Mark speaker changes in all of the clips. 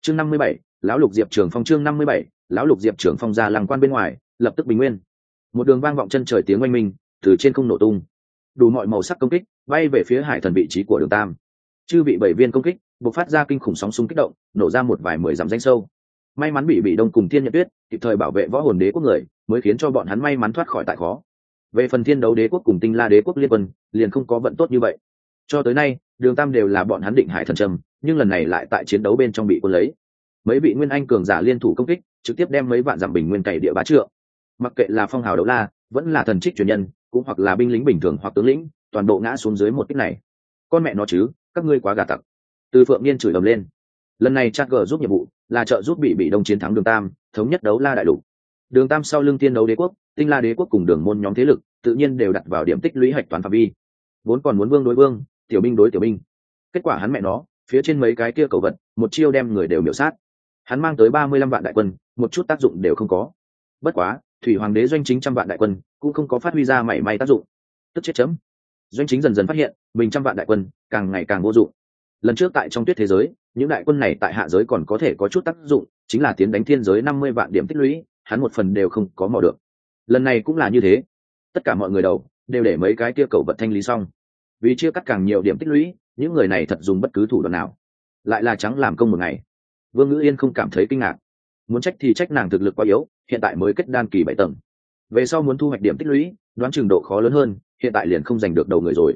Speaker 1: chương 57, lão lục diệp trường phong. chương 57, lão lục diệp trường phong ra làng quan bên ngoài lập tức bình nguyên. Một đường vang vọng chân trời tiếng oanh minh từ trên không nổ tung, đủ mọi màu sắc công kích bay về phía hải thần vị trí của đường tam. Chư bị 7 viên công kích bộc phát ra kinh khủng sóng xung kích động, nổ ra một vài 10 dặm danh sâu. May mắn bị đông cùng thiên nhận tuyết kịp thời bảo vệ võ hồn đế quốc người, mới khiến cho bọn hắn may mắn thoát khỏi tại khó. Về phần thiên đấu đế quốc cùng tinh la đế quốc liên quân liền không có vận tốt như vậy. Cho tới nay đường tam đều là bọn hắn định hải thần trầm, nhưng lần này lại tại chiến đấu bên trong bị quân lấy. Mấy vị nguyên anh cường giả liên thủ công kích trực tiếp đem mấy vạn dặm bình nguyên cày địa bá trượng. Mặc kệ là phong hào đấu la vẫn là thần trích truyền nhân, cũng hoặc là binh lính bình thường hoặc tướng lĩnh, toàn bộ ngã xuống dưới một kích này. Con mẹ nó chứ, các ngươi quá gà tặc. Từ Phượng Niên chửi ầm lên. Lần này Chat G giúp nhiệm vụ là trợ giúp bị đông chiến thắng đường tam, thống nhất đấu la đại lục. Đường tam sau lưng tiên đấu đế quốc, tinh la đế quốc cùng đường môn nhóm thế lực tự nhiên đều đặt vào điểm tích lũy hạch toán phạm vi. Vốn còn muốn vương đối vương, tiểu binh đối tiểu binh. Kết quả hắn mẹ nó, phía trên mấy cái kia cầu vật, một chiêu đem người đều miểu sát. Hắn mang tới 35 vạn đại quân, một chút tác dụng đều không có. Bất quá, thủy hoàng đế doanh chính 100 vạn đại quân cũng không có phát huy ra mảy may tác dụng. Tức chết chấm. Doanh chính dần dần phát hiện mình 100 vạn đại quân càng ngày càng vô dụng. Lần trước tại trong tuyết thế giới, những đại quân này tại hạ giới còn có thể có chút tác dụng, chính là tiến đánh thiên giới 50 vạn điểm tích lũy, hắn một phần đều không có mò được. Lần này cũng là như thế, tất cả mọi người đầu đều để mấy cái kia cầu vật thanh lý xong. Vì chia cắt càng nhiều điểm tích lũy, những người này thật dùng bất cứ thủ đoạn nào, lại là trắng làm công một ngày. Vương Ngữ Yên không cảm thấy kinh ngạc, muốn trách thì trách nàng thực lực quá yếu, hiện tại mới kết đan kỳ 7 tầng, về sau muốn thu hoạch điểm tích lũy đoán chừng độ khó lớn hơn, hiện tại liền không giành được đầu người rồi.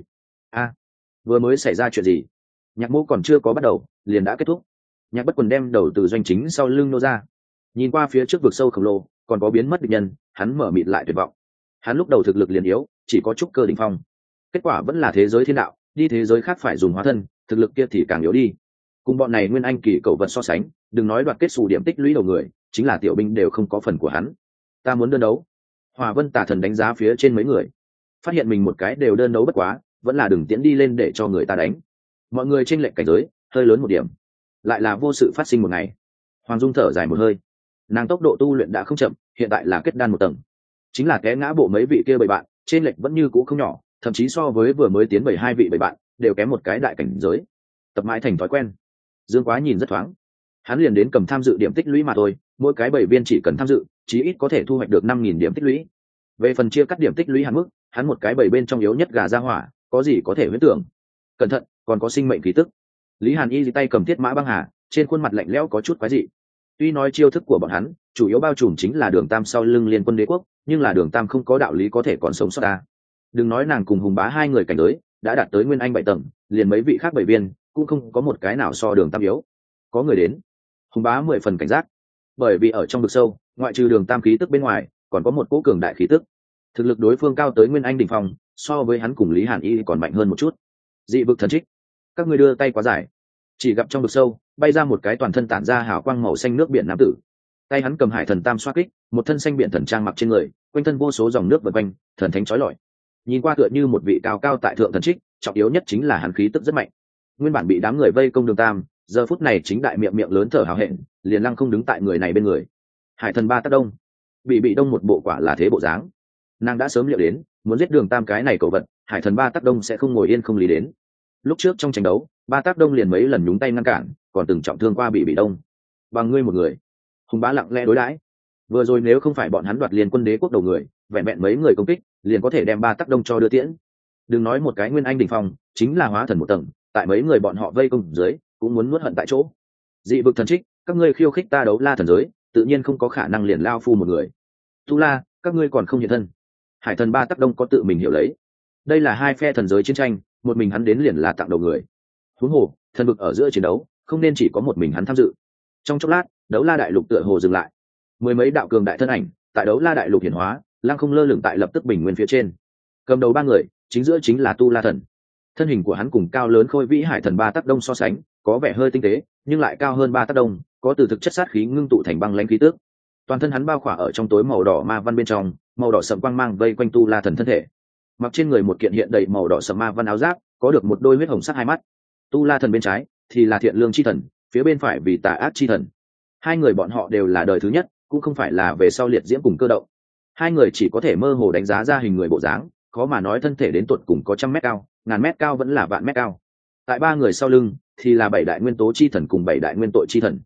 Speaker 1: Vừa mới xảy ra chuyện gì? Nhạc Mô còn chưa có bắt đầu liền đã kết thúc. Nhạc Bất Quần đem đầu từ doanh chính sau lưng nô ra, nhìn qua phía trước vực sâu khổng lồ còn có biến mất địch nhân, hắn mở mịt lại tuyệt vọng. Hắn lúc đầu thực lực liền yếu, chỉ có trúc cơ đỉnh phong, kết quả vẫn là thế giới thiên đạo, đi thế giới khác phải dùng hóa thân, thực lực kia thì càng yếu đi. Cùng bọn này nguyên anh kỳ cầu vật so sánh, đừng nói đoạt kết xù điểm tích lũy đầu người, chính là tiểu binh đều không có phần của hắn. Ta muốn đơn đấu. Hòa Vân Tà Thần đánh giá phía trên mấy người, phát hiện mình một cái đều đơn đấu bất quá, vẫn là đừng tiễn đi lên để cho người ta đánh. Mọi người chênh lệch cảnh giới hơi lớn một điểm, lại là vô sự phát sinh một ngày. Hoàng Dung thở dài một hơi, nàng tốc độ tu luyện đã không chậm, hiện tại là kết đan 1 tầng, chính là té ngã bộ mấy vị kia bầy bạn, chênh lệch vẫn như cũ không nhỏ, thậm chí so với vừa mới tiến 72 vị bầy bạn đều kém một cái đại cảnh giới. Tập mãi thành thói quen. Dương Quá nhìn rất thoáng, hắn liền đến cầm tham dự điểm tích lũy mà thôi, mỗi cái 7 viên chỉ cần tham dự chí ít có thể thu hoạch được 5.000 điểm tích lũy. Về phần chia cắt điểm tích lũy hạn mức, hắn một cái 7 bên trong yếu nhất gà ra hỏa, có gì có thể huyễn tưởng. Cẩn thận, còn có sinh mệnh khí tức. Lý Hàn Y tay cầm thiết mã băng hà, trên khuôn mặt lạnh lẽo có chút quái dị. Tuy nói chiêu thức của bọn hắn chủ yếu bao trùm chính là đường tam sau lưng liên quân đế quốc, nhưng là đường tam không có đạo lý có thể còn sống sót ta. Đừng nói nàng cùng Hùng Bá hai người cảnh giới đã đạt tới nguyên anh 7 tầng, liền mấy vị khác 7 viên cũng không có một cái nào so đường tam yếu. Có người đến. Hùng Bá 10 phần cảnh giác, bởi vì ở trong vực sâu, ngoại trừ đường tam khí tức bên ngoài, còn có một cỗ cường đại khí tức. Thực lực đối phương cao tới nguyên anh đỉnh phong, so với hắn cùng Lý Hàn Y còn mạnh hơn một chút. Dị vực thần trích, các ngươi đưa tay quá dài. Chỉ gặp trong vực sâu bay ra một cái toàn thân tản ra hào quang màu xanh nước biển nam tử, tay hắn cầm hải thần tam xoa kích, một thân xanh biển thần trang mặc trên người, quanh thân vô số dòng nước vần quanh, thần thánh chói lọi, nhìn qua tựa như một vị cao cao tại thượng thần trích. Trọng yếu nhất chính là hắn khí tức rất mạnh. Nguyên bản bị đám người vây công đường tam, giờ phút này chính đại miệng lớn thở hào hẹn, liền lăng không đứng tại người này bên người. Hải thần ba tác đông, bị đông một bộ quả là thế bộ dáng, nàng đã sớm liệu đến muốn giết đường tam cái này cầu vật, hải thần ba tác đông sẽ không ngồi yên không lý đến. Lúc trước trong tranh đấu, ba tác đông liền mấy lần nhúng tay ngăn cản, còn từng trọng thương qua bị đông. Bằng ngươi một người. Hùng Bá lặng lẽ đối đãi. Vừa rồi nếu không phải bọn hắn đoạt liên quân đế quốc đầu người, vẹn vẹn mấy người công kích liền có thể đem ba tác đông cho đưa tiễn. Đừng nói một cái nguyên anh đỉnh phong, chính là hóa thần 1 tầng, tại mấy người bọn họ vây công dưới cũng muốn nuốt hận tại chỗ. Dị vực thần trích, các ngươi khiêu khích ta đấu la thần giới, tự nhiên không có khả năng liền lao phu một người. Tu La, các ngươi còn không hiện thân. Hải thần ba tác đông có tự mình hiểu lấy, đây là hai phe thần giới chiến tranh, một mình hắn đến liền là tặng đầu người. Huống hồ thần vực ở giữa chiến đấu không nên chỉ có một mình hắn tham dự. Trong chốc lát, đấu la đại lục tựa hồ dừng lại, 10 mấy đạo cường đại thân ảnh tại đấu la đại lục hiển hóa, lăng không lơ lửng tại lập tức bình nguyên phía trên. Cầm đầu 3 người, chính giữa chính là Tu La thần. Thân hình của hắn cùng cao lớn khôi vĩ hải thần ba tác đông so sánh, có vẻ hơi tinh tế, nhưng lại cao hơn ba tác đông, có từ thực chất sát khí ngưng tụ thành băng lãnh khí tức. Toàn thân hắn bao khỏa ở trong tối màu đỏ ma văn bên trong, màu đỏ sẫm quang mang vây quanh Tu La thần thân thể. Mặc trên người một kiện hiện đầy màu đỏ sẫm ma văn áo giáp, có được một đôi huyết hồng sắc hai mắt. Tu La thần bên trái thì là thiện lương chi thần, phía bên phải vì tà ác chi thần. Hai người bọn họ đều là đời thứ nhất, cũng không phải là về sau liệt diễm cùng cơ động. Hai người chỉ có thể mơ hồ đánh giá ra hình người bộ dáng, khó mà nói thân thể đến tuột cùng có 100 mét cao, ngàn mét cao vẫn là vạn mét cao. Tại 3 người sau lưng thì là 7 đại nguyên tố chi thần cùng 7 đại nguyên tội chi thần.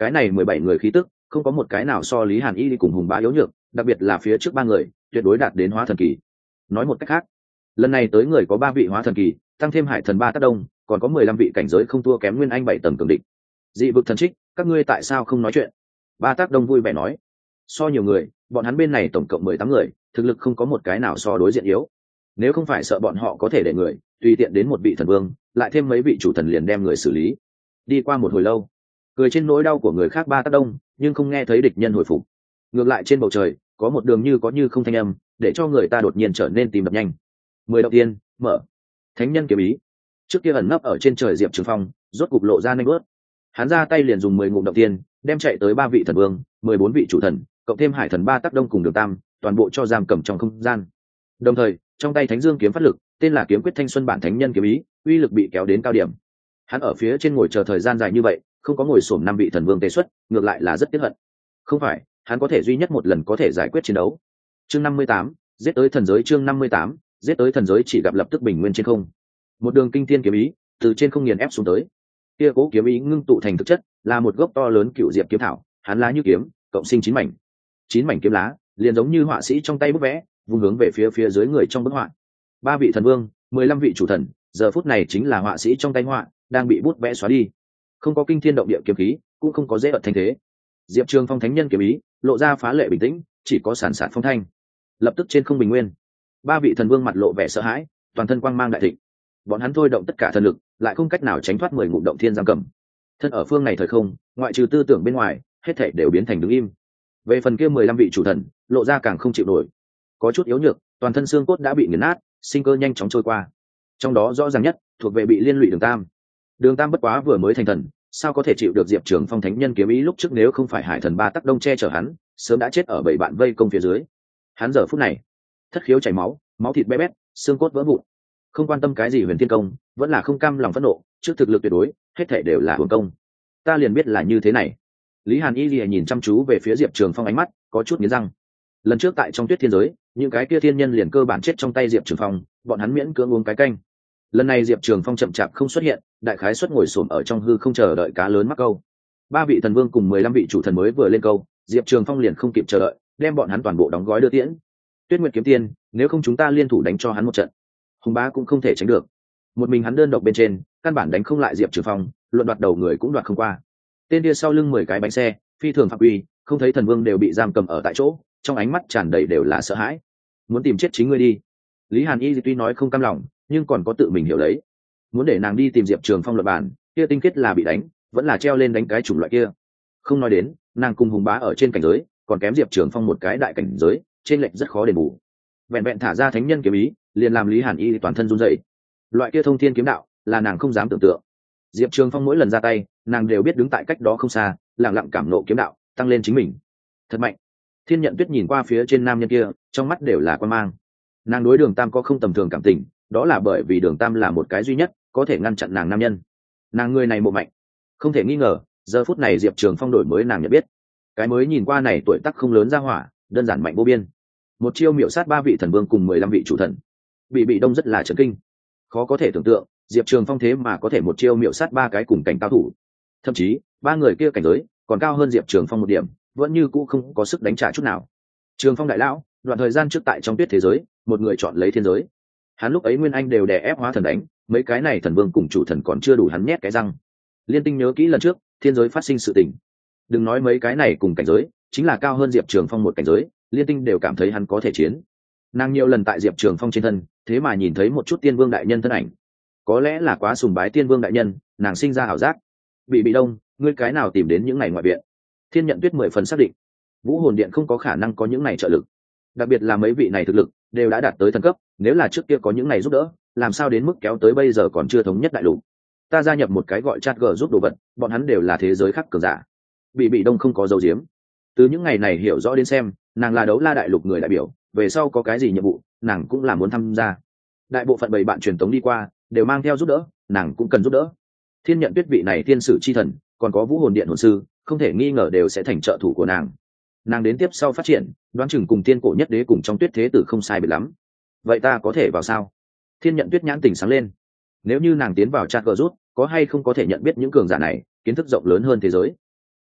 Speaker 1: cái này 17 người khí tức không có một cái nào so Lý Hàn Y đi cùng Hùng Bá yếu nhược, đặc biệt là phía trước ba người tuyệt đối đạt đến hóa thần kỳ. Nói một cách khác, lần này tới người có 3 vị hóa thần kỳ, tăng thêm hải thần 3 tác đông, còn có 15 vị cảnh giới không thua kém nguyên anh 7 tầng cường địch. Dị vực thần trích, các ngươi tại sao không nói chuyện? Ba tác đông vui vẻ nói. So nhiều người, bọn hắn bên này tổng cộng 18 người, thực lực không có một cái nào so đối diện yếu. Nếu không phải sợ bọn họ có thể để người tùy tiện đến một vị thần vương, lại thêm mấy vị chủ thần liền đem người xử lý. Đi qua một hồi lâu, cười trên nỗi đau của người khác ba tác đông, nhưng không nghe thấy địch nhân hồi phục. Ngược lại trên bầu trời có một đường như có như không thanh âm, để cho người ta đột nhiên trở nên tìm đập nhanh. 10 đầu tiên mở. Thánh nhân kiếm ý. Trước kia ẩn nấp ở trên trời Diệp Trường Phong rốt cục lộ ra nhanh bước. Hắn ra tay liền dùng 10 ngụm động tiên, đem chạy tới 3 vị thần vương, 14 vị chủ thần, cộng thêm hải thần 3 tác đông cùng đường tam, toàn bộ cho giam cầm trong không gian. Đồng thời, trong tay Thánh Dương kiếm phát lực, tên là Kiếm Quyết Thanh Xuân bản thánh nhân kiếm ý, uy lực bị kéo đến cao điểm. Hắn ở phía trên ngồi chờ thời gian dài như vậy, không có ngồi xổm 5 vị thần vương tế xuất, ngược lại là rất tiếc hận. Không phải, hắn có thể duy nhất một lần có thể giải quyết chiến đấu. Chương 58, giết tới thần giới. Chương 58, giết tới thần giới chỉ gặp lập tức bình nguyên trên không. Một đường kinh thiên kiếm ý từ trên không nghiền ép xuống tới. Kia cố kiếm ý ngưng tụ thành thực chất, là một gốc to lớn cựu diệp kiếm thảo, hắn lá như kiếm, cộng sinh 9 mảnh. 9 mảnh kiếm lá, liền giống như họa sĩ trong tay bút vẽ, vung hướng về phía dưới người trong bức họa. 3 vị thần vương, 15 vị chủ thần, giờ phút này chính là họa sĩ trong tay họa, đang bị bút vẽ xóa đi. Không có kinh thiên động địa kiếm khí, cũng không có dễ ợt thanh thế. Diệp Trường Phong thánh nhân kiếm ý, lộ ra phá lệ bình tĩnh, chỉ có sản sản phong thanh. Lập tức trên không bình nguyên, 3 vị thần vương mặt lộ vẻ sợ hãi, toàn thân quang mang đại thịnh. Bọn hắn thôi động tất cả thần lực, lại không cách nào tránh thoát 10 ngụm động thiên giam cầm. Thân ở phương này thời không, ngoại trừ tư tưởng bên ngoài, hết thảy đều biến thành đứng im. Về phần kia 15 vị chủ thần, lộ ra càng không chịu nổi. Có chút yếu nhược, toàn thân xương cốt đã bị nghiền nát, sinh cơ nhanh chóng trôi qua. Trong đó rõ ràng nhất, thuộc về bị liên lụy Đường Tam. Đường Tam bất quá vừa mới thành thần, sao có thể chịu được Diệp Trường Phong thánh nhân kiếm ý lúc trước, nếu không phải hải thần 3 tác đông che chở hắn, sớm đã chết ở 7 bạn vây công phía dưới. Hắn giờ phút này, thất khiếu chảy máu, máu thịt bé bét, xương cốt vỡ vụn. Không quan tâm cái gì huyền thiên công, vẫn là không cam lòng phẫn nộ, trước thực lực tuyệt đối, hết thảy đều là hưởng công. Ta liền biết là như thế này. Lý Hàn Y lìa nhìn chăm chú về phía Diệp Trường Phong, ánh mắt có chút nghiến răng. Lần trước tại trong Tuyết Thiên giới, những cái kia thiên nhân liền cơ bản chết trong tay Diệp Trường Phong, bọn hắn miễn cưỡng uống cái canh. Lần này Diệp Trường Phong chậm chạp không xuất hiện, đại khái xuất ngồi xổm ở trong hư không chờ đợi cá lớn mắc câu. 3 vị thần vương cùng 15 vị chủ thần mới vừa lên câu, Diệp Trường Phong liền không kịp chờ đợi, đem bọn hắn toàn bộ đóng gói đưa tiễn. Tuyết Nguyệt kiếm tiên, nếu không chúng ta liên thủ đánh cho hắn một trận. Hùng Bá cũng không thể tránh được. Một mình hắn đơn độc bên trên, căn bản đánh không lại Diệp Trường Phong, luận đoạt đầu người cũng đoạt không qua. Tên kia sau lưng 10 cái bánh xe, phi thường phạm uy, không thấy thần vương đều bị giam cầm ở tại chỗ, trong ánh mắt tràn đầy đều là sợ hãi. Muốn tìm chết chính ngươi đi. Lý Hàn Y tuy nói không cam lòng, nhưng còn có tự mình hiểu lấy. Muốn để nàng đi tìm Diệp Trường Phong luận bàn, kia tinh kết là bị đánh, vẫn là treo lên đánh cái chủng loại kia. Không nói đến, nàng cùng Hùng Bá ở trên cảnh giới, còn kém Diệp Trường Phong một cái đại cảnh giới, trên lệnh rất khó đền bù. Vẹn vẹn thả ra thánh nhân kiếm ý, liền làm Lý Hàn Y toàn thân run rẩy. Loại kia thông thiên kiếm đạo, là nàng không dám tưởng tượng. Diệp Trường Phong mỗi lần ra tay, nàng đều biết đứng tại cách đó không xa, lặng lặng cảm nộ kiếm đạo, tăng lên chính mình. Thật mạnh. Thiên Nhận Tuyết nhìn qua phía trên nam nhân kia, trong mắt đều là quan mang. Nàng đối Đường Tam có không tầm thường cảm tình, đó là bởi vì Đường Tam là một cái duy nhất có thể ngăn chặn nàng nam nhân. Nàng người này mộ mạnh, không thể nghi ngờ. Giờ phút này Diệp Trường Phong đổi mới nàng nhận biết, cái mới nhìn qua này tuổi tác không lớn ra hỏa, đơn giản mạnh vô biên. Một chiêu miểu sát 3 vị thần vương cùng 15 vị chủ thần. Bị đông rất là chấn kinh, khó có thể tưởng tượng Diệp Trường Phong thế mà có thể một chiêu miểu sát 3 cái cùng cảnh cao thủ, thậm chí 3 người kia cảnh giới còn cao hơn Diệp Trường Phong một điểm, vẫn như cũ không có sức đánh trả chút nào. Trường Phong đại lão, đoạn thời gian trước tại trong Tuyết thế giới, một người chọn lấy thiên giới. Hắn lúc ấy nguyên anh đều đè ép hóa thần đánh, mấy cái này thần vương cùng chủ thần còn chưa đủ hắn nhét cái răng. Liên Tinh nhớ kỹ lần trước thiên giới phát sinh sự tình, đừng nói mấy cái này cùng cảnh giới, chính là cao hơn Diệp Trường Phong một cảnh giới, Liên Tinh đều cảm thấy hắn có thể chiến. Nàng nhiều lần tại Diệp Trường Phong trên thân, thế mà nhìn thấy một chút tiên vương đại nhân thân ảnh. Có lẽ là quá sùng bái tiên vương đại nhân, nàng sinh ra ảo giác. Bị đông, ngươi cái nào tìm đến những ngày ngoại viện? Thiên Nhận Tuyết 10 phần xác định, Vũ Hồn Điện không có khả năng có những này trợ lực, đặc biệt là mấy vị này thực lực đều đã đạt tới thần cấp, nếu là trước kia có những này giúp đỡ, làm sao đến mức kéo tới bây giờ còn chưa thống nhất đại lục. Ta gia nhập một cái gọi chat g giúp đồ vật, bọn hắn đều là thế giới khác cường giả. Bị đông không có dấu diếm, từ những ngày này hiểu rõ đến xem, nàng là Đấu La đại lục người đại biểu, về sau có cái gì nhiệm vụ, nàng cũng là muốn tham gia. Đại bộ phận 7 bạn truyền tống đi qua, đều mang theo giúp đỡ, nàng cũng cần giúp đỡ. Thiên Nhận Tuyết vị này thiên sử chi thần, còn có Vũ Hồn Điện hồn sư, không thể nghi ngờ đều sẽ thành trợ thủ của nàng. Nàng đến tiếp sau phát triển, đoán chừng cùng tiên cổ nhất đế cùng trong Tuyết thế tử không sai biệt lắm. Vậy ta có thể vào sao? Thiên Nhận Tuyết nhãn tình sáng lên. Nếu như nàng tiến vào chat gờ rút, có hay không có thể nhận biết những cường giả này, kiến thức rộng lớn hơn thế giới.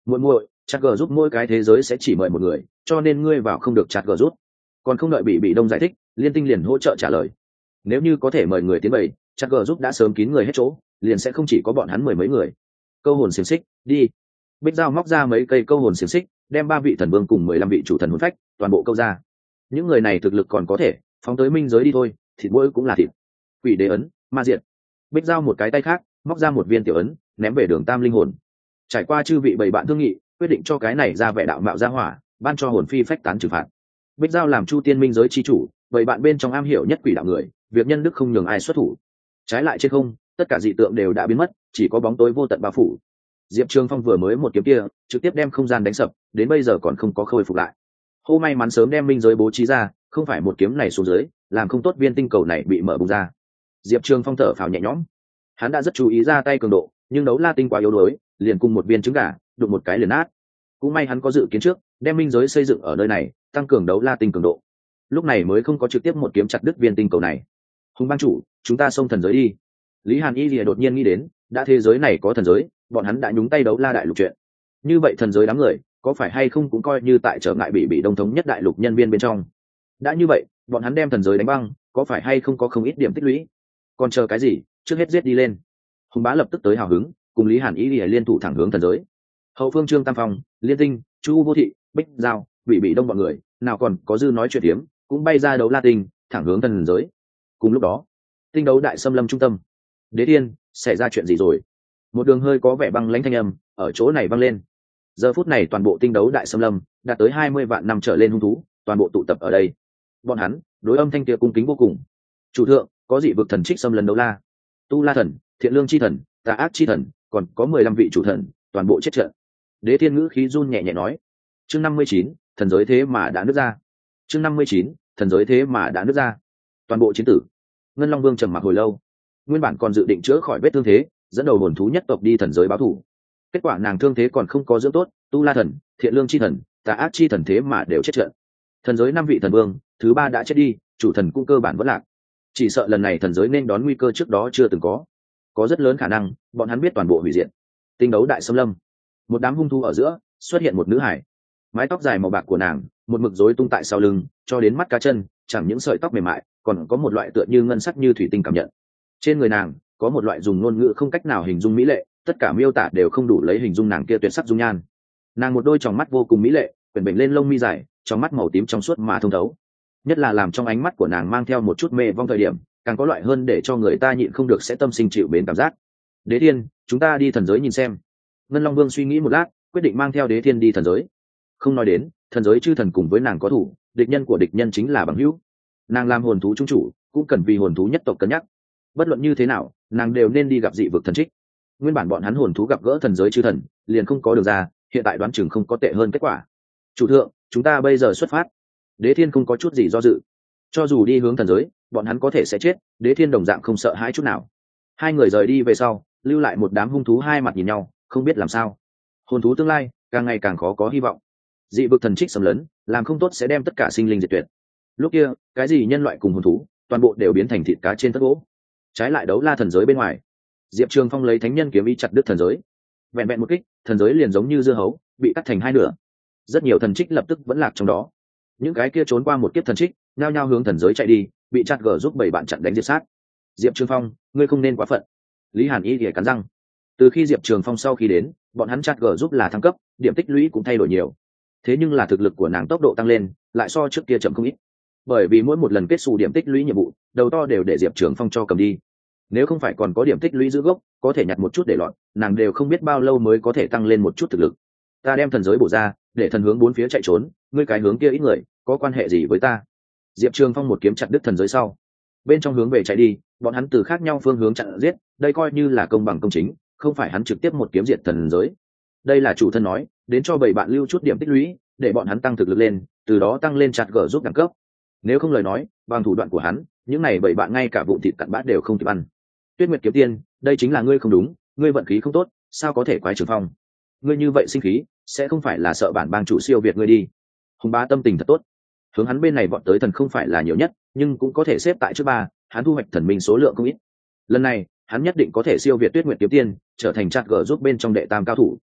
Speaker 1: muội muội, chặt gờ giúp mỗi cái thế giới sẽ chỉ mời một người, cho nên ngươi vào không được chặt gờ giúp. Còn không đợi bị đông giải thích, liên tinh liền hỗ trợ trả lời. Nếu như có thể mời người tiến bầy, chặt gờ giúp đã sớm kín người hết chỗ, liền sẽ không chỉ có bọn hắn mười mấy người. Câu hồn xiềng xích, đi. Bích Giao móc ra mấy cây câu hồn xiềng xích, đem 3 vị thần vương cùng 15 vị chủ thần hồn phách toàn bộ câu ra. Những người này thực lực còn có thể, phóng tới minh giới đi thôi, thịt mỗi cũng là thịt. Quỷ đế ấn, ma diệt. Bích Giao một cái tay khác móc ra một viên tiểu ấn, ném về Đường Tam linh hồn. Trải qua chư vị bảy bạn thương nghị, quyết định cho cái này ra vẻ đạo mạo ra hỏa, ban cho hồn phi phách tán trừng phạt. Bích Giao làm Chu Tiên minh giới chi chủ, bảy bạn bên trong am hiểu nhất quỷ đạo người, việc nhân đức không nhường ai xuất thủ. Trái lại trên không, tất cả dị tượng đều đã biến mất, chỉ có bóng tối vô tận bao phủ. Diệp Trường Phong vừa mới một kiếm kia, trực tiếp đem không gian đánh sập, đến bây giờ còn không có khôi phục lại. Hô may mắn sớm đem minh giới bố trí ra, không phải một kiếm này xuống dưới, làm không tốt viên tinh cầu này bị mở bung ra. Diệp Trường Phong thở phào nhẹ nhõm. Hắn đã rất chú ý ra tay cường độ, nhưng đấu la tinh quá yếu đuối, liền cùng một viên trứng gà, đụng một cái liền nát. Cũng may hắn có dự kiến trước, đem minh giới xây dựng ở nơi này, tăng cường đấu la tinh cường độ. Lúc này mới không có trực tiếp một kiếm chặt đứt viên tinh cầu này. Hùng bang chủ, chúng ta xông thần giới đi. Lý Hàn Y lìa đột nhiên nghĩ đến, đã thế giới này có thần giới, bọn hắn đã nhúng tay đấu la đại lục chuyện. Như vậy thần giới đám người, có phải hay không cũng coi như tại trở ngại bị đông thống nhất đại lục nhân viên bên trong. Đã như vậy, bọn hắn đem thần giới đánh băng, có phải hay không có không ít điểm tích lũy. Còn chờ cái gì, trước hết giết đi lên. Hùng bá lập tức tới hào hứng, cùng Lý Hàn Y lìa liên thủ thẳng hướng thần giới. Hậu phương Trương Tam Phong, Liên Tinh, Chu Vô Thị, Bích Giao, bị đông bọn người, nào còn có dư nói chuyện hiếm, cũng bay ra đấu la tinh, thẳng hướng thần giới. Cùng lúc đó, tinh đấu đại xâm lâm trung tâm. Đế Thiên, xảy ra chuyện gì rồi? Một đường hơi có vẻ băng lãnh thanh âm ở chỗ này vang lên. Giờ phút này toàn bộ tinh đấu đại xâm lâm đạt tới 20 vạn năm trở lên hung thú, toàn bộ tụ tập ở đây. Bọn hắn đối âm thanh kia cung kính vô cùng. Chủ thượng, có dị vực thần trích xâm lấn đấu la, tu la thần, thiện lương chi thần, tà ác chi thần, còn có 15 vị chủ thần, toàn bộ chết trận. Đế Thiên ngữ khí run nhẹ nhẹ nói. Chương 59, thần giới thế mà đã nứt ra. Chương 59, thần giới thế mà đã nứt ra. Toàn bộ chiến tử. Ngân Long Vương trầm mặc hồi lâu, nguyên bản còn dự định chữa khỏi vết thương thế, dẫn đầu hồn thú nhất tộc đi thần giới báo thù. Kết quả nàng thương thế còn không có dưỡng tốt, tu la thần, thiện lương chi thần, tà ác chi thần thế mà đều chết trận. Thần giới 5 vị thần vương, thứ 3 đã chết đi, chủ thần cũng cơ bản vẫn lạc. Chỉ sợ lần này thần giới nên đón nguy cơ trước đó chưa từng có rất lớn khả năng bọn hắn biết toàn bộ hủy diệt. Tinh đấu đại xâm lâm, một đám hung thú ở giữa xuất hiện một nữ hải, mái tóc dài màu bạc của nàng một mực rối tung tại sau lưng cho đến mắt cá chân, chẳng những sợi tóc mềm mại, còn có một loại tựa như ngân sắc như thủy tinh cảm nhận. Trên người nàng có một loại dùng ngôn ngữ không cách nào hình dung mỹ lệ, tất cả miêu tả đều không đủ lấy hình dung nàng kia tuyệt sắc dung nhan. Nàng một đôi tròng mắt vô cùng mỹ lệ, quyển bệnh lên lông mi dài, trong mắt màu tím trong suốt mà thông thấu. Nhất là làm trong ánh mắt của nàng mang theo một chút mê vong thời điểm, càng có loại hơn để cho người ta nhịn không được sẽ tâm sinh chịu mến cảm giác. Đế Thiên, chúng ta đi thần giới nhìn xem. Ngân Long Vương suy nghĩ một lát, quyết định mang theo Đế Thiên đi thần giới. Không nói đến, thần giới chư thần cùng với nàng có thủ, địch nhân của địch nhân chính là bằng hữu. Nàng làm hồn thú trung chủ, cũng cần vì hồn thú nhất tộc cân nhắc. Bất luận như thế nào, nàng đều nên đi gặp dị vực thần trích. Nguyên bản bọn hắn hồn thú gặp gỡ thần giới chư thần, liền không có đường ra, hiện tại đoán chừng không có tệ hơn kết quả. Chủ thượng, chúng ta bây giờ xuất phát. Đế Thiên không có chút gì do dự. Cho dù đi hướng thần giới, bọn hắn có thể sẽ chết, Đế Thiên đồng dạng không sợ hãi chút nào. Hai người rời đi về sau, lưu lại một đám hung thú hai mặt nhìn nhau, không biết làm sao. Hồn thú tương lai càng ngày càng khó có hy vọng. Dị vực thần trích xâm lấn, làm không tốt sẽ đem tất cả sinh linh diệt tuyệt. Lúc kia, cái gì nhân loại cùng hồn thú, toàn bộ đều biến thành thịt cá trên tất gỗ. Trái lại đấu la thần giới bên ngoài, Diệp Trường Phong lấy thánh nhân kiếm ý chặt đứt thần giới. Vẹn vẹn một kích, thần giới liền giống như dưa hấu, bị cắt thành hai nửa. Rất nhiều thần trích lập tức vẫn lạc trong đó. Những cái kia trốn qua một kiếp thần trích, nhao nhao hướng thần giới chạy đi, bị chặt gở giúp 7 bạn chặn đánh diệt sát. Diệp Trường Phong, ngươi không nên quá phận. Lý Hàn Y thì cắn răng. Từ khi Diệp Trường Phong sau khi đến, bọn hắn chặt gở giúp là thăng cấp, điểm tích lũy cũng thay đổi nhiều. Thế nhưng là thực lực của nàng tốc độ tăng lên, lại so trước kia chậm không ít. Bởi vì mỗi một lần kết xù điểm tích lũy nhiệm vụ, đầu to đều để Diệp Trường Phong cho cầm đi. Nếu không phải còn có điểm tích lũy giữ gốc, có thể nhặt một chút để lọt, nàng đều không biết bao lâu mới có thể tăng lên một chút thực lực. Ta đem thần giới bổ ra, để thần hướng bốn phía chạy trốn, ngươi cái hướng kia ít người, có quan hệ gì với ta? Diệp Trường Phong một kiếm chặt đứt thần giới sau, bên trong hướng về chạy đi, bọn hắn từ khác nhau phương hướng chặn giết, đây coi như là công bằng công chính, không phải hắn trực tiếp một kiếm diệt thần giới. Đây là chủ thân nói, đến cho 7 bạn lưu chút điểm tích lũy, để bọn hắn tăng thực lực lên, từ đó tăng lên chặt gở giúp đẳng cấp. Nếu không lời nói, bằng thủ đoạn của hắn, những này 7 bạn ngay cả vụn thịt cặn bát đều không kịp ăn. Tuyết Nguyệt kiếm tiên, đây chính là ngươi không đúng, ngươi vận khí không tốt, sao có thể quái Trường Phong? Ngươi như vậy sinh khí, sẽ không phải là sợ bản bang chủ siêu việt ngươi đi? Hùng Bá tâm tình thật tốt, hướng hắn bên này vọt tới thần không phải là nhiều nhất, nhưng cũng có thể xếp tại trước 3, hắn thu hoạch thần minh số lượng không ít. Lần này, hắn nhất định có thể siêu việt Tuyết Nguyệt kiếm tiên, trở thành chặt gở giúp bên trong đệ tam cao thủ.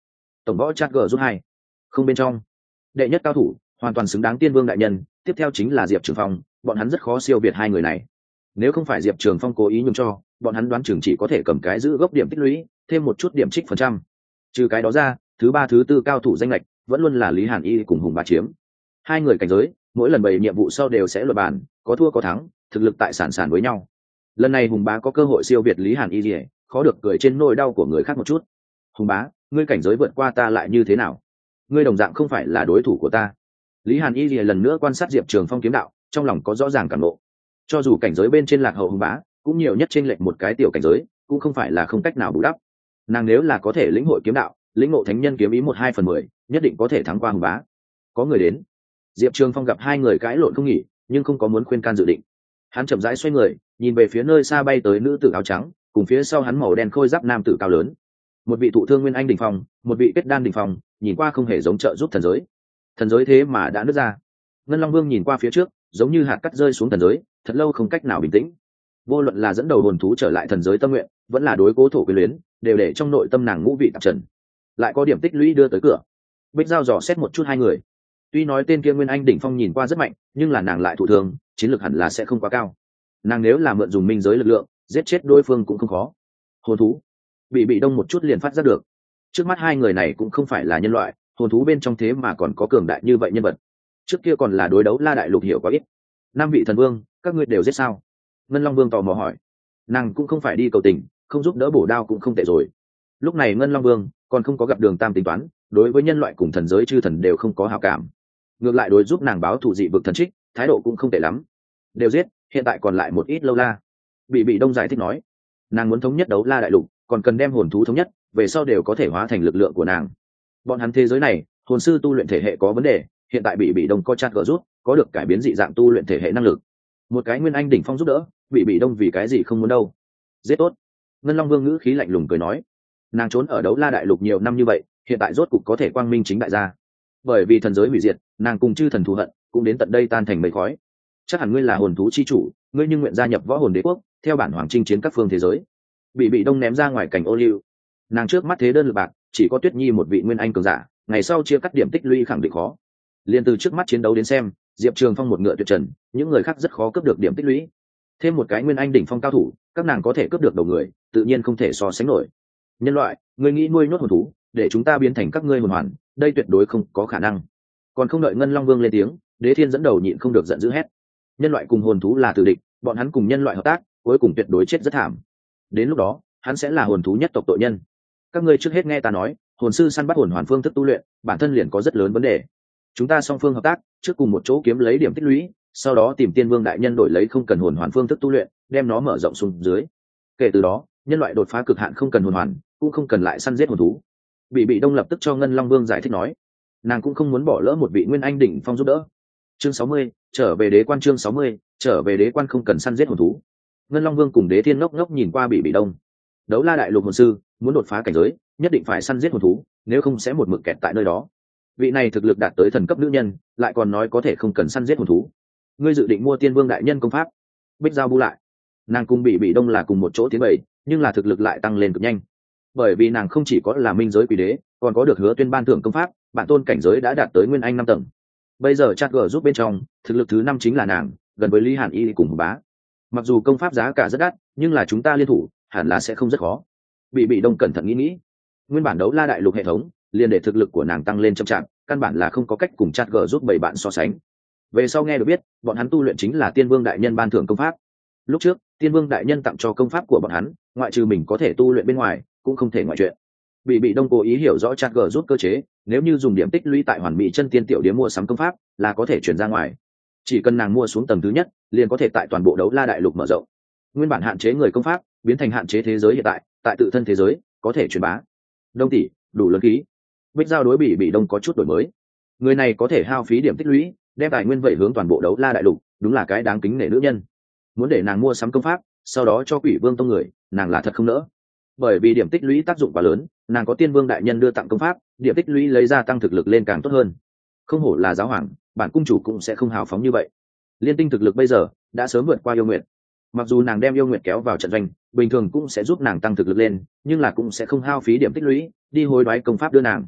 Speaker 1: tổng võ chat g rút 2. Không bên trong. Đệ nhất cao thủ, hoàn toàn xứng đáng tiên vương đại nhân, tiếp theo chính là Diệp Trường Phong, bọn hắn rất khó siêu việt hai người này. Nếu không phải Diệp Trường Phong cố ý nhường cho, bọn hắn đoán chừng chỉ có thể cầm cái giữ gốc điểm tích lũy, thêm một chút điểm trích phần trăm. Trừ cái đó ra, thứ ba thứ tư cao thủ danh lệch vẫn luôn là Lý Hàn Y cùng Hùng Bá chiếm. Hai người cảnh giới, mỗi lần bày nhiệm vụ sau đều sẽ luận bàn, có thua có thắng, thực lực tại sản sản với nhau. Lần này Hùng Bá có cơ hội siêu việt Lý Hàn Y, khó được cười trên nỗi đau của người khác một chút. Hùng Bá, ngươi cảnh giới vượt qua ta lại như thế nào? Ngươi đồng dạng không phải là đối thủ của ta. Lý Hàn Y lần nữa quan sát Diệp Trường Phong kiếm đạo, trong lòng có rõ ràng cảm ngộ. Cho dù cảnh giới bên trên lạc hậu Hùng Bá, cũng nhiều nhất trên lệch một cái tiểu cảnh giới, cũng không phải là không cách nào bù đắp. Nàng nếu là có thể lĩnh hội kiếm đạo, lĩnh ngộ thánh nhân kiếm ý 1/2/10, nhất định có thể thắng qua Hùng Bá. Có người đến. Diệp Trường Phong gặp hai người cãi lộn không nghỉ, nhưng không có muốn khuyên can dự định. Hắn chậm rãi xoay người, nhìn về phía nơi xa bay tới nữ tử áo trắng, cùng phía sau hắn màu đen khôi giáp nam tử cao lớn. Một vị thụ thương nguyên anh đỉnh phong, một vị kết đan đỉnh phong, nhìn qua không hề giống trợ giúp thần giới. Thần giới thế mà đã nứt ra. Ngân Long Vương nhìn qua phía trước, giống như hạt cát rơi xuống thần giới, thật lâu không cách nào bình tĩnh. Vô luận là dẫn đầu hồn thú trở lại thần giới tâm nguyện, vẫn là đối cố thổ quyến luyến, đều để trong nội tâm nàng ngũ vị tạp trần. Lại có điểm tích lũy đưa tới cửa. Bích Giao dò xét một chút hai người. Tuy nói tên kia nguyên anh đỉnh phong nhìn qua rất mạnh, nhưng là nàng lại thụ thương, chiến lược hẳn là sẽ không quá cao. Nàng nếu là mượn dùng minh giới lực lượng, giết chết đối phương cũng không khó. Hồn thú bị đông một chút liền phát ra được. Trước mắt hai người này cũng không phải là nhân loại, hồn thú bên trong thế mà còn có cường đại như vậy nhân vật. Trước kia còn là đối đấu La Đại Lục hiểu quá ít. Năm vị thần vương, các ngươi đều giết sao? Ngân Long Vương tò mò hỏi. Nàng cũng không phải đi cầu tình, không giúp đỡ bổ đao cũng không tệ rồi. Lúc này Ngân Long Vương còn không có gặp Đường Tam tính toán, đối với nhân loại cùng thần giới chư thần đều không có hảo cảm. Ngược lại đối giúp nàng báo thù dị vực thần trích, thái độ cũng không tệ lắm. Đều giết, hiện tại còn lại một ít lâu la. Bị đông giải thích nói, nàng muốn thống nhất đấu La Đại Lục, còn cần đem hồn thú thống nhất, về sau đều có thể hóa thành lực lượng của nàng. Bọn hắn thế giới này, hồn sư tu luyện thể hệ có vấn đề, hiện tại bị đông co chat gỡ rút, có được cải biến dị dạng tu luyện thể hệ năng lực. Một cái nguyên anh đỉnh phong giúp đỡ, bị đông vì cái gì không muốn đâu. Giết tốt. Ngân Long Vương ngữ khí lạnh lùng cười nói, nàng trốn ở đấu La Đại Lục nhiều năm như vậy, hiện tại rốt cục có thể quang minh chính đại gia. Bởi vì thần giới hủy diệt, nàng cùng chư thần thù hận cũng đến tận đây tan thành mây khói. Chắc hẳn ngươi là hồn thú chi chủ, ngươi nhưng nguyện gia nhập võ hồn đế quốc, theo bản hoàng chinh chiến các phương thế giới. Bị đông ném ra ngoài cảnh ô liu. Nàng trước mắt thế đơn lực bạc, chỉ có Tuyết Nhi một vị nguyên anh cường giả, ngày sau chia cắt điểm tích lũy khẳng định khó. Liên từ trước mắt chiến đấu đến xem, Diệp Trường Phong một ngựa tuyệt trần, những người khác rất khó cướp được điểm tích lũy. Thêm một cái nguyên anh đỉnh phong cao thủ, các nàng có thể cướp được đầu người, tự nhiên không thể so sánh nổi. Nhân loại, ngươi nghĩ nuôi nhốt hồn thú, để chúng ta biến thành các ngươi hồn hoàn, đây tuyệt đối không có khả năng. Còn không đợi Ngân Long Vương lên tiếng, Đế Thiên dẫn đầu nhịn không được giận dữ hét. Nhân loại cùng hồn thú là tử địch, bọn hắn cùng nhân loại hợp tác, cuối cùng tuyệt đối chết rất thảm. Đến lúc đó, hắn sẽ là hồn thú nhất tộc tội nhân. Các ngươi trước hết nghe ta nói, hồn sư săn bắt hồn hoàn phương thức tu luyện, bản thân liền có rất lớn vấn đề. Chúng ta song phương hợp tác, trước cùng một chỗ kiếm lấy điểm tích lũy, sau đó tìm Tiên Vương đại nhân đổi lấy không cần hồn hoàn phương thức tu luyện, đem nó mở rộng xuống dưới. Kể từ đó, nhân loại đột phá cực hạn không cần hồn hoàn, cũng không cần lại săn giết hồn thú. Bị đông lập tức cho Ngân Long Vương giải thích nói, nàng cũng không muốn bỏ lỡ một vị nguyên anh đỉnh phong giúp đỡ. Chương 60, trở về đế quan. Chương 60, trở về đế quan không cần săn giết hồn thú. Ngân Long Vương cùng Đế Thiên ngốc ngốc nhìn qua bị đông. Đấu La Đại Lục hồn sư muốn đột phá cảnh giới, nhất định phải săn giết hồn thú, nếu không sẽ một mực kẹt tại nơi đó. Vị này thực lực đạt tới thần cấp nữ nhân, lại còn nói có thể không cần săn giết hồn thú. Ngươi dự định mua Tiên Vương đại nhân công pháp? Bích Giao bu lại. Nàng cùng bị đông là cùng một chỗ tiến bày, nhưng là thực lực lại tăng lên cực nhanh. Bởi vì nàng không chỉ có là minh giới quỷ đế, còn có được Hứa Tuyên ban thưởng công pháp, bản tôn cảnh giới đã đạt tới nguyên anh 5 tầng. Bây giờ chat gở giúp bên trong, thực lực thứ 5 chính là nàng, gần với Lý Hàn Y cùng Hùng Bá. Mặc dù công pháp giá cả rất đắt, nhưng là chúng ta liên thủ, hẳn là sẽ không rất khó. Bị đông cẩn thận nghĩ. Nguyên bản đấu La Đại Lục hệ thống, liền để thực lực của nàng tăng lên chậm chạp, căn bản là không có cách cùng chat gở giúp bảy bạn so sánh. Về sau nghe được biết, bọn hắn tu luyện chính là Tiên Vương đại nhân ban thưởng công pháp. Lúc trước, Tiên Vương đại nhân tặng cho công pháp của bọn hắn, ngoại trừ mình có thể tu luyện bên ngoài, cũng không thể ngoại chuyện. Bị đông cố ý hiểu rõ chat gở giúp cơ chế, nếu như dùng điểm tích lũy tại Hoàn Mỹ Chân Tiên tiểu điếm mua sắm công pháp, là có thể chuyển ra ngoài. Chỉ cần nàng mua xuống tầng thứ nhất, liền có thể tại toàn bộ đấu La Đại Lục mở rộng. Nguyên bản hạn chế người công pháp, biến thành hạn chế thế giới hiện tại tự thân thế giới có thể truyền bá. Đông tỷ, đủ lớn khí. Bích Giao đối bị đông có chút đổi mới. Người này có thể hao phí điểm tích lũy, đem tài nguyên vậy hướng toàn bộ đấu La Đại Lục, đúng là cái đáng kính nể nữ nhân. Muốn để nàng mua sắm công pháp, sau đó cho Quỷ Vương tông người, nàng là thật không nỡ. Bởi vì điểm tích lũy tác dụng quá lớn, nàng có Tiên Vương đại nhân đưa tặng công pháp, điểm tích lũy lấy ra tăng thực lực lên càng tốt hơn. Không hổ là giáo hoàng, bản cung chủ cũng sẽ không hào phóng như vậy. Liên Tinh thực lực bây giờ đã sớm vượt qua Yêu Nguyệt. Mặc dù nàng đem Yêu Nguyệt kéo vào trận doanh, bình thường cũng sẽ giúp nàng tăng thực lực lên, nhưng là cũng sẽ không hao phí điểm tích lũy đi hối đoái công pháp đưa nàng.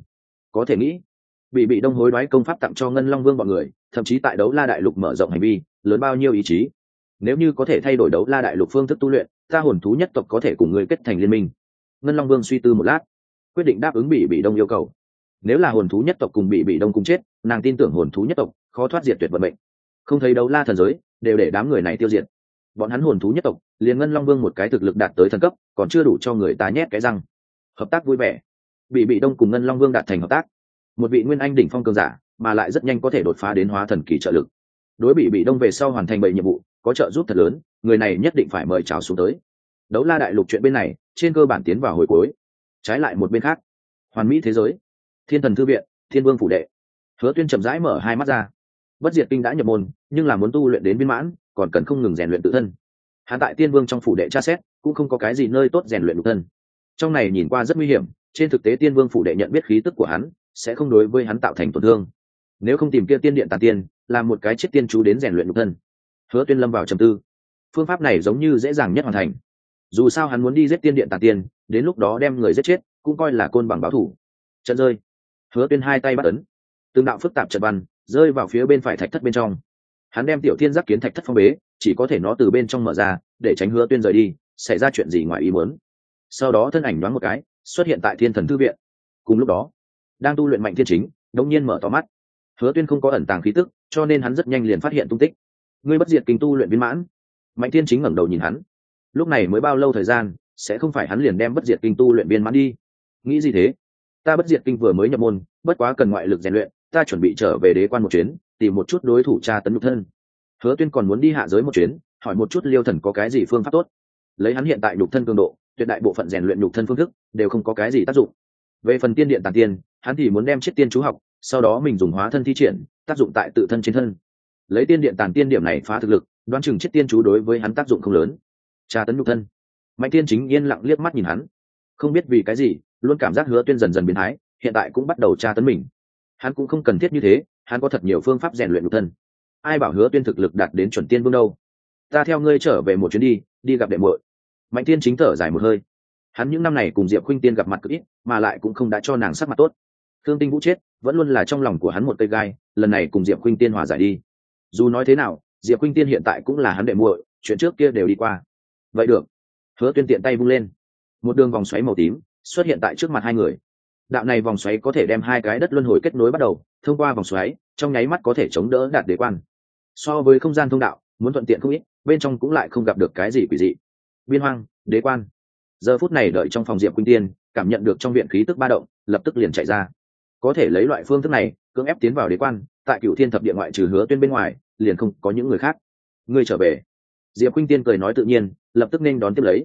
Speaker 1: có thể nghĩ bị đông hối đoái công pháp tặng cho ngân long vương bọn người, thậm chí tại đấu la đại lục mở rộng hành vi lớn bao nhiêu ý chí. Nếu như có thể thay đổi đấu la đại lục phương thức tu luyện, ta hồn thú nhất tộc có thể cùng ngươi kết thành liên minh. Ngân long vương suy tư một lát, quyết định đáp ứng bị đông yêu cầu. Nếu là hồn thú nhất tộc cùng bị đông cùng chết, nàng tin tưởng hồn thú nhất tộc khó thoát diệt tuyệt vận mệnh. Không thấy đấu la thần giới đều để đám người này tiêu diệt, bọn hắn hồn thú nhất tộc liền ngân long vương một cái thực lực đạt tới thần cấp còn chưa đủ cho người ta nhét cái răng. Hợp tác vui vẻ, bị đông cùng ngân long vương đạt thành hợp tác. Một vị nguyên anh đỉnh phong cường giả mà lại rất nhanh có thể đột phá đến hóa thần kỳ trợ lực, đối bị đông về sau hoàn thành bảy nhiệm vụ có trợ giúp thật lớn, người này nhất định phải mời chào xuống tới. Đấu la đại lục chuyện bên này trên cơ bản tiến vào hồi cuối. Trái lại một bên khác, hoàn mỹ thế giới, thiên thần thư viện, thiên vương phủ đệ. Hứa Tuyên chậm rãi mở hai mắt ra. Bất diệt kinh đã nhập môn, nhưng là muốn tu luyện đến viên mãn còn cần không ngừng rèn luyện tự thân. Hắn tại tiên vương trong phủ đệ tra xét cũng không có cái gì nơi tốt rèn luyện tự thân. Trong này nhìn qua rất nguy hiểm, trên thực tế tiên vương phủ đệ nhận biết khí tức của hắn sẽ không đối với hắn tạo thành tổn thương. Nếu không tìm kia tiên điện tàn tiên làm một cái chết tiên chú đến rèn luyện tự thân. Hứa Tuyên lâm vào trầm tư. Phương pháp này giống như dễ dàng nhất hoàn thành. Dù sao hắn muốn đi giết tiên điện tàn tiên, đến lúc đó đem người giết chết cũng coi là côn bằng báo thủ. Trận rơi. Hứa Tuyên hai tay bắt ấn, từng đạo phức tạp trận văn rơi vào phía bên phải thạch thất bên trong. Hắn đem tiểu thiên giác kiến thạch thất phong bế, chỉ có thể nó từ bên trong mở ra để tránh Hứa Tuyên rời đi xảy ra chuyện gì ngoài ý muốn. Sau đó thân ảnh nhoáng một cái xuất hiện tại thiên thần thư viện. Cùng lúc đó, đang tu luyện Mạnh Thiên Chính đột nhiên mở to mắt. Hứa Tuyên không có ẩn tàng khí tức, cho nên hắn rất nhanh liền phát hiện tung tích. Ngươi bất diệt kinh tu luyện viên mãn. Mạnh Thiên Chính ngẩng đầu nhìn hắn. Lúc này mới bao lâu thời gian, sẽ không phải hắn liền đem bất diệt kinh tu luyện viên mãn đi? Nghĩ gì thế? Ta bất diệt kinh vừa mới nhập môn, bất quá cần ngoại lực rèn luyện, ta chuẩn bị trở về đế quan một chuyến, tìm một chút đối thủ tra tấn nhục thân. Hứa Tuyên còn muốn đi hạ giới một chuyến, hỏi một chút Liêu Thần có cái gì phương pháp tốt. Lấy hắn hiện tại nhục thân cường độ, tuyệt đại bộ phận rèn luyện nhục thân phương thức đều không có cái gì tác dụng. Về phần tiên điện tàn tiên, hắn thì muốn đem chết tiên chú học, sau đó mình dùng hóa thân thi triển, tác dụng tại tự thân trên thân. Lấy tiên điện tàn tiên điểm này phá thực lực, đoán chừng chết tiên chú đối với hắn tác dụng không lớn. Tra tấn nhục thân. Mạnh Tiên Chính yên lặng liếc mắt nhìn hắn, không biết vì cái gì luôn cảm giác Hứa Tuyên dần dần biến thái, hiện tại cũng bắt đầu tra tấn mình. Hắn cũng không cần thiết như thế, hắn có thật nhiều phương pháp rèn luyện nhục thân. Ai bảo Hứa Tuyên thực lực đạt đến chuẩn tiên vương đâu? Ta theo ngươi trở về một chuyến đi gặp đệ muội. Mạnh Tiên Chính thở dài một hơi. Hắn những năm này cùng Diệp Khuynh Tiên gặp mặt cực ít, mà lại cũng không đã cho nàng sắc mặt tốt. Thương Tinh Vũ chết vẫn luôn là trong lòng của hắn một cây gai, lần này cùng Diệp Khuynh Tiên hòa giải đi. Dù nói thế nào, Diệp Khuynh Tiên hiện tại cũng là hắn đệ muội, chuyện trước kia đều đi qua. Vậy được. Hứa Tuyên tiện tay vung lên, một đường vòng xoáy màu tím xuất hiện tại trước mặt hai người. Đạo này vòng xoáy có thể đem hai cái đất luân hồi kết nối bắt đầu, thông qua vòng xoáy trong nháy mắt có thể chống đỡ đạt đế quan. So với không gian thông đạo muốn thuận tiện không ít, bên trong cũng lại không gặp được cái gì quỷ dị. Biên hoang, đế quan. Giờ phút này đợi trong phòng Diệp Khuynh Tiên, cảm nhận được trong viện khí tức ba động, lập tức liền chạy ra. Có thể lấy loại phương thức này cưỡng ép tiến vào đế quan, tại Cửu Thiên thập địa ngoại trừ Hứa Tuyên bên ngoài, liền không có những người khác. Ngươi trở về. Diệp Khuynh Tiên cười nói tự nhiên, lập tức nên đón tiếp lấy.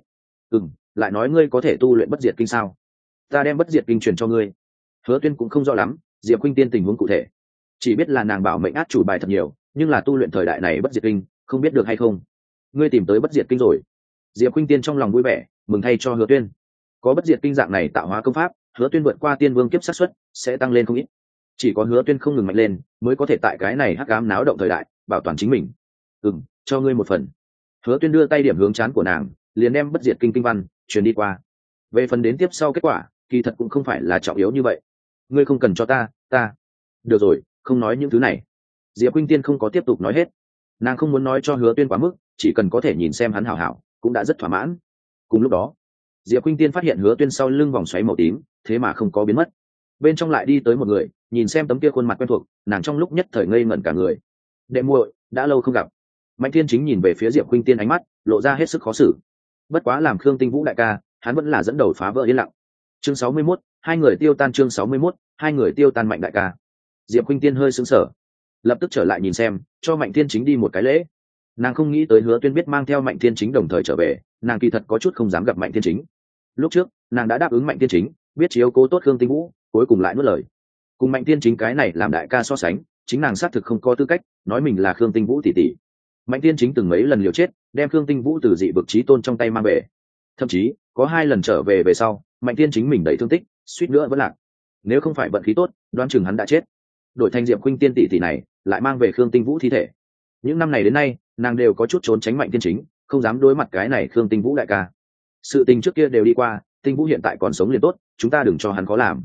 Speaker 1: Lại nói ngươi có thể tu luyện bất diệt kinh sao? Ta đem bất diệt kinh truyền cho ngươi. Hứa Tuyên cũng không rõ lắm Diệp Khuynh Tiên tình huống cụ thể, chỉ biết là nàng bảo mệnh át chủ bài thật nhiều, nhưng là tu luyện thời đại này bất diệt kinh không biết được hay không. Ngươi tìm tới bất diệt kinh rồi? Diệp Khuynh Tiên trong lòng vui vẻ, mừng thay cho Hứa Tuyên. Có bất diệt kinh dạng này tạo hóa công pháp, Hứa Tuyên vượt qua tiên vương kiếp xác suất sẽ tăng lên không ít. Chỉ có Hứa Tuyên không ngừng mạnh lên, mới có thể tại cái này hắc ám náo động thời đại bảo toàn chính mình. Cho ngươi một phần. Hứa Tuyên đưa tay điểm hướng trán của nàng, liền đem bất diệt kinh kinh văn truyền đi qua. Về phần đến tiếp sau kết quả, kỳ thật cũng không phải là trọng yếu như vậy. Ngươi không cần cho ta. Được rồi, không nói những thứ này. Diệp Khuynh Tiên không có tiếp tục nói hết. Nàng không muốn nói cho Hứa Tuyên quá mức, chỉ cần có thể nhìn xem hắn hảo hảo, cũng đã rất thỏa mãn. Cùng lúc đó, Diệp Khuynh Tiên phát hiện Hứa Tuyên sau lưng vòng xoáy màu tím, thế mà không có biến mất. Bên trong lại đi tới một người, nhìn xem tấm kia khuôn mặt quen thuộc, nàng trong lúc nhất thời ngây ngẩn cả người. Đệ muội, đã lâu không gặp. Mạnh Thiên Chính nhìn về phía Diệp Khuynh Tiên, ánh mắt lộ ra hết sức khó xử. Bất quá làm Khương Tinh Vũ đại ca, hắn vẫn là dẫn đầu phá vỡ yên lặng. Chương 61, hai người tiêu tan. Chương 61, hai người tiêu tan. Mạnh đại ca. Diệp Khuynh Tiên hơi sững sờ, lập tức trở lại nhìn xem, cho Mạnh Thiên Chính đi một cái lễ. Nàng không nghĩ tới Hứa Tuyên biết mang theo Mạnh Thiên Chính đồng thời trở về, nàng kỳ thật có chút không dám gặp Mạnh Thiên Chính. Lúc trước, nàng đã đáp ứng Mạnh Thiên Chính, biết chiếu cố tốt Khương Tinh Vũ, cuối cùng lại nuốt lời. Cùng Mạnh Thiên Chính cái này làm đại ca so sánh, chính nàng xác thực không có tư cách nói mình là Khương Tinh Vũ tỷ tỷ. Mạnh Thiên Chính từng mấy lần liều chết, đem Khương Tinh Vũ từ dị vực chí tôn trong tay mang về. Thậm chí, có 2 lần trở về sau, Mạnh Thiên Chính mình đầy thương tích, suýt nữa vẫn lạc. Nếu không phải vận khí tốt, đoán chừng hắn đã chết. Đổi thành Diệp Khuynh Tiên tỷ tỷ này, lại mang về Khương Tinh Vũ thi thể. Những năm này đến nay, nàng đều có chút trốn tránh Mạnh Thiên Chính, không dám đối mặt cái này Khương Tinh Vũ đại ca. Sự tình trước kia đều đi qua, Tinh Vũ hiện tại còn sống liền tốt, chúng ta đừng cho hắn khó làm.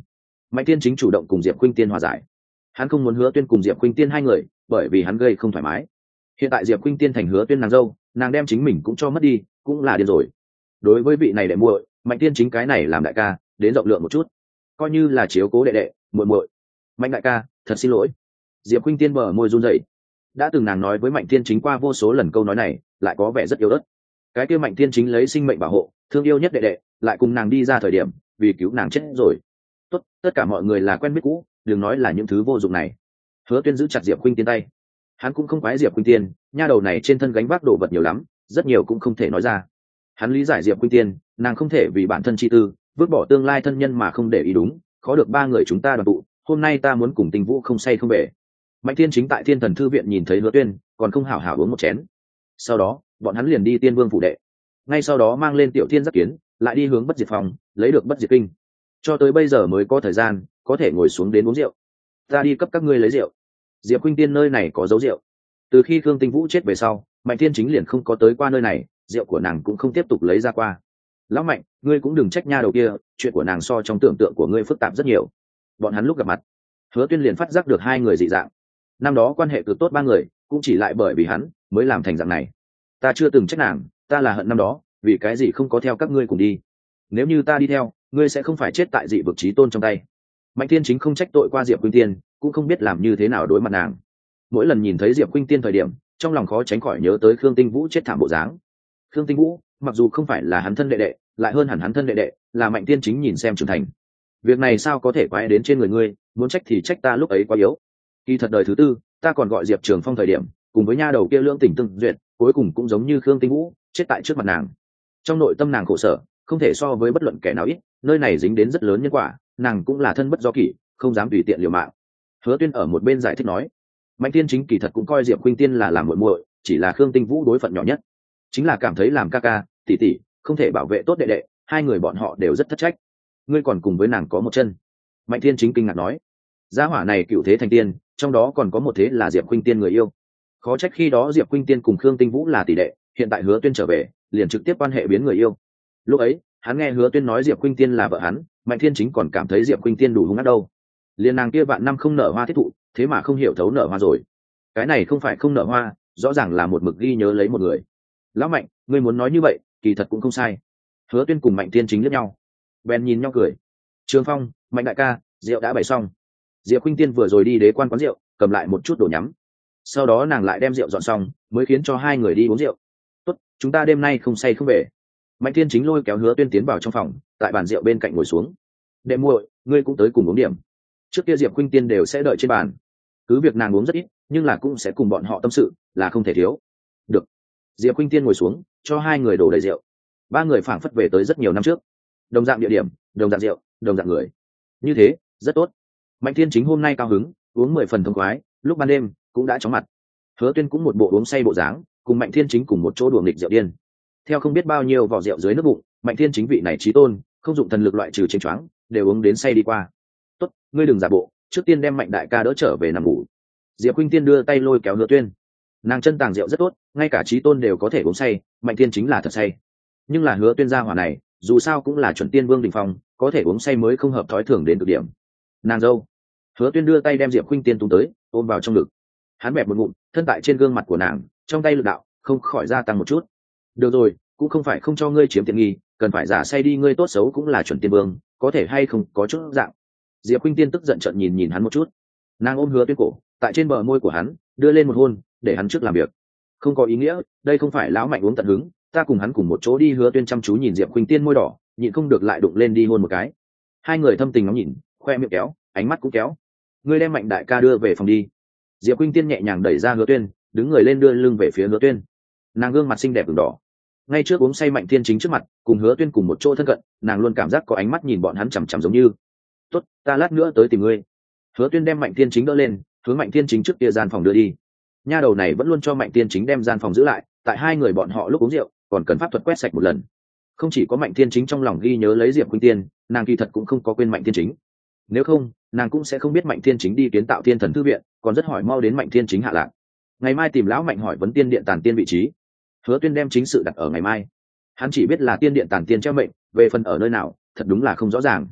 Speaker 1: Mạnh Thiên Chính chủ động cùng Diệp Khuynh Tiên hòa giải. Hắn không muốn Hứa Tuyên cùng Diệp Khuynh Tiên hai người, bởi vì hắn gây không thoải mái. Hiện tại Diệp Khuynh Tiên thành Hứa Tuyên nàng dâu, nàng đem chính mình cũng cho mất đi, cũng là điên rồi. Đối với vị này đệ muội, Mạnh Thiên Chính cái này làm đại ca, đến rộng lượng một chút, coi như là chiếu cố đệ đệ, muội muội. Mạnh đại ca, thật xin lỗi. Diệp Khuynh Tiên bờ môi run rẩy. Đã từng nàng nói với Mạnh Thiên Chính qua vô số lần câu nói này, lại có vẻ rất yếu ớt. Cái kia Mạnh Thiên Chính lấy sinh mệnh bảo hộ, thương yêu nhất đệ đệ, lại cùng nàng đi ra thời điểm, vì cứu nàng chết rồi. Tốt, tất cả mọi người là quen biết cũ, đừng nói là những thứ vô dụng này. Hứa Tuyên giữ chặt Diệp Khuynh Tiên tay. Hắn cũng không quái Diệp Khuynh Tiên, nha đầu này trên thân gánh vác đồ vật nhiều lắm, rất nhiều cũng không thể nói ra. Hắn lý giải Diệp Khuynh Tiên, nàng không thể vì bản thân chi tư, vứt bỏ tương lai thân nhân mà không để ý đúng, khó được ba người chúng ta đoàn tụ, hôm nay ta muốn cùng Tình Vũ không say không về. Mạnh Thiên Chính tại Thiên Thần thư viện nhìn thấy Hứa Tuyên, còn không hảo hảo uống một chén. Sau đó, bọn hắn liền đi Tiên Vương phủ đệ. Ngay sau đó mang lên Tiểu Thiên Giác Kiến, lại đi hướng Bất Diệt phòng, lấy được Bất Diệt kinh. Cho tới bây giờ mới có thời gian, có thể ngồi xuống đến uống rượu. Ta đi cấp các ngươi lấy rượu. Diệp Khuynh Tiên nơi này có dấu rượu. Từ khi Khương Tinh Vũ chết về sau, Mạnh Thiên Chính liền không có tới qua nơi này, rượu của nàng cũng không tiếp tục lấy ra qua. Lão Mạnh, ngươi cũng đừng trách nha đầu kia, chuyện của nàng so trong tưởng tượng của ngươi phức tạp rất nhiều. Bọn hắn lúc gặp mặt, Hứa Tuyên liền phát giác được hai người dị dạng. Năm đó quan hệ cực tốt ba người, cũng chỉ lại bởi vì hắn mới làm thành dạng này. Ta chưa từng trách nàng, ta là hận năm đó, vì cái gì không có theo các ngươi cùng đi. Nếu như ta đi theo, ngươi sẽ không phải chết tại dị vực chí tôn trong tay. Mạnh Thiên Chính không trách tội qua Diệp Khuynh Tiên, cũng không biết làm như thế nào đối mặt nàng. Mỗi lần nhìn thấy Diệp Khuynh Tiên thời điểm, trong lòng khó tránh khỏi nhớ tới Khương Tinh Vũ chết thảm bộ dáng. Khương Tinh Vũ, mặc dù không phải là hắn thân đệ đệ, lại hơn hẳn hắn thân đệ đệ, là Mạnh Thiên Chính nhìn xem trưởng thành. Việc này sao có thể quái đến trên người ngươi, muốn trách thì trách ta lúc ấy quá yếu. Kỳ thật đời thứ tư, ta còn gọi Diệp Trường Phong thời điểm, cùng với nha đầu kia lưỡng tình tương duyệt, cuối cùng cũng giống như Khương Tinh Vũ, chết tại trước mặt nàng. Trong nội tâm nàng khổ sở, không thể so với bất luận kẻ nào ít, nơi này dính đến rất lớn nhân quả, nàng cũng là thân bất do kỷ, không dám tùy tiện liều mạng. Hứa Tuyên ở một bên giải thích nói, Mạnh Thiên Chính kỳ thật cũng coi Diệp Khuynh Tiên là làm muội muội, chỉ là Khương Tinh Vũ đối phận nhỏ nhất, chính là cảm thấy làm ca ca, tỷ tỷ, không thể bảo vệ tốt đệ đệ, hai người bọn họ đều rất thất trách. Ngươi còn cùng với nàng có một chân. Mạnh Thiên Chính kinh ngạc nói, gia hỏa này cựu thế thành tiên, trong đó còn có một thế là Diệp Khuynh Tiên người yêu. Khó trách khi đó Diệp Khuynh Tiên cùng Khương Tinh Vũ là tỷ đệ, hiện tại Hứa Tuyên trở về, liền trực tiếp quan hệ biến người yêu. Lúc ấy, hắn nghe Hứa Tuyên nói Diệp Khuynh Tiên là vợ hắn, Mạnh Thiên Chính còn cảm thấy Diệp Khuynh Tiên đủ hung ác đâu. Liên nàng kia vạn năm không nở hoa thiết thụ, thế mà không hiểu thấu nở hoa rồi. Cái này không phải không nở hoa, rõ ràng là một mực ghi nhớ lấy một người. Lão Mạnh, ngươi muốn nói như vậy, kỳ thật cũng không sai. Hứa Tuyên cùng Mạnh Thiên Chính liếc nhau, bèn nhìn nhau cười. Trường Phong, Mạnh đại ca, rượu đã bày xong. Diệp Khuynh Tiên vừa rồi đi đế quan quán rượu, cầm lại một chút đồ nhắm. Sau đó nàng lại đem rượu dọn xong, mới khiến cho hai người đi uống rượu. Tốt, chúng ta đêm nay không say không về. Mạnh Thiên Chính lôi kéo Hứa Tuyên tiến vào trong phòng, tại bàn rượu bên cạnh ngồi xuống. Đệ muội, ngươi cũng tới cùng uống điểm. Trước kia Diệp Khuynh Tiên đều sẽ đợi trên bàn, cứ việc nàng uống rất ít, nhưng là cũng sẽ cùng bọn họ tâm sự, là không thể thiếu. Được. Diệp Khuynh Tiên ngồi xuống, cho hai người đổ đầy rượu. Ba người phảng phất về tới rất nhiều năm trước, đồng dạng địa điểm, đồng dạng rượu, đồng dạng người. Như thế, rất tốt. Mạnh Thiên Chính hôm nay cao hứng, uống 10 phần thông khoái, lúc ban đêm cũng đã chóng mặt. Hứa Tuyên cũng một bộ uống say bộ dáng, cùng Mạnh Thiên Chính cùng một chỗ đùa nghịch rượu điên. Theo không biết bao nhiêu vỏ rượu dưới nước bụng, Mạnh Thiên Chính vị này chí tôn, không dụng thần lực loại trừ chênh choáng, đều uống đến say đi qua. Tốt, ngươi đừng giả bộ, trước tiên đem Mạnh đại ca đỡ trở về nằm ngủ. Diệp Khuynh Tiên đưa tay lôi kéo Hứa Tuyên. Nàng chân tàng rượu rất tốt, ngay cả chí tôn đều có thể uống say, Mạnh Thiên Chính là thật say. Nhưng là Hứa Tuyên gia hỏa này, dù sao cũng là chuẩn tiên vương đỉnh phong, có thể uống say mới không hợp thói thường đến cực điểm. Nàng dâu. Hứa Tuyên đưa tay đem Diệp Khuynh Tiên tung tới, ôm vào trong ngực. Hắn bẹp một ngụm, thân tại trên gương mặt của nàng, trong tay lực đạo không khỏi gia tăng một chút. Được rồi, cũng không phải không cho ngươi chiếm tiện nghi, cần phải giả say đi, ngươi tốt xấu cũng là chuẩn tiên vương, có thể hay không có chút dạng. Diệp Khuynh Tiên tức giận trợn nhìn hắn một chút. Nàng ôm Hứa Tuyên cổ, tại trên bờ môi của hắn đưa lên một hôn, để hắn trước làm việc. Không có ý nghĩa, đây không phải lão Mạnh uống tận hứng, ta cùng hắn cùng một chỗ đi. Hứa Tuyên chăm chú nhìn Diệp Khuynh Tiên môi đỏ, nhịn không được lại đụng lên đi hôn một cái. Hai người thâm tình ngóng nhìn, khoe miệng kéo, ánh mắt cũng kéo. Ngươi đem Mạnh đại ca đưa về phòng đi. Diệp Khuynh Tiên nhẹ nhàng đẩy ra Hứa Tuyên, đứng người lên đưa lưng về phía Hứa Tuyên. Nàng gương mặt xinh đẹp ửng đỏ. Ngay trước uống say Mạnh Thiên Chính trước mặt, cùng Hứa Tuyên cùng một chỗ thân cận, nàng luôn cảm giác có ánh mắt nhìn bọn hắn chằm chằm giống như. Tốt, ta lát nữa tới tìm ngươi. Hứa Tuyên đem Mạnh Thiên Chính đỡ lên, hướng Mạnh Thiên Chính trước kia gian phòng đưa đi. Nha đầu này vẫn luôn cho Mạnh Thiên Chính đem gian phòng giữ lại, tại hai người bọn họ lúc uống rượu, còn cần pháp thuật quét sạch một lần. Không chỉ có Mạnh Thiên Chính trong lòng ghi nhớ lấy Diệp Khuynh Tiên, nàng kỳ thật cũng không có quên Mạnh Thiên Chính. Nếu không, nàng cũng sẽ không biết Mạnh Thiên Chính đi kiến tạo Thiên Thần thư viện, còn rất hỏi mau đến Mạnh Thiên Chính hạ lạc. Ngày mai tìm lão Mạnh hỏi vấn tiên điện tàn tiên vị trí. Hứa Tuyên đem chính sự đặt ở ngày mai. Hắn chỉ biết là tiên điện tàn tiên treo mệnh, về phần ở nơi nào, thật đúng là không rõ ràng.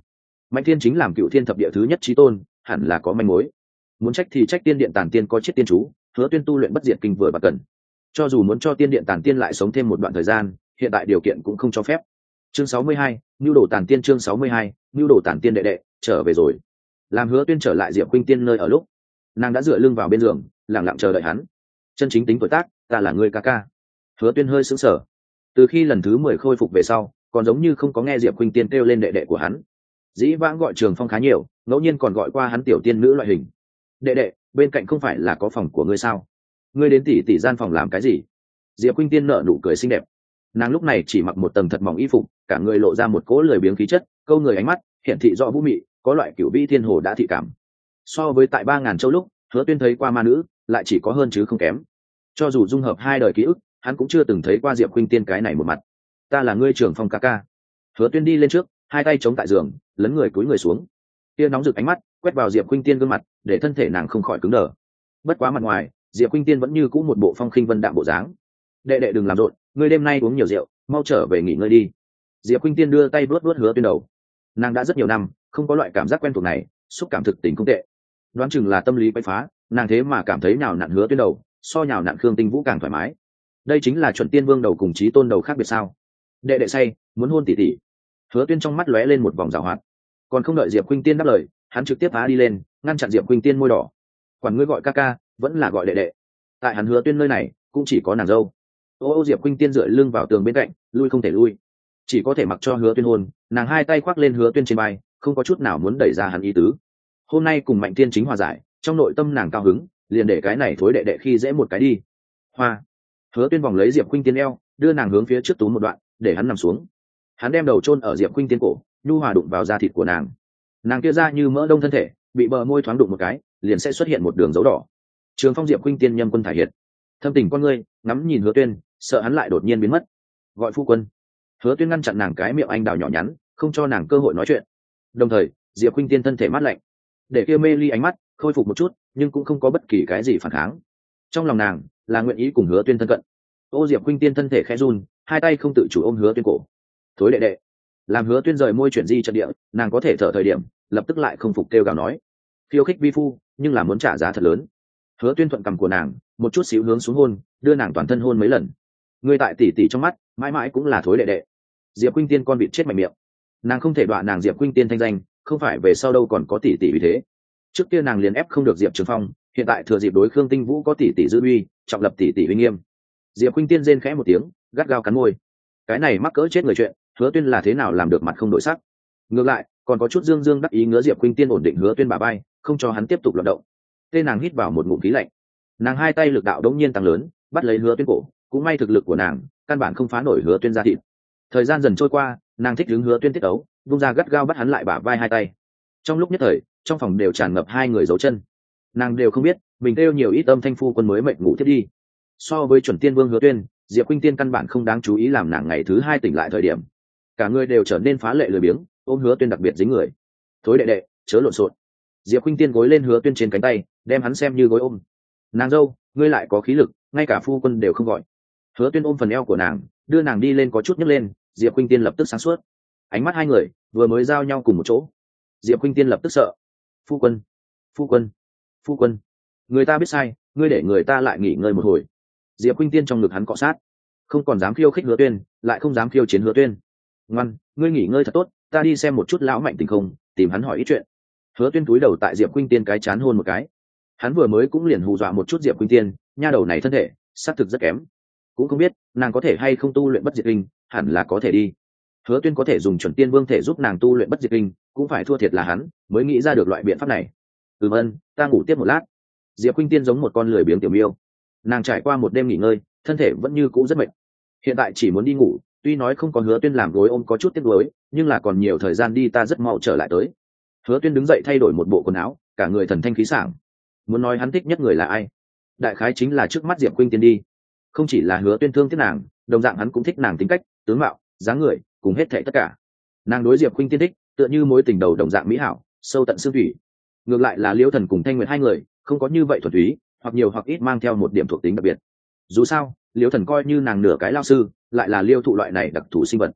Speaker 1: Mạnh Thiên chính làm cựu thiên thập địa thứ nhất chí tôn, hẳn là có manh mối. Muốn trách thì trách tiên điện tản tiên có chiết tiên chú, Hứa Tuyên tu luyện bất diệt kinh vừa và cần. Cho dù muốn cho tiên điện tản tiên lại sống thêm một đoạn thời gian, hiện tại điều kiện cũng không cho phép. Chương 62, nưu đồ tản tiên. Chương 62, nưu đồ tản tiên đệ đệ trở về rồi. Làm Hứa Tuyên trở lại Diệp Khuynh Tiên nơi ở lúc, nàng đã dựa lưng vào bên giường, lặng lặng chờ đợi hắn. Chân chính tính tuổi tác, ta là người ca ca. Hứa Tuyên hơi sững sờ. Từ khi lần thứ 10 khôi phục về sau, còn giống như không có nghe Diệp Khuynh Tiên kêu lên đệ đệ của hắn. Dĩ vãng gọi Trường Phong khá nhiều, ngẫu nhiên còn gọi qua hắn tiểu tiên nữ loại hình. Đệ đệ, bên cạnh không phải là có phòng của ngươi sao? Ngươi đến tỷ tỷ gian phòng làm cái gì? Diệp Khuynh Tiên nở nụ cười xinh đẹp. Nàng lúc này chỉ mặc một tầng thật mỏng y phục, cả người lộ ra một cỗ lười biếng khí chất, câu người ánh mắt hiện thị rõ vũ mị, có loại cửu vĩ thiên hồ đã thị cảm. So với tại 3000 châu lúc, Hứa Tuyên thấy qua ma nữ, lại chỉ có hơn chứ không kém. Cho dù dung hợp hai đời ký ức, hắn cũng chưa từng thấy qua Diệp Khuynh Tiên cái này một mặt. Ta là ngươi Trường Phong ca ca. Hứa Tuyên đi lên trước, hai tay chống tại giường, lấn người cúi người xuống. Tia nóng rực ánh mắt quét vào Diệp Khuynh Tiên gương mặt, để thân thể nàng không khỏi cứng đờ. Bất quá mặt ngoài, Diệp Khuynh Tiên vẫn như cũ một bộ phong khinh vân đạm bộ dáng. Đệ đệ đừng làm rộn, ngươi đêm nay uống nhiều rượu, mau trở về nghỉ ngơi đi. Diệp Khuynh Tiên đưa tay vuốt vuốt Hứa Tuyên đầu. Nàng đã rất nhiều năm không có loại cảm giác quen thuộc này, xúc cảm thực tình không tệ. Đoán chừng là tâm lý quấy phá, nàng thế mà cảm thấy nhào nặn Hứa Tuyên đầu, so nhào nặn Khương Tinh Vũ càng thoải mái. Đây chính là chuẩn tiên vương đầu cùng chí tôn đầu khác biệt sao? Đệ đệ say, muốn hôn tỷ tỷ. Hứa Tuyên trong mắt lóe lên một vòng giảo hoạt. Còn không đợi Diệp Khuynh Tiên đáp lời, hắn trực tiếp phá đi lên, ngăn chặn Diệp Khuynh Tiên môi đỏ. Quản ngươi gọi ca ca, vẫn là gọi đệ đệ. Tại hắn Hứa Tuyên nơi này, cũng chỉ có nàng dâu. Ô Diệp Khuynh Tiên dựa lưng vào tường bên cạnh, lui không thể lui, chỉ có thể mặc cho Hứa Tuyên hôn. Nàng hai tay khoác lên Hứa Tuyên trên vai, không có chút nào muốn đẩy ra hắn ý tứ. Hôm nay cùng Mạnh Thiên chính hòa giải, trong nội tâm nàng cao hứng, liền để cái này thối đệ đệ khi dễ một cái đi. Hoa. Hứa Tuyên vòng lấy Diệp Khuynh Tiên eo, đưa nàng hướng phía trước túm một đoạn, để hắn nằm xuống. Hắn đem đầu chôn ở Diệp Khuynh Tiên cổ, nhu hòa đụng vào da thịt của nàng. Nàng kia ra như mỡ đông thân thể, bị bờ môi thoáng đụng một cái, liền sẽ xuất hiện một đường dấu đỏ. Trường Phong Diệp Khuynh Tiên nhâm quân thải hiệt, thâm tình con ngươi ngắm nhìn Hứa Tuyên, sợ hắn lại đột nhiên biến mất. Gọi phu quân. Hứa Tuyên ngăn chặn nàng cái miệng anh đào nhỏ nhắn, không cho nàng cơ hội nói chuyện. Đồng thời, Diệp Khuynh Tiên thân thể mát lạnh, để kia mê ly ánh mắt khôi phục một chút, nhưng cũng không có bất kỳ cái gì phản kháng. Trong lòng nàng là nguyện ý cùng Hứa Tuyên thân cận. Ô Diệp Khuynh Tiên thân thể khẽ run, hai tay không tự chủ ôm Hứa Tuyên cổ. Thối đệ đệ. Làm Hứa Tuyên rời môi chuyển di trận địa, nàng có thể thở thời điểm, lập tức lại không phục kêu gào nói: khiêu khích vi phu, nhưng là muốn trả giá thật lớn. Hứa Tuyên thuận cầm của nàng, một chút xíu hướng xuống hôn, đưa nàng toàn thân hôn mấy lần. Người tại tỷ tỷ trong mắt, mãi mãi cũng là thối đệ đệ. Diệp Khuynh Tiên con vịt chết mạnh miệng. Nàng không thể đọa nàng Diệp Khuynh Tiên thanh danh, không phải về sau đâu còn có tỷ tỷ vì thế. Trước kia nàng liền ép không được Diệp Trường Phong, hiện tại thừa dịp đối Khương Tinh Vũ có tỷ tỷ dư uy, trọng lập tỷ tỷ uy nghiêm. Diệp Khuynh Tiên rên khẽ một tiếng, gắt gao cắn môi. Cái này mắc cỡ chết người chuyện, Hứa Tuyên là thế nào làm được mặt không đổi sắc. Ngược lại, còn có chút dương dương đắc ý ngứa Diệp Khuynh Tiên ổn định Hứa Tuyên bả vai, không cho hắn tiếp tục loạn động. Tên nàng hít vào một ngụm khí lạnh. Nàng hai tay lực đạo đống nhiên tăng lớn, bắt lấy Hứa Tuyên cổ, cũng may thực lực của nàng căn bản không phá nổi Hứa Tuyên ra thịt. Thời gian dần trôi qua, nàng thích đứng Hứa Tuyên tiết ấu, vung ra gắt gao bắt hắn lại bả vai hai tay. Trong lúc nhất thời, trong phòng đều tràn ngập hai người dấu chân. Nàng đều không biết mình kêu nhiều ít âm thanh phu quân mới mệnh ngủ thiết đi. So với chuẩn tiên vương Hứa Tuyên, Diệp Khuynh Tiên căn bản không đáng chú ý, làm nàng ngày thứ hai tỉnh lại thời điểm, cả người đều trở nên phá lệ lười biếng, ôm Hứa Tuyên đặc biệt dính người. Thối đệ đệ, chớ lộn xộn. Diệp Khuynh Tiên gối lên Hứa Tuyên trên cánh tay, đem hắn xem như gối ôm. Nàng dâu, ngươi lại có khí lực, ngay cả phu quân đều không gọi. Hứa Tuyên ôm phần eo của nàng, đưa nàng đi lên có chút nhấc lên. Diệp Khuynh Tiên lập tức sáng suốt. Ánh mắt hai người vừa mới giao nhau cùng một chỗ, Diệp Khuynh Tiên lập tức sợ. Phu quân, phu quân, phu quân, người ta biết sai, ngươi để người ta lại nghỉ ngơi một hồi. Diệp Khuynh Tiên trong ngực hắn cọ sát, không còn dám khiêu khích Hứa Tuyên, lại không dám khiêu chiến Hứa Tuyên. Ngoan, ngươi nghỉ ngơi thật tốt, ta đi xem một chút lão Mạnh Tình không, tìm hắn hỏi ít chuyện. Hứa Tuyên cúi đầu tại Diệp Khuynh Tiên cái chán hôn một cái. Hắn vừa mới cũng liền hù dọa một chút Diệp Khuynh Tiên, nha đầu này thân thể xác thực rất kém, cũng không biết nàng có thể hay không tu luyện bất diệt kinh, hẳn là có thể đi. Hứa Tuyên có thể dùng chuẩn tiên vương thể giúp nàng tu luyện bất diệt kinh, cũng phải thua thiệt là hắn mới nghĩ ra được loại biện pháp này. Ân, ta ngủ tiếp một lát. Diệp Khuynh Tiên giống một con lười biếng tiểu miêu, nàng trải qua một đêm nghỉ ngơi, thân thể vẫn như cũ rất mệt, hiện tại chỉ muốn đi ngủ. Tuy nói không có Hứa Tuyên làm gối ôm có chút tiếc nuối, nhưng là còn nhiều thời gian đi, ta rất mau trở lại tới. Hứa Tuyên đứng dậy thay đổi một bộ quần áo, cả người thần thanh khí sảng. Muốn nói hắn thích nhất người là ai, đại khái chính là trước mắt Diệp Khuynh Tiên đi. Không chỉ là Hứa Tuyên thương tiếc nàng, đồng dạng hắn cũng thích nàng tính cách, tướng mạo, dáng người, cùng hết thảy tất cả. Nàng đối Diệp Khuynh Tiên thích, tựa như mối tình đầu đồng dạng mỹ hảo, sâu tận xương thủy. Ngược lại là Liễu Thần cùng Thanh Nguyệt hai người, không có như vậy thuần túy, hoặc nhiều hoặc ít mang theo một điểm thuộc tính đặc biệt. Dù sao, Liễu Thần coi như nàng nửa cái lao sư, lại là Liêu Thụ loại này đặc thù sinh vật.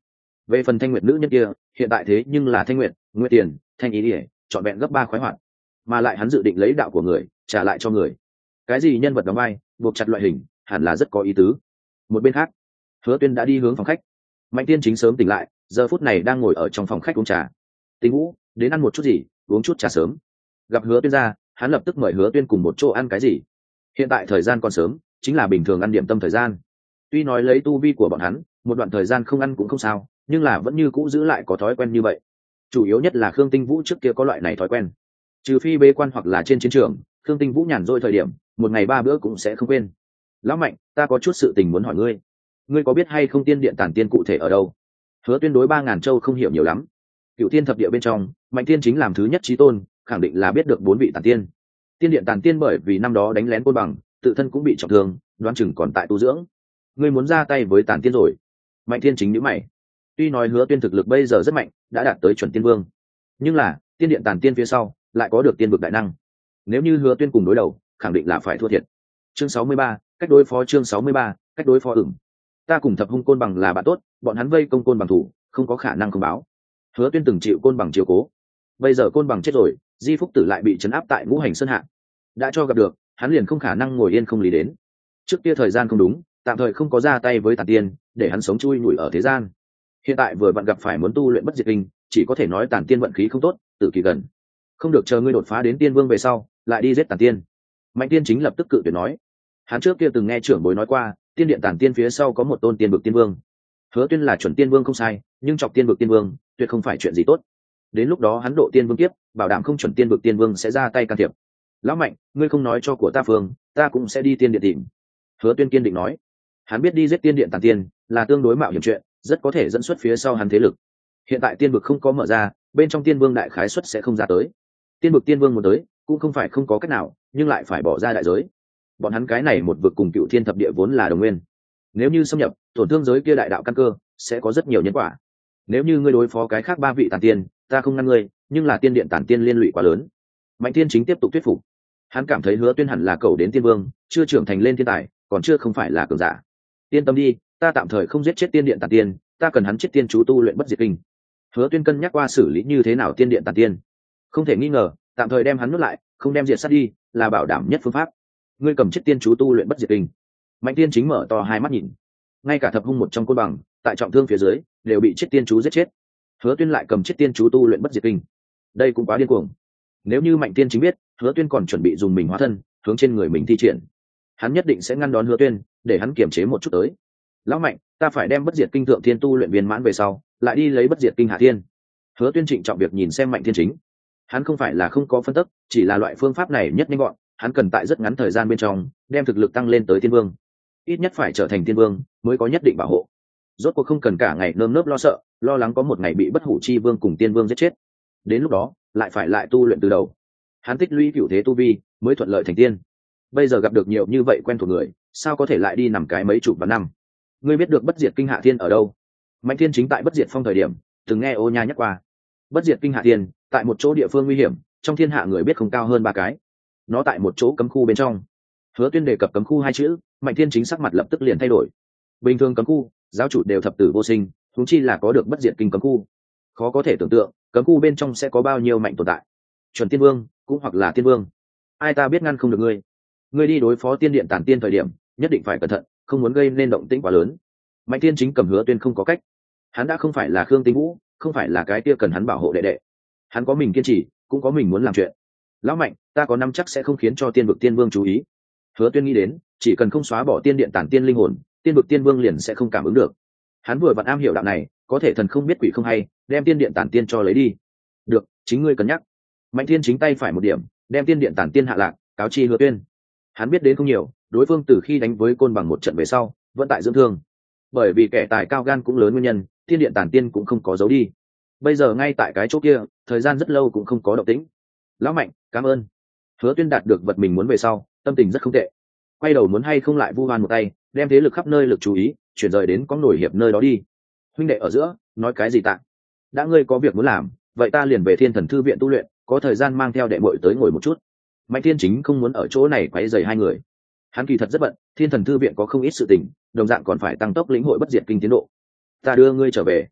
Speaker 1: Về phần Thanh Nguyệt nữ nhân kia, hiện tại thế nhưng là Thanh Nguyệt, Nguyệt Tiền, Thanh Ý Điệp, chọn vẹn gấp 3 khoái hoạt, mà lại hắn dự định lấy đạo của người trả lại cho người. Cái gì nhân vật đóng vai, buộc chặt loại hình, hẳn là rất có ý tứ. Một bên khác, Hứa Tuyên đã đi hướng phòng khách. Mạnh Tiên Chính sớm tỉnh lại, giờ phút này đang ngồi ở trong phòng khách uống trà. Tình Vũ, đến ăn một chút gì, uống chút trà sớm. Gặp Hứa Tuyên ra, hắn lập tức mời Hứa Tuyên cùng một chỗ ăn cái gì. Hiện tại thời gian còn sớm, chính là bình thường ăn điểm tâm thời gian. Tuy nói lấy tu vi của bọn hắn, một đoạn thời gian không ăn cũng không sao, nhưng là vẫn như cũ giữ lại có thói quen như vậy. Chủ yếu nhất là Khương Tinh Vũ trước kia có loại này thói quen. Trừ phi bế quan hoặc là trên chiến trường, Khương Tinh Vũ nhàn rỗi thời điểm, một ngày 3 bữa cũng sẽ không quên. Lão Mạnh, ta có chút sự tình muốn hỏi ngươi. Ngươi có biết hay không tiên điện tản tiên cụ thể ở đâu? Hứa Tuyên đối 3000 châu không hiểu nhiều lắm. Cựu Tiên thập địa bên trong, Mạnh Tiên Chính làm thứ nhất chí tôn, khẳng định là biết được 4 vị tản tiên. Tiên điện tản tiên bởi vì năm đó đánh lén Côn Bằng, tự thân cũng bị trọng thương, đoán chừng còn tại tu dưỡng. Ngươi muốn ra tay với tản tiên rồi? Mạnh Tiên Chính nhíu mày. Tuy nói Hứa Tuyên thực lực bây giờ rất mạnh, đã đạt tới chuẩn tiên vương, nhưng là tiên điện tản tiên phía sau lại có được tiên vực đại năng. Nếu như Hứa Tuyên cùng đối đầu, khẳng định là phải thua thiệt. Chương 63, cách đối phó. Chương 63, cách đối phó. Ta cùng Thập Hung Côn Bằng là bạn tốt, bọn hắn vây công Côn Bằng thủ, không có khả năng không báo. Hứa Tuyên từng chịu Côn Bằng chiếu cố, bây giờ Côn Bằng chết rồi, Di Phúc Tử lại bị trấn áp tại Ngũ Hành Sơn hạ, đã cho gặp được, hắn liền không khả năng ngồi yên không lý đến. Trước kia thời gian không đúng, tạm thời không có ra tay với Tản Tiên, để hắn sống chui nhủi ở thế gian. Hiện tại vừa vặn gặp phải muốn tu luyện bất diệt kinh, chỉ có thể nói Tản Tiên vận khí không tốt, tự kỳ gần. Không được, chờ ngươi đột phá đến tiên vương về sau, lại đi giết Tản Tiên. Mạnh Tiên Chính lập tức cự tuyệt nói. Hắn trước kia từng nghe trưởng bối nói qua, tiên điện Tản Tiên phía sau có một tôn tiên vực tiên vương. Hứa Tuyên là chuẩn tiên vương không sai, nhưng chọc tiên vực tiên vương, tuyệt không phải chuyện gì tốt. Đến lúc đó hắn độ tiên vương kiếp, bảo đảm không chuẩn tiên vực tiên vương sẽ ra tay can thiệp. Lão Mạnh, ngươi không nói cho của ta phương, ta cũng sẽ đi tiên điện tìm. Hứa Tuyên kiên định nói. Hắn biết đi giết tiên điện Tản Tiên là tương đối mạo hiểm chuyện, rất có thể dẫn xuất phía sau hắn thế lực. Hiện tại tiên vực không có mở ra, bên trong tiên vương đại khái suất sẽ không ra tới. Tiên vực tiên vương muốn tới, cũng không phải không có cách nào, nhưng lại phải bỏ ra đại giới. Bọn hắn cái này một vực cùng Cựu Thiên thập địa vốn là đồng nguyên, nếu như xâm nhập, tổn thương giới kia đại đạo căn cơ, sẽ có rất nhiều nhân quả. Nếu như ngươi đối phó cái khác 3 vị Tản Tiên, ta không ngăn ngươi, nhưng là tiên điện Tản Tiên liên lụy quá lớn. Mạnh Tiên Chính tiếp tục thuyết phục. Hắn cảm thấy Hứa Tuyên hẳn là cầu đến tiên vương, chưa trưởng thành lên thiên tài, còn chưa không phải là cường giả. Yên tâm đi, ta tạm thời không giết chết tiên điện Tản Tiên, ta cần hắn chết tiên chú tu luyện bất diệt kinh. Hứa Tuyên cân nhắc qua xử lý như thế nào tiên điện Tản Tiên. Không thể nghi ngờ, tạm thời đem hắn nuốt lại, không đem diệt sát đi, là bảo đảm nhất phương pháp. Ngươi cầm chết tiên chú tu luyện bất diệt kinh. Mạnh Tiên Chính mở to hai mắt nhìn. Ngay cả Thập Hung một trong Côn Bằng, tại trọng thương phía dưới, đều bị chết tiên chú giết chết. Hứa Tuyên lại cầm chết tiên chú tu luyện bất diệt kinh. Đây cũng quá điên cuồng. Nếu như Mạnh Tiên Chính biết, Hứa Tuyên còn chuẩn bị dùng mình hóa thân, hướng trên người mình thi triển, hắn nhất định sẽ ngăn đón Hứa Tuyên, để hắn kiềm chế một chút tới. Lão Mạnh, ta phải đem bất diệt kinh thượng thiên tu luyện viên mãn về sau, lại đi lấy bất diệt kinh hạ thiên. Hứa Tuyên trịnh trọng việc nhìn xem Mạnh Tiên Chính. Hắn không phải là không có phân tích, chỉ là loại phương pháp này nhất nhanh gọn, hắn cần tại rất ngắn thời gian bên trong đem thực lực tăng lên tới tiên vương, ít nhất phải trở thành tiên vương mới có nhất định bảo hộ. Rốt cuộc không cần cả ngày nơm nớp lo sợ, lo lắng có một ngày bị bất hủ chi vương cùng tiên vương giết chết, đến lúc đó lại phải lại tu luyện từ đầu. Hắn tích lũy cửu thế tu vi mới thuận lợi thành tiên, bây giờ gặp được nhiều như vậy quen thuộc người, sao có thể lại đi nằm cái mấy chục và năm. Ngươi biết được bất diệt kinh hạ thiên ở đâu? Mạnh Thiên Chính tại bất diệt phong thời điểm từng nghe Ô Nha nhắc qua. Bất diệt kinh hạ thiên tại một chỗ địa phương nguy hiểm, trong thiên hạ người biết không cao hơn 3 cái. Nó tại một chỗ cấm khu bên trong. Hứa Tuyên đề cập cấm khu 2 chữ, Mạnh Thiên Chính sắc mặt lập tức liền thay đổi. Bình thường cấm khu, giáo chủ đều thập tử vô sinh, huống chi là có được bất diệt kinh cấm khu. Khó có thể tưởng tượng, cấm khu bên trong sẽ có bao nhiêu mạnh tồn tại. Chuẩn tiên vương, cũng hoặc là tiên vương. Ai ta biết ngăn không được ngươi. Ngươi đi đối phó tiên điện Tản Tiên thời điểm, nhất định phải cẩn thận, không muốn gây nên động tĩnh quá lớn. Mạnh Thiên Chính cầm Hứa Tuyên không có cách. Hắn đã không phải là Khương Tinh Vũ, không phải là cái kia cần hắn bảo hộ đệ đệ. Hắn có mình kiên trì, cũng có mình muốn làm chuyện. Lão Mạnh, ta có năm chắc sẽ không khiến cho tiên vực tiên vương chú ý. Hứa Tuyên nghĩ đến, chỉ cần không xóa bỏ tiên điện Tản Tiên linh hồn, tiên vực tiên vương liền sẽ không cảm ứng được. Hắn vừa vặn am hiểu đạo này, có thể thần không biết quỷ không hay, đem tiên điện Tản Tiên cho lấy đi. Được, chính ngươi cân nhắc. Mạnh Thiên Chính tay phải một điểm, đem tiên điện Tản Tiên hạ lạc, cáo chi Hứa Tuyên. Hắn biết đến không nhiều, đối phương từ khi đánh với Côn Bằng một trận về sau, vẫn tại dưỡng thương. Bởi vì kẻ tài cao gan cũng lớn nguyên nhân, tiên điện Tản Tiên cũng không có giấu đi. Bây giờ ngay tại cái chỗ kia, thời gian rất lâu cũng không có động tĩnh. Lão Mạnh, cảm ơn. Hứa Tuyên đạt được vật mình muốn về sau, tâm tình rất không tệ. Quay đầu muốn hay không lại vu oan một tay, đem thế lực khắp nơi lực chú ý chuyển rời đến có nổi hiệp nơi đó đi. Huynh đệ ở giữa, nói cái gì tạ? Đã ngươi có việc muốn làm, vậy ta liền về Thiên Thần thư viện tu luyện, có thời gian mang theo đệ muội tới ngồi một chút. Mạnh Thiên Chính không muốn ở chỗ này quấy rầy hai người. Hắn kỳ thật rất bận, Thiên Thần thư viện có không ít sự tình, đồng dạng còn phải tăng tốc lĩnh hội bất diệt kinh tiến độ. Ta đưa ngươi trở về.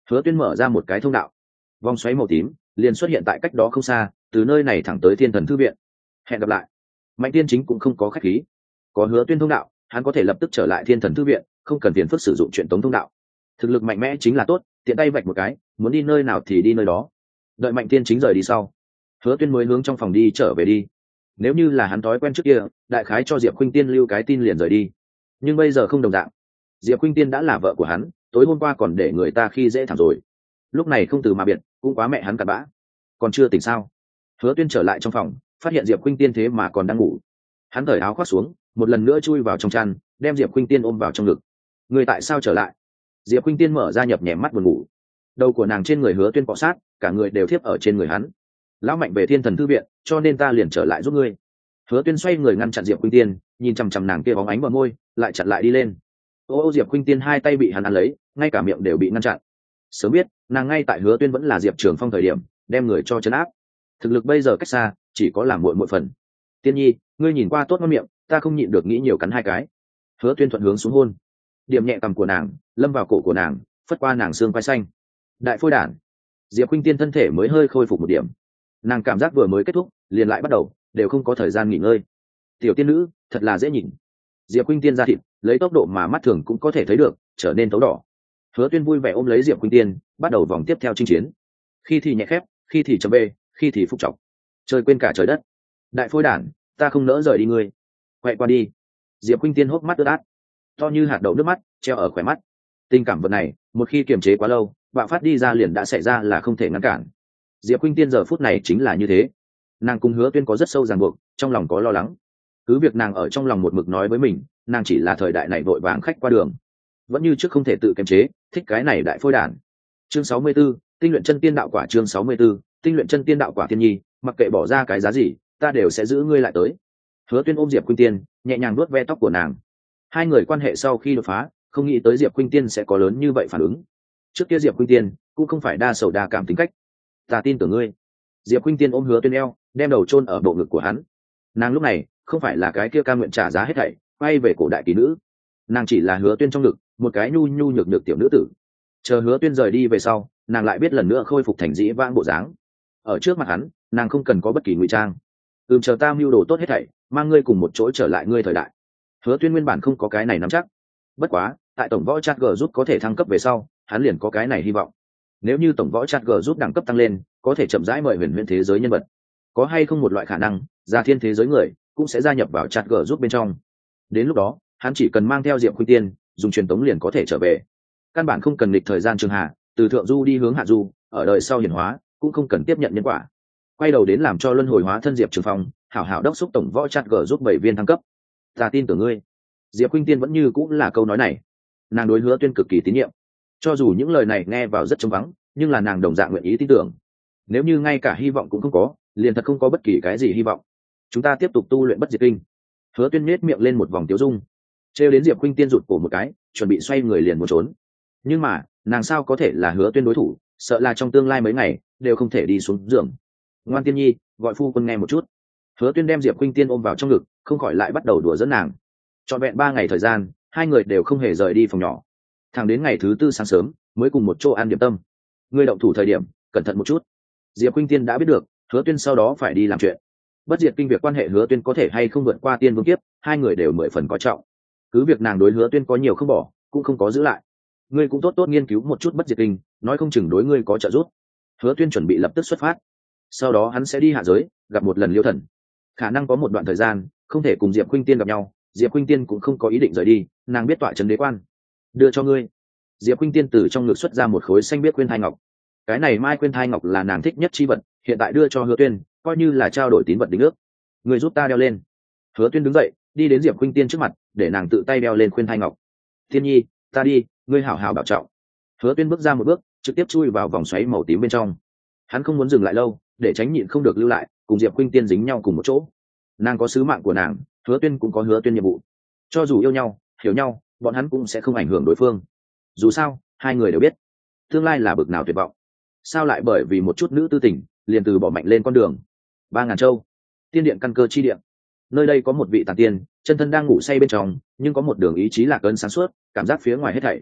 Speaker 1: Hứa Tuyên mở ra một cái thông đạo, vòng xoáy màu tím liền xuất hiện tại cách đó không xa, từ nơi này thẳng tới Thiên Thần Thư viện. Hẹn gặp lại. Mạnh Tiên Chính cũng không có khách khí, có Hứa Tuyên thông đạo, hắn có thể lập tức trở lại Thiên Thần Thư viện, không cần phiền phức sử dụng truyền tống thông đạo. Thực lực mạnh mẽ chính là tốt, tiện tay vạch một cái, muốn đi nơi nào thì đi nơi đó. Đợi Mạnh Tiên Chính rời đi sau, Hứa Tuyên mới hướng trong phòng đi trở về đi. Nếu như là hắn thói quen trước kia, đại khái cho Diệp Khuynh Tiên lưu cái tin liền rời đi, nhưng bây giờ không đồng dạng. Diệp Khuynh Tiên đã là vợ của hắn, tối hôm qua còn để người ta khi dễ thảm rồi, lúc này không từ mà biệt, cũng quá mẹ hắn cặn bã. Còn chưa tỉnh sao? Hứa Tuyên trở lại trong phòng, phát hiện Diệp Khuynh Tiên thế mà còn đang ngủ. Hắn cởi áo khoác xuống, một lần nữa chui vào trong chăn, đem Diệp Khuynh Tiên ôm vào trong ngực. Người tại sao trở lại? Diệp Khuynh Tiên mở ra nhập nhèm mắt buồn ngủ, đầu của nàng trên người Hứa Tuyên cọ sát, cả người đều thiếp ở trên người hắn. Lão Mạnh về Thiên Thần Thư viện, cho nên ta liền trở lại giúp ngươi. Hứa Tuyên xoay người ngăn chặn Diệp Khuynh Tiên, nhìn chằm chằm nàng kia bóng ánh bờ môi, lại chặn lại đi lên. Ô Diệp Khuynh Tiên hai tay bị hắn ăn lấy, ngay cả miệng đều bị ngăn chặn. Sớm biết, nàng ngay tại Hứa Tuyên vẫn là Diệp Trường Phong thời điểm, đem người cho trấn áp. Thực lực bây giờ cách xa, chỉ có làm muội muội phần. Tiên nhi, ngươi nhìn qua tốt ngon miệng, ta không nhịn được nghĩ nhiều cắn hai cái. Hứa Tuyên thuận hướng xuống hôn, điểm nhẹ cằm của nàng, lâm vào cổ của nàng, phất qua nàng xương quai xanh. Đại phôi đản. Diệp Khuynh Tiên thân thể mới hơi khôi phục một điểm, nàng cảm giác vừa mới kết thúc liền lại bắt đầu, đều không có thời gian nghỉ ngơi. Tiểu tiên nữ thật là dễ nhìn. Diệp Khuynh Tiên ra thịt lấy tốc độ mà mắt thường cũng có thể thấy được trở nên tấu đỏ. Hứa Tuyên vui vẻ ôm lấy Diệp Khuynh Tiên, bắt đầu vòng tiếp theo chinh chiến. Khi thì nhẹ khép, khi thì chấm bê, khi thì phúc trọng, chơi quên cả trời đất. Đại phôi đản, ta không nỡ rời đi ngươi. Quay qua đi. Diệp Khuynh Tiên hốc mắt ướt át, to như hạt đậu nước mắt treo ở khỏe mắt. Tình cảm vật này một khi kiềm chế quá lâu, bạo phát đi ra liền đã xảy ra là không thể ngăn cản. Diệp Khuynh Tiên giờ phút này chính là như thế. Nàng cùng Hứa Tuyên có rất sâu ràng buộc, trong lòng có lo lắng. Cứ việc nàng ở trong lòng một mực nói với mình, nàng chỉ là thời đại này vội vàng khách qua đường, vẫn như trước không thể tự kiềm chế, thích cái này đại phôi đản. Chương 64, tinh luyện chân tiên đạo quả. Chương 64, tinh luyện chân tiên đạo quả. Tiên nhi, mặc kệ bỏ ra cái giá gì, ta đều sẽ giữ ngươi lại tới. Hứa Tuyên ôm Diệp Khuynh Tiên, nhẹ nhàng vuốt ve tóc của nàng. Hai người quan hệ sau khi đột phá, không nghĩ tới Diệp Khuynh Tiên sẽ có lớn như vậy phản ứng. Trước kia Diệp Khuynh Tiên cũng không phải đa sầu đa cảm tính cách. Ta tin tưởng ngươi. Diệp Khuynh Tiên ôm Hứa Tuyên eo, đem đầu chôn ở bộ ngực của hắn. Nàng lúc này không phải là cái kia cam nguyện trả giá hết thảy, quay về cổ đại kỳ nữ. Nàng chỉ là Hứa Tuyên trong ngực một cái nhu nhu nhược nhược tiểu nữ tử. Chờ Hứa Tuyên rời đi về sau, nàng lại biết lần nữa khôi phục thành dĩ vãng bộ dáng. Ở trước mặt hắn, nàng không cần có bất kỳ ngụy trang. Chờ ta mưu đồ tốt hết thảy, mang ngươi cùng một chỗ trở lại ngươi thời đại. Hứa Tuyên nguyên bản không có cái này nắm chắc, bất quá tại tổng võ chat g giúp có thể thăng cấp về sau, hắn liền có cái này hy vọng. Nếu như tổng võ chat g giúp đẳng cấp tăng lên, có thể chậm rãi mời huyền huyễn thế giới nhân vật. Có hay không một loại khả năng, gia thiên thế giới người cũng sẽ gia nhập vào chat g giúp bên trong. Đến lúc đó, hắn chỉ cần mang theo Diệp Khuynh Tiên, dùng truyền tống liền có thể trở về. Căn bản không cần nghịch thời gian trường hạ, từ thượng du đi hướng hạ du, ở đời sau hiển hóa, cũng không cần tiếp nhận nhân quả. Quay đầu đến làm cho luân hồi hóa thân Diệp Trường Phong, hảo hảo đốc xúc tổng võ chat g giúp 7 viên thăng cấp. Ta tin tưởng ngươi. Diệp Khuynh Tiên vẫn như cũng là câu nói này. Nàng đối Hứa Tuyên cực kỳ tín nhiệm, cho dù những lời này nghe vào rất trống vắng, nhưng là nàng đồng dạng nguyện ý tin tưởng. Nếu như ngay cả hy vọng cũng không có, liền thật không có bất kỳ cái gì hy vọng. Chúng ta tiếp tục tu luyện bất diệt kinh. Hứa Tuyên nhếch miệng lên một vòng tiếu dung, trêu đến Diệp Khuynh Tiên rụt cổ một cái, chuẩn bị xoay người liền muốn trốn. Nhưng mà nàng sao có thể là Hứa Tuyên đối thủ, sợ là trong tương lai mấy ngày đều không thể đi xuống giường. Ngoan Tiên nhi, gọi phu quân nghe một chút. Hứa Tuyên đem Diệp Khuynh Tiên ôm vào trong ngực, không khỏi lại bắt đầu đùa giỡn nàng. Trọn vẹn 3 ngày thời gian, hai người đều không hề rời đi phòng nhỏ. Thẳng đến ngày thứ 4 sáng sớm mới cùng một chỗ ăn điểm tâm. Ngươi động thủ thời điểm cẩn thận một chút. Diệp Khuynh Tiên đã biết được Hứa Tuyên sau đó phải đi làm chuyện. Bất diệt kinh việc quan hệ Hứa Tuyên có thể hay không vượt qua tiên vương kiếp, hai người đều 10 phần coi trọng. Cứ việc nàng đối Hứa Tuyên có nhiều không bỏ, cũng không có giữ lại. Ngươi cũng tốt tốt nghiên cứu một chút bất diệt kinh, nói không chừng đối ngươi có trợ giúp. Hứa Tuyên chuẩn bị lập tức xuất phát. Sau đó hắn sẽ đi hạ giới, gặp một lần Liêu Thần. Khả năng có một đoạn thời gian không thể cùng Diệp Khuynh Tiên gặp nhau, Diệp Khuynh Tiên cũng không có ý định rời đi, nàng biết tọa trấn đế quan. Đưa cho ngươi. Diệp Khuynh Tiên từ trong ngực xuất ra một khối xanh biếc khuyên thai ngọc. Cái này mai khuyên thai ngọc là nàng thích nhất chi vật, hiện tại đưa cho Hứa Tuyên, coi như là trao đổi tín vật đính ước. Người giúp ta đeo lên. Hứa Tuyên đứng dậy, đi đến Diệp Khuynh Tiên trước mặt, để nàng tự tay đeo lên khuyên thai ngọc. Tiên nhi, ta đi, ngươi hảo hảo bảo trọng. Hứa Tuyên bước ra một bước, trực tiếp chui vào vòng xoáy màu tím bên trong. Hắn không muốn dừng lại lâu, để tránh nhịn không được lưu lại, cùng Diệp Khuynh Tiên dính nhau cùng một chỗ. Nàng có sứ mạng của nàng, Hứa Tuyên cũng có Hứa Tuyên nhiệm vụ. Cho dù yêu nhau, hiểu nhau, bọn hắn cũng sẽ không ảnh hưởng đối phương. Dù sao, hai người đều biết tương lai là bực nào tuyệt vọng. Sao lại bởi vì một chút nữ tư tình liền từ bỏ mạnh lên con đường. 3000 châu, tiên điện căn cơ chi điện. Nơi đây có một vị tàn tiên, chân thân đang ngủ say bên trong, nhưng có một đường ý chí lạc ấn sáng suốt, cảm giác phía ngoài hết thảy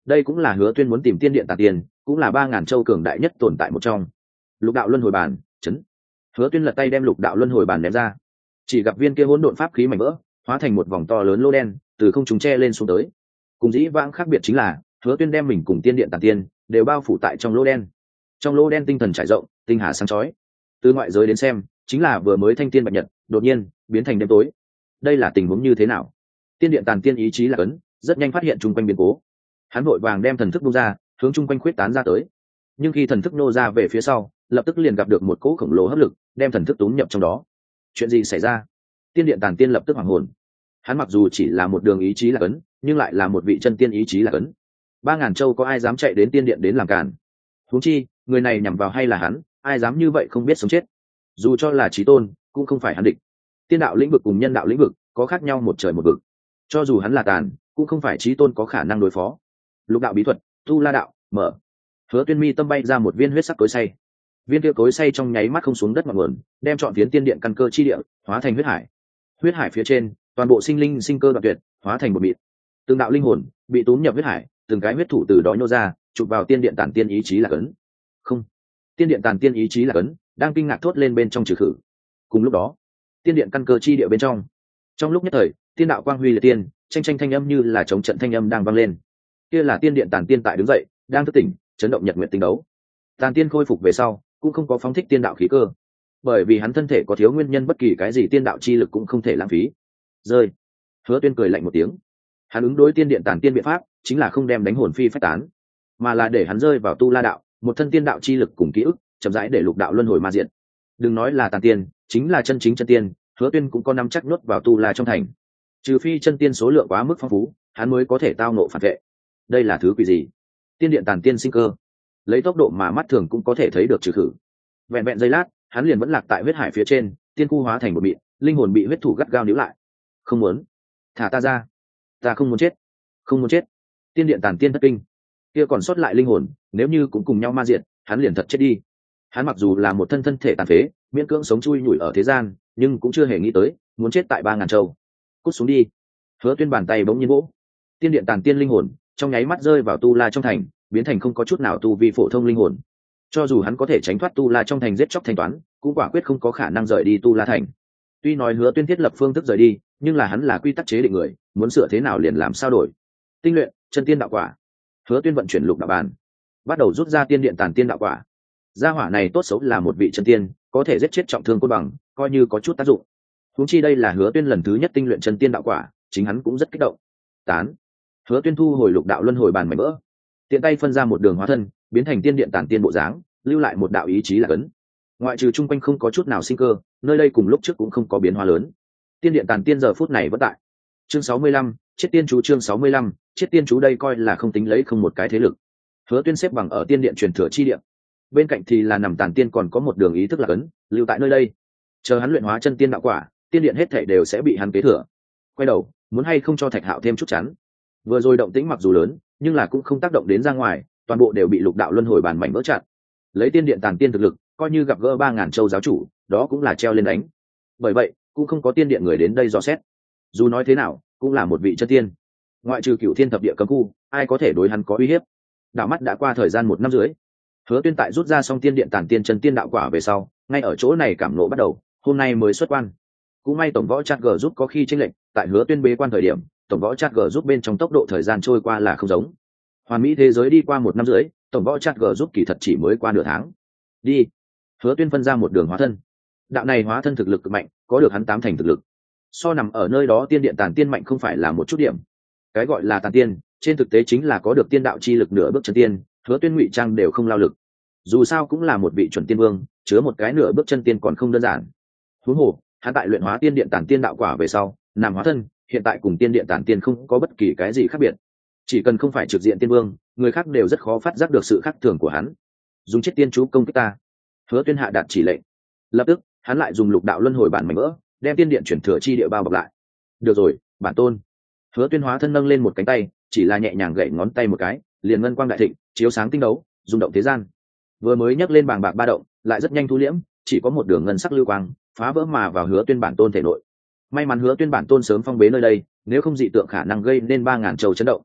Speaker 1: đây cũng là Hứa Tuyên muốn tìm tiên điện tản tiên, cũng là 3000 châu cường đại nhất tồn tại một trong. Lục đạo luân hồi bàn, chấn. Hứa Tuyên lật tay đem lục đạo luân hồi bàn ném ra, chỉ gặp viên kia hỗn độn pháp khí mảnh vỡ hóa thành một vòng to lớn lô đen từ không trung che lên xuống tới. Cùng dĩ vãng khác biệt chính là Hứa Tuyên đem mình cùng tiên điện tản tiên đều bao phủ tại trong lô đen. Trong lô đen tinh thần trải rộng, tinh hà sáng chói. Từ ngoại giới đến xem, chính là vừa mới thanh tiên bạch nhật, đột nhiên biến thành đêm tối. Đây là tình huống như thế nào? Tiên điện tản tiên ý chí là cấn, rất nhanh phát hiện chung quanh biến cố. Hắn vội vàng đem thần thức nô ra, hướng chung quanh khuyết tán ra tới. Nhưng khi thần thức nô ra về phía sau, lập tức liền gặp được một cỗ khổng lồ hấp lực, đem thần thức túm nhập trong đó. Chuyện gì xảy ra? Tiên điện tản tiên lập tức hoảng hồn. Hắn mặc dù chỉ là một đường ý chí là cấn, nhưng lại là một vị chân tiên ý chí là cấn. 3000 châu có ai dám chạy đến tiên điện đến làm cản? Huống chi, người này nhằm vào hay là hắn, ai dám như vậy không biết sống chết. Dù cho là chí tôn, cũng không phải hắn địch. Tiên đạo lĩnh vực cùng nhân đạo lĩnh vực có khác nhau một trời một vực. Cho dù hắn là tàn, cũng không phải chí tôn có khả năng đối phó. Lục đạo bí thuật, tu la đạo, mở. Hứa Tuyên mi tâm bay ra một viên huyết sắc cối xay. Viên kia cối xay trong nháy mắt không xuống đất ngọn nguồn, đem trọn phiến tiên điện căn cơ chi địa hóa thành huyết hải. Huyết hải phía trên, toàn bộ sinh linh sinh cơ đoạn tuyệt, hóa thành một mịt. Từng đạo linh hồn bị túm nhập huyết hải, từng cái huyết thủ từ đó nhô ra, chụp vào tiên điện tản tiên ý chí là cấn. Không, tiên điện tản tiên ý chí là cấn, đang kinh ngạc thốt lên bên trong trừ khử. Cùng lúc đó, tiên điện căn cơ chi địa bên trong lúc nhất thời, tiên đạo quang huy liệt tiên, tranh thanh âm như là chống trận thanh âm đang vang lên. Kia là tiên điện tản tiên tại đứng dậy, đang thức tỉnh, chấn động nhật nguyện tinh đấu. Tản tiên khôi phục về sau, cũng không có phóng thích tiên đạo khí cơ, bởi vì hắn thân thể có thiếu nguyên nhân, bất kỳ cái gì tiên đạo chi lực cũng không thể lãng phí. Rơi. Hứa Tuyên cười lạnh một tiếng. Hắn ứng đối tiên điện tản tiên biện pháp chính là không đem đánh hồn phi phách tán, mà là để hắn rơi vào tu la đạo, một thân tiên đạo chi lực cùng ký ức chậm rãi để lục đạo luân hồi ma diện. Đừng nói là tản tiên, chính là chân chính chân tiên, Hứa Tuyên cũng có nắm chắc nhốt vào tu la trong thành. Trừ phi chân tiên số lượng quá mức phong phú, hắn mới có thể tao ngộ phản vệ. Đây là thứ quỷ gì? Tiên điện tản tiên sinh cơ, lấy tốc độ mà mắt thường cũng có thể thấy được trừ khử. Vẹn vẹn giây lát, hắn liền vẫn lạc tại huyết hải phía trên, tiên khu hóa thành một mịn, linh hồn bị huyết thủ gắt gao níu lại. Không muốn, thả ta ra, ta không muốn chết, không muốn chết. Tiên điện tản tiên thất kinh, kia còn sót lại linh hồn, nếu như cũng cùng nhau ma diệt, hắn liền thật chết đi. Hắn mặc dù là một thân thể tàn phế, miễn cưỡng sống chui nhủi ở thế gian, nhưng cũng chưa hề nghĩ tới muốn chết tại 3000 châu. Cút xuống đi. Hứa Tuyên bàn tay bỗng nhiên vỗ, tiên điện tản tiên linh hồn trong nháy mắt rơi vào tu la trong thành, biến thành không có chút nào tu vi phổ thông linh hồn. Cho dù hắn có thể tránh thoát tu la trong thành giết chóc thanh toán, cũng quả quyết không có khả năng rời đi tu la thành. Tuy nói Hứa Tuyên thiết lập phương thức rời đi, nhưng là hắn là quy tắc chế định người, muốn sửa thế nào liền làm sao đổi. Tinh luyện chân tiên đạo quả. Hứa Tuyên vận chuyển lục đạo bàn, bắt đầu rút ra tiên điện tản tiên đạo quả. Gia hỏa này tốt xấu là một vị chân tiên, có thể giết chết trọng thương côn bằng, coi như có chút tác dụng. Huống chi đây là Hứa Tuyên lần thứ nhất tinh luyện chân tiên đạo quả, chính hắn cũng rất kích động. Tán. Hứa Tuyên thu hồi lục đạo luân hồi bàn mảnh vỡ, tiện tay phân ra một đường hóa thân, biến thành tiên điện tản tiên bộ dáng, lưu lại một đạo ý chí là cấn. Ngoại trừ chung quanh không có chút nào sinh cơ, nơi đây cùng lúc trước cũng không có biến hóa lớn. Tiên điện tản tiên giờ phút này vẫn tại. Chương 65, chết tiên chú. Chương 65, chết tiên chú. Đây coi là không tính lấy không một cái thế lực. Hứa Tuyên xếp bằng ở tiên điện truyền thừa chi điện, bên cạnh thì là nằm tản tiên còn có một đường ý thức là cấn, lưu tại nơi đây. Chờ hắn luyện hóa chân tiên đạo quả, tiên điện hết thảy đều sẽ bị hắn kế thừa. Quay đầu, muốn hay không cho Thạch Hạo thêm chút chắn. Vừa rồi động tĩnh mặc dù lớn, nhưng là cũng không tác động đến ra ngoài, toàn bộ đều bị lục đạo luân hồi bàn mảnh vỡ chặn. Lấy tiên điện tản tiên thực lực, coi như gặp gỡ 3000 châu giáo chủ, đó cũng là treo lên đánh. Bởi vậy, cũng không có tiên điện người đến đây dò xét. Dù nói thế nào, cũng là một vị chân tiên. Ngoại trừ Cửu Thiên thập địa cấm khu, ai có thể đối hắn có uy hiếp. Đạo mắt đã qua thời gian 1 năm rưỡi. Hứa Tuyên tại rút ra xong tiên điện tản tiên chân tiên đạo quả về sau, ngay ở chỗ này cảm ngộ bắt đầu, hôm nay mới xuất quan. Cũng may tổng võ chat G giúp có khi chênh lệch, tại Hứa Tuyên bế quan thời điểm, tổng võ chat G giúp bên trong tốc độ thời gian trôi qua là không giống. Hoàn mỹ thế giới đi qua 1 năm rưỡi, tổng võ chat G giúp kỳ thật chỉ mới qua nửa tháng. Đi. Hứa Tuyên phân ra một đường hóa thân. Đạo này hóa thân thực lực cực mạnh, có được hắn 8 thành thực lực. So nằm ở nơi đó tiên điện tản tiên mạnh không phải là một chút điểm. Cái gọi là tản tiên, trên thực tế chính là có được tiên đạo chi lực nửa bước chân tiên, Hứa Tuyên ngụy trang đều không lao lực. Dù sao cũng là một vị chuẩn tiên vương, chứa một cái nửa bước chân tiên còn không đơn giản. Huống hồ, hắn tại luyện hóa tiên điện tản tiên đạo quả về sau, nằm hóa thân, hiện tại cùng tiên điện tản tiên không có bất kỳ cái gì khác biệt. Chỉ cần không phải trực diện tiên vương, người khác đều rất khó phát giác được sự khác thường của hắn. Dùng chết tiên chú công kích ta. Hứa Tuyên hạ đạt chỉ lệnh. Lập tức, hắn lại dùng lục đạo luân hồi bản mảnh vỡ, đem tiên điện chuyển thừa chi địa bao bọc lại. Được rồi, bản tôn. Hứa Tuyên hóa thân nâng lên một cánh tay, chỉ là nhẹ nhàng gậy ngón tay một cái, liền ngân quang đại thịnh, chiếu sáng tinh đấu, rung động thế gian. Vừa mới nhấc lên bàng bạc ba động, lại rất nhanh thu liễm, chỉ có một đường ngân sắc lưu quang, phá vỡ mà vào Hứa Tuyên bản tôn thể nội. May mắn Hứa Tuyên bản tôn sớm phong bế nơi đây, nếu không dị tượng khả năng gây nên 3000 châu chấn động.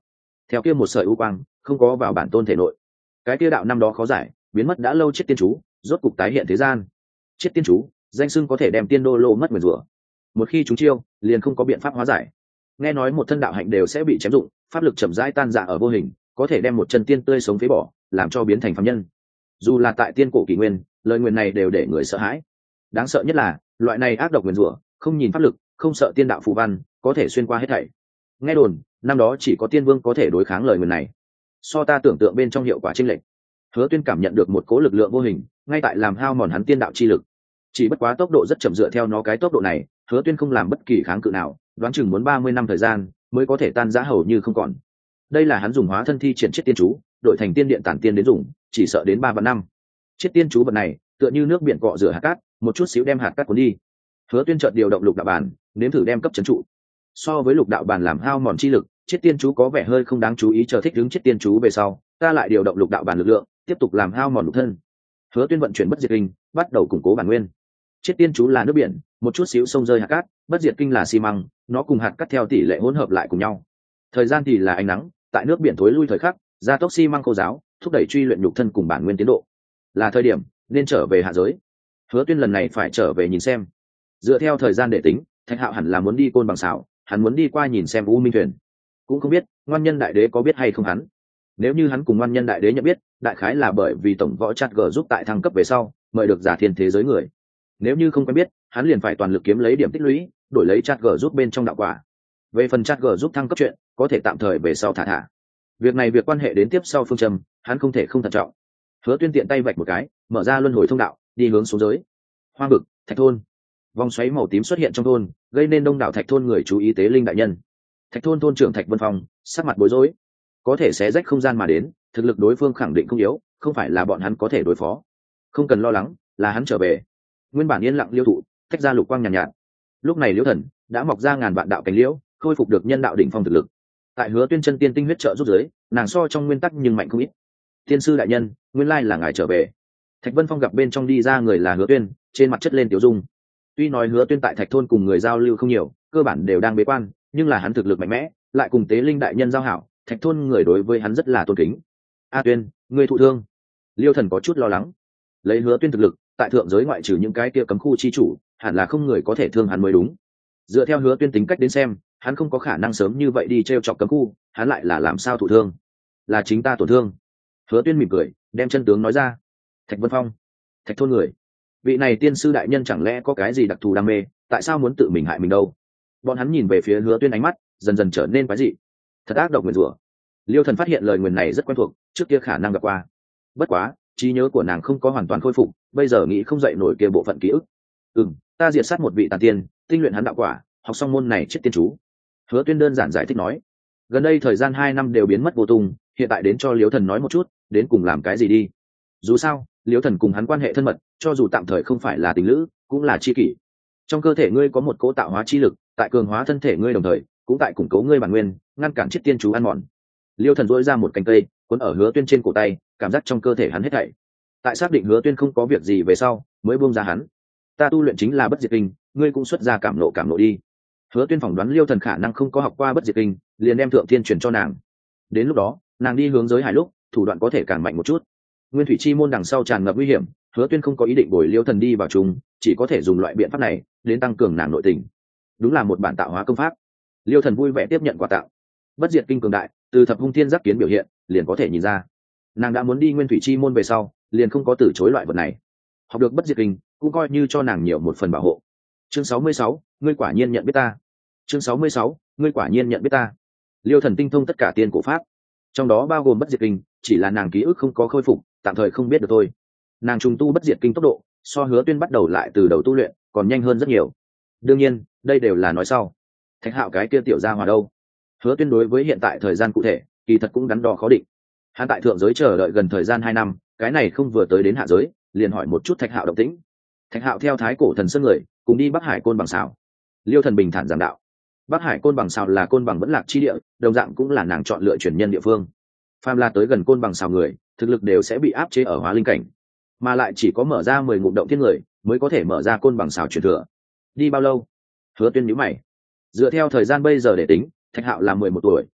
Speaker 1: theo kia một sợi u quang không có vào bản tôn thể nội. Cái kia đạo năm đó khó giải biến mất đã lâu chết tiên chú rốt cục tái hiện thế gian. Chết tiên chú danh xưng có thể đem tiên đô lô mất nguyền rủa, một khi chúng chiêu liền không có biện pháp hóa giải. Nghe nói một thân đạo hạnh đều sẽ bị chém dụng, pháp lực chậm rãi tan rã ở vô hình, có thể đem một chân tiên tươi sống phế bỏ, làm cho biến thành phàm nhân. Dù là tại tiên cổ kỷ nguyên, lời nguyền này đều để người sợ hãi. Đáng sợ nhất là loại này ác độc nguyền rủa không nhìn pháp lực, không sợ tiên đạo phù văn, có thể xuyên qua hết thảy. Nghe đồn năm đó chỉ có tiên vương có thể đối kháng lời nguyền này, so ta tưởng tượng bên trong hiệu quả chênh lệch. Hứa Tuyên cảm nhận được một cỗ lực lượng vô hình ngay tại làm hao mòn hắn tiên đạo chi lực, chỉ bất quá tốc độ rất chậm, dựa theo nó cái tốc độ này, Hứa Tuyên không làm bất kỳ kháng cự nào, đoán chừng muốn 30 năm thời gian mới có thể tan rã hầu như không còn. Đây là hắn dùng hóa thân thi triển chết tiên chú, đổi thành tiên điện tản tiên đến dùng, chỉ sợ đến 3 vạn năm. Chết tiên chú vật này tựa như nước biển cọ rửa hạt cát, một chút xíu đem hạt cát cuốn đi. Hứa Tuyên chợt điều động lục đạo bản, nếm thử đem cấp trấn trụ. So với lục đạo bản làm hao mòn chi lực, chết tiên chú có vẻ hơi không đáng chú ý, chờ thích ứng chết tiên chú về sau, ta lại điều động lục đạo bản lực lượng, tiếp tục làm hao mòn lục thân. Hứa Tuyên vận chuyển bất diệt kinh, bắt đầu củng cố bản nguyên. Chết tiên chú là nước biển, một chút xíu sông rơi hạt cát, bất diệt kinh là xi măng, nó cùng hạt cát theo tỷ lệ hỗn hợp lại cùng nhau. Thời gian thì là ánh nắng, tại nước biển thối lui thời khắc, gia tốc xi măng khô giáo, thúc đẩy truy luyện nhục thân cùng bản nguyên tiến độ. Là thời điểm nên trở về hạ giới. Hứa Tuyên lần này phải trở về nhìn xem. Dựa theo thời gian để tính, Thạch Hạo hẳn là muốn đi Côn Bằng Sảo, hắn muốn đi qua nhìn xem U Minh Thuyền. Cũng không biết Ngoan Nhân Đại Đế có biết hay không hắn. Nếu như hắn cùng Ngoan Nhân Đại Đế nhận biết, đại khái là bởi vì tổng võ chat g giúp tại thăng cấp về sau mời được giả thiên thế giới người. Nếu như không quen biết, hắn liền phải toàn lực kiếm lấy điểm tích lũy, đổi lấy chat g giúp bên trong đạo quả. Về phần chat g giúp thăng cấp chuyện, có thể tạm thời về sau thả thả. Việc này việc quan hệ đến tiếp sau phương châm, hắn không thể không thận trọng. Hứa Tuyên tiện tay vạch một cái, mở ra luân hồi thông đạo, đi hướng xuống giới. Hoang vực, Thạch thôn. Vòng xoáy màu tím xuất hiện trong thôn, gây nên đông đảo Thạch thôn người chú ý tế linh đại nhân. Thạch thôn thôn trưởng Thạch Vân Phong sắc mặt bối rối, có thể xé rách không gian mà đến, thực lực đối phương khẳng định không yếu, không phải là bọn hắn có thể đối phó. Không cần lo lắng, là hắn trở về. Nguyên bản yên lặng liêu thụ tách ra lục quang nhàn nhạt. Lúc này liễu thần đã mọc ra ngàn vạn đạo cánh liễu, khôi phục được nhân đạo đỉnh phong thực lực. Tại Hứa Tuyên chân tiên tinh huyết trợ giúp giới, nàng so trong nguyên tắc nhưng mạnh không ít. Tiên sư đại nhân, nguyên lai là ngài trở về. Thạch Vân Phong gặp bên trong đi ra người là Hứa Tuyên, trên mặt chất lên tiểu dung. Tuy nói Hứa Tuyên tại Thạch thôn cùng người giao lưu không nhiều, cơ bản đều đang bế quan, nhưng là hắn thực lực mạnh mẽ, lại cùng tế linh đại nhân giao hảo, Thạch thôn người đối với hắn rất là tôn kính. A Tuyên, người thụ thương. Liêu thần có chút lo lắng. Lấy Hứa Tuyên thực lực, tại thượng giới ngoại trừ những cái kia cấm khu chi chủ, hẳn là không người có thể thương hắn mới đúng. Dựa theo Hứa Tuyên tính cách đến xem, hắn không có khả năng sớm như vậy đi treo chọc cấm khu, hắn lại là làm sao thụ thương? Là chính ta tổn thương. Hứa Tuyên mỉm cười, đem chân tướng nói ra. Thạch Vân Phong, Thạch thôn người, vị này tiên sư đại nhân chẳng lẽ có cái gì đặc thù đam mê, tại sao muốn tự mình hại mình đâu? Bọn hắn nhìn về phía Hứa Tuyên, ánh mắt dần dần trở nên quái dị. Thật ác độc nguyền rủa. Liêu thần phát hiện lời nguyền này rất quen thuộc, trước kia khả năng gặp qua. Bất quá trí nhớ của nàng không có hoàn toàn khôi phục, bây giờ nghĩ không dậy nổi kia bộ phận ký ức. Ta diệt sát một vị tàn tiên, tinh luyện hắn đạo quả, học xong môn này chết tiên chú. Hứa Tuyên đơn giản giải thích nói. Gần đây thời gian 2 năm đều biến mất vô tung, hiện tại đến cho Liêu thần nói một chút, đến cùng làm cái gì đi. Dù sao Liêu thần cùng hắn quan hệ thân mật, cho dù tạm thời không phải là tình lữ, cũng là chi kỷ. Trong cơ thể ngươi có một cỗ tạo hóa chi lực, tại cường hóa thân thể ngươi, đồng thời cũng tại củng cố ngươi bản nguyên, ngăn cản chết tiên chú ăn mòn. Liêu thần dỗi ra một cánh cây, cuốn ở Hứa Tuyên trên cổ tay, cảm giác trong cơ thể hắn hết thảy. Tại xác định Hứa Tuyên không có việc gì về sau, mới buông ra hắn. Ta tu luyện chính là bất diệt kinh, ngươi cũng xuất ra cảm nộ đi. Hứa Tuyên phỏng đoán Liêu thần khả năng không có học qua bất diệt kinh, liền đem thượng thiên truyền cho nàng. Đến lúc đó nàng đi hướng giới hải lúc, thủ đoạn có thể càng mạnh một chút. Nguyên thủy chi môn đằng sau tràn ngập nguy hiểm, Hứa Tuyên không có ý định bồi Liêu thần đi vào chung, chỉ có thể dùng loại biện pháp này đến tăng cường nàng nội tình. Đúng là một bản tạo hóa công pháp. Liêu thần vui vẻ tiếp nhận quà tặng. Bất diệt kinh cường đại, từ thập hung thiên giác kiến biểu hiện liền có thể nhìn ra. Nàng đã muốn đi nguyên thủy chi môn về sau, liền không có từ chối loại vật này. Học được bất diệt kinh cũng coi như cho nàng nhiều một phần bảo hộ. Chương 66, ngươi quả nhiên nhận biết ta. Chương 66, ngươi quả nhiên nhận biết ta. Liêu thần tinh thông tất cả tiên cổ pháp, trong đó bao gồm bất diệt kinh, chỉ là nàng ký ức không có khôi phục, tạm thời không biết được thôi. Nàng trùng tu bất diệt kinh tốc độ so Hứa Tuyên bắt đầu lại từ đầu tu luyện còn nhanh hơn rất nhiều. Đương nhiên đây đều là nói sau. Thạch Hạo cái kia tiểu gia hòa đâu? Hứa Tuyên đối với hiện tại thời gian cụ thể kỳ thật cũng đắn đo khó định. Hắn tại thượng giới chờ đợi gần thời gian 2 năm, cái này không vừa tới đến hạ giới, liền hỏi một chút Thạch Hạo động tĩnh. Thạch Hạo theo thái cổ thần sơn người cùng đi Bắc Hải Côn Bằng Sào. Liêu thần bình thản giảng đạo. Bắc Hải Côn Bằng Sào là Côn Bằng vẫn lạc chi địa, đồng dạng cũng là nàng chọn lựa truyền nhân địa phương. Phàm là tới gần Côn Bằng Sào người, thực lực đều sẽ bị áp chế ở hóa linh cảnh, mà lại chỉ có mở ra 10 ngụm động thiên người mới có thể mở ra Côn Bằng Sào truyền thừa. Đi bao lâu? Hứa Tuyên nhíu mày. Dựa theo thời gian bây giờ để tính, Thạch Hạo là 11 tuổi,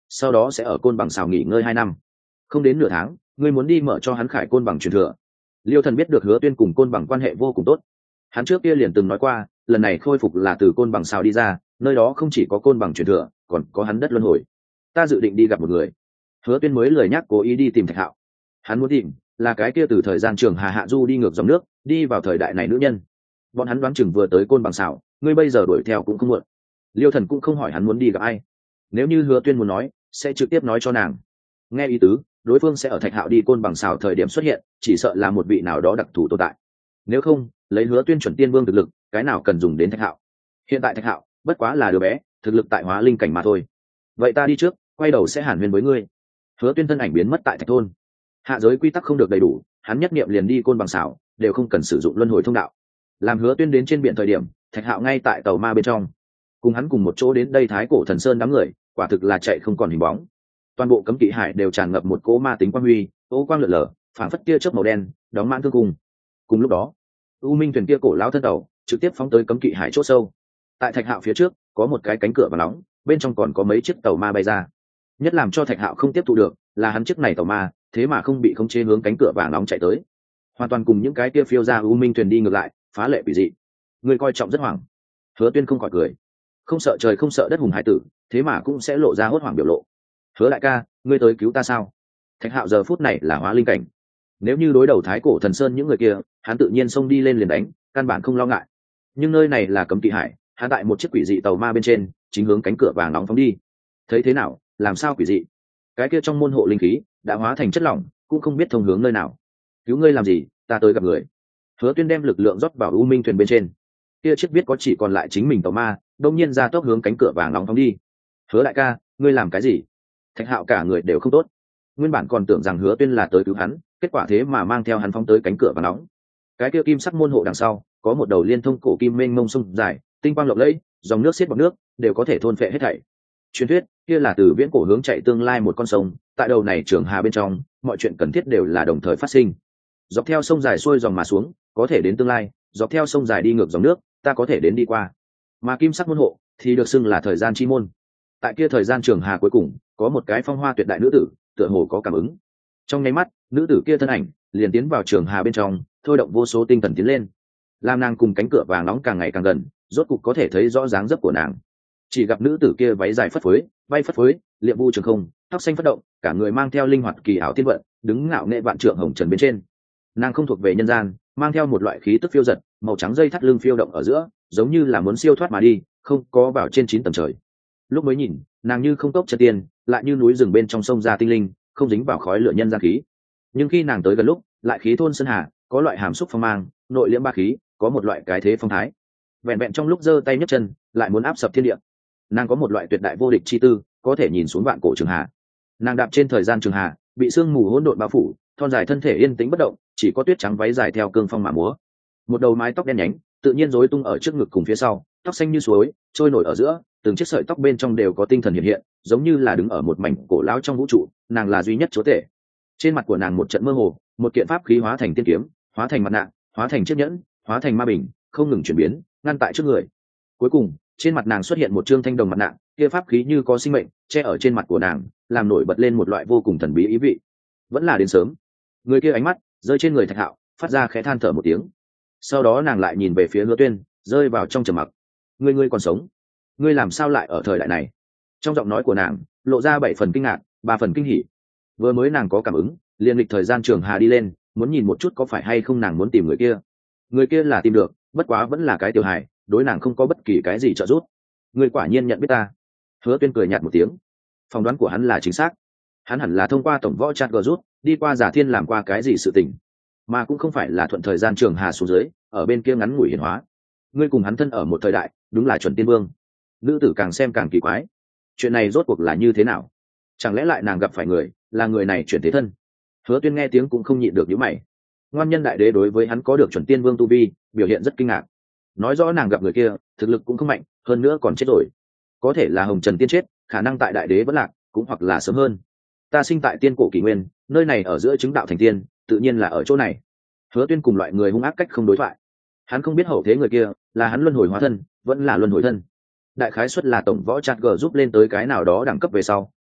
Speaker 1: sau đó sẽ ở côn bằng xào nghỉ ngơi 2 năm. Không đến nửa tháng, ngươi muốn đi mở cho hắn khải côn bằng truyền thừa. Liêu Thần biết được Hứa Tuyên cùng côn bằng quan hệ vô cùng tốt. Hắn trước kia liền từng nói qua, lần này khôi phục là từ côn bằng xào đi ra, nơi đó không chỉ có côn bằng truyền thừa, còn có hắn đất luân hồi. Ta dự định đi gặp một người. Hứa Tuyên mới lười nhắc cố ý đi tìm Thạch Hạo. Hắn muốn tìm là cái kia từ thời gian trường Hà Hạ Du đi ngược dòng nước, đi vào thời đại này nữ nhân. Bọn hắn đoán chừng vừa tới côn bằng xào, ngươi bây giờ đuổi theo cũng không muộn. Liêu Thần cũng không hỏi hắn muốn đi gặp ai. Nếu như Hứa Tuyên muốn nói, sẽ trực tiếp nói cho nàng. Nghe ý tứ, đối phương sẽ ở Thạch Hạo đi côn bằng xào thời điểm xuất hiện, chỉ sợ là một vị nào đó đặc thù tồn tại. Nếu không, lấy Hứa Tuyên chuẩn tiên vương thực lực, cái nào cần dùng đến Thạch Hạo. Hiện tại Thạch Hạo bất quá là đứa bé, thực lực tại hóa linh cảnh mà thôi. Vậy ta đi trước, quay đầu sẽ hàn huyên với ngươi. Hứa Tuyên thân ảnh biến mất tại Thạch thôn. Hạ giới quy tắc không được đầy đủ, hắn nhất niệm liền đi côn bằng xảo, đều không cần sử dụng luân hồi thông đạo. Làm Hứa Tuyên đến trên biển thời điểm, Thạch Hạo ngay tại tàu ma bên trong, cùng hắn cùng một chỗ đến đây Thái Cổ Thần Sơn đám người, quả thực là chạy không còn hình bóng. Toàn bộ cấm kỵ hải đều tràn ngập một cỗ ma tính quang huy, ô quang lượn lờ, phảng phất tia chớp màu đen, đóng mãn thương cung. Cùng lúc đó, U Minh thuyền kia cổ lão thân tàu trực tiếp phóng tới cấm kỵ hải chỗ sâu. Tại Thạch Hạo phía trước có một cái cánh cửa vàng nóng, bên trong còn có mấy chiếc tàu ma bay ra. Nhất làm cho Thạch Hạo không tiếp thu được là hắn chiếc này tàu ma thế mà không bị khống chế hướng cánh cửa vàng nóng chạy tới, hoàn toàn cùng những cái kia phiêu ra U Minh thuyền đi ngược lại, phá lệ quỷ dị. Người coi trọng rất hoảng. Hứa Tuyên không khỏi cười, không sợ trời không sợ đất hùng hải tử, thế mà cũng sẽ lộ ra hốt hoảng biểu lộ. Hứa đại ca, ngươi tới cứu ta sao? Thạch Hạo giờ phút này là hóa linh cảnh, nếu như đối đầu Thái Cổ Thần Sơn những người kia, hắn tự nhiên xông đi lên liền đánh, căn bản không lo ngại. Nhưng nơi này là cấm kỵ hải, hắn tại một chiếc quỷ dị tàu ma bên trên, chính hướng cánh cửa vàng nóng phóng đi. Thấy thế nào, làm sao quỷ dị? Cái kia trong môn hộ linh khí đã hóa thành chất lỏng, cũng không biết thông hướng nơi nào. Cứu ngươi làm gì? Ta tới gặp người. Hứa Tuyên đem lực lượng rót vào U Minh thuyền bên trên. Kia chiếc biết có chỉ còn lại chính mình tàu ma, đông nhiên ra tốc hướng cánh cửa vàng nóng phóng đi. Hứa đại ca, ngươi làm cái gì? Thạch Hạo cả người đều không tốt. Nguyên bản còn tưởng rằng Hứa Tuyên là tới cứu hắn, kết quả thế mà mang theo hắn phóng tới cánh cửa vàng nóng. Cái kia kim sắc môn hộ đằng sau có một đầu liên thông cổ kim mênh mông sông dài, tinh quang lộng lẫy, dòng nước xiết bọt nước đều có thể thôn phệ hết thảy. Truyền thuyết kia là từ viễn cổ hướng chạy tương lai một con sông, tại đầu này trường hà bên trong, mọi chuyện cần thiết đều là đồng thời phát sinh. Dọc theo sông dài xuôi dòng mà xuống, có thể đến tương lai, dọc theo sông dài đi ngược dòng nước, ta có thể đến đi qua. Mà kim sắc môn hộ thì được xưng là thời gian chi môn. Tại kia thời gian trường hà cuối cùng, có một cái phong hoa tuyệt đại nữ tử, tựa hồ có cảm ứng. Trong nháy mắt, nữ tử kia thân ảnh liền tiến vào trường hà bên trong, thôi động vô số tinh thần tiến lên, làm nàng cùng cánh cửa vàng nóng càng ngày càng gần, rốt cục có thể thấy rõ dáng dấp của nàng. Chỉ gặp nữ tử kia váy dài phất phới, bay phất phới, liệm vu trường không, tóc xanh phất động, cả người mang theo linh hoạt kỳ ảo thiên vận, đứng ngạo nghệ vạn trượng hồng trần bên trên. Nàng không thuộc về nhân gian, mang theo một loại khí tức phiêu giật, màu trắng dây thắt lưng phiêu động ở giữa, giống như là muốn siêu thoát mà đi, không có vào trên 9 tầng trời. Lúc mới nhìn, nàng như không cốc chân tiên, lại như núi rừng bên trong sông ra tinh linh, không dính vào khói lửa nhân gian khí. Nhưng khi nàng tới gần lúc, lại khí thôn sơn hà, có loại hàm xúc phong mang, nội liễm ba khí, có một loại cái thế phong thái. Vẹn vẹn trong lúc giơ tay nhấc chân, lại muốn áp sập thiên địa. Nàng có một loại tuyệt đại vô địch chi tư, có thể nhìn xuống vạn cổ trường hà. Nàng đạp trên thời gian trường hà, bị sương mù hỗn độn bao phủ, thon dài thân thể yên tĩnh bất động, chỉ có tuyết trắng váy dài theo cương phong mà múa. Một đầu mái tóc đen nhánh, tự nhiên rối tung ở trước ngực cùng phía sau, tóc xanh như suối, trôi nổi ở giữa, từng chiếc sợi tóc bên trong đều có tinh thần hiện hiện, giống như là đứng ở một mảnh cổ lão trong vũ trụ, nàng là duy nhất chúa tể. Trên mặt của nàng một trận mơ hồ, một kiện pháp khí hóa thành tiên kiếm, hóa thành mặt nạ, hóa thành chiếc nhẫn, hóa thành ma bình, không ngừng chuyển biến, ngăn tại trước người. Cuối cùng, trên mặt nàng xuất hiện một trương thanh đồng mặt nạ, kia pháp khí như có sinh mệnh, che ở trên mặt của nàng, làm nổi bật lên một loại vô cùng thần bí ý vị. Vẫn là đến sớm. Người kia ánh mắt rơi trên người Thạch Hạo, phát ra khẽ than thở một tiếng. Sau đó nàng lại nhìn về phía Hứa Tuyên, rơi vào trong trầm mặc. Ngươi còn sống? Ngươi làm sao lại ở thời đại này? Trong giọng nói của nàng lộ ra 7 phần kinh ngạc, 3 phần kinh hỉ. Vừa mới nàng có cảm ứng, liền lịch thời gian trường hà đi lên, muốn nhìn một chút có phải hay không nàng muốn tìm người kia. Người kia là tìm được, bất quá vẫn là cái tiểu hài, đối nàng không có bất kỳ cái gì trợ giúp. Ngươi quả nhiên nhận biết ta. Hứa Tuyên cười nhạt một tiếng. Phỏng đoán của hắn là chính xác. Hắn hẳn là thông qua tổng võ chat rút đi qua Giả Thiên làm qua cái gì sự tình, mà cũng không phải là thuận thời gian trường hà xuống dưới, ở bên kia ngắn ngủi hiển hóa. Ngươi cùng hắn thân ở một thời đại, đúng là chuẩn tiên vương. Nữ tử càng xem càng kỳ quái. Chuyện này rốt cuộc là như thế nào? Chẳng lẽ lại nàng gặp phải người, là người này chuyển thế thân? Hứa Tuyên nghe tiếng cũng không nhịn được nhíu mày. Ngoan Nhân đại đế đối với hắn có được chuẩn tiên vương tu vi, biểu hiện rất kinh ngạc. Nói rõ nàng gặp người kia, thực lực cũng không mạnh, hơn nữa còn chết rồi. Có thể là Hồng Trần tiên chết, khả năng tại đại đế vẫn lạc, cũng hoặc là sớm hơn. Ta sinh tại tiên cổ kỷ nguyên, nơi này ở giữa chứng đạo thành tiên, tự nhiên là ở chỗ này. Hứa Tuyên cùng loại người hung ác cách không đối thoại. Hắn không biết hậu thế người kia là hắn luân hồi hóa thân, vẫn là luân hồi thân. Đại khái suất là tổng võ chặt g giúp lên tới cái nào đó đẳng cấp về sau,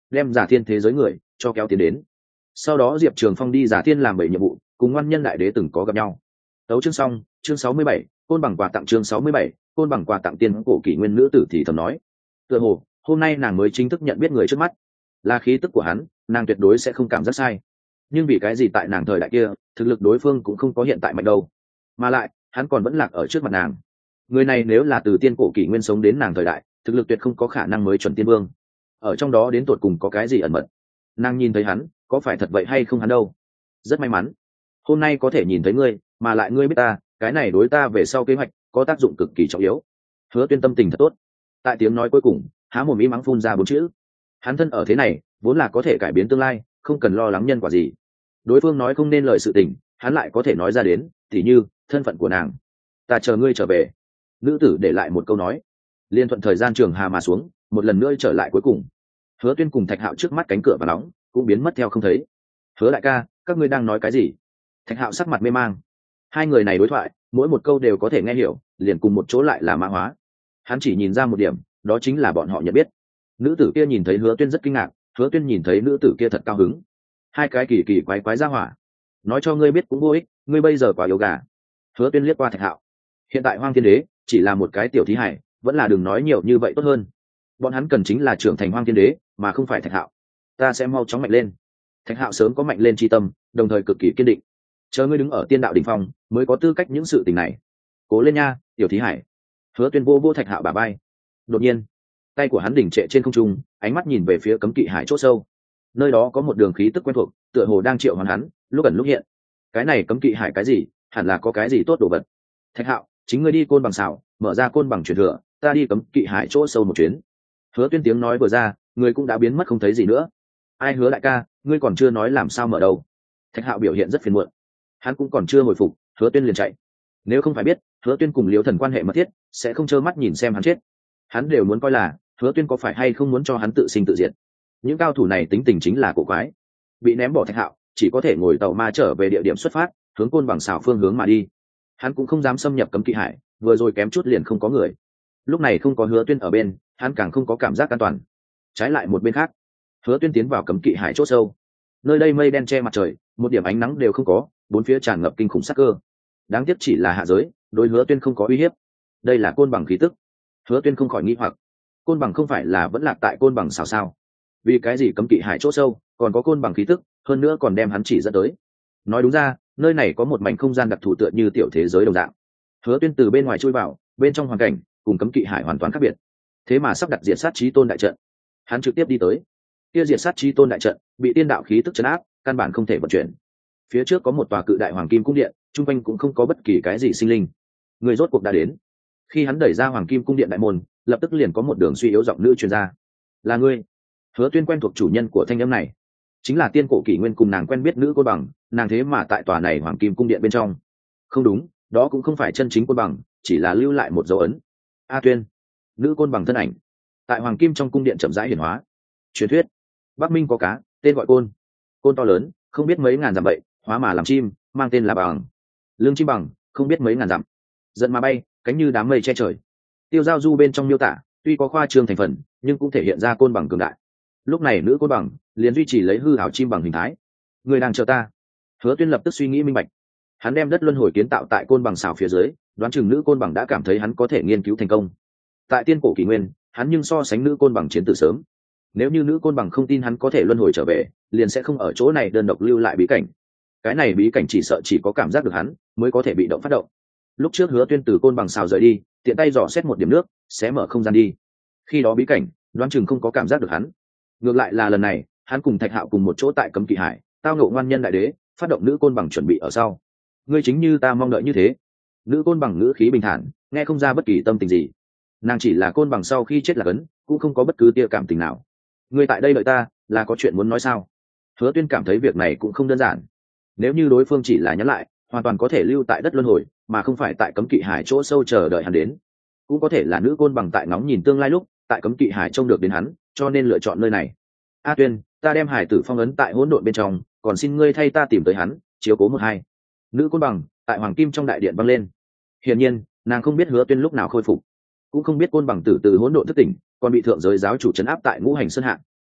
Speaker 1: đem giả thiên thế giới người cho kéo tiến đến. Sau đó Diệp Trường Phong đi giả thiên làm 7 nhiệm vụ, cùng ngoan nhân đại đế từng có gặp nhau. Tấu chương xong, chương 67, côn bằng quà tặng chương 67, côn bằng quà tặng tiên cổ kỷ nguyên nữ tử thì thầm nói. Tựa hồ, hôm nay nàng mới chính thức nhận biết người trước mắt. Là khí tức của hắn, nàng tuyệt đối sẽ không cảm giác sai. Nhưng vì cái gì tại nàng thời đại kia, thực lực đối phương cũng không có hiện tại mạnh đâu. Mà lại, hắn còn vẫn lạc ở trước mặt nàng. Người này nếu là từ tiên cổ kỷ nguyên sống đến nàng thời đại, thực lực tuyệt không có khả năng mới chuẩn tiên vương. Ở trong đó đến tột cùng có cái gì ẩn mật. Nàng nhìn thấy hắn, có phải thật vậy hay không hắn đâu. Rất may mắn hôm nay có thể nhìn thấy ngươi, mà lại ngươi biết ta, cái này đối ta về sau kế hoạch có tác dụng cực kỳ trọng yếu. Hứa Tuyên tâm tình thật tốt, tại tiếng nói cuối cùng há mồm im ắng phun ra 4 chữ. Hắn thân ở thế này vốn là có thể cải biến tương lai, không cần lo lắng nhân quả gì. Đối phương nói không nên lời sự tình, hắn lại có thể nói ra đến, tỉ như thân phận của nàng. Ta chờ ngươi trở về. Nữ tử để lại một câu nói, liên thuận thời gian trường hà mà xuống, một lần nữa trở lại cuối cùng. Hứa Tuyên cùng Thạch Hạo trước mắt cánh cửa và nóng cũng biến mất theo không thấy. Hứa đại ca, các ngươi đang nói cái gì? Thạch Hạo sắc mặt mê mang. Hai người này đối thoại, mỗi một câu đều có thể nghe hiểu, liền cùng một chỗ lại là mã hóa. Hắn chỉ nhìn ra một điểm, đó chính là bọn họ nhận biết. Nữ tử kia nhìn thấy Hứa Tuyên rất kinh ngạc, Hứa Tuyên nhìn thấy nữ tử kia thật cao hứng. Hai cái kỳ kỳ quái quái ra hỏa. Nói cho ngươi biết cũng vô ích, ngươi bây giờ quá yếu gà. Hứa Tuyên liếc qua Thạch Hạo. Hiện tại Hoang Thiên Đế chỉ là một cái tiểu thí hải, vẫn là đừng nói nhiều như vậy tốt hơn. Bọn hắn cần chính là trưởng thành Hoang Thiên Đế, mà không phải Thạch Hạo. Ta sẽ mau chóng mạnh lên. Thạch Hạo sớm có mạnh lên chi tâm, đồng thời cực kỳ kiên định. Chờ ngươi đứng ở tiên đạo đỉnh phong, mới có tư cách những sự tình này. Cố lên nha, tiểu thí hải. Hứa Tuyên vô Thạch Hạo bả vai. Đột nhiên, tay của hắn đỉnh trệ trên không trung, ánh mắt nhìn về phía cấm kỵ hải chỗ sâu. Nơi đó có một đường khí tức quen thuộc, tựa hồ đang triệu hoán hắn, lúc ẩn lúc hiện. Cái này cấm kỵ hải cái gì? Hẳn là có cái gì tốt đồ vật. Thạch Hạo, chính ngươi đi côn bằng xảo, mở ra côn bằng truyền thừa, ta đi cấm kỵ hải chỗ sâu một chuyến. Hứa Tuyên tiếng nói vừa ra, người cũng đã biến mất không thấy gì nữa. Ai Hứa đại ca, ngươi còn chưa nói làm sao mở đâu? Thạch Hạo biểu hiện rất phiền muộn. Hắn cũng còn chưa hồi phục, Hứa Tuyên liền chạy. Nếu không phải biết Hứa Tuyên cùng Liễu Thần quan hệ mật thiết, sẽ không trơ mắt nhìn xem hắn chết. Hắn đều muốn coi là Hứa Tuyên có phải hay không muốn cho hắn tự sinh tự diệt. Những cao thủ này tính tình chính là cổ quái. Bị ném bỏ Thạch Hạo, chỉ có thể ngồi tàu ma trở về địa điểm xuất phát, hướng côn bằng xảo phương hướng mà đi. Hắn cũng không dám xâm nhập cấm kỵ hải, vừa rồi kém chút liền không có người. Lúc này không có Hứa Tuyên ở bên, hắn càng không có cảm giác an toàn. Trái lại một bên khác, Hứa Tuyên tiến vào cấm kỵ hải chỗ sâu. Nơi đây mây đen che mặt trời, một điểm ánh nắng đều không có, bốn phía tràn ngập kinh khủng sát cơ. Đáng tiếc chỉ là hạ giới, đối Hứa Tuyên không có uy hiếp. Đây là côn bằng khí tức. Hứa Tuyên không khỏi nghi hoặc, côn bằng không phải là vẫn lạc tại côn bằng xảo sao? Vì cái gì cấm kỵ hải chỗ sâu còn có côn bằng khí tức, hơn nữa còn đem hắn chỉ dẫn tới? Nói đúng ra, nơi này có một mảnh không gian đặc thù tựa như tiểu thế giới đồng dạng. Hứa Tuyên từ bên ngoài chui vào, bên trong hoàn cảnh cùng cấm kỵ hải hoàn toàn khác biệt. Thế mà sắp đặt diệt sát chí tôn đại trận. Hắn trực tiếp đi tới. Kia diệt sát chí tôn đại trận bị tiên đạo khí tức trấn áp, căn bản không thể vận chuyển. Phía trước có một tòa cự đại hoàng kim cung điện, trung quanh cũng không có bất kỳ cái gì sinh linh. Người rốt cuộc đã đến. Khi hắn đẩy ra hoàng kim cung điện đại môn, lập tức liền có một đường suy yếu giọng nữ truyền ra. Là ngươi? Hứa Tuyên quen thuộc chủ nhân của thanh âm này, chính là tiên cổ kỷ nguyên cùng nàng quen biết nữ côn bằng, nàng thế mà tại tòa này hoàng kim cung điện bên trong. Không đúng, đó cũng không phải chân chính côn bằng, chỉ là lưu lại một dấu ấn. A Tuyên, nữ côn bằng thân ảnh tại hoàng kim trong cung điện chậm rãi hiển hóa. Truyền thuyết Bắc Minh có cá, tên gọi côn. Côn to lớn, không biết mấy ngàn dặm vậy, hóa mà làm chim, mang tên là bằng. Lưng chim bằng, không biết mấy ngàn dặm. Giận mà bay, cánh như đám mây che trời. Tiêu Giao Du bên trong miêu tả, tuy có khoa trương thành phần, nhưng cũng thể hiện ra côn bằng cường đại. Lúc này nữ côn bằng liền duy trì lấy hư ảo chim bằng hình thái. Người đang chờ ta. Hứa Tuyên lập tức suy nghĩ minh bạch. Hắn đem đất luân hồi kiến tạo tại côn bằng xảo phía dưới, đoán chừng nữ côn bằng đã cảm thấy hắn có thể nghiên cứu thành công. Tại tiên cổ kỷ nguyên, hắn nhưng so sánh nữ côn bằng chiến từ sớm. Nếu như nữ côn bằng không tin hắn có thể luân hồi trở về, liền sẽ không ở chỗ này đơn độc lưu lại bí cảnh. Cái này bí cảnh chỉ sợ chỉ có cảm giác được hắn mới có thể bị động phát động. Lúc trước Hứa Tuyên từ côn bằng xào rời đi, tiện tay dò xét một điểm nước, sẽ mở không gian đi. Khi đó bí cảnh đoán chừng không có cảm giác được hắn. Ngược lại là lần này, hắn cùng Thạch Hạo cùng một chỗ tại cấm kỵ hải, tao ngộ ngoan nhân đại đế, phát động nữ côn bằng chuẩn bị ở sau. Ngươi chính như ta mong đợi như thế. Nữ côn bằng ngữ khí bình thản, nghe không ra bất kỳ tâm tình gì. Nàng chỉ là côn bằng sau khi chết là cấn, cũng không có bất cứ tia cảm tình nào. Ngươi tại đây đợi ta, là có chuyện muốn nói sao? Hứa Tuyên cảm thấy việc này cũng không đơn giản. Nếu như đối phương chỉ là nhắn lại, hoàn toàn có thể lưu tại đất luân hồi, mà không phải tại cấm kỵ hải chỗ sâu chờ đợi hắn đến. Cũng có thể là nữ côn bằng tại ngóng nhìn tương lai lúc, tại cấm kỵ hải trông được đến hắn, cho nên lựa chọn nơi này. A Tuyên, ta đem hải tử phong ấn tại hỗn độn bên trong, còn xin ngươi thay ta tìm tới hắn, chiếu cố một hai. Nữ côn bằng tại hoàng kim trong đại điện vang lên. Hiển nhiên, nàng không biết Hứa Tuyên lúc nào khôi phục, cũng không biết côn bằng tử từ hỗn độn thức tỉnh, còn bị thượng giới giáo chủ trấn áp tại ngũ hành sơn hạ.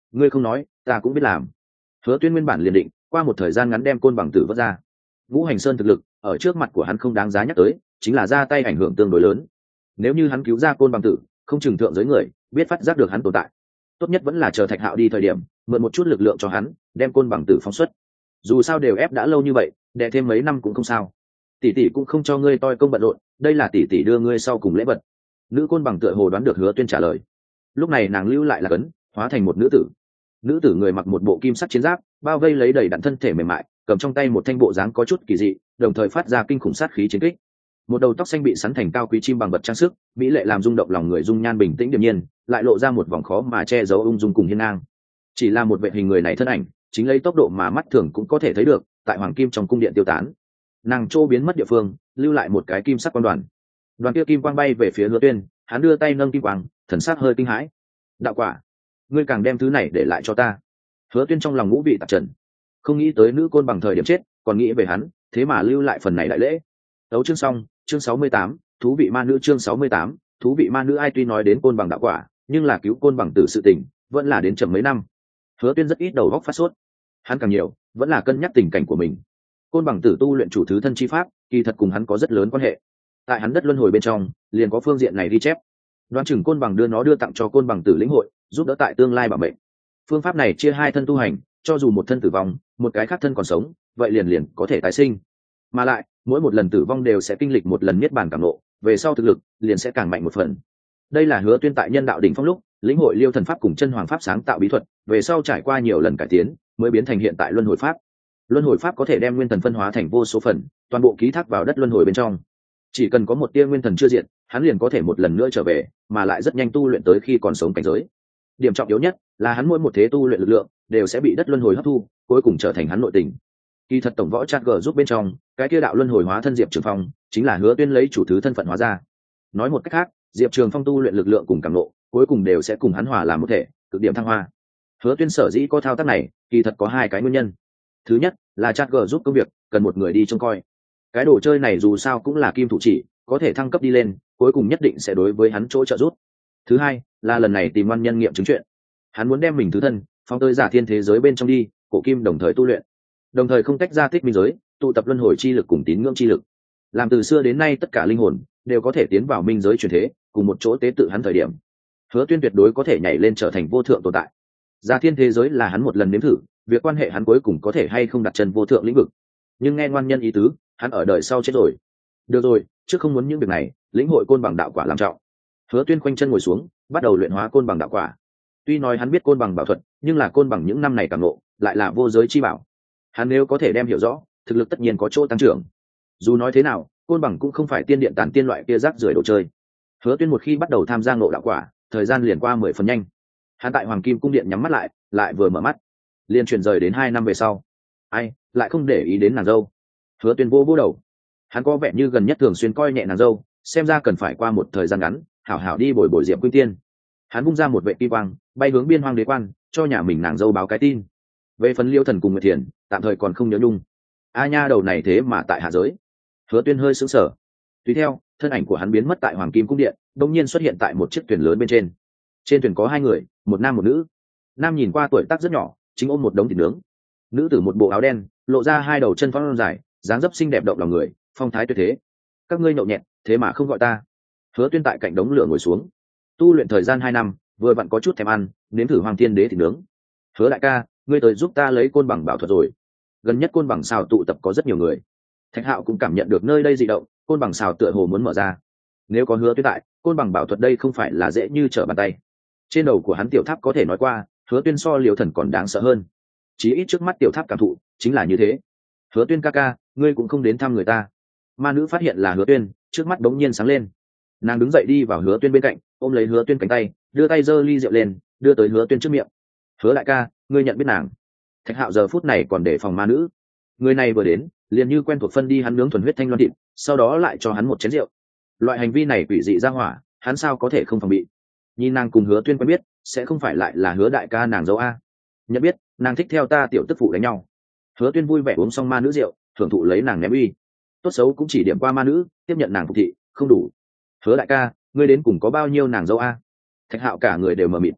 Speaker 1: ngươi không nói ta cũng biết làm. Hứa Tuyên nguyên bản liền định qua một thời gian ngắn đem côn bằng tử vớt ra. Ngũ Hành Sơn thực lực ở trước mặt của hắn không đáng giá nhắc tới, chính là ra tay ảnh hưởng tương đối lớn. Nếu như hắn cứu ra côn bằng tử, không chừng thượng giới người biết phát giác được hắn tồn tại. Tốt nhất vẫn là chờ Thạch Hạo đi thời điểm, mượn một chút lực lượng cho hắn, đem côn bằng tử phóng xuất. Dù sao đều ép đã lâu như vậy, đè thêm mấy năm cũng không sao. Tỷ tỷ cũng không cho ngươi toi công bận rộn, đây là tỷ tỷ đưa ngươi sau cùng lễ vật. Nữ côn bằng tựa hồ đoán được Hứa Tuyên trả lời. Lúc này nàng lưu lại là cấn, hóa thành một nữ tử. Nữ tử người mặc một bộ kim sắc chiến giáp, bao vây lấy đầy đặn thân thể mềm mại, cầm trong tay một thanh bộ dáng có chút kỳ dị, đồng thời phát ra kinh khủng sát khí chiến kích. Một đầu tóc xanh bị sắn thành cao quý chim bằng vật trang sức, mỹ lệ làm rung động lòng người, dung nhan bình tĩnh điềm nhiên, lại lộ ra một vòng khó mà che giấu ung dung cùng hiên ngang. Chỉ là một vệ hình người này thân ảnh, chính lấy tốc độ mà mắt thường cũng có thể thấy được, tại hoàng kim trong cung điện tiêu tán. Nàng trô biến mất địa phương, lưu lại một cái kim sắc quang đoàn. Đoàn kia kim quang bay về phía Hứa Tuyên, hắn đưa tay nâng kim quang, thần sắc hơi kinh hãi. Đạo quả, ngươi càng đem thứ này để lại cho ta. Hứa Tuyên trong lòng ngũ vị tạp trần, không nghĩ tới nữ côn bằng thời điểm chết, còn nghĩ về hắn, thế mà lưu lại phần này đại lễ. Đấu chương xong, chương 68, thú vị ma nữ chương 68, thú vị ma nữ. Ai tuy nói đến côn bằng đạo quả, nhưng là cứu côn bằng tử sự tình, vẫn là đến chậm mấy năm. Hứa Tuyên rất ít đầu óc phát sốt, hắn càng nhiều vẫn là cân nhắc tình cảnh của mình. Côn bằng tử tu luyện chủ thứ thân chi pháp, kỳ thật cùng hắn có rất lớn quan hệ. Tại hắn đất luân hồi bên trong, liền có phương diện này ghi chép. Đoán chừng côn bằng đưa tặng cho côn bằng tử lĩnh hội, giúp đỡ tại tương lai bảo mệnh. Phương pháp này chia hai thân tu hành, cho dù một thân tử vong, một cái khác thân còn sống, vậy liền có thể tái sinh. Mà lại, mỗi một lần tử vong đều sẽ kinh lịch một lần niết bàn cảm ngộ, về sau thực lực liền sẽ càng mạnh một phần. Đây là Hứa Tuyên tại nhân đạo đỉnh phong lúc, lĩnh hội Liêu thần pháp cùng chân hoàng pháp sáng tạo bí thuật, về sau trải qua nhiều lần cải tiến, mới biến thành hiện tại luân hồi pháp. Luân hồi pháp có thể đem nguyên thần phân hóa thành vô số phần, toàn bộ ký thác vào đất luân hồi bên trong. Chỉ cần có một tia nguyên thần chưa diệt, hắn liền có thể một lần nữa trở về, mà lại rất nhanh tu luyện tới khi còn sống cảnh giới. Điểm trọng yếu nhất là hắn mỗi một thế tu luyện lực lượng đều sẽ bị đất luân hồi hấp thu, cuối cùng trở thành hắn nội tình. Kỳ thật tổng võ chat g giúp bên trong cái kia đạo luân hồi hóa thân Diệp Trường Phong chính là Hứa Tuyên lấy chủ thứ thân phận hóa ra. Nói một cách khác, Diệp Trường Phong tu luyện lực lượng cùng cảm ngộ, cuối cùng đều sẽ cùng hắn hòa làm một thể, cực điểm thăng hoa. Hứa Tuyên sở dĩ có thao tác này, kỳ thật có hai cái nguyên nhân. Thứ nhất là chat g giúp công việc cần một người đi trông coi. Cái đồ chơi này dù sao cũng là kim thủ chỉ, có thể thăng cấp đi lên, cuối cùng nhất định sẽ đối với hắn chỗ trợ giúp. Thứ hai là lần này tìm ngoan nhân nghiệm chứng chuyện, hắn muốn đem mình thứ thân phong tới giả thiên thế giới bên trong đi, cổ kim đồng thời tu luyện, đồng thời không tách ra tích minh giới, tụ tập luân hồi chi lực cùng tín ngưỡng chi lực, làm từ xưa đến nay tất cả linh hồn đều có thể tiến vào minh giới truyền thế, cùng một chỗ tế tự hắn thời điểm, Hứa Tuyên tuyệt đối có thể nhảy lên trở thành vô thượng tồn tại. Giả thiên thế giới là hắn một lần nếm thử, việc quan hệ hắn cuối cùng có thể hay không đặt chân vô thượng lĩnh vực. Nhưng nghe ngoan nhân ý tứ, hắn ở đời sau chết rồi. Được rồi, trước không muốn những việc này, lĩnh hội côn bằng đạo quả làm trọng. Hứa Tuyên khoanh chân ngồi xuống, bắt đầu luyện hóa côn bằng đạo quả. Tuy nói hắn biết côn bằng bảo thuật, nhưng là côn bằng những năm này càng ngộ, lại là vô giới chi bảo. Hắn nếu có thể đem hiểu rõ, thực lực tất nhiên có chỗ tăng trưởng. Dù nói thế nào, côn bằng cũng không phải tiên điện tản tiên loại kia rác rưởi đồ chơi. Hứa Tuyên một khi bắt đầu tham gia ngộ đạo quả, thời gian liền qua 10 phần nhanh. Hắn tại Hoàng Kim cung điện nhắm mắt lại vừa mở mắt, liền chuyển rời đến 2 năm về sau. Ai, lại không để ý đến nàng dâu. Hứa Tuyên vô đầu. Hắn có vẻ như gần nhất thường xuyên coi nhẹ nàng dâu, xem ra cần phải qua một thời gian ngắn, hảo hảo đi bồi Diệp Quynh Tiên. Hắn vung ra một vệ kim quang, bay hướng Biên Hoang Đế quan, cho nhà mình nàng dâu báo cái tin. Về phần Liêu Thần cùng Nguyệt Thiền, tạm thời còn không nhớ nhung. A nha đầu này thế mà tại hạ giới. Hứa Tuyên hơi sững sờ. Tùy theo, thân ảnh của hắn biến mất tại Hoàng Kim cung điện, đột nhiên xuất hiện tại một chiếc thuyền lớn bên trên. Trên thuyền có 2 người, một nam một nữ. Nam nhìn qua tuổi tác rất nhỏ, chính ôm một đống thịt nướng. Nữ tử một bộ áo đen, lộ ra 2 đầu chân phong dài, dáng dấp xinh đẹp động lòng người, phong thái tuyệt thế. Các ngươi nhậu nhẹt, thế mà không gọi ta. Hứa Tuyên tại cạnh đống lửa ngồi xuống. Tu luyện thời gian 2 năm, vừa vặn có chút thèm ăn, nếm thử Hoàng Thiên Đế thịt nướng. Hứa đại ca, ngươi tới giúp ta lấy côn bằng bảo thuật rồi. Gần nhất côn bằng xào tụ tập có rất nhiều người. Thạch Hạo cũng cảm nhận được nơi đây dị động, côn bằng xào tựa hồ muốn mở ra. Nếu có Hứa Tuyên tại, côn bằng bảo thuật đây không phải là dễ như trở bàn tay. Trên đầu của hắn tiểu tháp có thể nói qua, Hứa Tuyên so Liêu Thần còn đáng sợ hơn. Chí ít trước mắt tiểu tháp cảm thụ chính là như thế. Hứa Tuyên ca ca, ngươi cũng không đến thăm người ta. Ma nữ phát hiện là Hứa Tuyên, trước mắt bỗng nhiên sáng lên. Nàng đứng dậy đi vào Hứa Tuyên bên cạnh, ôm lấy Hứa Tuyên cánh tay, đưa tay giơ ly rượu lên, đưa tới Hứa Tuyên trước miệng. Hứa đại ca, ngươi nhận biết nàng? Thạch Hạo giờ phút này còn để phòng ma nữ. Người này vừa đến, liền như quen thuộc phân đi hắn nướng thuần huyết thanh loan thịt, sau đó lại cho hắn một chén rượu. Loại hành vi này quỷ dị ra hỏa, hắn sao có thể không phòng bị? Nhìn nàng cùng Hứa Tuyên quen biết, sẽ không phải lại là Hứa đại ca nàng dâu a? Nhận biết, nàng thích theo ta tiểu tức phụ đánh nhau. Hứa Tuyên vui vẻ uống xong ma nữ rượu, thưởng thụ lấy nàng ném uy. Tốt xấu cũng chỉ điểm qua ma nữ, tiếp nhận nàng phục thị, không đủ. Hứa đại ca, ngươi đến cùng có bao nhiêu nàng dâu a? Thạch Hạo cả người đều mờ mịt.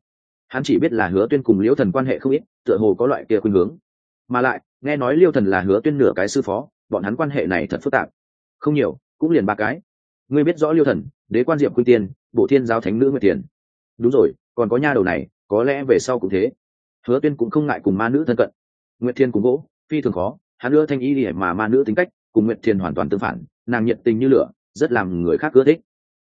Speaker 1: Hắn chỉ biết là Hứa Tuyên cùng Liêu Thần quan hệ không ít, tựa hồ có loại kia khuynh hướng. Mà lại, nghe nói Liêu Thần là Hứa Tuyên nửa cái sư phó, bọn hắn quan hệ này thật phức tạp. Không nhiều, cũng liền ba cái. Ngươi biết rõ Liêu Thần, Đế Quan Diệp Khuynh Tiên, Bộ Thiên giáo thánh nữ Nguyệt Tiền. Đúng rồi, còn có nha đầu này, có lẽ về sau cũng thế. Hứa Tuyên cũng không ngại cùng ma nữ thân cận. Nguyệt Thiên cùng gỗ, phi thường khó, hắn đưa thanh y đi mà ma nữ tính cách, cùng Nguyệt Thiên hoàn toàn tương phản, nàng nhiệt tình như lửa, rất làm người khác ưa thích.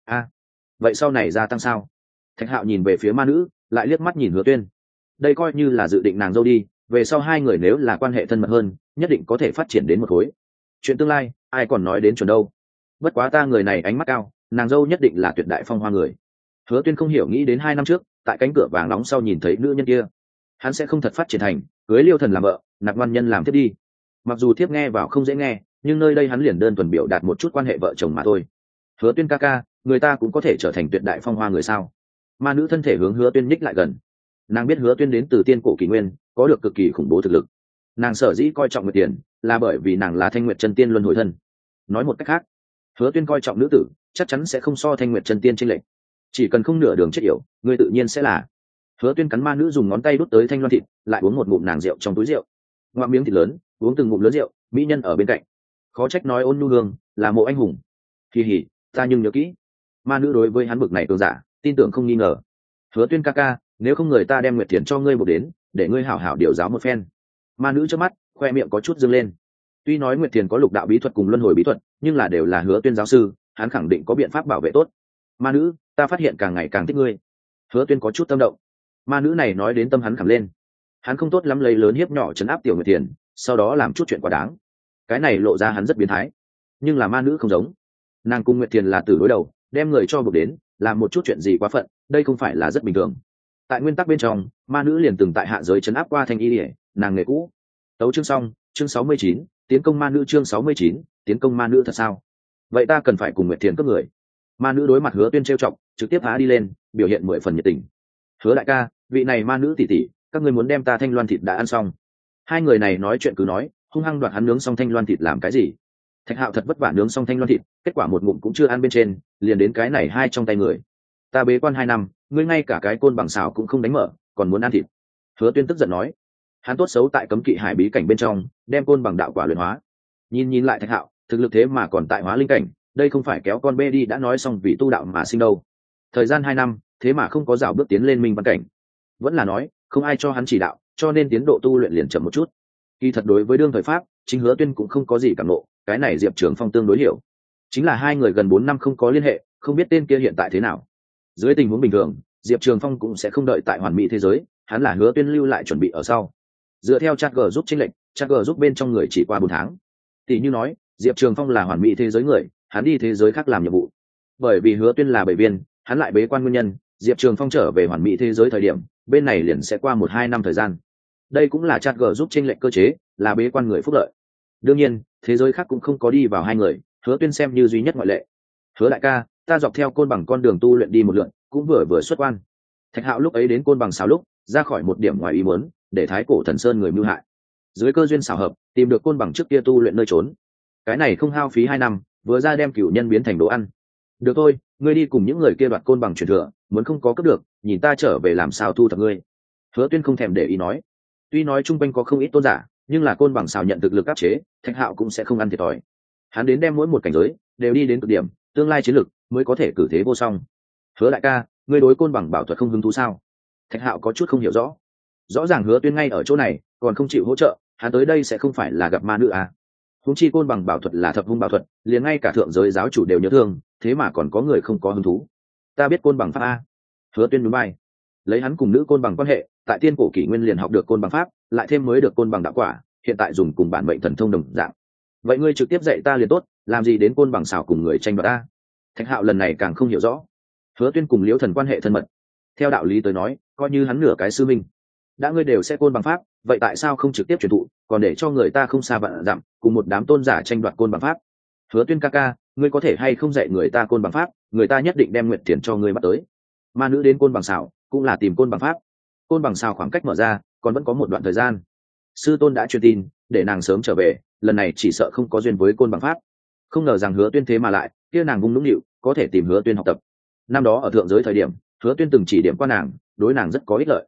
Speaker 1: Vậy sau này gia tăng sao? Thạch Hạo nhìn về phía ma nữ, lại liếc mắt nhìn Hứa Tuyên. Đây coi như là dự định nàng dâu đi, về sau hai người nếu là quan hệ thân mật hơn, nhất định có thể phát triển đến một khối. Chuyện tương lai, ai còn nói đến chuẩn đâu. Bất quá ta người này ánh mắt cao, nàng dâu nhất định là tuyệt đại phong hoa người. Hứa Tuyên không hiểu nghĩ đến 2 năm trước, tại cánh cửa vàng nóng sau nhìn thấy nữ nhân kia, hắn sẽ không thật phát triển thành cưới Liêu Thần làm vợ, nạp ngoan nhân làm tiếp đi. Mặc dù thiếp nghe vào không dễ nghe, nhưng nơi đây hắn liền đơn thuần biểu đạt một chút quan hệ vợ chồng mà thôi. Hứa Tuyên ca ca, người ta cũng có thể trở thành tuyệt đại phong hoa người sao? Ma nữ thân thể hướng Hứa Tuyên nhích lại gần. Nàng biết Hứa Tuyên đến từ tiên cổ kỷ nguyên, có được cực kỳ khủng bố thực lực. Nàng sở dĩ coi trọng Nguyệt Tiền, là bởi vì nàng là Thanh Nguyệt Chân Tiên luân hồi thân. Nói một cách khác, Hứa Tuyên coi trọng nữ tử, chắc chắn sẽ không so Thanh Nguyệt Chân Tiên chênh lệch. Chỉ cần không nửa đường chết yểu, người tự nhiên sẽ là. Hứa Tuyên cắn ma nữ dùng ngón tay đút tới thanh loan thịt, lại uống một ngụm nàng rượu trong túi rượu. Ngoạm miếng thịt lớn, uống từng ngụm lớn rượu, mỹ nhân ở bên cạnh. Khó trách nói ôn nhu hương là mộ anh hùng. Kỳ hỉ, ta nhưng nhớ kỹ. Ma nữ đối với hắn bực này cường giả, tin tưởng không nghi ngờ. Hứa Tuyên ca ca, nếu không người ta đem Nguyệt Thiền cho ngươi một đến, để ngươi hảo hảo điều giáo một phen. Ma nữ trước mắt, khoe miệng có chút dương lên. Tuy nói Nguyệt Thiền có lục đạo bí thuật cùng luân hồi bí thuật, nhưng là đều là Hứa Tuyên giáo sư, hắn khẳng định có biện pháp bảo vệ tốt. Ma nữ, ta phát hiện càng ngày càng thích ngươi. Hứa Tuyên có chút tâm động. Ma nữ này nói đến tâm hắn khẳng lên. Hắn không tốt lắm lấy lớn hiếp nhỏ trấn áp tiểu Nguyệt Thiền, sau đó làm chút chuyện quá đáng. Cái này lộ ra hắn rất biến thái. Nhưng là ma nữ không giống. Nàng cùng Nguyệt Thiền là tử đối đầu, đem người cho buộc đến, làm một chút chuyện gì quá phận, đây không phải là rất bình thường. Tại nguyên tắc bên trong, ma nữ liền từng tại hạ giới trấn áp qua Thanh Y Điệp, nàng nghề cũ. Tấu chương xong, chương 69, tiến công ma nữ chương 69, tiến công ma nữ thật sao? Vậy ta cần phải cùng Nguyệt Thiền cướp người. Ma nữ đối mặt Hứa Tuyên trêu chọc, trực tiếp há đi lên, biểu hiện 10 phần nhiệt tình. Hứa đại ca, vị này ma nữ tỷ tỷ, các ngươi muốn đem ta thanh loan thịt đã ăn xong. Hai người này nói chuyện cứ nói, hung hăng đoạt hắn nướng xong thanh loan thịt làm cái gì? Thạch Hạo thật vất vả nướng xong thanh loan thịt, kết quả một ngụm cũng chưa ăn bên trên, liền đến cái này hai trong tay người. Ta bế quan 2 năm, ngươi ngay cả cái côn bằng xào cũng không đánh mở, còn muốn ăn thịt. Hứa Tuyên tức giận nói. Hắn tốt xấu tại cấm kỵ hải bí cảnh bên trong, đem côn bằng đạo quả luyện hóa. Nhìn lại Thạch Hạo, thực lực thế mà còn tại hóa linh cảnh, đây không phải kéo con bê đi đã nói xong vì tu đạo mà sinh đâu. Thời gian 2 năm, thế mà không có rào bước tiến lên minh văn cảnh. Vẫn là nói, không ai cho hắn chỉ đạo, cho nên tiến độ tu luyện liền chậm một chút. Kỳ thật đối với đương thời pháp, chính Hứa Tuyên cũng không có gì cảm ngộ, cái này Diệp Trường Phong tương đối hiểu. Chính là hai người gần 4 năm không có liên hệ, không biết tên kia hiện tại thế nào. Dưới tình huống bình thường, Diệp Trường Phong cũng sẽ không đợi tại hoàn mỹ thế giới, hắn là Hứa Tuyên lưu lại chuẩn bị ở sau. Dựa theo chat G giúp chênh lệnh, chat G giúp bên trong người chỉ qua 4 tháng. Tỷ như nói, Diệp Trường Phong là hoàn mỹ thế giới người, hắn đi thế giới khác làm nhiệm vụ. Bởi vì Hứa Tuyên là bảy viên, hắn lại bế quan nguyên nhân, Diệp Trường Phong trở về hoàn mỹ thế giới thời điểm, bên này liền sẽ qua 1-2 năm thời gian. Đây cũng là chat G giúp chênh lệnh cơ chế, là bế quan người phúc lợi. Đương nhiên, thế giới khác cũng không có đi vào hai người, Hứa Tuyên xem như duy nhất ngoại lệ. Hứa đại ca, ta dọc theo côn bằng con đường tu luyện đi một lượt, cũng vừa xuất quan. Thạch Hạo lúc ấy đến côn bằng xào lúc, ra khỏi một điểm ngoài ý muốn, để Thái Cổ Thần Sơn người mưu hại. Dưới cơ duyên xảo hợp, tìm được côn bằng trước kia tu luyện nơi trốn. Cái này không hao phí 2 năm, vừa ra đem cửu nhân biến thành đồ ăn. Được thôi, ngươi đi cùng những người kia đoạt côn bằng truyền thừa, muốn không có cướp được, nhìn ta trở về làm sao thu thập ngươi. Hứa Tuyên không thèm để ý nói. Tuy nói trung quanh có không ít tôn giả, nhưng là côn bằng xào nhận thực lực áp chế, Thạch Hạo cũng sẽ không ăn thiệt thòi. Hắn đến đem mỗi một cảnh giới đều đi đến cực điểm, tương lai chiến lực mới có thể cử thế vô song. Hứa đại ca, ngươi đối côn bằng bảo thuật không hứng thú sao? Thạch Hạo có chút không hiểu rõ. Rõ ràng Hứa Tuyên ngay ở chỗ này, còn không chịu hỗ trợ, hắn tới đây sẽ không phải là gặp ma nữ à? Huống chi côn bằng bảo thuật là thập hung bảo thuật, liền ngay cả thượng giới giáo chủ đều nhớ thương, thế mà còn có người không có hứng thú. Ta biết côn bằng pháp a. Hứa Tuyên núi bay. Lấy hắn cùng nữ côn bằng quan hệ, tại tiên cổ kỷ nguyên liền học được côn bằng pháp, lại thêm mới được côn bằng đạo quả, hiện tại dùng cùng bản mệnh thần thông đồng dạng. Vậy ngươi trực tiếp dạy ta liền tốt, làm gì đến côn bằng xảo cùng người tranh đoạt ta? Thạch Hạo lần này càng không hiểu rõ. Hứa Tuyên cùng Liễu Thần quan hệ thân mật, theo đạo lý tới nói, coi như hắn nửa cái sư minh. Đã ngươi đều sẽ côn bằng pháp, vậy tại sao không trực tiếp truyền thụ, còn để cho người ta không xa vạn dặm, cùng một đám tôn giả tranh đoạt côn bằng pháp? Hứa Tuyên ca ca, ngươi có thể hay không dạy người ta côn bằng pháp, người ta nhất định đem nguyện tiền cho ngươi bắt tới. Ma nữ đến côn bằng xảo, cũng là tìm côn bằng pháp. Côn bằng xảo khoảng cách mở ra, còn vẫn có một đoạn thời gian. Sư tôn đã truyền tin, để nàng sớm trở về, lần này chỉ sợ không có duyên với côn bằng pháp. Không ngờ rằng Hứa Tuyên thế mà lại, kia nàng vung nũng nịu, có thể tìm Hứa Tuyên học tập. Năm đó ở thượng giới thời điểm, Hứa Tuyên từng chỉ điểm qua nàng, đối nàng rất có ích lợi.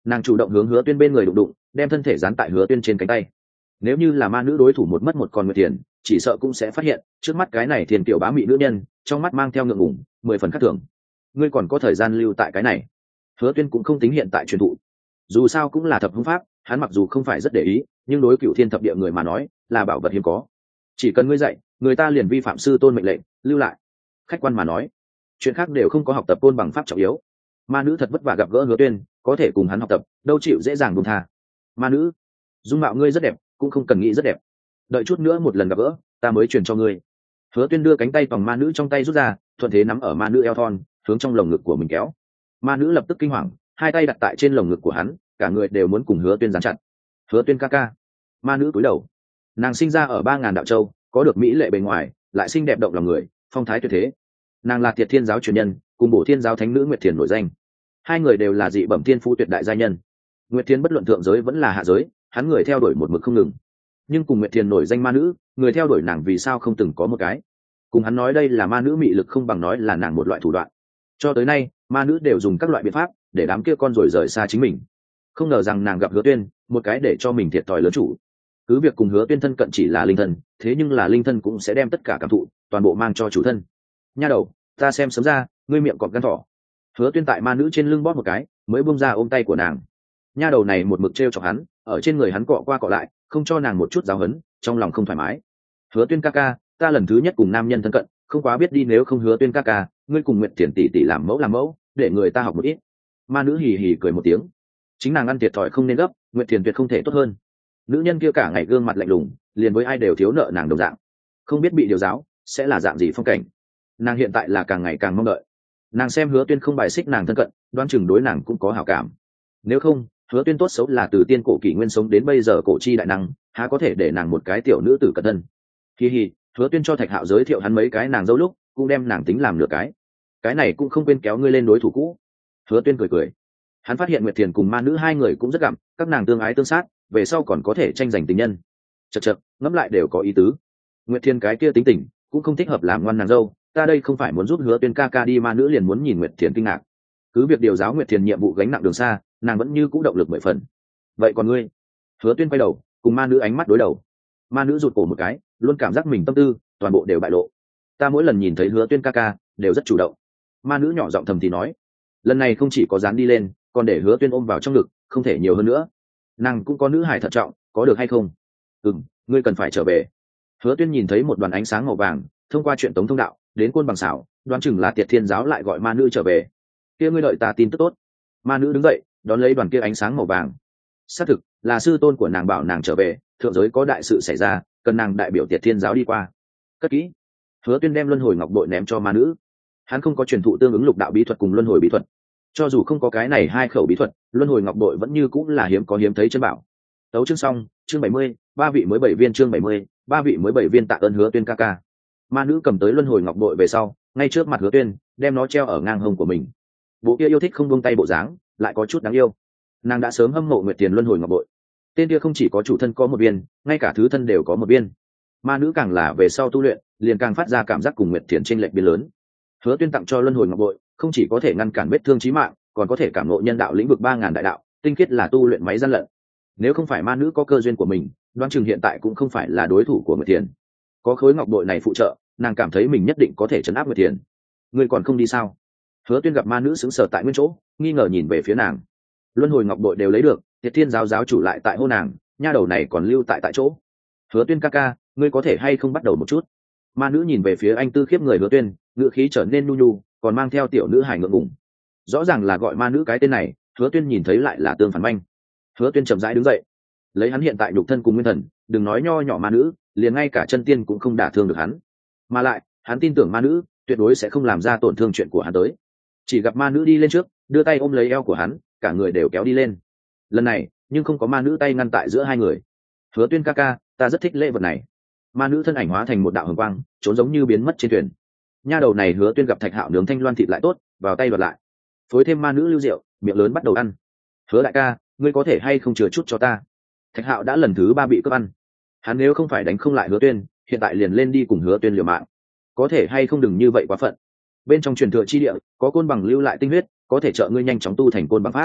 Speaker 1: Nàng chủ động hướng Hứa Tuyên bên người đụng đụng, đem thân thể dán tại Hứa Tuyên trên cánh tay. Nếu như là ma nữ đối thủ một mất một còn Nguyệt Thiền, chỉ sợ cũng sẽ phát hiện trước mắt cái này Thiền tiểu bá mị nữ nhân trong mắt mang theo ngượng ngùng 10 phần khác thường. Ngươi còn có thời gian lưu tại cái này. Hứa Tuyên cũng không tính hiện tại truyền thụ, dù sao cũng là thập hung pháp, hắn mặc dù không phải rất để ý, nhưng đối Cửu Thiên thập địa người mà nói là bảo vật hiếm có. Chỉ cần ngươi dạy, người ta liền vi phạm sư tôn mệnh lệnh, lưu lại. Khách quan mà nói, chuyện khác đều không có học tập côn bằng pháp trọng yếu. Ma nữ thật vất vả gặp gỡ Hứa Tuyên, có thể cùng hắn học tập, đâu chịu dễ dàng buông tha. Ma nữ, dung mạo ngươi rất đẹp, cũng không cần nghĩ rất đẹp. Đợi chút nữa một lần gặp gỡ, ta mới truyền cho ngươi. Hứa Tuyên đưa cánh tay bằng ma nữ trong tay rút ra, thuận thế nắm ở ma nữ eo thon, hướng trong lồng ngực của mình kéo. Ma nữ lập tức kinh hoàng, hai tay đặt tại trên lồng ngực của hắn, cả người đều muốn cùng Hứa Tuyên dán chặt. Hứa Tuyên ca ca. Ma nữ cúi đầu. Nàng sinh ra ở 3000 đạo châu, có được mỹ lệ bề ngoài, lại xinh đẹp động lòng người, phong thái tuyệt thế. Nàng là Tiệt Thiên giáo truyền nhân, cùng Bổ Thiên giáo thánh nữ Nguyệt Thiền nổi danh. Hai người đều là dị bẩm thiên phú tuyệt đại gia nhân. Nguyệt Thiền bất luận thượng giới vẫn là hạ giới, hắn người theo đuổi một mực không ngừng. Nhưng cùng Nguyệt Thiền nổi danh ma nữ, người theo đuổi nàng vì sao không từng có một cái? Cùng hắn nói đây là ma nữ mị lực không bằng nói là nàng một loại thủ đoạn. Cho tới nay, ma nữ đều dùng các loại biện pháp để đám kia con rồi rời xa chính mình. Không ngờ rằng nàng gặp Hứa Tuyên, một cái để cho mình thiệt thòi lớn chủ. Cứ việc cùng Hứa Tuyên thân cận chỉ là linh thân, thế nhưng là linh thân cũng sẽ đem tất cả cảm thụ toàn bộ mang cho chủ thân. Nha đầu, ta xem sớm ra, ngươi miệng cọp gan thỏ. Hứa Tuyên tại ma nữ trên lưng bóp một cái, mới buông ra ôm tay của nàng. Nha đầu này một mực trêu chọc hắn, ở trên người hắn cọ qua cọ lại, không cho nàng một chút giáo huấn, trong lòng không thoải mái. Hứa Tuyên ca ca, ta lần thứ nhất cùng nam nhân thân cận, không quá biết đi, nếu không Hứa Tuyên ca ca, ngươi cùng Nguyệt Thiền tỷ tỷ làm mẫu, để người ta học một ít. Ma nữ hì hì cười một tiếng. Chính nàng ăn thiệt thòi không nên gấp, Nguyệt Thiền tuyệt không thể tốt hơn. Nữ nhân kia cả ngày gương mặt lạnh lùng, liền với ai đều thiếu nợ nàng đồng dạng, không biết bị điều giáo sẽ là dạng gì phong cảnh. Nàng hiện tại là càng ngày càng mong đợi. Nàng xem Hứa Tuyên không bài xích nàng thân cận, đoán chừng đối nàng cũng có hảo cảm. Nếu không, Hứa Tuyên tốt xấu là từ tiên cổ kỷ nguyên sống đến bây giờ cổ chi đại năng, há có thể để nàng một cái tiểu nữ tử cẩn thân. Hi hi, Hứa Tuyên cho Thạch Hạo giới thiệu hắn mấy cái nàng dâu lúc, cũng đem nàng tính làm nửa cái này cũng không quên kéo ngươi lên đối thủ cũ. Hứa Tuyên cười cười. Hắn phát hiện Nguyệt Thiền cùng ma nữ hai người cũng rất gặm, các nàng tương ái tương sát, về sau còn có thể tranh giành tình nhân. Chậc, ngẫm lại đều có ý tứ. Nguyệt Thiền cái kia tính tình cũng không thích hợp làm ngoan nàng dâu, ta đây không phải muốn giúp Hứa Tuyên ca ca đi, ma nữ liền muốn nhìn Nguyệt Thiền kinh ngạc. Cứ việc điều giáo Nguyệt Thiền nhiệm vụ gánh nặng đường xa, nàng vẫn như cũ động lực 10 phần. Vậy còn ngươi? Hứa Tuyên quay đầu, cùng ma nữ ánh mắt đối đầu. Ma nữ rụt cổ một cái, luôn cảm giác mình tâm tư toàn bộ đều bại lộ. Ta mỗi lần nhìn thấy Hứa Tuyên ca ca đều rất chủ động. Ma nữ nhỏ giọng thầm thì nói. Lần này không chỉ có dán đi lên, còn để Hứa Tuyên ôm vào trong ngực, không thể nhiều hơn nữa. Nàng cũng có nữ hài thận trọng, có được hay không? Ngươi cần phải trở về. Hứa Tuyên nhìn thấy một đoàn ánh sáng màu vàng thông qua chuyện tống thông đạo đến Côn Bằng Xảo, đoán chừng là Tiệt Thiên giáo lại gọi ma nữ trở về. Kia ngươi đợi ta tin tức tốt. Ma nữ đứng dậy, đón lấy đoàn kia ánh sáng màu vàng. Xác thực là sư tôn của nàng bảo nàng trở về, thượng giới có đại sự xảy ra, cần nàng đại biểu Tiệt Thiên giáo đi qua. Cất kỹ. Hứa Tuyên đem luân hồi ngọc bội ném cho ma nữ. Hắn không có truyền thụ tương ứng lục đạo bí thuật cùng luân hồi bí thuật, cho dù không có cái này hai khẩu bí thuật, luân hồi ngọc bội vẫn như cũng là hiếm có hiếm thấy chân bảo. Tấu chương xong, chương 70, ba vị mới 7 viên, chương 70, ba vị mới 7 viên, tạ ơn Hứa Tuyên ca ca. Ma nữ cầm tới luân hồi ngọc bội về sau, ngay trước mặt Hứa Tuyên, đem nó treo ở ngang hông của mình. Bộ kia yêu thích không buông tay bộ dáng, lại có chút đáng yêu. Nàng đã sớm hâm mộ Nguyệt Thiền luân hồi ngọc bội. Tên kia không chỉ có chủ thân có một viên, ngay cả thứ thân đều có một viên. Ma nữ càng là về sau tu luyện, liền càng phát ra cảm giác cùng Nguyệt Thiền chênh lệch biến lớn. Hứa Tuyên tặng cho luân hồi ngọc bội, không chỉ có thể ngăn cản vết thương chí mạng, còn có thể cảm ngộ nhân đạo lĩnh vực 3000 đại đạo, tinh khiết là tu luyện máy gian lận. Nếu không phải ma nữ có cơ duyên của mình, đoán chừng hiện tại cũng không phải là đối thủ của Nguyệt Thiền. Có khối ngọc bội này phụ trợ, nàng cảm thấy mình nhất định có thể trấn áp Nguyệt Thiền. Ngươi còn không đi sao? Hứa Tuyên gặp ma nữ sững sờ tại nguyên chỗ, nghi ngờ nhìn về phía nàng. Luân hồi ngọc bội đều lấy được, Tiệt Thiên giáo giáo chủ lại tại hô nàng, nha đầu này còn lưu tại chỗ. Hứa Tuyên ca ca, ngươi có thể hay không bắt đầu một chút? Ma nữ nhìn về phía anh tư khiếp người Hứa Tuyên, ngữ khí trở nên nhu nhu, còn mang theo tiểu nữ hài ngượng ngùng. Rõ ràng là gọi ma nữ cái tên này, Hứa Tuyên nhìn thấy lại là tương phản manh. Hứa Tuyên chậm rãi đứng dậy, lấy hắn hiện tại nhục thân cùng nguyên thần, đừng nói nho nhỏ ma nữ, liền ngay cả chân tiên cũng không đả thương được hắn. Mà lại, hắn tin tưởng ma nữ tuyệt đối sẽ không làm ra tổn thương chuyện của hắn tới. Chỉ gặp ma nữ đi lên trước, đưa tay ôm lấy eo của hắn, cả người đều kéo đi lên. Lần này, nhưng không có ma nữ tay ngăn tại giữa hai người. Hứa Tuyên ca ca, ta rất thích lễ vật này. Ma nữ thân ảnh hóa thành một đạo hồng quang, trốn giống như biến mất trên thuyền. Nha đầu này Hứa Tuyên gặp Thạch Hạo nướng thanh loan thịt lại tốt, vào tay đoạt lại. Phối thêm ma nữ lưu rượu, miệng lớn bắt đầu ăn. Hứa đại ca, ngươi có thể hay không chừa chút cho ta? Thạch Hạo đã lần thứ 3 bị cướp ăn. Hắn nếu không phải đánh không lại Hứa Tuyên, hiện tại liền lên đi cùng Hứa Tuyên liều mạng. Có thể hay không đừng như vậy quá phận. Bên trong truyền thừa chi địa, có côn bằng lưu lại tinh huyết, có thể trợ ngươi nhanh chóng tu thành côn bằng pháp.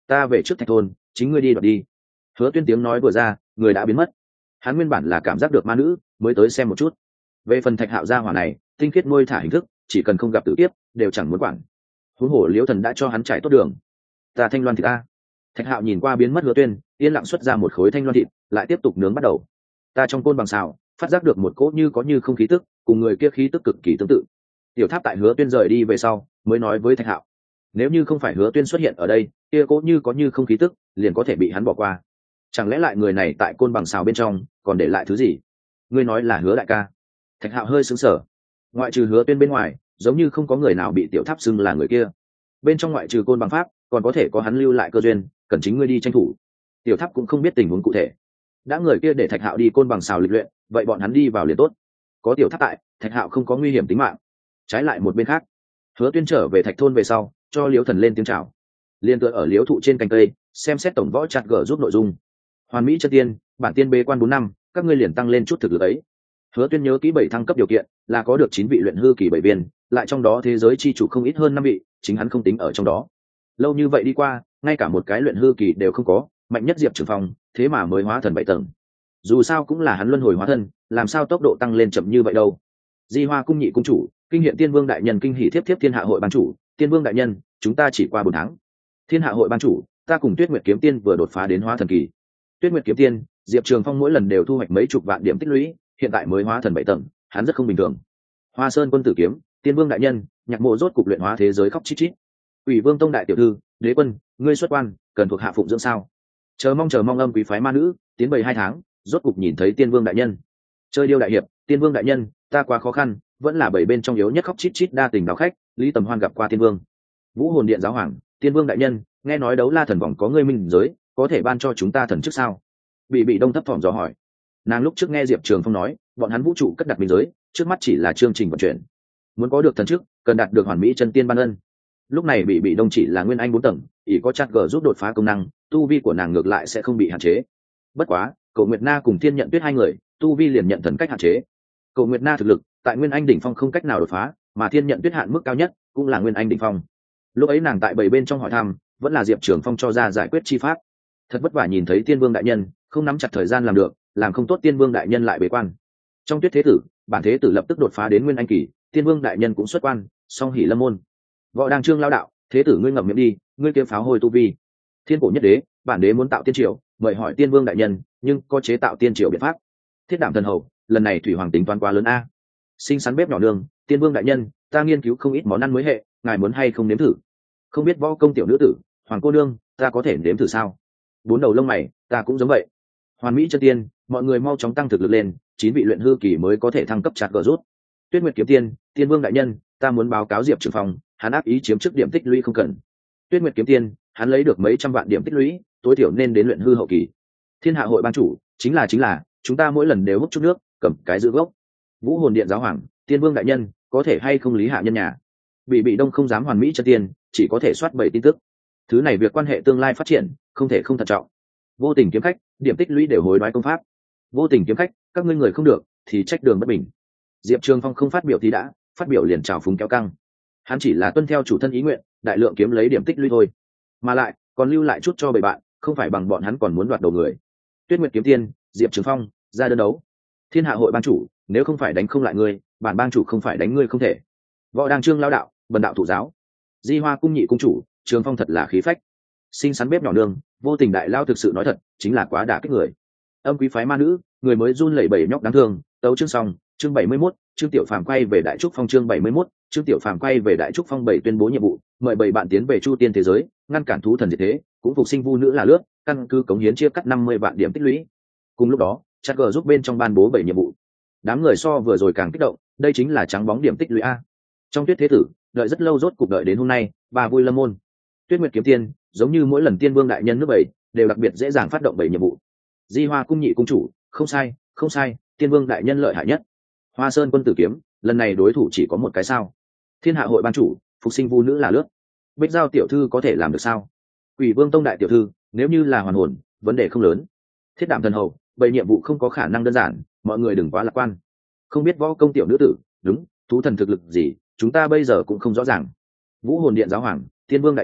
Speaker 1: ta về trước thạch thôn, chính ngươi đi đoạt đi. Hứa Tuyên tiếng nói vừa ra, người đã biến mất. Hắn nguyên bản là cảm giác được ma nữ, mới tới xem một chút. Về phần Thạch Hạo gia hỏa này, tinh khiết nuôi thả hình thức, chỉ cần không gặp tử tiếp, đều chẳng muốn quản. Huống hồ Liễu Thần đã cho hắn trải tốt đường. Ta thanh loan thịt ta. Thạch Hạo nhìn qua biến mất Hứa Tuyên, yên lặng xuất ra một khối thanh loan thịt, lại tiếp tục nướng bắt đầu. Ta trong côn bằng xào, phát giác được một cỗ như có như không khí tức, cùng người kia khí tức cực kỳ tương tự. Tiểu Tháp tại Hứa Tuyên rời đi về sau, mới nói với Thạch Hạo, nếu như không phải Hứa Tuyên xuất hiện ở đây, kia cỗ như có như không khí tức, liền có thể bị hắn bỏ qua. Chẳng lẽ lại người này tại côn bằng xào bên trong, còn để lại thứ gì? Ngươi nói là Hứa đại ca? Thạch Hạo hơi sững sờ. Ngoại trừ Hứa Tuyên bên ngoài, giống như không có người nào bị Tiểu Tháp xưng là người kia. Bên trong ngoại trừ côn bằng pháp, còn có thể có hắn lưu lại cơ duyên, cần chính ngươi đi tranh thủ. Tiểu Tháp cũng không biết tình huống cụ thể. Đã người kia để Thạch Hạo đi côn bằng xào lịch luyện, vậy bọn hắn đi vào liền tốt. Có Tiểu Tháp tại, Thạch Hạo không có nguy hiểm tính mạng. Trái lại một bên khác, Hứa Tuyên trở về Thạch thôn về sau, cho Liễu Thần lên tiếng chào. Liên tựa ở liễu thụ trên cành cây, xem xét tổng võ chặt gở giúp nội dung. Hoàn Mỹ chân tiên, bản tiên bế quan 4 năm, các ngươi liền tăng lên chút thực lực ấy. Hứa Tuyên nhớ kỹ 7 thăng cấp điều kiện, là có được 9 vị luyện hư kỳ 7 viên, lại trong đó thế giới chi chủ không ít hơn 5 vị, chính hắn không tính ở trong đó. Lâu như vậy đi qua, ngay cả một cái luyện hư kỳ đều không có, mạnh nhất Diệp Trường Phong, thế mà mới hóa thần 7 tầng. Dù sao cũng là hắn luân hồi hóa thân, làm sao tốc độ tăng lên chậm như vậy đâu. Di Hoa cung nhị cung chủ, kinh hiện Tiên Vương đại nhân kinh hỉ thiếp thiếp Thiên Hạ hội ban chủ, Tiên Vương đại nhân, chúng ta chỉ qua 4 tháng. Thiên Hạ hội ban chủ, ta cùng Tuyết Nguyệt kiếm tiên vừa đột phá đến hóa thần kỳ. Tuyết Nguyệt kiếm tiên, Diệp Trường Phong mỗi lần đều thu hoạch mấy chục vạn điểm tích lũy, hiện tại mới hóa thần 7 tầng, hắn rất không bình thường. Hoa Sơn quân tử kiếm, Tiên Vương đại nhân, Nhạc Mộ rốt cục luyện hóa thế giới khóc chít chít. Ủy Vương tông đại tiểu thư, Đế quân, ngươi xuất quan, cần thuộc hạ phụng dưỡng sao? Chờ mong âm quý phái ma nữ, tiến 2 tháng, rốt cục nhìn thấy Tiên Vương đại nhân. Chơi điêu đại hiệp, Tiên Vương đại nhân, ta quá khó khăn, vẫn là 7 bên trong yếu nhất khóc chít chít đa tình đáo khách, Lý Tầm Hoan gặp qua Tiên Vương. Vũ Hồn Điện giáo hoàng, Tiên Vương đại nhân, nghe nói đấu la thần vòng có ngươi minh giới, có thể ban cho chúng ta thần chức sao? Bị đông thấp thỏm dò hỏi. Nàng lúc trước nghe Diệp Trường Phong nói, bọn hắn vũ trụ cất đặt minh giới, trước mắt chỉ là chương trình vận chuyển. Muốn có được thần chức, cần đạt được hoàn mỹ chân tiên ban ân. Lúc này bị đông chỉ là nguyên anh 4 tầng, ỷ có chặt gở giúp đột phá công năng, tu vi của nàng ngược lại sẽ không bị hạn chế. Bất quá, Cậu Nguyệt Na cùng Thiên Nhận Tuyết hai người, tu vi liền nhận thần cách hạn chế. Cậu Nguyệt Na thực lực tại nguyên anh đỉnh phong không cách nào đột phá, mà Thiên Nhận Tuyết hạn mức cao nhất cũng là nguyên anh đỉnh phong. Lúc ấy nàng tại 7 bên trong hỏi thăm, vẫn là Diệp Trường Phong cho ra giải quyết chi pháp. Thật vất vả nhìn thấy Tiên Vương đại nhân, không nắm chặt thời gian làm được, làm không tốt Tiên Vương đại nhân lại bế quan. Trong Tuyết thế tử, bản thế tử lập tức đột phá đến nguyên anh kỳ, Tiên Vương đại nhân cũng xuất quan, song hỉ lâm môn. Võ đang trương lao đạo, thế tử ngươi ngậm miệng đi, ngươi kiếm pháo hồi tu vi. Thiên cổ nhất đế, bản đế muốn tạo tiên triều, mời hỏi Tiên Vương đại nhân, nhưng có chế tạo tiên triều biện pháp. Thiết Đảm thần hầu, lần này thủy hoàng tính toán quá lớn a. Sinh sắn bếp nhỏ nương, Tiên Vương đại nhân, ta nghiên cứu không ít món ăn mới hệ, ngài muốn hay không nếm thử? Không biết võ công tiểu nữ tử, hoàng cô nương, ta có thể nếm thử sao? 4 đầu lông mày, ta cũng giống vậy. Hoàn Mỹ chân tiên, mọi người mau chóng tăng thực lực lên, 9 vị luyện hư kỳ mới có thể thăng cấp chặt gỡ rút. Tuyết Nguyệt kiếm tiên, Tiên Vương đại nhân, ta muốn báo cáo Diệp Trường Phong, hắn ác ý chiếm chức điểm tích lũy không cần. Tuyết Nguyệt kiếm tiên, hắn lấy được mấy trăm vạn điểm tích lũy, tối thiểu nên đến luyện hư hậu kỳ. Thiên Hạ hội ban chủ, chính là, chúng ta mỗi lần đều hút chút nước, cầm cái giữ gốc. Vũ Hồn Điện giáo hoàng, Tiên Vương đại nhân, có thể hay không lý hạ nhân nhà? Bị đông không dám hoàn mỹ chân tiên, chỉ có thể soát 7 tin tức. Thứ này việc quan hệ tương lai phát triển, không thể không thận trọng. Vô tình kiếm khách, điểm tích lũy đều hối đoái công pháp. Vô tình kiếm khách, các ngươi người không được, thì trách đường bất bình. Diệp Trường Phong không phát biểu thì đã, phát biểu liền trào phúng kéo căng. Hắn chỉ là tuân theo chủ thân ý nguyện, đại lượng kiếm lấy điểm tích lũy thôi, mà lại còn lưu lại chút cho bầy bạn, không phải bằng bọn hắn còn muốn đoạt đầu người. Tuyết Nguyệt kiếm tiên, Diệp Trường Phong, ra đơn đấu. Thiên Hạ hội ban chủ, nếu không phải đánh không lại ngươi, bản bang chủ không phải đánh ngươi không thể. Võ đang trương lao đạo, bần đạo thụ giáo. Di Hoa cung nhị cung chủ, Trường Phong thật là khí phách. Sinh sắn bếp nhỏ nương, vô tình đại lao thực sự nói thật, chính là quá đả kích người. Âm quý phái ma nữ, người mới run lẩy bẩy nhóc đáng thương. Tấu chương xong, chương 71, Trương Tiểu Phàm quay về Đại Trúc Phong chương 71, Trương Tiểu Phàm quay về Đại Trúc Phong 7 tuyên bố nhiệm vụ, mời 7 bạn tiến về Chu Tiên thế giới, ngăn cản thú thần diệt thế, cũng phục sinh vu nữ là lướt, căn cứ cống hiến chia cắt 50 vạn điểm tích lũy. Cùng lúc đó, Chat G giúp bên trong ban bố 7 nhiệm vụ. Đám người so vừa rồi càng kích động, đây chính là trắng bóng điểm tích lũy a. Trong Tuyết thế tử, đợi rất lâu rốt cục đợi đến hôm nay, bà vui lâm môn. Tuyết Nguyệt kiếm tiên, giống như mỗi lần Tiên Vương đại nhân nước 7, đều đặc biệt dễ dàng phát động 7 nhiệm vụ. Di Hoa cung nhị cung chủ, không sai, Tiên Vương đại nhân lợi hại nhất. Hoa Sơn quân tử kiếm, lần này đối thủ chỉ có một cái sao? Thiên Hạ hội ban chủ, phục sinh vu nữ là lướt. Bích Giao tiểu thư có thể làm được sao? Quỷ Vương tông đại tiểu thư, nếu như là hoàn hồn, vấn đề không lớn. Thiết Đảm thần hầu, 7 nhiệm vụ không có khả năng đơn giản, mọi người đừng quá lạc quan. Không biết võ công tiểu nữ tử, đúng, thú thần thực lực gì, chúng ta bây giờ cũng không rõ ràng. Vũ Hồn Điện giáo hoàng, Tiên Vương đại nhân,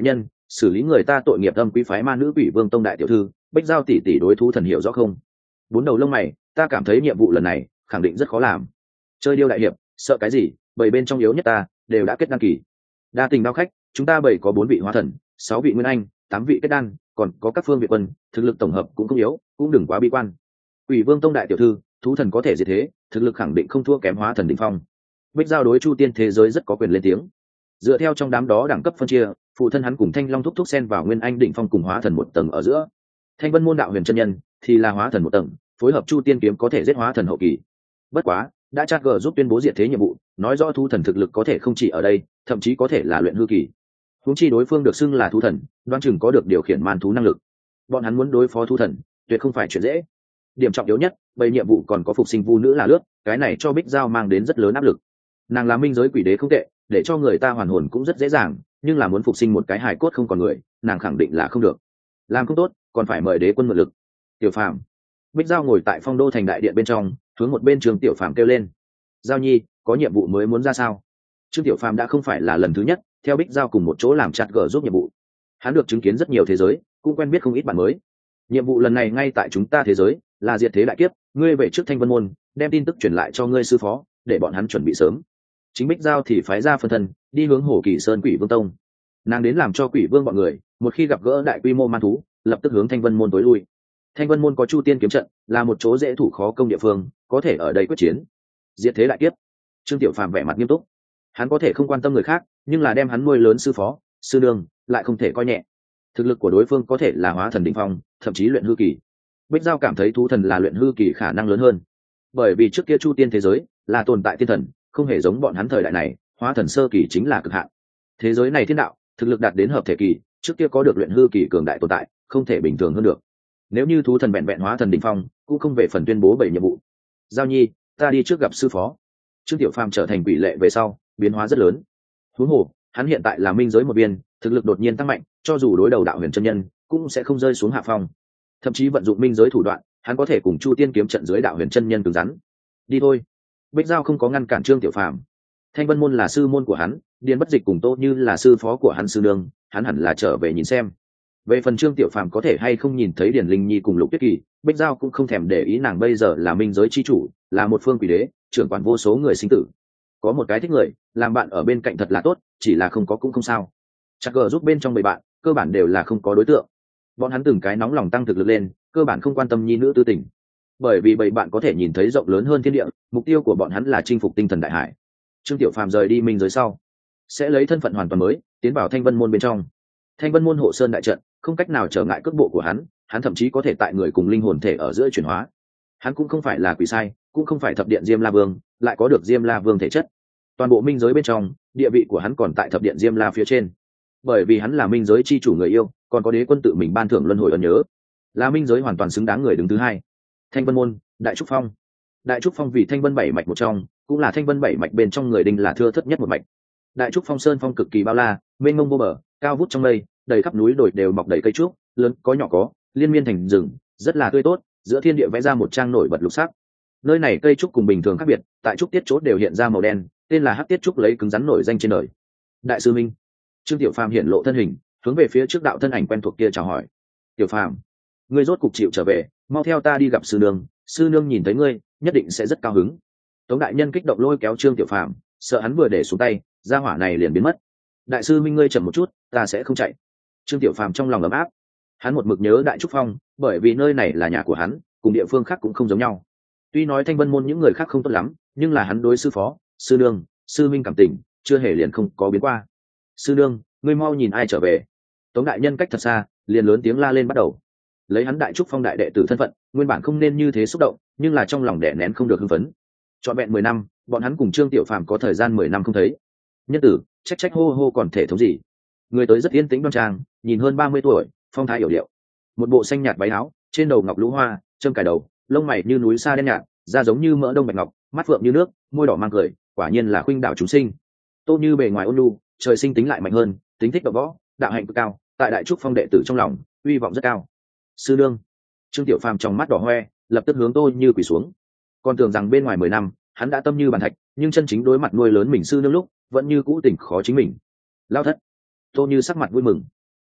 Speaker 1: xử lý người ta tội nghiệp âm quý phái ma nữ Quỷ Vương Tông đại tiểu thư Bích Giao tỷ tỷ đối thú thần hiểu rõ không? Bốn đầu lông mày, ta cảm thấy nhiệm vụ lần này khẳng định rất khó làm. Chơi điêu đại hiệp, sợ cái gì, bảy bên trong yếu nhất ta đều đã kết đăng kỳ. Đa tình đao khách, chúng ta bảy có 4 vị hóa thần, 6 vị nguyên anh, 8 vị kết đan, còn có các phương viện quân, thực lực tổng hợp cũng không yếu, cũng đừng quá bi quan. Quỷ Vương Tông đại tiểu thư, thú thần có thể diệt thế, thực lực khẳng định không thua kém hóa thần đỉnh phong. Bích Giao đối Chu Tiên thế giới rất có quyền lên tiếng. Dựa theo trong đám đó đẳng cấp phân chia, phụ thân hắn cùng Thanh Long thúc thúc xen vào nguyên anh đỉnh phong cùng hóa thần một tầng ở giữa. Thanh Vân môn đạo huyền chân nhân thì là hóa thần một tầng, phối hợp Chu Tiên kiếm có thể giết hóa thần hậu kỳ. Bất quá, đã chat g giúp tuyên bố diệt thế nhiệm vụ, nói rõ thú thần thực lực có thể không chỉ ở đây, thậm chí có thể là luyện hư kỳ. Huống chi đối phương được xưng là thú thần, đoán chừng có được điều khiển man thú năng lực. Bọn hắn muốn đối phó thú thần, tuyệt không phải chuyện dễ. Điểm trọng yếu nhất, bầy nhiệm vụ còn có phục sinh vu nữ là lướt, cái này cho Bích Giao mang đến rất lớn áp lực. Nàng là minh giới quỷ đế không tệ, để cho người ta hoàn hồn cũng rất dễ dàng, nhưng là muốn phục sinh một cái hài cốt không còn người, nàng khẳng định là không được. Làm không tốt, còn phải mời đế quân mượn lực. Tiểu Phàm. Bích Giao ngồi tại Phong Đô thành đại điện bên trong, hướng một bên Trương Tiểu Phàm kêu lên: "Giao nhi, có nhiệm vụ mới muốn ra sao?" Trương Tiểu Phàm đã không phải là lần thứ nhất theo Bích Giao cùng một chỗ làm chat gở giúp nhiệm vụ. Hắn được chứng kiến rất nhiều thế giới, cũng quen biết không ít bạn mới. Nhiệm vụ lần này ngay tại chúng ta thế giới, là diệt thế đại kiếp, ngươi về trước Thanh Vân môn, đem tin tức truyền lại cho ngươi sư phó, để bọn hắn chuẩn bị sớm. Chính Bích Giao thì phái ra phân thân, đi hướng Hồ Kỳ Sơn Quỷ Vương Tông. Nàng đến làm cho Quỷ Vương bọn người, một khi gặp gỡ đại quy mô man thú, lập tức hướng Thanh Vân môn tối lui. Thanh Vân môn có Chu Tiên kiếm trận, là một chỗ dễ thủ khó công địa phương, có thể ở đây quyết chiến. Diệt thế đại kiếp. Trương Tiểu Phàm vẻ mặt nghiêm túc. Hắn có thể không quan tâm người khác, nhưng là đem hắn nuôi lớn sư phó, sư nương, lại không thể coi nhẹ. Thực lực của đối phương có thể là hóa thần đỉnh phong, thậm chí luyện hư kỳ. Bích Giao cảm thấy thú thần là luyện hư kỳ khả năng lớn hơn, bởi vì trước kia Chu Tiên thế giới là tồn tại tiên thần, không hề giống bọn hắn thời đại này, hóa thần sơ kỳ chính là cực hạn. Thế giới này thiên đạo, thực lực đạt đến hợp thể kỳ, trước kia có được luyện hư kỳ cường đại tồn tại, không thể bình thường hơn được. Nếu như thú thần vẹn vẹn hóa thần đỉnh phong, cũng không về phần tuyên bố 7 nhiệm vụ. Giao nhi, ta đi trước gặp sư phó. Trương Tiểu Phàm trở thành quỷ lệ về sau, biến hóa rất lớn. Huống hồ, hắn hiện tại là minh giới một biên, thực lực đột nhiên tăng mạnh, cho dù đối đầu đạo huyền chân nhân, cũng sẽ không rơi xuống hạ phong. Thậm chí vận dụng minh giới thủ đoạn, hắn có thể cùng Chu Tiên kiếm trận dưới đạo huyền chân nhân cứng rắn. Đi thôi. Bích Giao không có ngăn cản Trương Tiểu Phàm. Thanh Vân môn là sư môn của hắn, Điền Bất Dịch cùng Tô Như là sư phó của hắn sư nương, hắn hẳn là trở về nhìn xem. Về phần Trương Tiểu Phàm có thể hay không nhìn thấy Điền Linh Nhi cùng Lục Tuyết Kỳ, Bích Giao cũng không thèm để ý, nàng bây giờ là minh giới chi chủ, là một phương quỷ đế, trưởng quản vô số người sinh tử. Có một cái thích người, làm bạn ở bên cạnh thật là tốt, chỉ là không có cũng không sao. Chắc gờ giúp bên trong bầy bạn, cơ bản đều là không có đối tượng. Bọn hắn từng cái nóng lòng tăng thực lực lên, cơ bản không quan tâm nhi nữ tư tình. Bởi vì bầy bạn có thể nhìn thấy rộng lớn hơn thiên địa, mục tiêu của bọn hắn là chinh phục tinh thần đại hải. Trương Tiểu Phàm rời đi minh giới sau, sẽ lấy thân phận hoàn toàn mới, tiến vào Thanh Vân môn bên trong. Thanh Vân môn hộ sơn đại trận, không cách nào trở ngại cước bộ của hắn thậm chí có thể tại người cùng linh hồn thể ở giữa chuyển hóa. Hắn cũng không phải là quỷ sai, cũng không phải thập điện Diêm La Vương, lại có được Diêm La Vương thể chất. Toàn bộ minh giới bên trong, địa vị của hắn còn tại thập điện Diêm La phía trên. Bởi vì hắn là minh giới chi chủ người yêu, còn có đế quân tự mình ban thưởng luân hồi ân nhớ, là minh giới hoàn toàn xứng đáng người đứng thứ hai. Thanh Vân môn, Đại Trúc Phong. Đại Trúc Phong vì Thanh Vân 7 mạch một trong, cũng là Thanh Vân 7 mạch bên trong người đinh là thưa thớt nhất một mạch. Đại Trúc Phong sơn phong cực kỳ bao la, mênh mông vô bờ, cao vút trong mây, đầy khắp núi đồi đều mọc đầy cây trúc, lớn có nhỏ có, liên miên thành rừng, rất là tươi tốt, giữa thiên địa vẽ ra một trang nổi bật lục sắc. Nơi này cây trúc cùng bình thường khác biệt, tại trúc tiết chốt đều hiện ra màu đen, tên là hắc tiết trúc lấy cứng rắn nổi danh trên đời. Đại sư minh. Trương Tiểu Phàm hiện lộ thân hình, hướng về phía trước đạo thân ảnh quen thuộc kia chào hỏi. Tiểu Phàm, ngươi rốt cục chịu trở về, mau theo ta đi gặp sư nương nhìn thấy ngươi nhất định sẽ rất cao hứng. Tống đại nhân kích động lôi kéo Trương Tiểu Phàm, sợ hắn vừa để xuống tay, gia hỏa này liền biến mất. Đại sư minh ngươi chậm một chút, ta sẽ không chạy. Trương Tiểu Phàm trong lòng ấm áp, hắn một mực nhớ Đại Trúc Phong, bởi vì nơi này là nhà của hắn, cùng địa phương khác cũng không giống nhau. Tuy nói Thanh Vân môn những người khác không tốt lắm, nhưng là hắn đối sư phó, sư nương, sư minh cảm tình chưa hề liền không có biến qua. Sư nương, ngươi mau nhìn ai trở về. Tống đại nhân cách thật xa, liền lớn tiếng la lên bắt đầu. Lấy hắn Đại Trúc Phong đại đệ tử thân phận, nguyên bản không nên như thế xúc động, nhưng là trong lòng đè nén không được hưng phấn. Trọn vẹn 10 năm, bọn hắn cùng Trương Tiểu Phàm có thời gian 10 năm không thấy. Nhân tử, trách hô hô còn thể thống gì. Người tới rất yên tĩnh đoan trang, nhìn hơn 30 tuổi, phong thái yểu điệu. Một bộ xanh nhạt váy áo, trên đầu ngọc lũ hoa, châm cài đầu, lông mày như núi sa đen nhạt, da giống như mỡ đông bạch ngọc, mắt phượng như nước, môi đỏ mang cười, quả nhiên là khuynh đảo chúng sinh. Tô Như bề ngoài ôn nhu, trời sinh tính lại mạnh hơn, tính thích đọ võ, đạo hạnh cực cao, tại Đại Trúc Phong đệ tử trong lòng, uy vọng rất cao. Sư nương. Trương Tiểu Phàm trong mắt đỏ hoe, lập tức hướng Tô Như quỳ xuống. Còn tưởng rằng bên ngoài 10 năm, hắn đã tâm như bàn thạch, nhưng chân chính đối mặt nuôi lớn mình sư nương lúc, vẫn như cũ tỉnh khó chính mình. Lao thất. Tô Như sắc mặt vui mừng.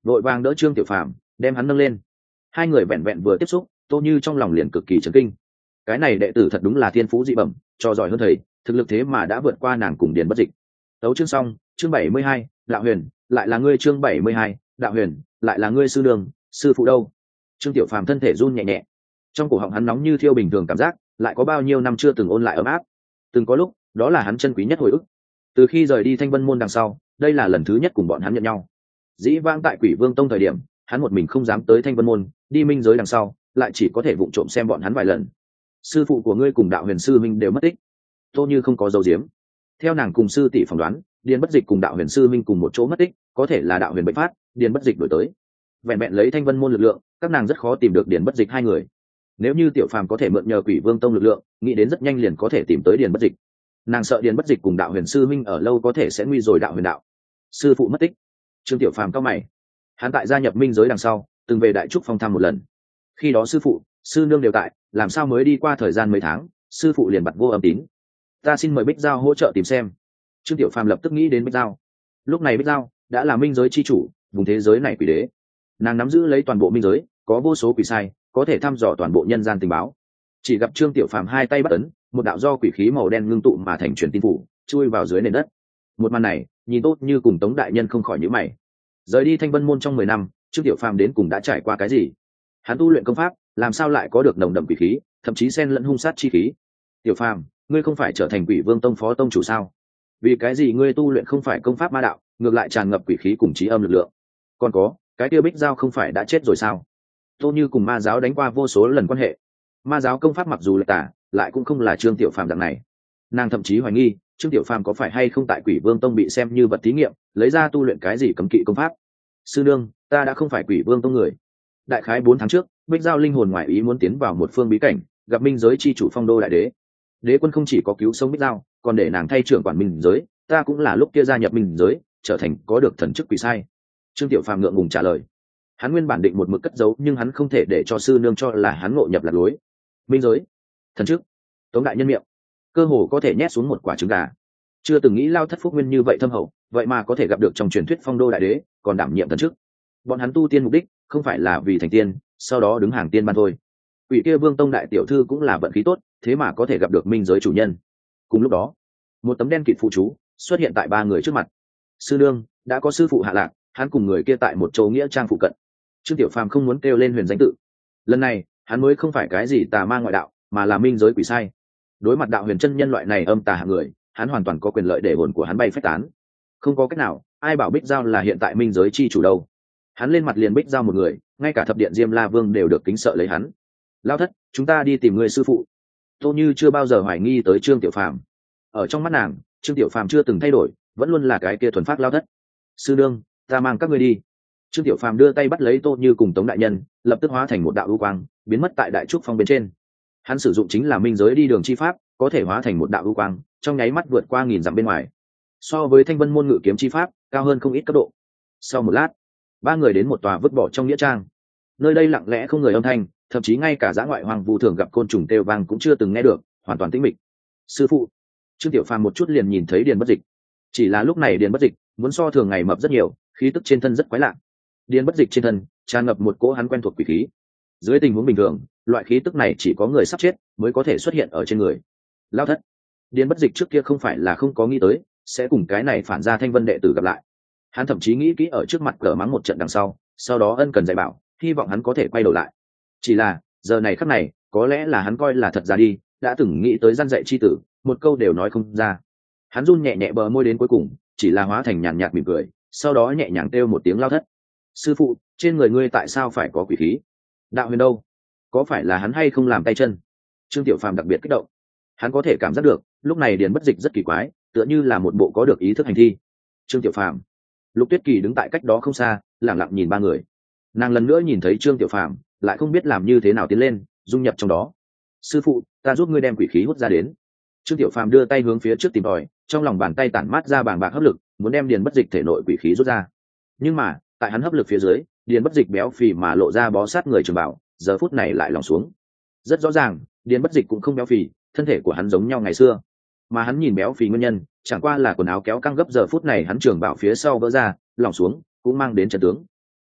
Speaker 1: vội vàng đỡ trương tiểu phàm đem hắn nâng lên. Hai người vẹn vẹn vừa tiếp xúc, Tô Như trong lòng liền cực kỳ chấn kinh. Cái này đệ tử thật đúng là thiên phú dị bẩm, cho giỏi hơn thầy, thực lực thế mà đã vượt qua nàng cùng Điền Bất Dịch. Tấu chương xong, chương 72, Đạo Huyền, lại là ngươi. Chương 72, Đạo Huyền, lại là ngươi. Sư đường, sư phụ đâu? Trương tiểu phàm thân thể run nhẹ nhẹ, trong cổ họng hắn nóng như thiêu bình thường cảm giác, lại có bao nhiêu năm chưa từng ôn lại ấm áp. Từng có lúc, đó là hắn chân quý nhất hồi ức. Từ khi rời đi Thanh Vân môn đằng sau, đây là lần thứ nhất cùng bọn hắn nhận nhau. Dĩ vãng tại Quỷ Vương tông thời điểm, hắn một mình không dám tới Thanh Vân môn, đi minh giới đằng sau, lại chỉ có thể vụng trộm xem bọn hắn vài lần. Sư phụ của ngươi cùng Đạo Huyền sư minh đều mất tích. Tô Như không có dấu diếm. Theo nàng cùng sư tỷ phỏng đoán, Điền Bất Dịch cùng Đạo Huyền sư minh cùng một chỗ mất tích, có thể là Đạo Huyền bệnh phát, Điền Bất Dịch đổi tới. Vẹn vẹn lấy Thanh Vân môn lực lượng, các nàng rất khó tìm được Điền Bất Dịch hai người. Nếu như Tiểu Phàm có thể mượn nhờ Quỷ Vương tông lực lượng, nghĩ đến rất nhanh liền có thể tìm tới Điền Bất Dịch. Nàng sợ Điền Bất Dịch cùng Đạo Huyền sư minh ở lâu có thể sẽ nguy rồi Đạo Huyền đạo. Sư phụ mất tích. Trương Tiểu Phàm cao mày. Hắn tại gia nhập minh giới đằng sau, từng về Đại Trúc Phong thăm một lần. Khi đó sư phụ, sư nương đều tại, làm sao mới đi qua thời gian mấy tháng, sư phụ liền bặt vô âm tín. Ta xin mời Bích Giao hỗ trợ tìm xem. Trương Tiểu Phàm lập tức nghĩ đến Bích Giao. Lúc này Bích Giao đã là minh giới chi chủ, vùng thế giới này quỷ đế. Nàng nắm giữ lấy toàn bộ minh giới, có vô số quỷ sai, có thể thăm dò toàn bộ nhân gian tình báo. Chỉ gặp Trương Tiểu Phàm hai tay bắt ấn, một đạo do quỷ khí màu đen ngưng tụ mà thành truyền tin phủ, chui vào dưới nền đất. Một màn này, nhìn Tốt Như cùng Tống đại nhân không khỏi nhíu mày. Rời đi Thanh Vân môn trong 10 năm, Trương Tiểu Phàm đến cùng đã trải qua cái gì? Hắn tu luyện công pháp, làm sao lại có được nồng đậm quỷ khí, thậm chí xen lẫn hung sát chi khí? Tiểu Phàm, ngươi không phải trở thành Quỷ Vương tông phó tông chủ sao? Vì cái gì ngươi tu luyện không phải công pháp ma đạo, ngược lại tràn ngập quỷ khí cùng trí âm lực lượng? Còn có, cái kia Bích Giao không phải đã chết rồi sao? Tô Như cùng ma giáo đánh qua vô số lần quan hệ, ma giáo công pháp mặc dù lệch tả, lại cũng không là Trương Tiểu Phàm dạng này. Nàng thậm chí hoài nghi Trương Tiểu Phàm có phải hay không tại Quỷ Vương tông bị xem như vật thí nghiệm, lấy ra tu luyện cái gì cấm kỵ công pháp. Sư nương, ta đã không phải Quỷ Vương tông người. Đại khái 4 tháng trước, Bích Giao linh hồn ngoại ý muốn tiến vào một phương bí cảnh, gặp minh giới chi chủ Phong Đô đại đế. Đế quân không chỉ có cứu sống Bích Giao, còn để nàng thay trưởng quản minh giới, ta cũng là lúc kia gia nhập minh giới, trở thành có được thần chức quỷ sai. Trương Tiểu Phàm ngượng ngùng trả lời. Hắn nguyên bản định một mực cất giấu, nhưng hắn không thể để cho sư nương cho là hắn ngộ nhập lạc lối. Minh giới, thần chức, Tống đại nhân miệng cơ hồ có thể nhét xuống một quả trứng gà. Chưa từng nghĩ Lao Thất Phúc Nguyên như vậy thâm hậu, vậy mà có thể gặp được trong truyền thuyết Phong Đô đại đế, còn đảm nhiệm thần chức. Bọn hắn tu tiên mục đích không phải là vì thành tiên, sau đó đứng hàng tiên ban thôi. Quỷ kia Vương tông đại tiểu thư cũng là vận khí tốt, thế mà có thể gặp được minh giới chủ nhân. Cùng lúc đó, một tấm đen kịt phụ chú xuất hiện tại ba người trước mặt. Sư nương, đã có sư phụ hạ lạc, hắn cùng người kia tại một chỗ nghĩa trang phụ cận. Trương Tiểu Phàm không muốn kêu lên huyền danh tự. Lần này, hắn mới không phải cái gì tà ma ngoại đạo, mà là minh giới quỷ sai. Đối mặt Đạo Huyền chân nhân loại này âm tà hạng người, hắn hoàn toàn có quyền lợi để hồn của hắn bay phách tán. Không có cách nào, ai bảo Bích Giao là hiện tại minh giới chi chủ đâu. Hắn lên mặt liền Bích Giao một người, ngay cả thập điện Diêm La Vương đều được kính sợ lấy hắn. Lao thất, chúng ta đi tìm người sư phụ. Tô Như chưa bao giờ hoài nghi tới Trương Tiểu Phàm. Ở trong mắt nàng, Trương Tiểu Phàm chưa từng thay đổi, vẫn luôn là cái kia thuần phát Lao thất. Sư đương, ta mang các ngươi đi. Trương Tiểu Phàm đưa tay bắt lấy Tô Như cùng Tống đại nhân, lập tức hóa thành một đạo u quang, biến mất tại Đại Trúc Phong bên trên. Hắn sử dụng chính là minh giới đi đường chi pháp, có thể hóa thành một đạo u quang, trong nháy mắt vượt qua 1000 dặm bên ngoài. So với Thanh Vân môn ngự kiếm chi pháp, cao hơn không ít cấp độ. Sau một lát, ba người đến một tòa vứt bỏ trong nghĩa trang. Nơi đây lặng lẽ không người âm thanh, thậm chí ngay cả dã ngoại hoang vu thường gặp côn trùng kêu vang cũng chưa từng nghe được, hoàn toàn tĩnh mịch. Sư phụ. Trương Tiểu Phàm một chút liền nhìn thấy Điền Bất Dịch. Chỉ là lúc này Điền Bất Dịch muốn so thường ngày mập rất nhiều, khí tức trên thân rất quái lạ. Điền Bất Dịch trên thân tràn ngập một cỗ hắn quen thuộc quỷ khí. Dưới tình huống bình thường, loại khí tức này chỉ có người sắp chết mới có thể xuất hiện ở trên người. Lao thất. Điền Bất Dịch trước kia không phải là không có nghĩ tới sẽ cùng cái này phản gia Thanh Vân đệ tử gặp lại. Hắn thậm chí nghĩ kỹ ở trước mặt cờ mắng một trận đằng sau đó ân cần dạy bảo, hy vọng hắn có thể quay đầu lại. Chỉ là giờ này khắc này, có lẽ là hắn coi là thật ra đi, đã từng nghĩ tới răn dạy chi tử, một câu đều nói không ra. Hắn run nhẹ nhẹ bờ môi đến cuối cùng, chỉ là hóa thành nhàn nhạt mỉm cười, sau đó nhẹ nhàng kêu một tiếng Lao thất. Sư phụ, trên người ngươi tại sao phải có quỷ khí? Đạo Huyền đâu? Có phải là hắn hay không làm tay chân? Trương Tiểu Phàm đặc biệt kích động. Hắn có thể cảm giác được, lúc này Điền Bất Dịch rất kỳ quái, tựa như là một bộ có được ý thức hành thi. Trương Tiểu Phàm. Lục Tuyết Kỳ đứng tại cách đó không xa, lặng lặng nhìn ba người. Nàng lần nữa nhìn thấy Trương Tiểu Phàm, lại không biết làm như thế nào tiến lên, dung nhập trong đó. Sư phụ, ta giúp ngươi đem quỷ khí hút ra đến. Trương Tiểu Phàm đưa tay hướng phía trước tìm tòi, trong lòng bàn tay tản mát ra bàng bạc hấp lực, muốn đem Điền Bất Dịch thể nội quỷ khí rút ra. Nhưng mà, tại hắn hấp lực phía dưới, Điền Bất Dịch béo phì mà lộ ra bó sát người trường bảo, giờ phút này lại lỏng xuống. Rất rõ ràng, Điền Bất Dịch cũng không béo phì, thân thể của hắn giống nhau ngày xưa. Mà hắn nhìn béo phì nguyên nhân, chẳng qua là quần áo kéo căng gấp, giờ phút này hắn trường bảo phía sau vỡ ra, lỏng xuống, cũng mang đến trận tướng.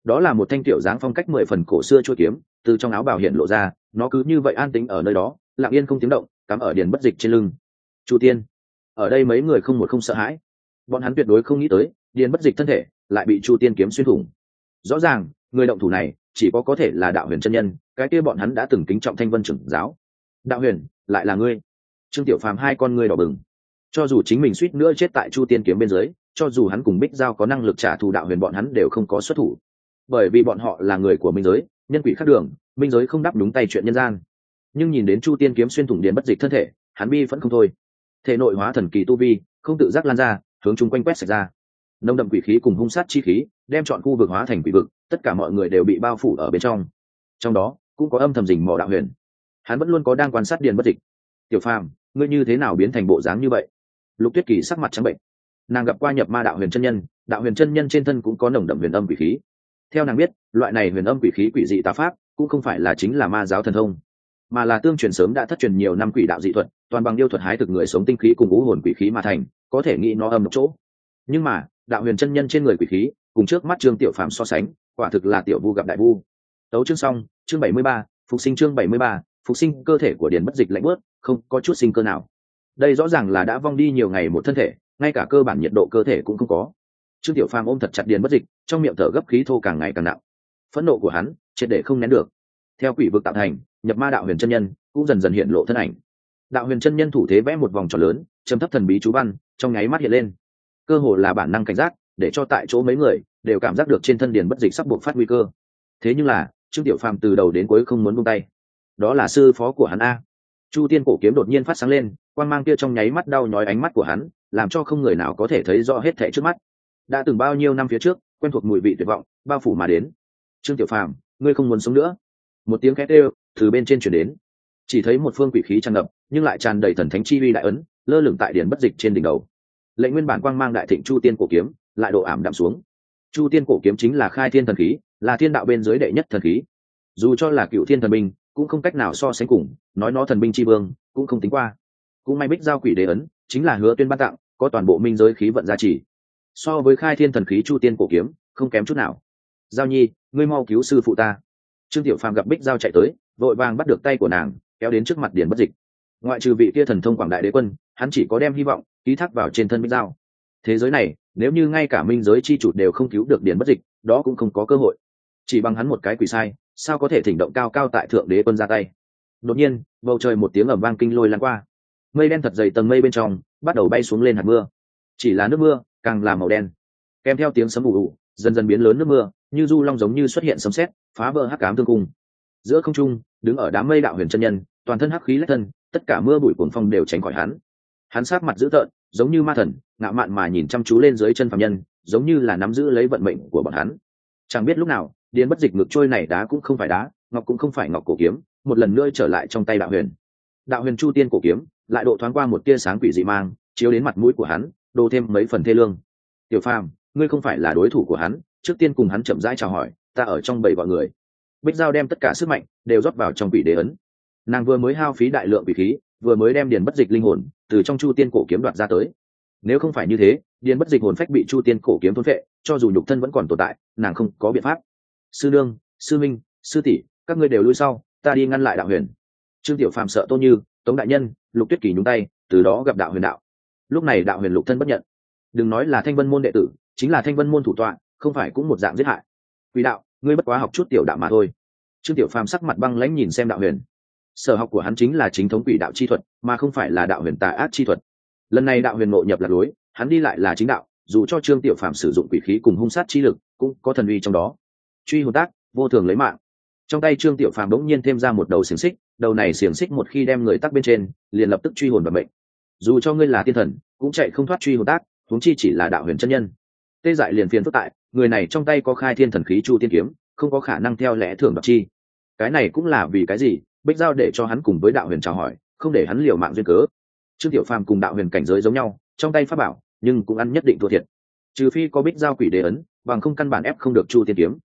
Speaker 1: đó là một thanh tiểu dáng phong cách 10 phần cổ xưa chuôi kiếm, từ trong áo bào hiện lộ ra, nó cứ như vậy an tĩnh ở nơi đó, lặng yên không tiếng động, cắm ở Điền Bất Dịch trên lưng. Chu Tiên, ở đây mấy người không một không sợ hãi, bọn hắn tuyệt đối không nghĩ tới Điền Bất Dịch thân thể lại bị Chu Tiên kiếm xuyên thủng. Rõ ràng người động thủ này chỉ có thể là Đạo Huyền chân nhân, cái kia bọn hắn đã từng kính trọng Thanh Vân trưởng giáo. Đạo Huyền, lại là ngươi? Trương Tiểu Phàm hai con ngươi đỏ bừng. Cho dù chính mình suýt nữa chết tại Chu Tiên kiếm bên dưới, cho dù hắn cùng Bích Giao có năng lực trả thù Đạo Huyền, bọn hắn đều không có xuất thủ, bởi vì bọn họ là người của minh giới, nhân quỷ khác đường, minh giới không đáp đúng tay chuyện nhân gian. Nhưng nhìn đến Chu Tiên kiếm xuyên thủng Điền Bất Dịch thân thể, hắn bi vẫn không thôi. Thể nội hóa thần kỳ tu vi không tự giác lan ra, hướng chung quanh quét sạch ra. Nồng đậm quỷ khí cùng hung sát chi khí đem chọn khu vực hóa thành quỷ vực, tất cả mọi người đều bị bao phủ ở bên trong. Trong đó cũng có âm thầm rình mò Đạo Huyền, hắn vẫn luôn có đang quan sát Điền Bất Dịch. Tiểu Phàm, ngươi như thế nào biến thành bộ dáng như vậy? Lục Tuyết Kỳ sắc mặt trắng bệnh. Nàng gặp qua nhập ma Đạo Huyền chân nhân, Đạo Huyền chân nhân trên thân cũng có nồng đậm huyền âm quỷ khí. Theo nàng biết, loại này huyền âm quỷ khí quỷ dị tà pháp cũng không phải là chính là ma giáo thần thông, mà là tương truyền sớm đã thất truyền nhiều năm quỷ đạo dị thuật, toàn bằng yêu thuật hái thực người sống tinh khí cùng ngũ hồn quỷ khí mà thành, có thể nghĩ nó âm một chỗ. Nhưng mà Đạo Huyền chân nhân trên người quỷ khí cùng trước mắt Trương Tiểu Phàm so sánh, quả thực là tiểu vu gặp đại vu. Tấu chương xong, chương 73, phục sinh, chương 73, phục sinh. Cơ thể của Điền Bất Dịch lạnh bớt, không có chút sinh cơ nào. Đây rõ ràng là đã vong đi nhiều ngày một thân thể, ngay cả cơ bản nhiệt độ cơ thể cũng không có. Trương Tiểu Phàm ôm thật chặt Điền Bất Dịch, trong miệng thở gấp, khí thô càng ngày càng nặng. Phẫn nộ của hắn triệt để không nén được. Theo quỷ vực tạo thành, nhập ma Đạo Huyền chân nhân cũng dần dần hiện lộ thân ảnh. Đạo Huyền chân nhân thủ thế vẽ một vòng tròn lớn, trầm thấp thần bí chú văn trong nháy mắt hiện lên, cơ hồ là bản năng cảnh giác, để cho tại chỗ mấy người đều cảm giác được trên thân Điền Bất Dịch sắp buộc phát nguy cơ. Thế nhưng là Trương Tiểu Phàm từ đầu đến cuối không muốn buông tay. Đó là sư phó của hắn a. Chu Tiên cổ kiếm đột nhiên phát sáng lên, quang mang kia trong nháy mắt đau nhói ánh mắt của hắn, làm cho không người nào có thể thấy rõ hết thảy trước mắt. Đã từng bao nhiêu năm phía trước, quen thuộc mùi vị tuyệt vọng bao phủ mà đến. Trương Tiểu Phàm, ngươi không muốn sống nữa. Một tiếng khét kêu từ bên trên truyền đến, chỉ thấy một phương quỷ khí tràn ngập, nhưng lại tràn đầy thần thánh chi uy đại ấn, lơ lửng tại Điền Bất Dịch trên đỉnh đầu. Lệnh nguyên bản quang mang đại thịnh Chu Tiên cổ kiếm lại độ ảm đạm xuống. Chu Tiên cổ kiếm chính là khai thiên thần khí, là thiên đạo bên dưới đệ nhất thần khí, dù cho là cựu thiên thần binh cũng không cách nào so sánh cùng, nói nó thần binh chi vương cũng không tính qua. Cũng may Bích Giao quỷ đế ấn chính là Hứa Tuyên ban tặng, có toàn bộ minh giới khí vận gia trì, so với khai thiên thần khí Chu Tiên cổ kiếm không kém chút nào. Giao Nhi, ngươi mau cứu sư phụ ta. Trương Tiểu Phàm gặp Bích Giao chạy tới, vội vàng bắt được tay của nàng, kéo đến trước mặt Điền Bất Dịch. Ngoại trừ vị kia thần thông quảng đại đế quân, hắn chỉ có đem hy vọng ký thác vào trên thân Bích Giao. Thế giới này nếu như ngay cả minh giới chi chủ đều không cứu được Điền Bất Dịch, đó cũng không có cơ hội. Chỉ bằng hắn một cái quỷ sai, sao có thể thỉnh động cao cao tại thượng đế quân ra tay. Đột nhiên bầu trời một tiếng ầm vang kinh lôi lan qua, mây đen thật dày tầng mây bên trong bắt đầu bay xuống lên hạt mưa. Chỉ là nước mưa càng là màu đen, kèm theo tiếng sấm ù ù, dần dần biến lớn nước mưa như du long giống như xuất hiện sấm sét, phá vỡ hắc ám thương cung. Giữa không trung đứng ở đám mây Đạo Huyền chân nhân, toàn thân hắc khí lách thân, tất cả mưa bụi cuồng phong đều tránh khỏi hắn. Hắn sát mặt dữ tợn, giống như ma thần, ngạo mạn mà nhìn chăm chú lên dưới chân phàm nhân, giống như là nắm giữ lấy vận mệnh của bọn hắn. Chẳng biết lúc nào, Điền Bất Dịch ngực trôi này đá cũng không phải đá, ngọc cũng không phải ngọc cổ kiếm, một lần nữa trở lại trong tay Đạo Huyền. Đạo Huyền Chu Tiên cổ kiếm lại độ thoáng qua một tia sáng quỷ dị mang, chiếu đến mặt mũi của hắn, đổ thêm mấy phần thê lương. Tiểu Phàm, ngươi không phải là đối thủ của hắn, trước tiên cùng hắn chậm rãi chào hỏi, ta ở trong bầy gọi người. Bích Giao đem tất cả sức mạnh đều rót vào trong quỷ đế ấn. Nàng vừa mới hao phí đại lượng quỷ khí, vừa mới đem Điền Bất Dịch linh hồn từ trong Chu Tiên cổ kiếm đoạt ra tới. Nếu không phải như thế, Điền Bất Dịch hồn phách bị Chu Tiên cổ kiếm thôn phệ, cho dù nhục thân vẫn còn tồn tại, nàng không có biện pháp. Sư nương, sư minh, sư tỷ, các ngươi đều lui sau, ta đi ngăn lại Đạo Huyền. Trương Tiểu Phàm sợ Tô Như, Tống đại nhân, Lục Tuyết Kỳ nhúng tay, từ đó gặp Đạo Huyền đạo. Lúc này Đạo Huyền lục thân bất nhận, đừng nói là Thanh Vân môn đệ tử, chính là Thanh Vân môn thủ tọa, không phải cũng một dạng giết hại. Quỷ đạo, ngươi bất quá học chút tiểu đạo mà thôi. Trương Tiểu Phàm sắc mặt băng lãnh nhìn xem Đạo Huyền. Sở học của hắn chính là chính thống quỷ đạo chi thuật, mà không phải là Đạo Huyền tà ác chi thuật. Lần này Đạo Huyền ngộ nhập lạc lối, hắn đi lại là chính đạo, dù cho Trương Tiểu Phàm sử dụng quỷ khí cùng hung sát chi lực, cũng có thần uy trong đó. Truy hồn tác, vô thường lấy mạng. Trong tay Trương Tiểu Phàm đống nhiên thêm ra một đầu xiềng xích, đầu này xiềng xích một khi đem người tắc bên trên, liền lập tức truy hồn vận mệnh. Dù cho ngươi là tiên thần, cũng chạy không thoát truy hồn tác, huống chi chỉ là Đạo Huyền chân nhân. Tê Dại liền phiền phức tại, người này trong tay có khai thiên thần khí Chu Tiên kiếm, không có khả năng theo lẽ thường đoạt chi. Cái này cũng là vì cái gì Bích Giao để cho hắn cùng với Đạo Huyền chào hỏi, không để hắn liều mạng duyên cớ. Trương Tiểu Phàm cùng Đạo Huyền cảnh giới giống nhau, trong tay pháp bảo, nhưng cũng ăn nhất định thua thiệt. Trừ phi có Bích Giao quỷ đế ấn, bằng không căn bản ép không được Chu Tiên kiếm.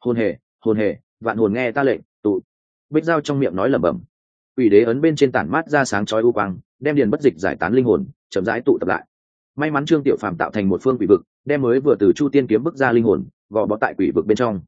Speaker 1: Hồn hề, vạn hồn nghe ta lệnh, tụ. Bích Giao trong miệng nói lẩm bẩm. Quỷ đế ấn bên trên tản mát ra sáng chói u quang, đem Điền Bất Dịch giải tán linh hồn, chậm rãi tụ tập lại. May mắn Trương Tiểu Phàm tạo thành một phương quỷ vực, đem mới vừa từ Chu Tiên kiếm bức ra linh hồn, gò bó tại quỷ vực bên trong.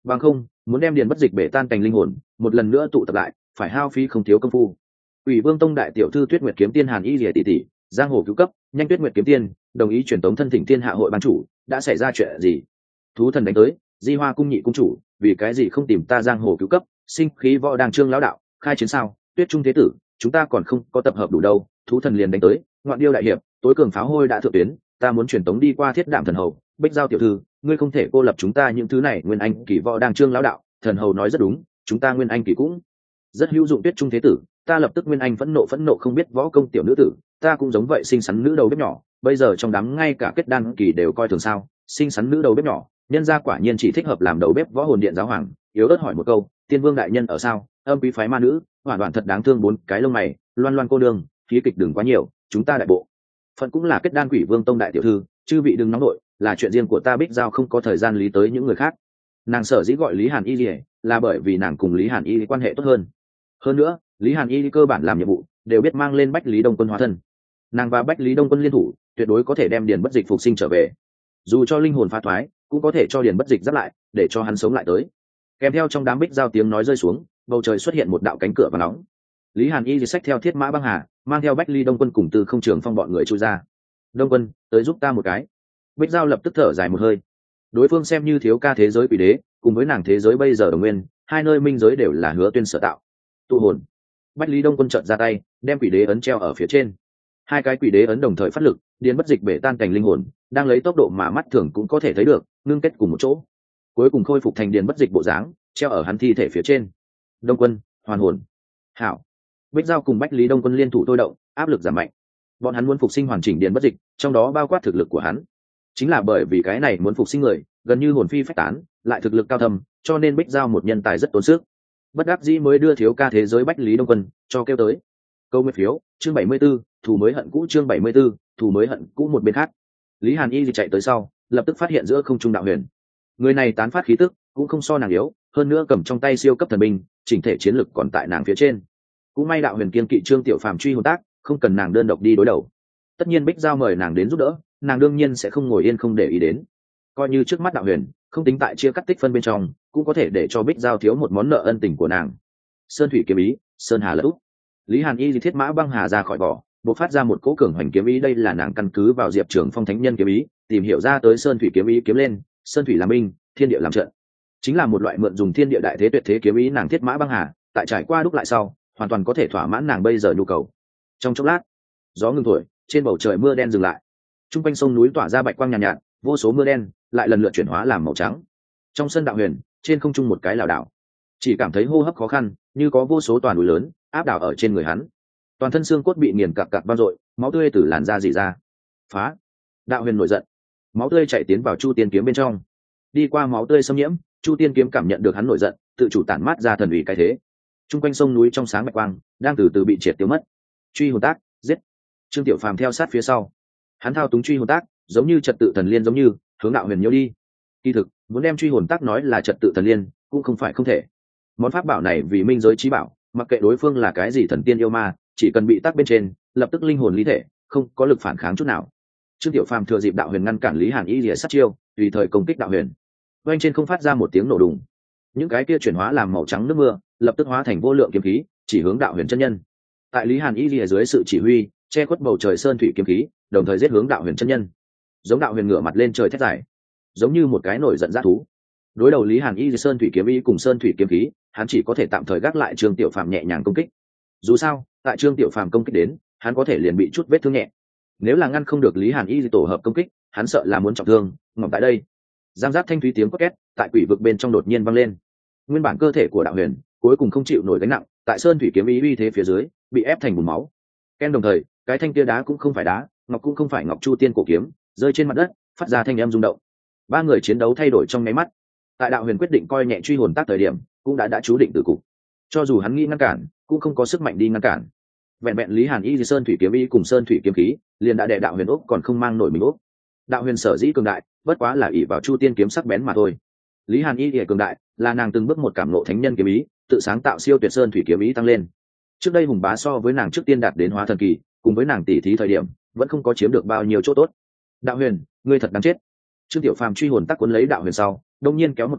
Speaker 1: bằng không muốn đem điền bất dịch bể tan cành linh hồn một lần nữa tụ tập lại phải hao phí không thiếu công phu. Ủy Vương Tông đại tiểu thư Tuyết Nguyệt kiếm tiên Hàn Y Liễu tỷ tỷ, giang hồ cứu cấp, nhanh Tuyết Nguyệt kiếm tiên, đồng ý truyền tống thân thỉnh thiên hạ hội ban chủ, đã xảy ra chuyện gì? Thú thần đánh tới, Di Hoa cung nhị cung chủ, vì cái gì không tìm ta giang hồ cứu cấp? Sinh khí võ đang trương lão đạo, khai chiến sao? Tuyết Trung thế tử, chúng ta còn không có tập hợp đủ đâu. Thú thần liền đánh tới, ngoạn điêu đại hiệp, tối cường pháo hôi đã thượng tuyến, ta muốn truyền tống đi qua Thiết Đạm thần hầu. Bích Giao tiểu thư, ngươi không thể cô lập chúng ta những thứ này. Nguyên Anh kỳ võ đang trương lão đạo, thần hầu nói rất đúng, chúng ta Nguyên Anh kỳ cũng rất hữu dụng. Tuyết Trung thế tử, ta lập tức Nguyên Anh phẫn nộ không biết võ công tiểu nữ tử, ta cũng giống vậy xinh xắn nữ đầu bếp nhỏ, bây giờ trong đám ngay cả kết đan kỳ đều coi thường sao? Xinh xắn nữ đầu bếp nhỏ, nhân gia quả nhiên chỉ thích hợp làm đầu bếp võ hồn điện giáo hoàng. Yếu ớt hỏi một câu, Tiên Vương đại nhân ở sao? Âm quý phái ma nữ, hoàn toàn thật đáng thương. 4 cái lông mày, Loan Loan cô đương, khí kịch đừng quá nhiều, chúng ta đại bộ phận cũng là kết đan Quỷ Vương Tông đại tiểu thư, chư vị đừng nóng nội, là chuyện riêng của ta. Bích Giao không có thời gian lý tới những người khác. Nàng sở dĩ gọi Lý Hàn Y Lìa là bởi vì nàng cùng Lý Hàn Y quan hệ tốt hơn nữa Lý Hàn Y cơ bản làm nhiệm vụ đều biết mang lên Bách Lý Đông Quân hóa thân, nàng và Bách Lý Đông Quân liên thủ tuyệt đối có thể đem Điền Bất Dịch phục sinh trở về, dù cho linh hồn phá thoái cũng có thể cho Điền Bất Dịch giáp lại để cho hắn sống lại tới. Kèm theo trong đám Bích Giao tiếng nói rơi xuống, bầu trời xuất hiện một đạo cánh cửa và nóng. Lý Hàn Y xách theo Thiết Mã Băng Hà, mang theo Bách Lý Đông Quân cùng Từ Không Trường Phong bọn người chui ra. Đông Quân, tới giúp ta một cái. Bích Giao lập tức thở dài một hơi. Đối phương xem như thiếu ca thế giới quỷ đế, cùng với nàng thế giới bây giờ đồng nguyên, hai nơi minh giới đều là Hứa Tuyên sở tạo. Tụ hồn. Bách Lý Đông Quân trợn ra tay, đem quỷ đế ấn treo ở phía trên. Hai cái quỷ đế ấn đồng thời phát lực, Điền Bất Dịch bể tan cảnh linh hồn, đang lấy tốc độ mà mắt thường cũng có thể thấy được, ngưng kết cùng một chỗ, cuối cùng khôi phục thành Điền Bất Dịch bộ dáng, treo ở hắn thi thể phía trên. Đông Quân, hoàn hồn. Hảo. Bích Giao cùng Bách Lý Đông Quân liên thủ thôi động, áp lực giảm mạnh. Bọn hắn muốn phục sinh hoàn chỉnh Điền Bất Dịch, trong đó bao quát thực lực của hắn. Chính là bởi vì cái này muốn phục sinh người, gần như hồn phi phách tán, lại thực lực cao thâm, cho nên Bích Giao một nhân tài rất tốn sức. Bất đắc dĩ mới đưa thiếu ca thế giới Bách Lý Đông Quân cho kêu tới. Câu nguyện phiếu, chương 74, thù mới hận cũ. Chương 74, thù mới hận cũ. Một bên khác, Lý Hàn Y chạy tới sau, lập tức phát hiện giữa không trung Đạo Huyền. Người này tán phát khí tức cũng không so nàng yếu, hơn nữa cầm trong tay siêu cấp thần binh, chỉnh thể chiến lực còn tại nàng phía trên. Cũng may Đạo Huyền kiên kỵ Trương Tiểu Phàm truy hồn tác, không cần nàng đơn độc đi đối đầu. Tất nhiên Bích Giao mời nàng đến giúp đỡ, nàng đương nhiên sẽ không ngồi yên không để ý đến. Coi như trước mắt Đạo Huyền không tính tại chia cắt tích phân bên trong, cũng có thể để cho Bích Giao thiếu một món nợ ân tình của nàng. Sơn thủy kiếm ý, sơn hà lẫn úp. Lý Hàn Y Thiết Mã Băng Hà ra khỏi vỏ, bộc phát ra một cỗ cường hoành kiếm ý. Đây là nàng căn cứ vào Diệp Trường Phong thánh nhân kiếm ý tìm hiểu ra tới. Sơn thủy kiếm ý kiếm lên, sơn thủy làm binh, thiên địa làm trận, chính là một loại mượn dùng thiên địa đại thế tuyệt thế kiếm ý. Nàng Thiết Mã Băng Hà tại trải qua đúc lại sau, hoàn toàn có thể thỏa mãn nàng bây giờ nhu cầu. Trong chốc lát, gió ngừng thổi, trên bầu trời mưa đen dừng lại. Trung quanh sông núi tỏa ra bạch quang nhàn nhạt, vô số mưa đen lại lần lượt chuyển hóa làm màu trắng. Trong sân Đạo Huyền, trên không trung một cái lảo đảo, chỉ cảm thấy hô hấp khó khăn, như có vô số toàn núi lớn áp đảo ở trên người hắn. Toàn thân xương cốt bị nghiền cặc cặc vang dội, máu tươi từ làn da rỉ ra. Phá! Đạo Huyền nổi giận, máu tươi chảy tiến vào Chu Tiên kiếm bên trong. Đi qua máu tươi xâm nhiễm, Chu Tiên kiếm cảm nhận được hắn nổi giận, tự chủ tản mát ra thần uy cái thế. Trung quanh sông núi trong sáng bạch quang đang từ từ bị triệt tiêu mất. Truy hồn tác, giết! Trương Tiểu Phàm theo sát phía sau, hắn thao túng truy hồn tác, giống như trật tự thần liên giống như hướng Đạo Huyền nhiễu đi. Kỳ thực muốn đem truy hồn tác nói là trật tự thần liên cũng không phải không thể. Món pháp bảo này vì minh giới trí bảo, mặc kệ đối phương là cái gì thần tiên yêu ma, chỉ cần bị tác bên trên, lập tức linh hồn lý thể, không có lực phản kháng chút nào. Trương Tiểu Phàm thừa dịp Đạo Huyền ngăn cản Lý Hàn Y lìa sát chiêu, tùy thời công kích Đạo Huyền. Oanh trên không phát ra một tiếng nổ đùng, những cái kia chuyển hóa làm màu trắng nước mưa, lập tức hóa thành vô lượng kiếm khí, chỉ hướng Đạo Huyền chân nhân. Tại Lý Hàn Y lìa dưới sự chỉ huy, che khuất bầu trời sơn thủy kiếm khí, đồng thời giết hướng Đạo Huyền chân nhân. Giống Đạo Huyền ngửa mặt lên trời thét dài, giống như một cái nổi giận dã thú. Đối đầu Lý Hàn Y sơn thủy kiếm ý cùng sơn thủy kiếm khí, hắn chỉ có thể tạm thời gác lại Trương Tiểu Phàm nhẹ nhàng công kích. Dù sao, tại Trương Tiểu Phàm công kích đến, hắn có thể liền bị chút vết thương nhẹ. Nếu là ngăn không được Lý Hàn Y tổ hợp công kích, hắn sợ là muốn trọng thương. Ngọc tại đây, giang giác thanh thúy tiếng quát két tại quỷ vực bên trong đột nhiên vang lên. Nguyên bản cơ thể của Đạo Huyền cuối cùng không chịu nổi gánh nặng, tại sơn thủy kiếm ý uy thế phía dưới, bị ép thành bùn máu. Ken đồng thời, cái thanh kia đá cũng không phải đá, ngọc cũng không phải ngọc Chu Tiên cổ kiếm, rơi trên mặt đất, phát ra thanh âm rung động. Ba người chiến đấu thay đổi trong nháy mắt. Tại Đạo Huyền quyết định coi nhẹ truy hồn tác thời điểm, cũng đã chú định tử cục. Cho dù hắn nghĩ ngăn cản, cũng không có sức mạnh đi ngăn cản. Vẹn vẹn Lý Hàn Y sơn thủy kiếm ý cùng sơn thủy kiếm khí, liền đã đè Đạo Huyền ốc còn không mang nổi mình ốc. Đạo Huyền sở dĩ cường đại, bất quá là ỷ vào Chu Tiên kiếm sắc bén mà thôi. Lý Hàn Y cường đại, là nàng từng bước một cảm ngộ thánh nhân kiếm ý, tự sáng tạo siêu tuyệt sơn thủy kiếm ý tăng lên. Trước đây Hùng Bá so với nàng trước tiên đạt đến hóa thần kỳ, cùng với nàng tỷ thí thời điểm, vẫn không có chiếm được bao nhiêu chỗ tốt. Đạo Huyền, ngươi thật đáng chết. Trương Tiểu Phàm truy hồn tác cuốn lấy Đạo Huyền sau, đông nhiên kéo một cái,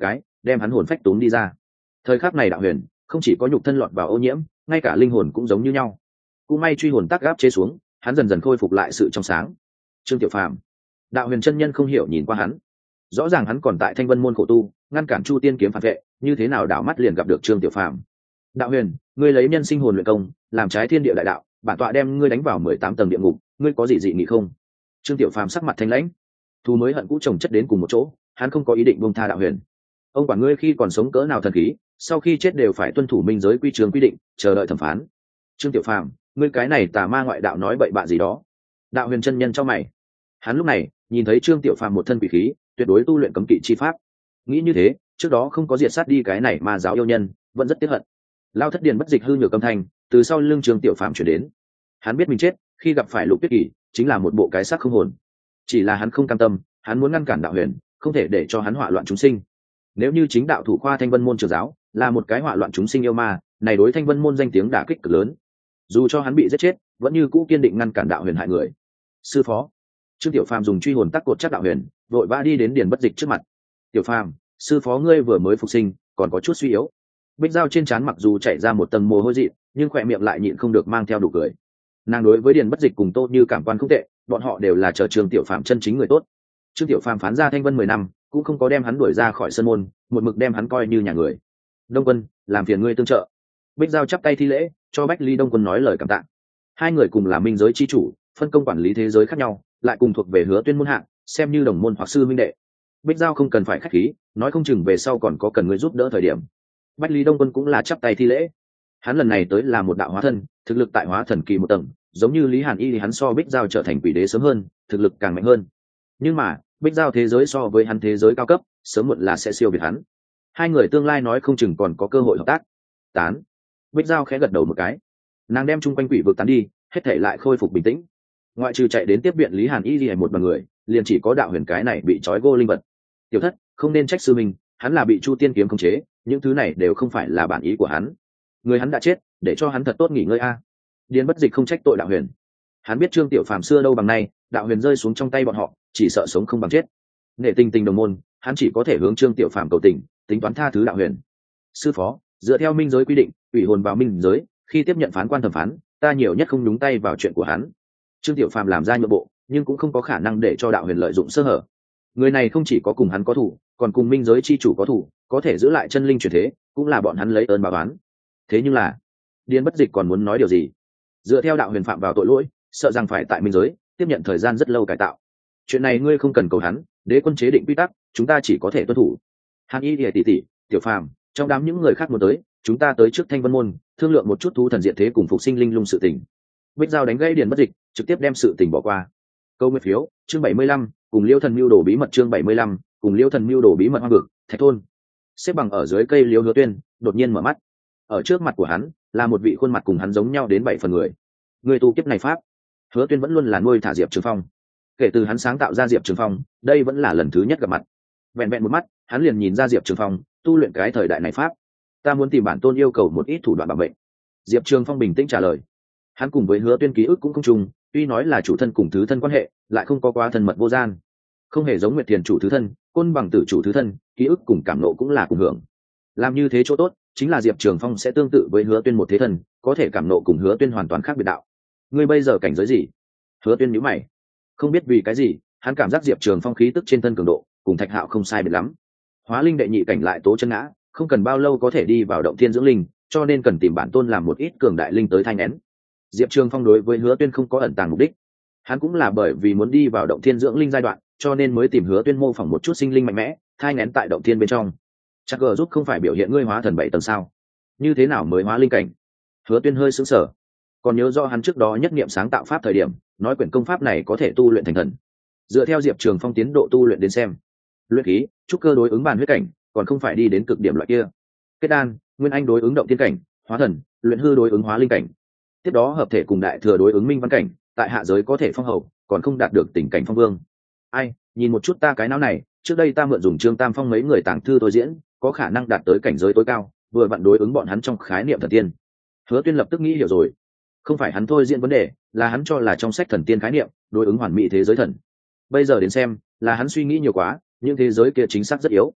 Speaker 1: đem hắn hồn phách túm đi ra. Thời khắc này đạo huyền không chỉ có nhục thân lọt vào ô nhiễm, ngay cả linh hồn cũng giống như nhau. Cũng may truy hồn tác gáp chế xuống, hắn dần dần khôi phục lại sự trong sáng. Trương Tiểu Phàm, đạo huyền chân nhân không hiểu nhìn qua hắn, rõ ràng hắn còn tại Thanh Vân môn khổ tu, ngăn cản Chu Tiên kiếm phản vệ, như thế nào đảo mắt liền gặp được Trương Tiểu Phàm. Đạo huyền, ngươi lấy nhân sinh hồn luyện công, làm trái thiên địa đại đạo, bản tọa đem ngươi đánh vào 18 tầng địa ngục, ngươi có gì dị nghị không? Trương Tiểu Phàm sắc mặt thanh lãnh, thù mới hận cũ chồng chất đến cùng một chỗ, hắn không có ý định buông tha đạo huyền. Ông quản ngươi khi còn sống cỡ nào thần khí, sau khi chết đều phải tuân thủ minh giới quy trường quy định, chờ đợi thẩm phán. Trương Tiểu Phàm, ngươi cái này tà ma ngoại đạo nói bậy bạ gì đó? Đạo huyền chân nhân cho mày. Hắn lúc này nhìn thấy Trương Tiểu Phàm một thân quỷ khí, tuyệt đối tu luyện cấm kỵ chi pháp. Nghĩ như thế, trước đó không có diệt sát đi cái này ma giáo yêu nhân, vẫn rất tiếc hận. Lao thất điền bất dịch hư nhược âm thanh từ sau lưng Trương Tiểu Phàm chuyển đến. Hắn biết mình chết, khi gặp phải Lục Tuyết Kỳ, chính là một bộ cái xác không hồn. Chỉ là hắn không cam tâm, hắn muốn ngăn cản đạo huyền, không thể để cho hắn họa loạn chúng sinh. Nếu như chính đạo thủ khoa Thanh Vân môn trưởng giáo là một cái họa loạn chúng sinh yêu ma, này đối Thanh Vân môn danh tiếng đả kích cực lớn. Dù cho hắn bị giết chết, vẫn như cũ kiên định ngăn cản đạo huyền hại người. Sư phó. Trương Tiểu Phàm dùng truy hồn tắc cột chắc đạo huyền, vội vã đi đến điền bất dịch trước mặt. Tiểu Phàm, sư phó ngươi vừa mới phục sinh, còn có chút suy yếu. Bích Giao trên trán mặc dù chảy ra một tầng mồ hôi dị, nhưng khỏe miệng lại nhịn không được mang theo đủ cười. Nàng đối với điền bất dịch cùng Tô Như cảm quan không tệ, bọn họ đều là chờ Trương Tiểu Phàm chân chính người tốt. Trương Tiểu Phàm phán ra Thanh Vân 10 năm, cũng không có đem hắn đuổi ra khỏi sân môn, một mực đem hắn coi như nhà người. Đông Quân, làm phiền ngươi tương trợ. Bích Giao chắp tay thi lễ, cho Bách Ly Đông Quân nói lời cảm tạ. Hai người cùng là minh giới chi chủ, phân công quản lý thế giới khác nhau, lại cùng thuộc về Hứa Tuyên môn hạng, xem như đồng môn hoặc sư minh đệ. Bích Giao không cần phải khách khí, nói không chừng về sau còn có cần ngươi giúp đỡ thời điểm. Bách Lý Đông Quân cũng là chắp tay thi lễ. Hắn lần này tới là một đạo hóa thân, thực lực tại hóa thần kỳ một tầng, giống như Lý Hàn Y thì hắn so Bích Giao trở thành quỷ đế sớm hơn, thực lực càng mạnh hơn. Nhưng mà Bích Giao thế giới so với hắn thế giới cao cấp, sớm muộn là sẽ siêu việt hắn. Hai người tương lai nói không chừng còn có cơ hội hợp tác. Tán. Bích Giao khẽ gật đầu một cái, nàng đem chung quanh quỷ vực tán đi, hết thể lại khôi phục bình tĩnh. Ngoại trừ chạy đến tiếp viện Lý Hàn Y thì một bằng người, liền chỉ có đạo huyền cái này bị trói gô linh vật. Tiểu thất, không nên trách sư mình, hắn là bị Chu Tiên kiếm khống chế, những thứ này đều không phải là bản ý của hắn. Người hắn đã chết, để cho hắn thật tốt nghỉ ngơi a. Điền bất dịch không trách tội đạo huyền. Hắn biết Trương Tiểu Phàm xưa đâu bằng nay, đạo huyền rơi xuống trong tay bọn họ, chỉ sợ sống không bằng chết. Nghệ tình tình đồng môn, hắn chỉ có thể hướng Trương Tiểu Phàm cầu tình, tính toán tha thứ đạo huyền. Sư phó, dựa theo minh giới quy định, ủy hồn vào minh giới, khi tiếp nhận phán quan thẩm phán, ta nhiều nhất không nhúng tay vào chuyện của hắn. Trương Tiểu Phàm làm ra nhượng bộ, nhưng cũng không có khả năng để cho đạo huyền lợi dụng sơ hở. Người này không chỉ có cùng hắn có thủ, còn cùng minh giới chi chủ có thủ, có thể giữ lại chân linh chuyển thế, cũng là bọn hắn lấy ơn báo oán. Thế nhưng là, Điền bất dịch còn muốn nói điều gì? Dựa theo đạo huyền phạm vào tội lỗi, sợ rằng phải tại minh giới tiếp nhận thời gian rất lâu cải tạo. Chuyện này ngươi không cần cầu hắn, đế quân chế định quy tắc, chúng ta chỉ có thể tuân thủ. Hàn Y tỷ tỷ, Tiểu Phàm, trong đám những người khác muốn tới, chúng ta tới trước Thanh Vân môn, thương lượng một chút thú thần diện thế cùng phục sinh linh lung sự tình. Bích Giao đánh gãy Điền bất dịch, trực tiếp đem sự tình bỏ qua. Câu nguyện phiếu, chương 75, cùng Liêu Thần mưu đồ bí mật chương 75, cùng Liêu Thần mưu đồ bí mật hoang vực, Thạch thôn. Xếp bằng ở dưới cây liễu Hứa Tuyên, đột nhiên mở mắt. Ở trước mặt của hắn, là một vị khuôn mặt cùng hắn giống nhau đến 7 phần người. Người tu kiếp này pháp. Hứa Tuyên vẫn luôn là nuôi thả Diệp Trường Phong. Kể từ hắn sáng tạo ra Diệp Trường Phong, đây vẫn là lần thứ nhất gặp mặt. Vẹn vẹn một mắt, hắn liền nhìn ra Diệp Trường Phong tu luyện cái thời đại này pháp. Ta muốn tìm bản tôn yêu cầu một ít thủ đoạn bảo mệnh. Diệp Trường Phong bình tĩnh trả lời. Hắn cùng với Hứa Tuyên ký ức cũng không trùng, tuy nói là chủ thân cùng thứ thân quan hệ, lại không có quá thân mật vô gian. Không hề giống Nguyệt Thiền chủ thứ thân, Côn Bằng tử chủ thứ thân, ký ức cùng cảm nộ cũng là cùng hưởng. Làm như thế chỗ tốt, chính là Diệp Trường Phong sẽ tương tự với Hứa Tuyên một thế thân, có thể cảm nộ cùng Hứa Tuyên hoàn toàn khác biệt đạo. Ngươi bây giờ cảnh giới gì? Hứa Tuyên nhíu mày. Không biết vì cái gì, hắn cảm giác Diệp Trường Phong khí tức trên thân cường độ, cùng Thạch Hạo không sai biệt lắm. Hóa linh đệ nhị cảnh lại tố chân ngã, không cần bao lâu có thể đi vào động thiên dưỡng linh, cho nên cần tìm bản tôn làm một ít cường đại linh tới thanh nén. Diệp Trường Phong đối với Hứa Tuyên không có ẩn tàng mục đích. Hắn cũng là bởi vì muốn đi vào động thiên dưỡng linh giai đoạn, cho nên mới tìm Hứa Tuyên mô phỏng một chút sinh linh mạnh mẽ, thai nghén tại động thiên bên trong. Chắc gờ giúp không phải biểu hiện ngươi hóa thần 7 tầng sao? Như thế nào mới hóa linh cảnh? Hứa Tuyên hơi sững sờ. Còn nhớ rõ hắn trước đó nhất niệm sáng tạo pháp thời điểm, nói quyển công pháp này có thể tu luyện thành thần. Dựa theo Diệp Trường Phong tiến độ tu luyện đến xem, luyện khí, trúc cơ đối ứng bàn huyết cảnh, còn không phải đi đến cực điểm loại kia. Kết đan, nguyên anh đối ứng động thiên cảnh, hóa thần, luyện hư đối ứng hóa linh cảnh. Tiếp đó hợp thể cùng đại thừa đối ứng minh văn cảnh, tại hạ giới có thể phong hầu, còn không đạt được tình cảnh phong vương. Ai, nhìn một chút ta cái não này, trước đây ta mượn dùng Trương Tam Phong mấy người tàng thư tôi diễn, có khả năng đạt tới cảnh giới tối cao, vừa vặn đối ứng bọn hắn trong khái niệm thần tiên. Hứa Tuyên lập tức nghĩ hiểu rồi, không phải hắn thôi diễn vấn đề, là hắn cho là trong sách thần tiên khái niệm đối ứng hoàn mỹ thế giới thần. Bây giờ đến xem, là hắn suy nghĩ nhiều quá, những thế giới kia chính xác rất yếu.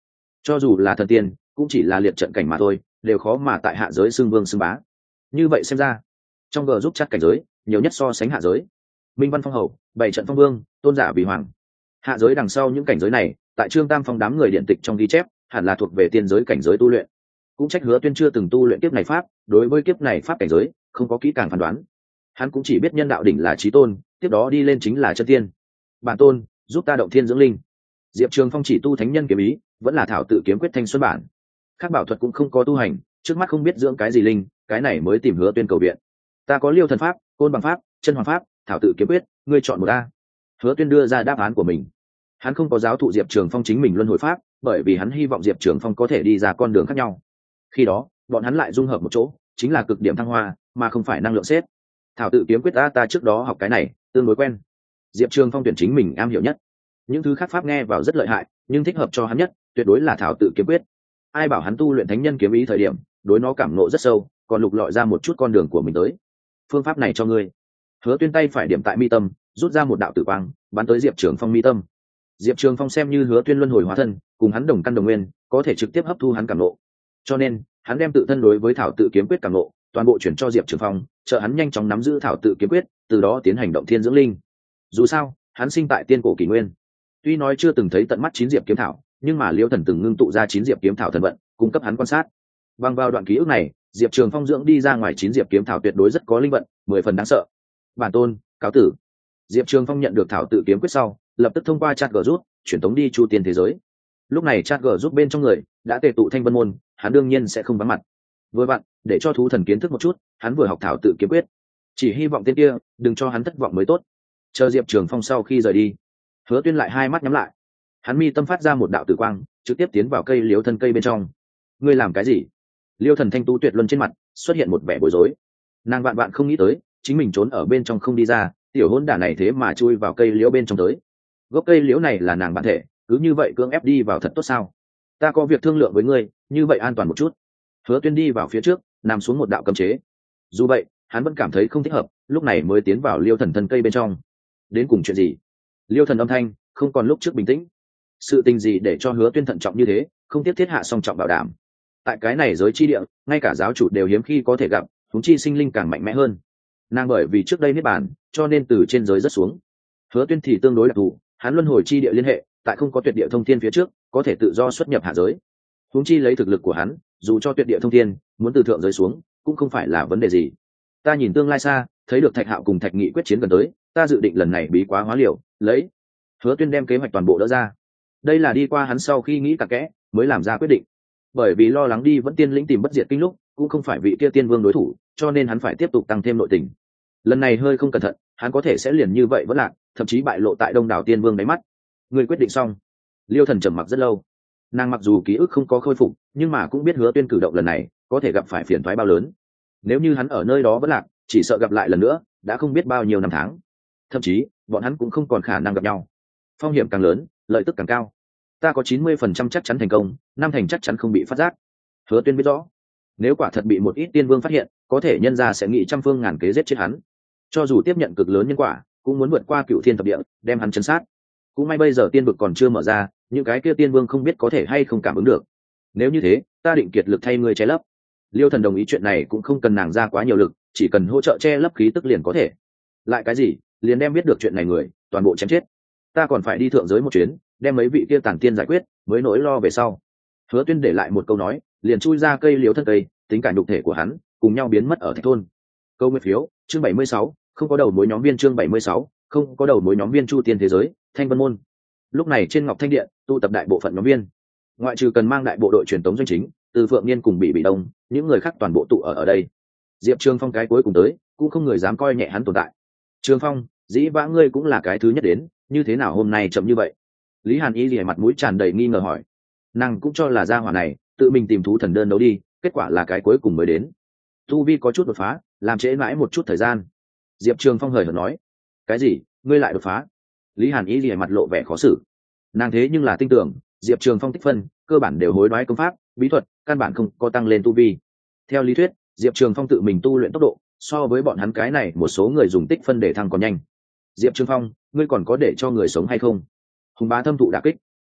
Speaker 1: cho dù là thần tiên cũng chỉ là liệt trận cảnh mà thôi, đều khó mà tại hạ giới xưng vương xưng bá. Như vậy xem ra trong G giúp chắc cảnh giới nhiều nhất so sánh hạ giới. Minh văn phong hầu, bảy trận phong vương, tôn giả vì hoàng. Hạ giới đằng sau những cảnh giới này tại Trương Tam Phong đám người điện tịch trong ghi chép hẳn là thuộc về tiên giới cảnh giới tu luyện. Cũng trách Hứa Tuyên chưa từng tu luyện kiếp này pháp, đối với kiếp này pháp cảnh giới không có kỹ càng phán đoán. Hắn cũng chỉ biết nhân đạo đỉnh là chí tôn, tiếp đó đi lên chính là chân tiên. Bản tôn giúp ta động thiên dưỡng linh. Diệp Trường Phong chỉ tu thánh nhân kiếm ý, vẫn là thảo tự kiếm quyết thanh xuân bản. Khác bảo thuật cũng không có tu hành, trước mắt không biết dưỡng cái gì linh, cái này mới tìm Hứa Tuyên cầu viện. Ta có Liêu thần pháp, côn bằng pháp, chân hoàng pháp, thảo tự kiếm quyết, ngươi chọn một a. Hứa Tuyên đưa ra đáp án của mình. Hắn không có giáo thụ Diệp Trường Phong chính mình luân hồi pháp, bởi vì hắn hy vọng Diệp Trường Phong có thể đi ra con đường khác nhau. Khi đó bọn hắn lại dung hợp một chỗ, chính là cực điểm thăng hoa, mà không phải năng lượng xếp. Thảo tự kiếm quyết ta trước đó học cái này tương đối quen. Diệp Trường Phong tuyển chính mình am hiểu nhất. Những thứ khác pháp nghe vào rất lợi hại, nhưng thích hợp cho hắn nhất tuyệt đối là thảo tự kiếm quyết. Ai bảo hắn tu luyện thánh nhân kiếm ý thời điểm đối nó cảm nộ rất sâu, còn lục lọi ra một chút con đường của mình tới. Phương pháp này cho ngươi. Hứa Tuyên tay phải điểm tại mi tâm, rút ra một đạo tử quang bắn tới Diệp Trường Phong mi tâm. Diệp Trường Phong xem như Hứa Tuyên luân hồi hóa thân, cùng hắn đồng căn đồng nguyên, có thể trực tiếp hấp thu hắn cảm nộ. Cho nên hắn đem tự thân đối với thảo tự kiếm quyết cảm nộ toàn bộ chuyển cho Diệp Trường Phong, trợ hắn nhanh chóng nắm giữ thảo tự kiếm quyết, từ đó tiến hành động thiên dưỡng linh. Dù sao hắn sinh tại tiên cổ kỷ nguyên, tuy nói chưa từng thấy tận mắt chín diệp kiếm thảo, nhưng mà Liêu Thần từng ngưng tụ ra chín diệp kiếm thảo thần vận, cung cấp hắn quan sát. Bằng vào đoạn ký ức này, Diệp Trường Phong dưỡng đi ra ngoài chín diệp kiếm thảo tuyệt đối rất có linh vận, 10 phần đáng sợ. Bản tôn cáo tử. Diệp Trường Phong nhận được thảo tự kiếm quyết sau, lập tức thông qua chat g rút chuyển tống đi chu tiên thế giới. Lúc này chat g giúp bên trong người đã tề tụ Thanh Vân môn, hắn đương nhiên sẽ không vắng mặt. Vừa vặn để cho thú thần kiến thức một chút, hắn vừa học thảo tự kiếm quyết, chỉ hy vọng tên kia đừng cho hắn thất vọng mới tốt. Chờ Diệp Trường Phong sau khi rời đi, Hứa Tuyên lại hai mắt nhắm lại, hắn mi tâm phát ra một đạo tử quang, trực tiếp tiến vào cây liễu thân cây bên trong. Ngươi làm cái gì? Liêu Thần thanh tú tuyệt luân trên mặt xuất hiện một vẻ bối rối. Nàng vạn vạn không nghĩ tới chính mình trốn ở bên trong không đi ra, tiểu hỗn đản này thế mà chui vào cây liễu bên trong tới. Gốc cây liễu này là nàng bạn thể, cứ như vậy cưỡng ép đi vào thật tốt sao? Ta có việc thương lượng với ngươi, như vậy an toàn một chút. Hứa Tuyên đi vào phía trước, nằm xuống một đạo cấm chế. Dù vậy hắn vẫn cảm thấy không thích hợp, lúc này mới tiến vào Liêu Thần thân cây bên trong. Đến cùng chuyện gì? Liêu Thần âm thanh không còn lúc trước bình tĩnh. Sự tình gì để cho Hứa Tuyên thận trọng như thế, không tiếp thiết hạ song trọng bảo đảm? Tại cái này giới chi địa, ngay cả giáo chủ đều hiếm khi có thể gặp, huống chi sinh linh càng mạnh mẽ hơn. Nàng bởi vì trước đây niết bàn, cho nên từ trên giới rất xuống. Hứa Tuyên thì tương đối đặc thù, hắn luân hồi chi địa liên hệ, tại không có tuyệt địa thông thiên phía trước, có thể tự do xuất nhập hạ giới. Huống chi lấy thực lực của hắn, dù cho tuyệt địa thông thiên, muốn từ thượng giới xuống, cũng không phải là vấn đề gì. Ta nhìn tương lai xa, thấy được Thạch Hạo cùng Thạch Nghị quyết chiến gần tới, ta dự định lần này bí quá hóa liều, lấy. Hứa Tuyên đem kế hoạch toàn bộ đỡ ra. Đây là đi qua hắn sau khi nghĩ cặn kẽ, mới làm ra quyết định. Bởi vì lo lắng đi vẫn tiên lĩnh tìm bất diệt kinh lúc, cũng không phải vị kia tiên vương đối thủ, cho nên hắn phải tiếp tục tăng thêm nội tình. Lần này hơi không cẩn thận, hắn có thể sẽ liền như vậy vẫn lạc, thậm chí bại lộ tại đông đảo tiên vương đáy mắt. Người quyết định xong. Liêu Thần trầm mặc rất lâu. Nàng mặc dù ký ức không có khôi phục, nhưng mà cũng biết Hứa Tuyên cử động lần này có thể gặp phải phiền toái bao lớn. Nếu như hắn ở nơi đó vẫn lạc, chỉ sợ gặp lại lần nữa đã không biết bao nhiêu năm tháng, thậm chí bọn hắn cũng không còn khả năng gặp nhau. Phong hiểm càng lớn, lợi tức càng cao. Ta có 90% chắc chắn thành công, 5 thành chắc chắn không bị phát giác. Hứa Tuyên biết rõ, nếu quả thật bị một ít tiên vương phát hiện, có thể nhân ra sẽ nghĩ trăm phương ngàn kế giết chết hắn. Cho dù tiếp nhận cực lớn nhân quả, cũng muốn vượt qua cựu thiên thập địa, đem hắn chấn sát. Cũng may bây giờ tiên vực còn chưa mở ra, những cái kia tiên vương không biết có thể hay không cảm ứng được. Nếu như thế, ta định kiệt lực thay ngươi che lấp. Liêu Thần đồng ý chuyện này cũng không cần nàng ra quá nhiều lực, chỉ cần hỗ trợ che lấp khí tức liền có thể. Lại cái gì, liền đem biết được chuyện này người toàn bộ chém chết. Ta còn phải đi thượng giới một chuyến, đem mấy vị kia tản tiên giải quyết, mới nỗi lo về sau. Hứa Tuyên để lại một câu nói, liền chui ra cây liễu thân cây, tính cả nhục thể của hắn cùng nhau biến mất ở Thạch thôn. Câu nguyên phiếu, chương 76, không có đầu mối nhóm viên, chương 76, không có đầu mối nhóm viên chu tiên thế giới, Thanh Vân môn. Lúc này trên Ngọc Thanh điện tụ tập đại bộ phận nhóm viên, ngoại trừ cần mang đại bộ đội truyền tống doanh chính, từ Phượng Niên cùng bị đông, những người khác toàn bộ tụ ở đây. Diệp Trường Phong cái cuối cùng tới, cũng không người dám coi nhẹ hắn tồn tại. Trường Phong, dĩ vãng ngươi cũng là cái thứ nhất đến, như thế nào hôm nay chậm như vậy? Lý Hàn Y lìa mặt mũi tràn đầy nghi ngờ hỏi. Nàng cũng cho là gia hỏa này tự mình tìm thú thần đơn đấu đi, kết quả là cái cuối cùng mới đến. Tu vi có chút đột phá, làm trễ mãi một chút thời gian. Diệp Trường Phong hời hợt nói. Cái gì, ngươi lại đột phá? Lý Hàn Y lìa mặt lộ vẻ khó xử. Nàng thế nhưng là tin tưởng Diệp Trường Phong tích phân cơ bản đều hối đoái công pháp bí thuật, căn bản không có tăng lên tu vi. Theo lý thuyết, Diệp Trường Phong tự mình tu luyện tốc độ so với bọn hắn cái này một số người dùng tích phân để thăng còn nhanh. Diệp Trường Phong, ngươi còn có để cho người sống hay không? Hùng Bá thâm thụ đả kích.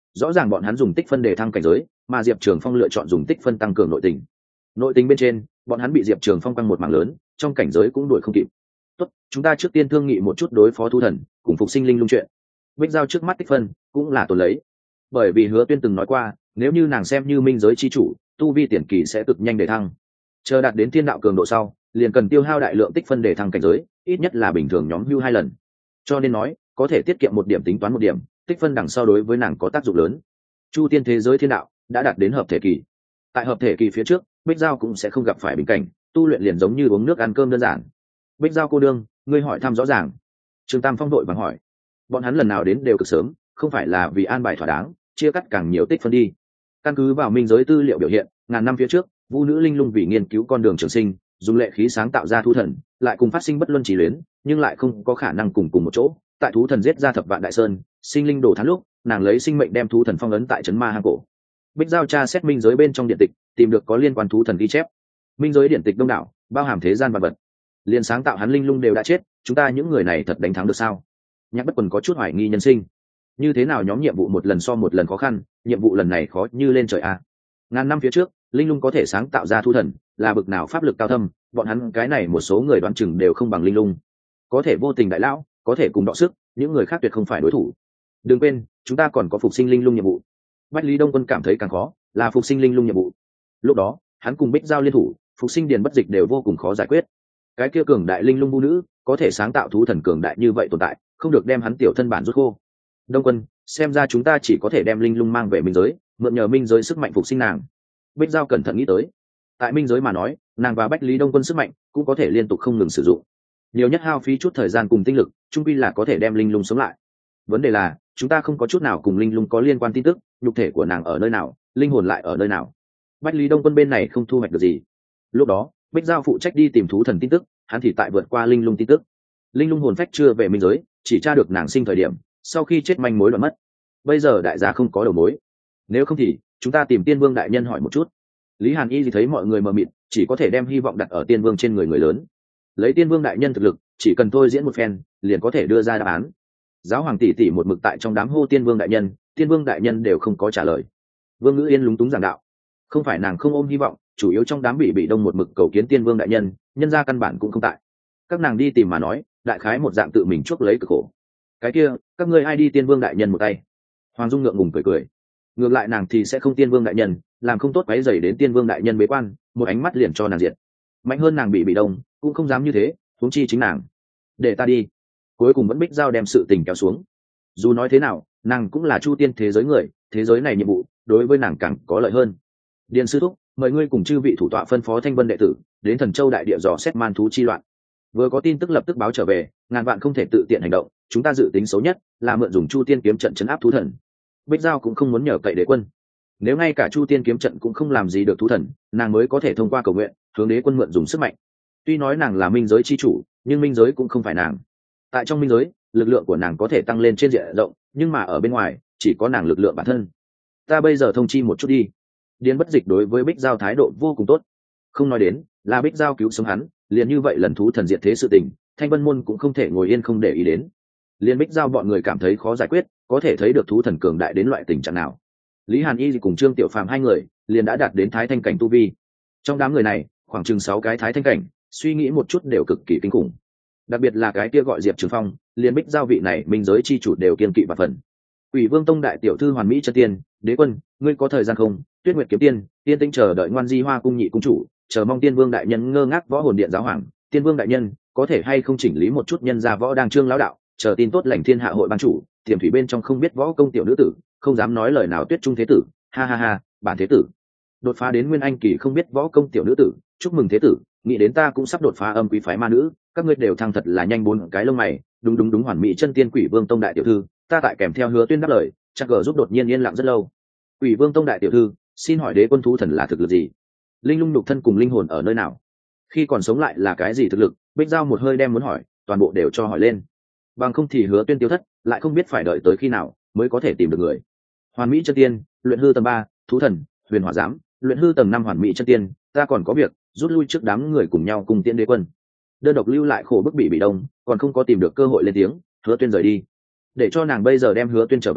Speaker 1: rõ ràng bọn hắn dùng tích phân để thăng cảnh giới, mà Diệp Trường Phong lựa chọn dùng tích phân tăng cường nội tình. Nội tình bên trên bọn hắn bị Diệp Trường Phong quăng một mảng lớn, trong cảnh giới cũng đuổi không kịp. Tốt, chúng ta trước tiên thương nghị một chút đối phó thú thần cùng phục sinh linh lung chuyện. Bích giao trước mắt tích phân cũng là tồn lấy, bởi vì Hứa Tuyên từng nói qua, nếu như nàng xem như minh giới chi chủ, tu vi tiền kỳ sẽ cực nhanh để thăng, chờ đạt đến thiên đạo cường độ sau liền cần tiêu hao đại lượng tích phân để thăng cảnh giới, ít nhất là bình thường nhóm hưu 2 lần. Cho nên nói có thể tiết kiệm 1 điểm tính toán 1 điểm, tích phân đằng sau đối với nàng có tác dụng lớn. Chu tiên thế giới thiên đạo đã đạt đến hợp thể kỳ, tại hợp thể kỳ phía trước Bích giao cũng sẽ không gặp phải bình cảnh, tu luyện liền giống như uống nước ăn cơm đơn giản. Bích giao cô đương, ngươi hỏi thăm rõ ràng. Trương Tam Phong đội vàng hỏi. Bọn hắn lần nào đến đều cực sớm, không phải là vì an bài thỏa đáng, chia cắt càng nhiều tích phân đi. Căn cứ vào minh giới tư liệu biểu hiện, ngàn năm phía trước vũ nữ linh lung vì nghiên cứu con đường trường sinh, dùng lệ khí sáng tạo ra thú thần, lại cùng phát sinh bất luân chỉ luyến, nhưng lại không có khả năng cùng một chỗ. Tại thú thần giết ra thập vạn đại sơn, sinh linh đổ thán lúc, nàng lấy sinh mệnh đem thú thần phong ấn tại trấn ma hang cổ. Bích giao tra xét minh giới bên trong điện tịch, tìm được có liên quan thú thần ghi chép. Minh giới điện tịch đông đảo, bao hàm thế gian vật vật, liền sáng tạo hắn linh lung đều đã chết, chúng ta những người này thật đánh thắng được sao? Nhạc Bất Quần có chút hoài nghi nhân sinh. Như thế nào nhóm nhiệm vụ một lần so một lần khó khăn, nhiệm vụ lần này khó như lên trời a. Ngàn năm phía trước linh lung có thể sáng tạo ra thú thần, là bực nào pháp lực cao thâm, bọn hắn cái này một số người đoán chừng đều không bằng linh lung. Có thể vô tình đại lão, có thể cùng đọ sức, những người khác tuyệt không phải đối thủ. Đừng quên chúng ta còn có phục sinh linh lung nhiệm vụ. Bách Lý Đông Quân cảm thấy càng khó là phục sinh linh lung nhiệm vụ. Lúc đó hắn cùng Bích giao liên thủ, phục sinh Điền Bất Dịch đều vô cùng khó giải quyết. Cái kia cường đại linh lung vũ nữ có thể sáng tạo thú thần cường đại như vậy tồn tại, không được đem hắn tiểu thân bản rút khô. Đông Quân, xem ra chúng ta chỉ có thể đem linh lung mang về minh giới, mượn nhờ minh giới sức mạnh phục sinh nàng. Bích giao cẩn thận nghĩ tới, tại minh giới mà nói, nàng và Bách Lý Đông Quân sức mạnh cũng có thể liên tục không ngừng sử dụng, nhiều nhất hao phí chút thời gian cùng tinh lực, chung quy là có thể đem linh lung sống lại. Vấn đề là chúng ta không có chút nào cùng linh lung có liên quan tin tức, nhục thể của nàng ở nơi nào, linh hồn lại ở nơi nào. Bách Lý Đông Quân bên này không thu hoạch được gì. Lúc đó Bích giao phụ trách đi tìm thú thần tin tức, hắn thì tại vượt qua linh lung tin tức. Linh lung hồn phách chưa về minh giới, chỉ tra được nàng sinh thời điểm, sau khi chết manh mối đoạn mất. Bây giờ đại gia không có đầu mối, nếu không thì chúng ta tìm Tiên Vương đại nhân hỏi một chút. Lý Hàn Y thì thấy mọi người mờ mịt, chỉ có thể đem hy vọng đặt ở Tiên Vương trên người người lớn. Lấy Tiên Vương đại nhân thực lực, chỉ cần thôi diễn một phen liền có thể đưa ra đáp án. Giáo hoàng tỷ tỷ một mực tại trong đám hô Tiên Vương đại nhân, Tiên Vương đại nhân đều không có trả lời. Vương Ngữ Yên lúng túng giảng đạo, không phải nàng không ôm hy vọng, chủ yếu trong đám bị đông một mực cầu kiến Tiên Vương đại nhân, nhân gia căn bản cũng không tại. Các nàng đi tìm mà nói, đại khái một dạng tự mình chuốc lấy cực khổ. Cái kia các ngươi ai đi Tiên Vương đại nhân một tay? Hoàng Dung ngượng ngùng cười cười, ngược lại nàng thì sẽ không Tiên Vương đại nhân, làm không tốt quấy rầy đến Tiên Vương đại nhân bế quan, một ánh mắt liền cho nàng diệt. Mạnh hơn nàng bị đông cũng không dám như thế, huống chi chính nàng. Để ta đi. Cuối cùng vẫn Bích giao đem sự tình kéo xuống. Dù nói thế nào nàng cũng là chu tiên thế giới người, thế giới này nhiệm vụ đối với nàng càng có lợi hơn. Điền sư thúc, mời ngươi cùng chư vị thủ tọa phân phó Thanh Vân đệ tử đến Thần Châu đại địa dò xét man thú chi loạn. Vừa có tin tức lập tức báo trở về, ngàn vạn không thể tự tiện hành động, chúng ta dự tính xấu nhất là mượn dùng chu tiên kiếm trận chấn áp thú thần. Bích giao cũng không muốn nhờ cậy đế quân, nếu ngay cả chu tiên kiếm trận cũng không làm gì được thú thần, nàng mới có thể thông qua cầu nguyện hướng đế quân mượn dùng sức mạnh. Tuy nói nàng là minh giới chi chủ, nhưng minh giới cũng không phải nàng. Tại trong minh giới lực lượng của nàng có thể tăng lên trên diện rộng, nhưng mà ở bên ngoài chỉ có nàng lực lượng bản thân. Ta bây giờ thông chi một chút đi. Điền Bất Dịch đối với Bích giao thái độ vô cùng tốt, không nói đến là Bích giao cứu sống hắn, liền như vậy lần thú thần diệt thế sự tình, Thanh Vân môn cũng không thể ngồi yên không để ý đến. Liên Bích giao bọn người cảm thấy khó giải quyết, có thể thấy được thú thần cường đại đến loại tình trạng nào. Lý Hàn Y cùng Trương Tiểu Phàm hai người liền đã đạt đến thái thanh cảnh tu vi. Trong đám người này khoảng chừng 6 cái thái thanh cảnh, suy nghĩ một chút đều cực kỳ kinh khủng. Đặc biệt là cái kia gọi Diệp Trường Phong, liền Bích giao vị này minh giới chi chủ đều kiên kỵ và phần. Ủy Vương Tông đại tiểu thư Hoàn Mỹ chân tiên, đế quân, ngươi có thời gian không? Tuyết Nguyệt kiếm tiên, tiên tinh chờ đợi Ngoan Di Hoa cung nhị cung chủ, chờ mong Tiên Vương đại nhân ngơ ngác võ hồn điện giáo hoàng, Tiên Vương đại nhân có thể hay không chỉnh lý một chút nhân gia võ đang trương lão đạo, chờ tin tốt lành thiên hạ hội ban chủ, tiềm thủy bên trong không biết võ công tiểu nữ tử, không dám nói lời nào Tuyết Trung thế tử, ha ha ha, bản thế tử đột phá đến nguyên anh kỳ không biết võ công tiểu nữ tử, chúc mừng thế tử, nghĩ đến ta cũng sắp đột phá âm quý phái ma nữ, các ngươi đều thăng thật là nhanh 4 cái lông mày, đúng Hoàn Mỹ chân tiên Quỷ Vương Tông đại tiểu thư, ta tại kèm theo Hứa Tuyên đáp lời, chắc gờ giúp đột nhiên yên lặng rất lâu. Quỷ Vương Tông đại tiểu thư, xin hỏi đế quân thú thần là thực lực gì? Linh lung nhục thân cùng linh hồn ở nơi nào? Khi còn sống lại là cái gì thực lực? Bích giao một hơi đem muốn hỏi toàn bộ đều cho hỏi lên, bằng không thì Hứa Tuyên tiêu thất, lại không biết phải đợi tới khi nào mới có thể tìm được người. Hoàn Mỹ chân tiên, luyện hư tầng 3, thú thần, huyền hỏa giám, luyện hư tầng 5 Hoàn Mỹ chân tiên, ta còn có việc, rút lui trước đám người cùng nhau cùng tiễn đế quân. Đơn độc lưu lại khổ bức bị đông, còn không có tìm được cơ hội lên tiếng, Hứa Tuyên rời đi. Để cho nàng bây giờ đem Hứa Tuyên trở về,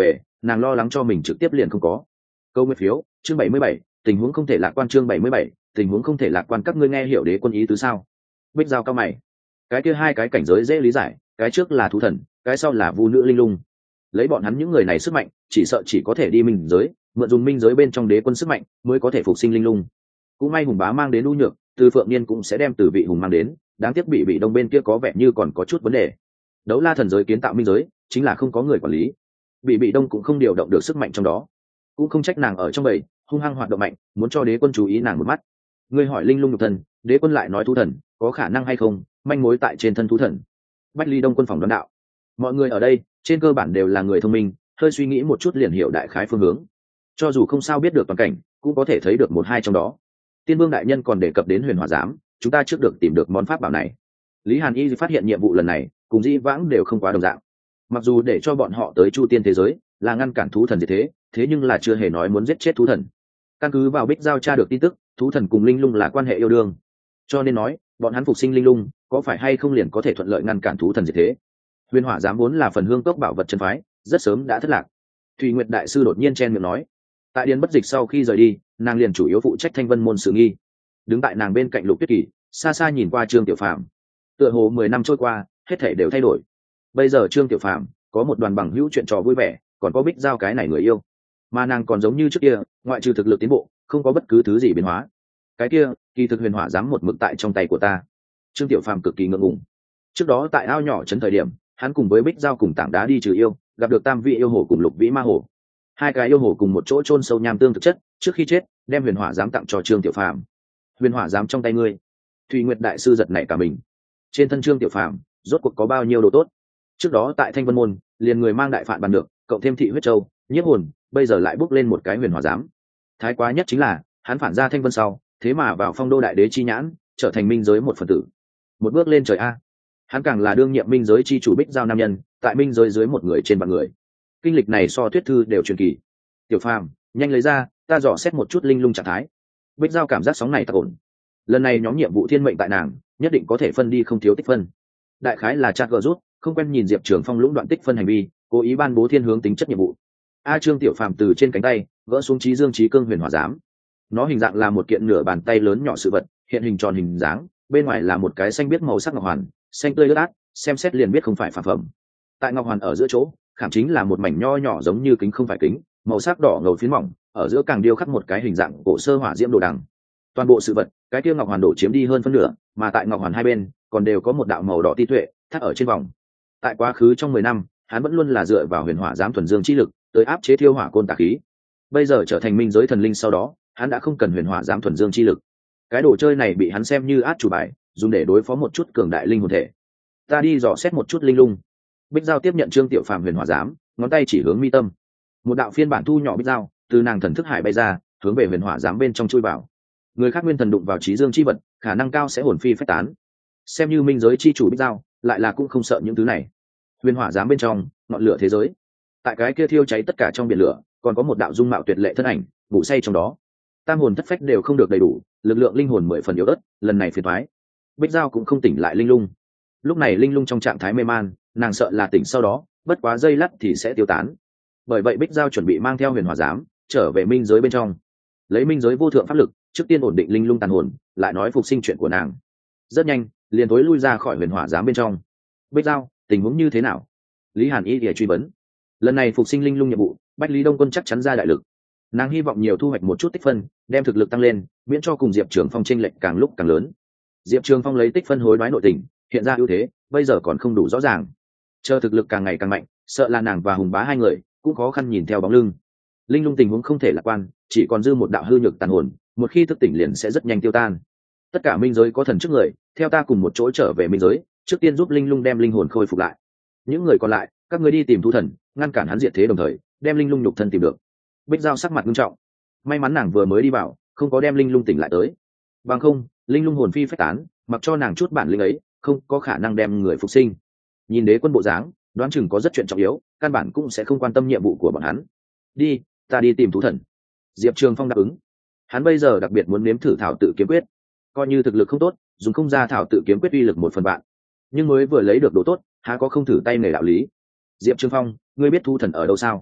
Speaker 1: nàng lo lắng cho mình trực tiếp liền không có. Câu nguyên phiếu chương 77, tình huống không thể lạc quan. Chương 77, tình huống không thể lạc quan. Các ngươi nghe hiểu đế quân ý tứ sao? Bích Giao cao mày. Cái kia hai cái cảnh giới dễ lý giải, cái trước là thú thần, cái sau là vu nữ linh lung. Lấy bọn hắn những người này sức mạnh, chỉ sợ chỉ có thể đi minh giới, mượn dùng minh giới bên trong đế quân sức mạnh mới có thể phục sinh linh lung. Cũng may hùng bá mang đến u nhược, từ phượng niên cũng sẽ đem từ vị hùng mang đến, đáng tiếc bị đông bên kia có vẻ như còn có chút vấn đề. Đấu la thần giới kiến tạo minh giới, chính là không có người quản lý, bị đông cũng không điều động được sức mạnh trong đó, cũng không trách nàng ở trong bầy hung hăng hoạt động mạnh, muốn cho đế quân chú ý nàng một mắt. Ngươi hỏi linh lung nhục thần, đế quân lại nói thú thần, có khả năng hay không? Manh mối tại trên thân thú thần. Bách Ly Đông quân phòng đoán đạo. Mọi người ở đây trên cơ bản đều là người thông minh, hơi suy nghĩ một chút liền hiểu đại khái phương hướng, cho dù không sao biết được toàn cảnh cũng có thể thấy được một hai trong đó. Tiên Vương đại nhân còn đề cập đến huyền hỏa giám, chúng ta trước được tìm được món pháp bảo này. Lý Hàn Y phát hiện nhiệm vụ lần này cùng dĩ vãng đều không quá đồng dạng, mặc dù để cho bọn họ tới Chu Tiên thế giới là ngăn cản thú thần diệt thế, thế nhưng là chưa hề nói muốn giết chết thú thần. Căn cứ vào Bích Giao tra được tin tức, thú thần cùng linh lung là quan hệ yêu đương, cho nên nói bọn hắn phục sinh linh lung có phải hay không liền có thể thuận lợi ngăn cản thú thần diệt thế. Huyền hỏa giám vốn là phần hương cốc bảo vật chân phái, rất sớm đã thất lạc. Thùy Nguyệt đại sư đột nhiên chen miệng nói, tại Điền Bất Dịch sau khi rời đi, nàng liền chủ yếu phụ trách thanh vân môn sự nghi. Đứng tại nàng bên cạnh Lục Tuyết Kỳ, xa xa nhìn qua Trương Tiểu Phàm. Tựa hồ 10 năm trôi qua, hết thảy đều thay đổi. Bây giờ Trương Tiểu Phàm có một đoàn bằng hữu chuyện trò vui vẻ, còn có Bích Giao cái này người yêu, mà nàng còn giống như trước kia, ngoại trừ thực lực tiến bộ, không có bất cứ thứ gì biến hóa. Cái kia, kỳ thực huyền hỏa giám một mực tại trong tay của ta. Trương Tiểu Phàm cực kỳ ngượng ngùng. Trước đó tại ao nhỏ trấn thời điểm, hắn cùng với Bích Giao cùng tảng đá đi trừ yêu, gặp được tam vị yêu hồ cùng lục vĩ ma hồ. Hai cái yêu hồ cùng một chỗ chôn sâu nham tương thực chất, trước khi chết đem huyền hỏa giám tặng cho Trương Tiểu Phàm. Huyền hỏa giám trong tay ngươi. Thùy Nguyệt đại sư giật nảy cả mình. Trên thân Trương Tiểu Phàm rốt cuộc có bao nhiêu đồ tốt? Trước đó tại Thanh Vân môn, liền người mang đại phạn bàn được, cộng thêm thị huyết châu, nhiếp hồn, bây giờ lại bước lên một cái huyền hỏa giám. Thái quá nhất chính là, hắn phản ra Thanh Vân sau, thế mà vào phong đô đại đế chi nhãn, trở thành minh giới một phần tử. Một bước lên trời a. Hắn càng là đương nhiệm minh giới chi chủ Bích Giao nam nhân, tại minh giới dưới một người trên vạn người. Kinh lịch này so thuyết thư đều truyền kỳ. Tiểu Phàm, nhanh lấy ra, ta dò xét một chút linh lung trạng thái. Bích Giao cảm giác sóng này tạc ổn. Lần này nhóm nhiệm vụ thiên mệnh tại nàng, nhất định có thể phân đi không thiếu tích phân. Đại khái là chat gờ rút, không quen nhìn Diệp Trường Phong lũng đoạn tích phân hành vi, cố ý ban bố thiên hướng tính chất nhiệm vụ. Trương Tiểu Phàm từ trên cánh tay gỡ xuống trí dương trí cương huyền hỏa giám. Nó hình dạng là một kiện nửa bàn tay lớn nhỏ sự vật, hiện hình tròn hình dáng, bên ngoài là một cái xanh biếc màu sắc ngọc hoàn, xanh tươi lướt át, xem xét liền biết không phải phàm phẩm. Tại ngọc hoàn ở giữa chỗ, khảm chính là một mảnh nho nhỏ giống như kính không phải kính, màu sắc đỏ ngầu phiến mỏng, ở giữa càng điêu khắc một cái hình dạng cổ sơ hỏa diễm đồ đằng. Toàn bộ sự vật, cái kia ngọc hoàn đổ chiếm đi hơn phân nửa, mà tại ngọc hoàn hai bên còn đều có một đạo màu đỏ ti tuệ thắt ở trên vòng. Tại quá khứ trong 10 năm, hắn vẫn luôn là dựa vào huyền hỏa giám thuần dương chi lực tới áp chế thiêu hỏa côn tà khí. Bây giờ trở thành minh giới thần linh sau đó, hắn đã không cần huyền hỏa giám thuần dương chi lực. Cái đồ chơi này bị hắn xem như át chủ bài, dùng để đối phó một chút cường đại linh hồn thể. Ta đi dò xét một chút linh lung. Bích Giao tiếp nhận Trương Tiểu Phàm huyền hỏa giám, ngón tay chỉ hướng mi tâm. Một đạo phiên bản thu nhỏ Bích Giao từ nàng thần thức hải bay ra, hướng về huyền hỏa giám bên trong chui vào. Người khác nguyên thần đụng vào trí dương chi vật, khả năng cao sẽ hồn phi phách tán. Xem như minh giới chi chủ Bích Giao, lại là cũng không sợ những thứ này. Huyền hỏa giám bên trong, ngọn lửa thế giới. Tại cái kia thiêu cháy tất cả trong biển lửa, còn có một đạo dung mạo tuyệt lệ thân ảnh, ngủ say trong đó. Tam hồn thất phách đều không được đầy đủ, lực lượng linh hồn 10 phần yếu ớt, lần này phiền toái. Bích Giao cũng không tỉnh lại linh lung. Lúc này linh lung trong trạng thái mê man, nàng sợ là tỉnh sau đó, bất quá giây lát thì sẽ tiêu tán. Bởi vậy Bích Giao chuẩn bị mang theo huyền hỏa giám trở về minh giới bên trong, lấy minh giới vô thượng pháp lực, trước tiên ổn định linh lung tàn hồn, lại nói phục sinh chuyện của nàng. Rất nhanh, liền tối lui ra khỏi huyền hỏa giám bên trong. Bích Giao, tình huống như thế nào? Lý Hàn Y để truy vấn. Lần này phục sinh linh lung nhiệm vụ, Bách Lý Đông quân chắc chắn ra đại lực. Nàng hy vọng nhiều thu hoạch một chút tích phân, đem thực lực tăng lên, miễn cho cùng Diệp Trường Phong chênh lệch càng lúc càng lớn. Diệp Trường Phong lấy tích phân hối đoái nội tình, hiện ra ưu thế, bây giờ còn không đủ rõ ràng. Chờ thực lực càng ngày càng mạnh, sợ là nàng và Hùng Bá hai người cũng khó khăn nhìn theo bóng lưng. Linh lung tình huống không thể lạc quan, chỉ còn dư một đạo hư nhược tàn hồn, một khi thức tỉnh liền sẽ rất nhanh tiêu tan. Tất cả minh giới có thần trước người, theo ta cùng một chỗ trở về minh giới, trước tiên giúp linh lung đem linh hồn khôi phục lại. Những người còn lại, các ngươi đi tìm thú thần, ngăn cản hắn diệt thế đồng thời đem linh lung nhục thân tìm được. Bích Giao sắc mặt nghiêm trọng, may mắn nàng vừa mới đi vào, không có đem linh lung tỉnh lại tới. Bằng không, linh lung hồn phi phách tán, mặc cho nàng chút bản linh ấy, không có khả năng đem người phục sinh. Nhìn đế quân bộ dáng, đoán chừng có rất chuyện trọng yếu, căn bản cũng sẽ không quan tâm nhiệm vụ của bọn hắn. Đi, ta đi tìm thú thần. Diệp Trường Phong đáp ứng. Hắn bây giờ đặc biệt muốn nếm thử thảo tự kiếm quyết, coi như thực lực không tốt, dùng không ra thảo tự kiếm quyết uy lực 1/3, nhưng mới vừa lấy được đồ tốt, há có không thử tay nghề đạo lý. Diệp Trường Phong, ngươi biết thú thần ở đâu sao?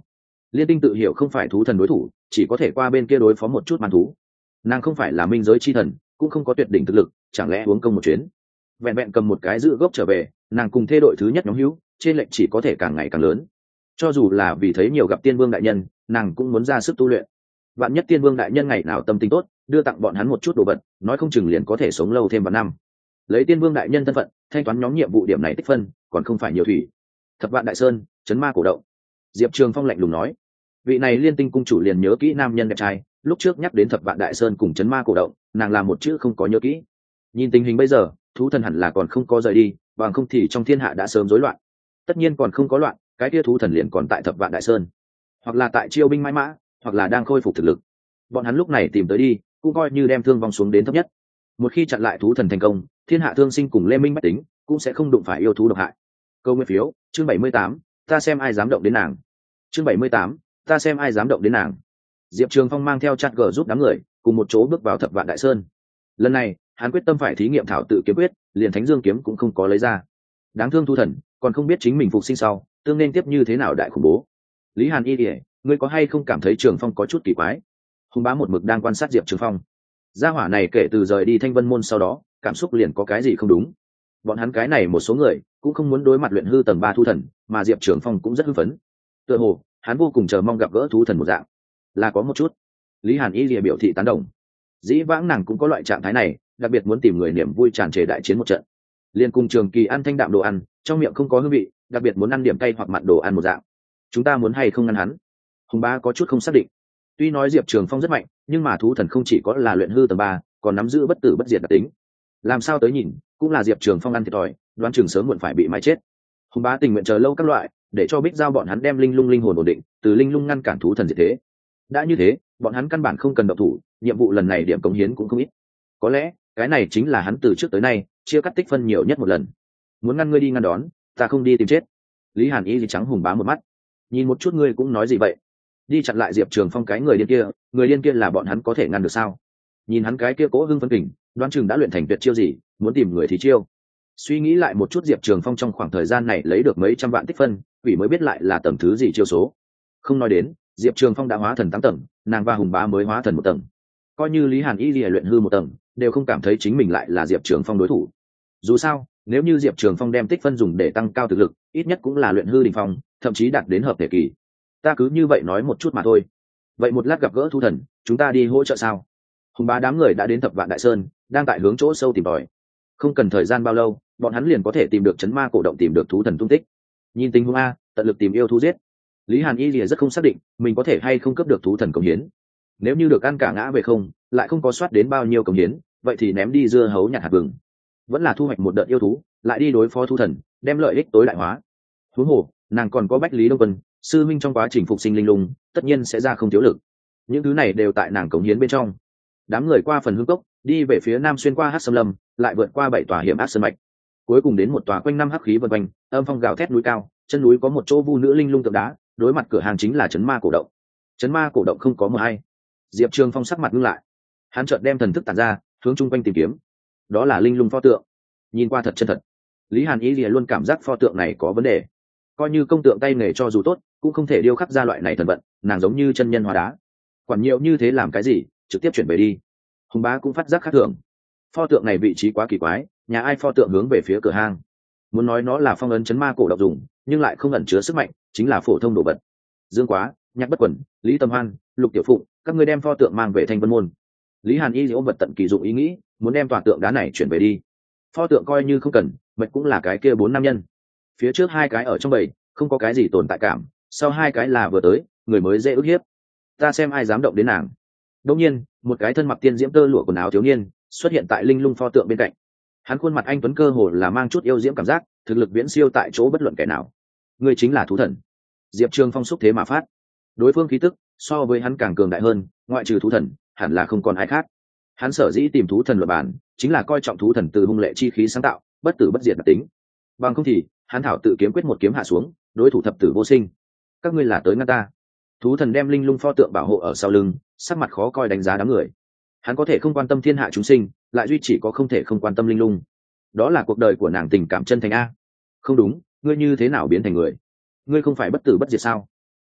Speaker 1: Liên Tinh tự hiểu không phải thú thần đối thủ, chỉ có thể qua bên kia đối phó một chút man thú. Nàng không phải là minh giới chi thần, cũng không có tuyệt đỉnh thực lực, chẳng lẽ uống công một chuyến vẹn vẹn cầm một cái giữ gốc trở về, nàng cùng thê đội thứ nhất nhóm hữu trên lệnh chỉ có thể càng ngày càng lớn. Cho dù là vì thấy nhiều gặp tiên vương đại nhân, nàng cũng muốn ra sức tu luyện. Vạn nhất tiên vương đại nhân ngày nào tâm tính tốt, đưa tặng bọn hắn một chút đồ vật, nói không chừng liền có thể sống lâu thêm vài năm. Lấy tiên vương đại nhân thân phận thanh toán nhóm nhiệm vụ điểm này tích phân còn không phải nhiều thủy. Thập Vạn Đại Sơn, trấn ma cổ động. Diệp Trường Phong lạnh lùng nói, vị này Liên Tinh cung chủ liền nhớ kỹ nam nhân đẹp trai, lúc trước nhắc đến Thập Vạn Đại Sơn cùng trấn ma cổ động, nàng làm một chữ không có nhớ kỹ. Nhìn tình hình bây giờ, thú thần hẳn là còn không có rời đi, bằng không thì trong thiên hạ đã sớm rối loạn. Tất nhiên còn không có loạn, cái kia thú thần liền còn tại Thập Vạn Đại Sơn, hoặc là tại chiêu binh mãi mã, hoặc là đang khôi phục thực lực. Bọn hắn lúc này tìm tới đi, cũng coi như đem thương vong xuống đến thấp nhất. Một khi chặn lại thú thần thành công, thiên hạ thương sinh cùng Lê Minh bách tính cũng sẽ không đụng phải yêu thú độc hại. Câu nguyên phiếu, chương 78, ta xem ai dám động đến nàng. Chương 78, ta xem ai dám động đến nàng. Diệp Trường Phong mang theo chặt gờ giúp đám người cùng một chỗ bước vào Thập Vạn Đại Sơn. Lần này hắn quyết tâm phải thí nghiệm thảo tự kiếm quyết, liền Thánh Dương kiếm cũng không có lấy ra. Đáng thương thú thần còn không biết chính mình phục sinh sau tương nên tiếp như thế nào đại khủng bố. Lý Hàn Y ỉa, ngươi có hay không cảm thấy Trường Phong có chút kỳ quái? Hùng Bá một mực đang quan sát Diệp Trường Phong. Gia hỏa này kể từ rời đi Thanh Vân môn sau đó, cảm xúc liền có cái gì không đúng. Bọn hắn cái này một số người cũng không muốn đối mặt luyện hư tầng 3 thú thần, mà Diệp Trường Phong cũng rất hưng phấn. Tựa hồ hắn vô cùng chờ mong gặp gỡ thú thần một dạng. Là có một chút. Lý Hàn Y lìa biểu thị tán đồng. Dĩ vãng nàng cũng có loại trạng thái này, đặc biệt muốn tìm người niềm vui tràn trề đại chiến một trận. Liên cùng Trường Kỳ ăn thanh đạm đồ ăn, trong miệng không có hương vị, đặc biệt muốn ăn điểm cay hoặc mặn đồ ăn một dạng. Chúng ta muốn hay không ngăn hắn? Hùng Bá có chút không xác định. Tuy nói Diệp Trường Phong rất mạnh, nhưng mà thú thần không chỉ có là luyện hư tầng 3, còn nắm giữ bất tử bất diệt đặc tính. Làm sao tới nhìn, cũng là Diệp Trường Phong ăn thiệt thòi, đoán chừng sớm muộn phải bị mai chết. Hùng Bá tình nguyện chờ lâu các loại, để cho Bích Giao bọn hắn đem linh lung linh hồn ổn định, từ linh lung ngăn cản thú thần diệt thế. Đã như thế, bọn hắn căn bản không cần động thủ, nhiệm vụ lần này điểm cống hiến cũng không ít. Có lẽ, cái này chính là hắn từ trước tới nay chia cắt tích phân nhiều nhất một lần. Muốn ngăn ngươi đi ngăn đón, ta không đi tìm chết. Lý Hàn Y gì trắng Hùng Bá một mắt. Nhìn một chút ngươi cũng nói gì vậy? Đi chặn lại Diệp Trường Phong cái người điên kia là bọn hắn có thể ngăn được sao? Nhìn hắn cái kia cố hưng phấn kình, đoán chừng đã luyện thành tuyệt chiêu gì, muốn tìm người thì chiêu. Suy nghĩ lại một chút Diệp Trường Phong trong khoảng thời gian này lấy được mấy trăm vạn tích phân, quỷ mới biết lại là tầng thứ gì chiêu số. Không nói đến, Diệp Trường Phong đã hóa thần 8 tầng, nàng và Hùng Bá mới hóa thần 1 tầng. Coi như Lý Hàn Y luyện hư 1 tầng, đều không cảm thấy chính mình lại là Diệp Trường Phong đối thủ. Dù sao, nếu như Diệp Trường Phong đem tích phân dùng để tăng cao thực lực, ít nhất cũng là luyện hư đỉnh phong, thậm chí đạt đến hợp thể kỳ. Ta cứ như vậy nói một chút mà thôi. Vậy một lát gặp gỡ thú thần, chúng ta đi hỗ trợ sao? Hùng Bá đám người đã đến Thập Vạn Đại Sơn, đang tại hướng chỗ sâu tìm tòi. Không cần thời gian bao lâu, bọn hắn liền có thể tìm được trấn ma cổ động, tìm được thú thần tung tích. Nhìn tình huống a, tận lực tìm yêu thú giết. Lý Hàn Y lìa rất không xác định mình có thể hay không cấp được thú thần cống hiến. Nếu như được ăn cả ngã về không, lại không có soát đến bao nhiêu cống hiến, vậy thì ném đi dưa hấu nhặt hạt vừng. Vẫn là thu hoạch một đợt yêu thú, lại đi đối phó thú thần, đem lợi ích tối đại hóa. Huống hồ, nàng còn có Bách Lý Đông Quân, sư minh trong quá trình phục sinh linh lung, tất nhiên sẽ ra không thiếu lực. Những thứ này đều tại nàng cống hiến bên trong. Đám người qua phần hương cốc, đi về phía nam xuyên qua Hắc Sâm Lâm, lại vượt qua 7 tòa hiểm ác sơn mạch, cuối cùng đến một tòa quanh năm hắc khí vần quanh, âm phong gào thét núi cao, chân núi có một chỗ vu nữ linh lung tượng đá, đối mặt cửa hàng chính là trấn ma cổ động. Trấn ma cổ động không có mờ hay. Diệp Trường Phong sắc mặt ngưng lại, hắn chợt đem thần thức tản ra, hướng chung quanh tìm kiếm. Đó là linh lung pho tượng, nhìn qua thật chân thật. Lý Hàn Ý luôn cảm giác pho tượng này có vấn đề, coi như công tượng tay nghề cho dù tốt, cũng không thể điêu khắc ra loại này thần vận, nàng giống như chân nhân hóa đá. Quản nhiều như thế làm cái gì, trực tiếp chuyển về đi. Hùng Bá cũng phát giác khác thường, pho tượng này vị trí quá kỳ quái, nhà ai pho tượng hướng về phía cửa hang. Muốn nói nó là phong ấn chấn ma cổ động dùng, nhưng lại không ẩn chứa sức mạnh, chính là phổ thông đồ vật. Dương Quá, Nhạc Bất Quẩn, Lý Tâm Hoan, Lục Tiểu Phụng, các ngươi đem pho tượng mang về Thanh Vân môn. Lý Hàn Y ôm vật tận kỳ dụng ý nghĩ, muốn đem tòa tượng đá này chuyển về đi. Pho tượng coi như không cần, mệnh cũng là cái kia 4 nam nhân. Phía trước 2 cái ở trong bầy, không có cái gì tồn tại cảm, sau 2 cái là vừa tới, người mới dễ ức hiếp. Ta xem ai dám động đến nàng. Đột nhiên, một cái thân mặc tiên diễm tơ lụa quần áo thiếu niên xuất hiện tại linh lung pho tượng bên cạnh. Hắn khuôn mặt anh tuấn cơ hồ là mang chút yêu diễm cảm giác, thực lực viễn siêu tại chỗ bất luận kẻ nào. Người chính là thú thần. Diệp Trường Phong xúc thế mà phát. Đối phương khí tức so với hắn càng cường đại hơn, ngoại trừ thú thần, hẳn là không còn ai khác. Hắn sở dĩ tìm thú thần luận bàn, chính là coi trọng thú thần từ hung lệ chi khí sáng tạo, bất tử bất diệt đặc tính. Bằng không thì, hắn thảo tự kiếm quyết một kiếm hạ xuống, đối thủ thập tử vô sinh. Các ngươi là tới ngăn ta. Thú thần đem linh lung pho tượng bảo hộ ở sau lưng, sắc mặt khó coi đánh giá đám người. Hắn có thể không quan tâm thiên hạ chúng sinh, lại duy chỉ có không thể không quan tâm linh lung. Đó là cuộc đời của nàng tình cảm chân thành a. Không đúng, ngươi như thế nào biến thành người? Ngươi không phải bất tử bất diệt sao?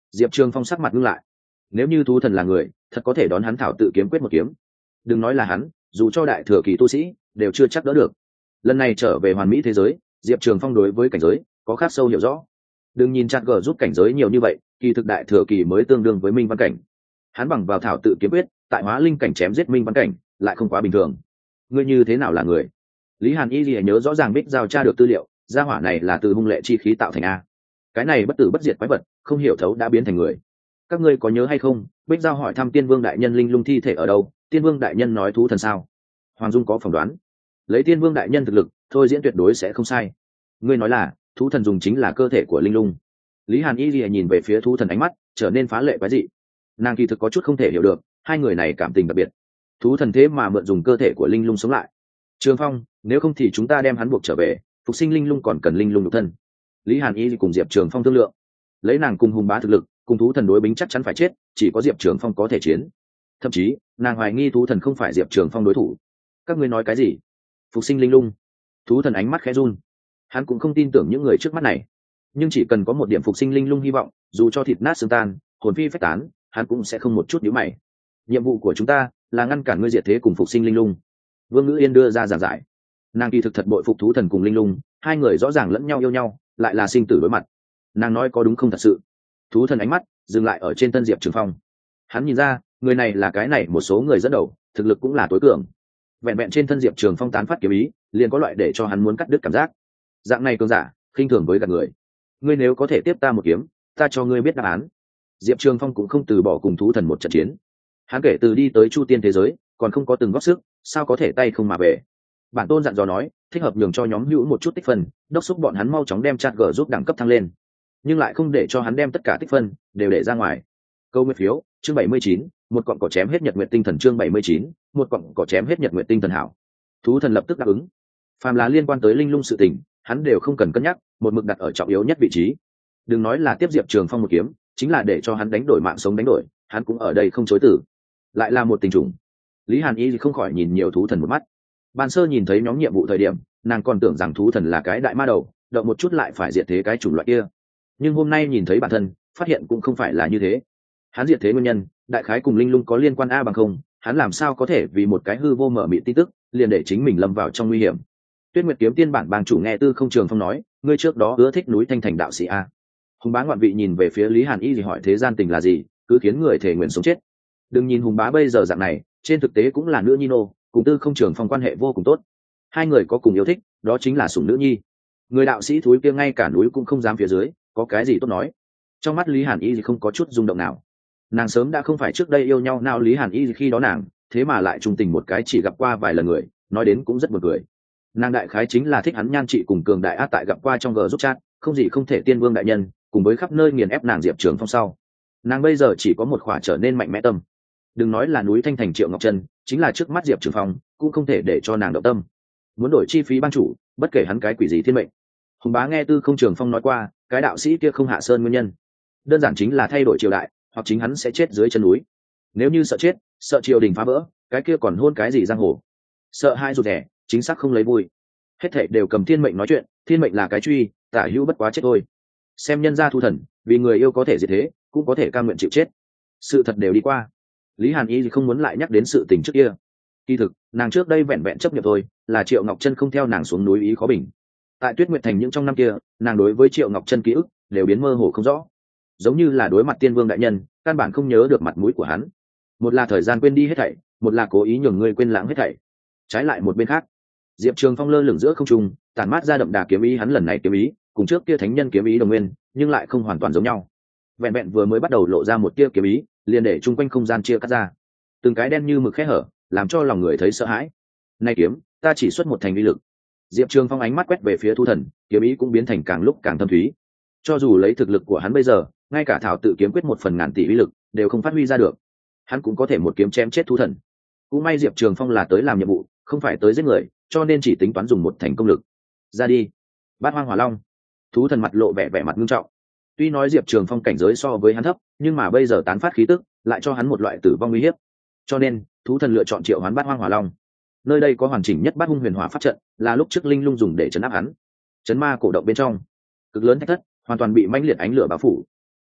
Speaker 1: Diệp Trường Phong sắc mặt ngưng lại. Nếu như thú thần là người, thật có thể đón hắn thảo tự kiếm quyết một kiếm. Đừng nói là hắn, dù cho đại thừa kỳ tu sĩ đều chưa chắc đỡ được. Lần này trở về hoàn mỹ thế giới, Diệp Trường Phong đối với cảnh giới có khắc sâu hiểu rõ. Đừng nhìn chặt gờ giúp cảnh giới nhiều như vậy, kỳ thực đại thừa kỳ mới tương đương với minh văn cảnh. Hắn bằng vào thảo tự kiếm quyết, tại hóa linh cảnh chém giết minh văn cảnh, lại không quá bình thường. Ngươi như thế nào là người? Lý Hàn Y lìa nhớ rõ ràng Bích Giao tra được tư liệu, gia hỏa này là từ hung lệ chi khí tạo thành a. Cái này bất tử bất diệt quái vật, không hiểu thấu đã biến thành người. Các ngươi có nhớ hay không? Bích Giao hỏi thăm Tiên Vương đại nhân linh lung thi thể ở đâu? Tiên Vương đại nhân nói thú thần sao? Hoàng Dung có phỏng đoán, lấy Tiên Vương đại nhân thực lực, thôi diễn tuyệt đối sẽ không sai. Ngươi nói là thú thần dùng chính là cơ thể của linh lung. Lý Hàn Y lìa nhìn về phía thú thần, ánh mắt trở nên phá lệ quái dị. Nàng kỳ thực có chút không thể hiểu được, hai người này cảm tình đặc biệt. Thú thần thế mà mượn dùng cơ thể của linh lung sống lại. Trường Phong, nếu không thì chúng ta đem hắn buộc trở về, phục sinh linh lung còn cần linh lung nhục thân. Lý Hàn Y cùng Diệp Trường Phong thương lượng, lấy nàng cùng hùng bá thực lực, cùng thú thần đối bính chắc chắn phải chết, chỉ có Diệp Trường Phong có thể chiến. Thậm chí nàng hoài nghi thú thần không phải Diệp Trường Phong đối thủ. Các ngươi nói cái gì? Phục sinh linh lung? Thú thần ánh mắt khẽ run. Hắn cũng không tin tưởng những người trước mắt này, nhưng chỉ cần có một điểm phục sinh linh lung hy vọng, dù cho thịt nát xương tan, hồn phi phách tán, hắn cũng sẽ không một chút nhíu mày. Nhiệm vụ của chúng ta là ngăn cản ngươi diệt thế cùng phục sinh linh lung. Vương Ngữ Yên đưa ra giảng giải. Nàng kỳ thực thật bội phục thú thần cùng linh lung, hai người rõ ràng lẫn nhau yêu nhau, lại là sinh tử đối mặt. Nàng nói có đúng không thật sự? Thú thần ánh mắt dừng lại ở trên thân Diệp Trường Phong. Hắn nhìn ra, người này là cái này một số người dẫn đầu, thực lực cũng là tối cường. Vẹn vẹn trên thân Diệp Trường Phong tán phát kiếm ý, liền có loại để cho hắn muốn cắt đứt cảm giác. Dạng này cường giả, khinh thường với gạt người. Ngươi nếu có thể tiếp ta một kiếm, ta cho ngươi biết đáp án. Diệp Trường Phong cũng không từ bỏ cùng thú thần một trận chiến. Hắn kể từ đi tới Chu Tiên thế giới, còn không có từng góp sức, sao có thể tay không mà về. Bản tôn dặn dò nói, thích hợp nhường cho nhóm hữu một chút tích phân, đốc thúc bọn hắn mau chóng đem chat gở giúp đẳng cấp thăng lên, nhưng lại không để cho hắn đem tất cả tích phân đều để ra ngoài. Câu nguyên phiếu chương 79, một cọng cỏ chém hết nhật nguyện tinh thần chương 79, một cọng cỏ chém hết nhật nguyện tinh thần hảo. Thú thần lập tức đáp ứng. Phàm là liên quan tới linh lung sự tình, hắn đều không cần cân nhắc, một mực đặt ở trọng yếu nhất vị trí. Đừng nói là tiếp Diệp Trường Phong một kiếm, chính là để cho hắn đánh đổi mạng sống đánh đổi, hắn cũng ở đây không chối từ. Lại là một tình trùng. Lý Hàn Y không khỏi nhìn nhiều thú thần một mắt. Ban sơ nhìn thấy nhóm nhiệm vụ thời điểm, nàng còn tưởng rằng thú thần là cái đại ma đầu, động một chút lại phải diệt thế cái chủng loại kia. Nhưng hôm nay nhìn thấy bản thân, phát hiện cũng không phải là như thế. Hắn diệt thế nguyên nhân, đại khái cùng linh lung có liên quan a, bằng không, hắn làm sao có thể vì một cái hư vô mở mịt tin tức, liền để chính mình lâm vào trong nguy hiểm. Tuyết Nguyệt kiếm tiên bản bang chủ nghe Tư Không Trường Phong nói, ngươi trước đó ưa thích núi Thanh Thành đạo sĩ a. Hùng bá ngoạn vị nhìn về phía Lý Hàn Y thì hỏi thế gian tình là gì, cứ khiến người thể nguyện sống chết. Đừng nhìn hùng bá bây giờ dạng này, trên thực tế cũng là nữ nhi nô, cùng Tư Không Trường Phong quan hệ vô cùng tốt. Hai người có cùng yêu thích, đó chính là sủng nữ nhi. Người đạo sĩ thúi kia ngay cả núi cũng không dám phía dưới, có cái gì tốt nói. Trong mắt Lý Hàn Y thì không có chút rung động nào. Nàng sớm đã không phải trước đây yêu nhau nào Lý Hàn Y khi đó nàng, thế mà lại trung tình một cái chỉ gặp qua vài lần người, nói đến cũng rất buồn cười. Nàng đại khái chính là thích hắn nhan trị cùng cường đại ác tại gặp qua trong g giúp chat, không gì không thể tiên vương đại nhân, cùng với khắp nơi nghiền ép nàng Diệp Trường Phong sau. Nàng bây giờ chỉ có một khỏa trở nên mạnh mẽ tâm. Đừng nói là núi Thanh Thành Triệu Ngọc Trân, chính là trước mắt Diệp Trường Phong cũng không thể để cho nàng động tâm. Muốn đổi chi phí ban chủ, bất kể hắn cái quỷ gì thiên mệnh. Hùng bá nghe Tư Không Trường Phong nói qua, cái đạo sĩ kia không hạ sơn nguyên nhân, đơn giản chính là thay đổi triều đại, hoặc chính hắn sẽ chết dưới chân núi. Nếu như sợ chết, sợ triều đình phá vỡ, cái kia còn hôn cái gì giang hồ. Sợ hai rụt rẻ, chính xác không lấy vui. Hết thảy đều cầm thiên mệnh nói chuyện, thiên mệnh là cái truy, tả hữu bất quá chết thôi. Xem nhân gia thu thần, vì người yêu có thể diệt thế, cũng có thể cam nguyện chịu chết. Sự thật đều đi qua. Lý Hàn Y thì không muốn lại nhắc đến sự tình trước kia. Kỳ thực, nàng trước đây vẹn vẹn chấp nhận thôi, là Triệu Ngọc Trân không theo nàng xuống núi ý khó bình. Tại Tuyết Nguyệt Thành những trong năm kia, nàng đối với Triệu Ngọc Trân ký ức đều biến mơ hồ không rõ, giống như là đối mặt Tiên Vương đại nhân, căn bản không nhớ được mặt mũi của hắn. Một là thời gian quên đi hết thảy, một là cố ý nhường ngươi quên lãng hết thảy. Trái lại một bên khác, Diệp Trường Phong lơ lửng giữa không trung, tản mát ra đậm đà kiếm ý, hắn lần này kiếm ý cùng trước kia thánh nhân kiếm ý đồng nguyên, nhưng lại không hoàn toàn giống nhau. Vẹn vẹn vừa mới bắt đầu lộ ra một tia kiếm ý, liền để chung quanh không gian chia cắt ra, từng cái đen như mực khe hở, làm cho lòng người thấy sợ hãi. Nay kiếm, ta chỉ xuất một thành uy lực. Diệp Trường Phong ánh mắt quét về phía thu thần, kiếm ý cũng biến thành càng lúc càng thâm thúy. Cho dù lấy thực lực của hắn bây giờ, ngay cả thảo tự kiếm quyết 1/1000 tỷ uy lực đều không phát huy ra được, hắn cũng có thể một kiếm chém chết thu thần. Cũng may Diệp Trường Phong là tới làm nhiệm vụ, không phải tới giết người, cho nên chỉ tính toán dùng một thành công lực. Ra đi. Bát Hoang Hỏa Long. Thú thần mặt lộ vẻ mặt nghiêm trọng. Tuy nói Diệp Trường Phong cảnh giới so với hắn thấp, nhưng mà bây giờ tán phát khí tức lại cho hắn một loại tử vong uy hiếp. Cho nên, thú thần lựa chọn triệu hoán Bát Hoang Hỏa Long. Nơi đây có hoàn chỉnh nhất Bát Hung Huyền Hỏa pháp trận, là lúc trước linh lung dùng để trấn áp hắn. Trấn ma cổ động bên trong, cực lớn thách thất hoàn toàn bị mãnh liệt ánh lửa bao phủ.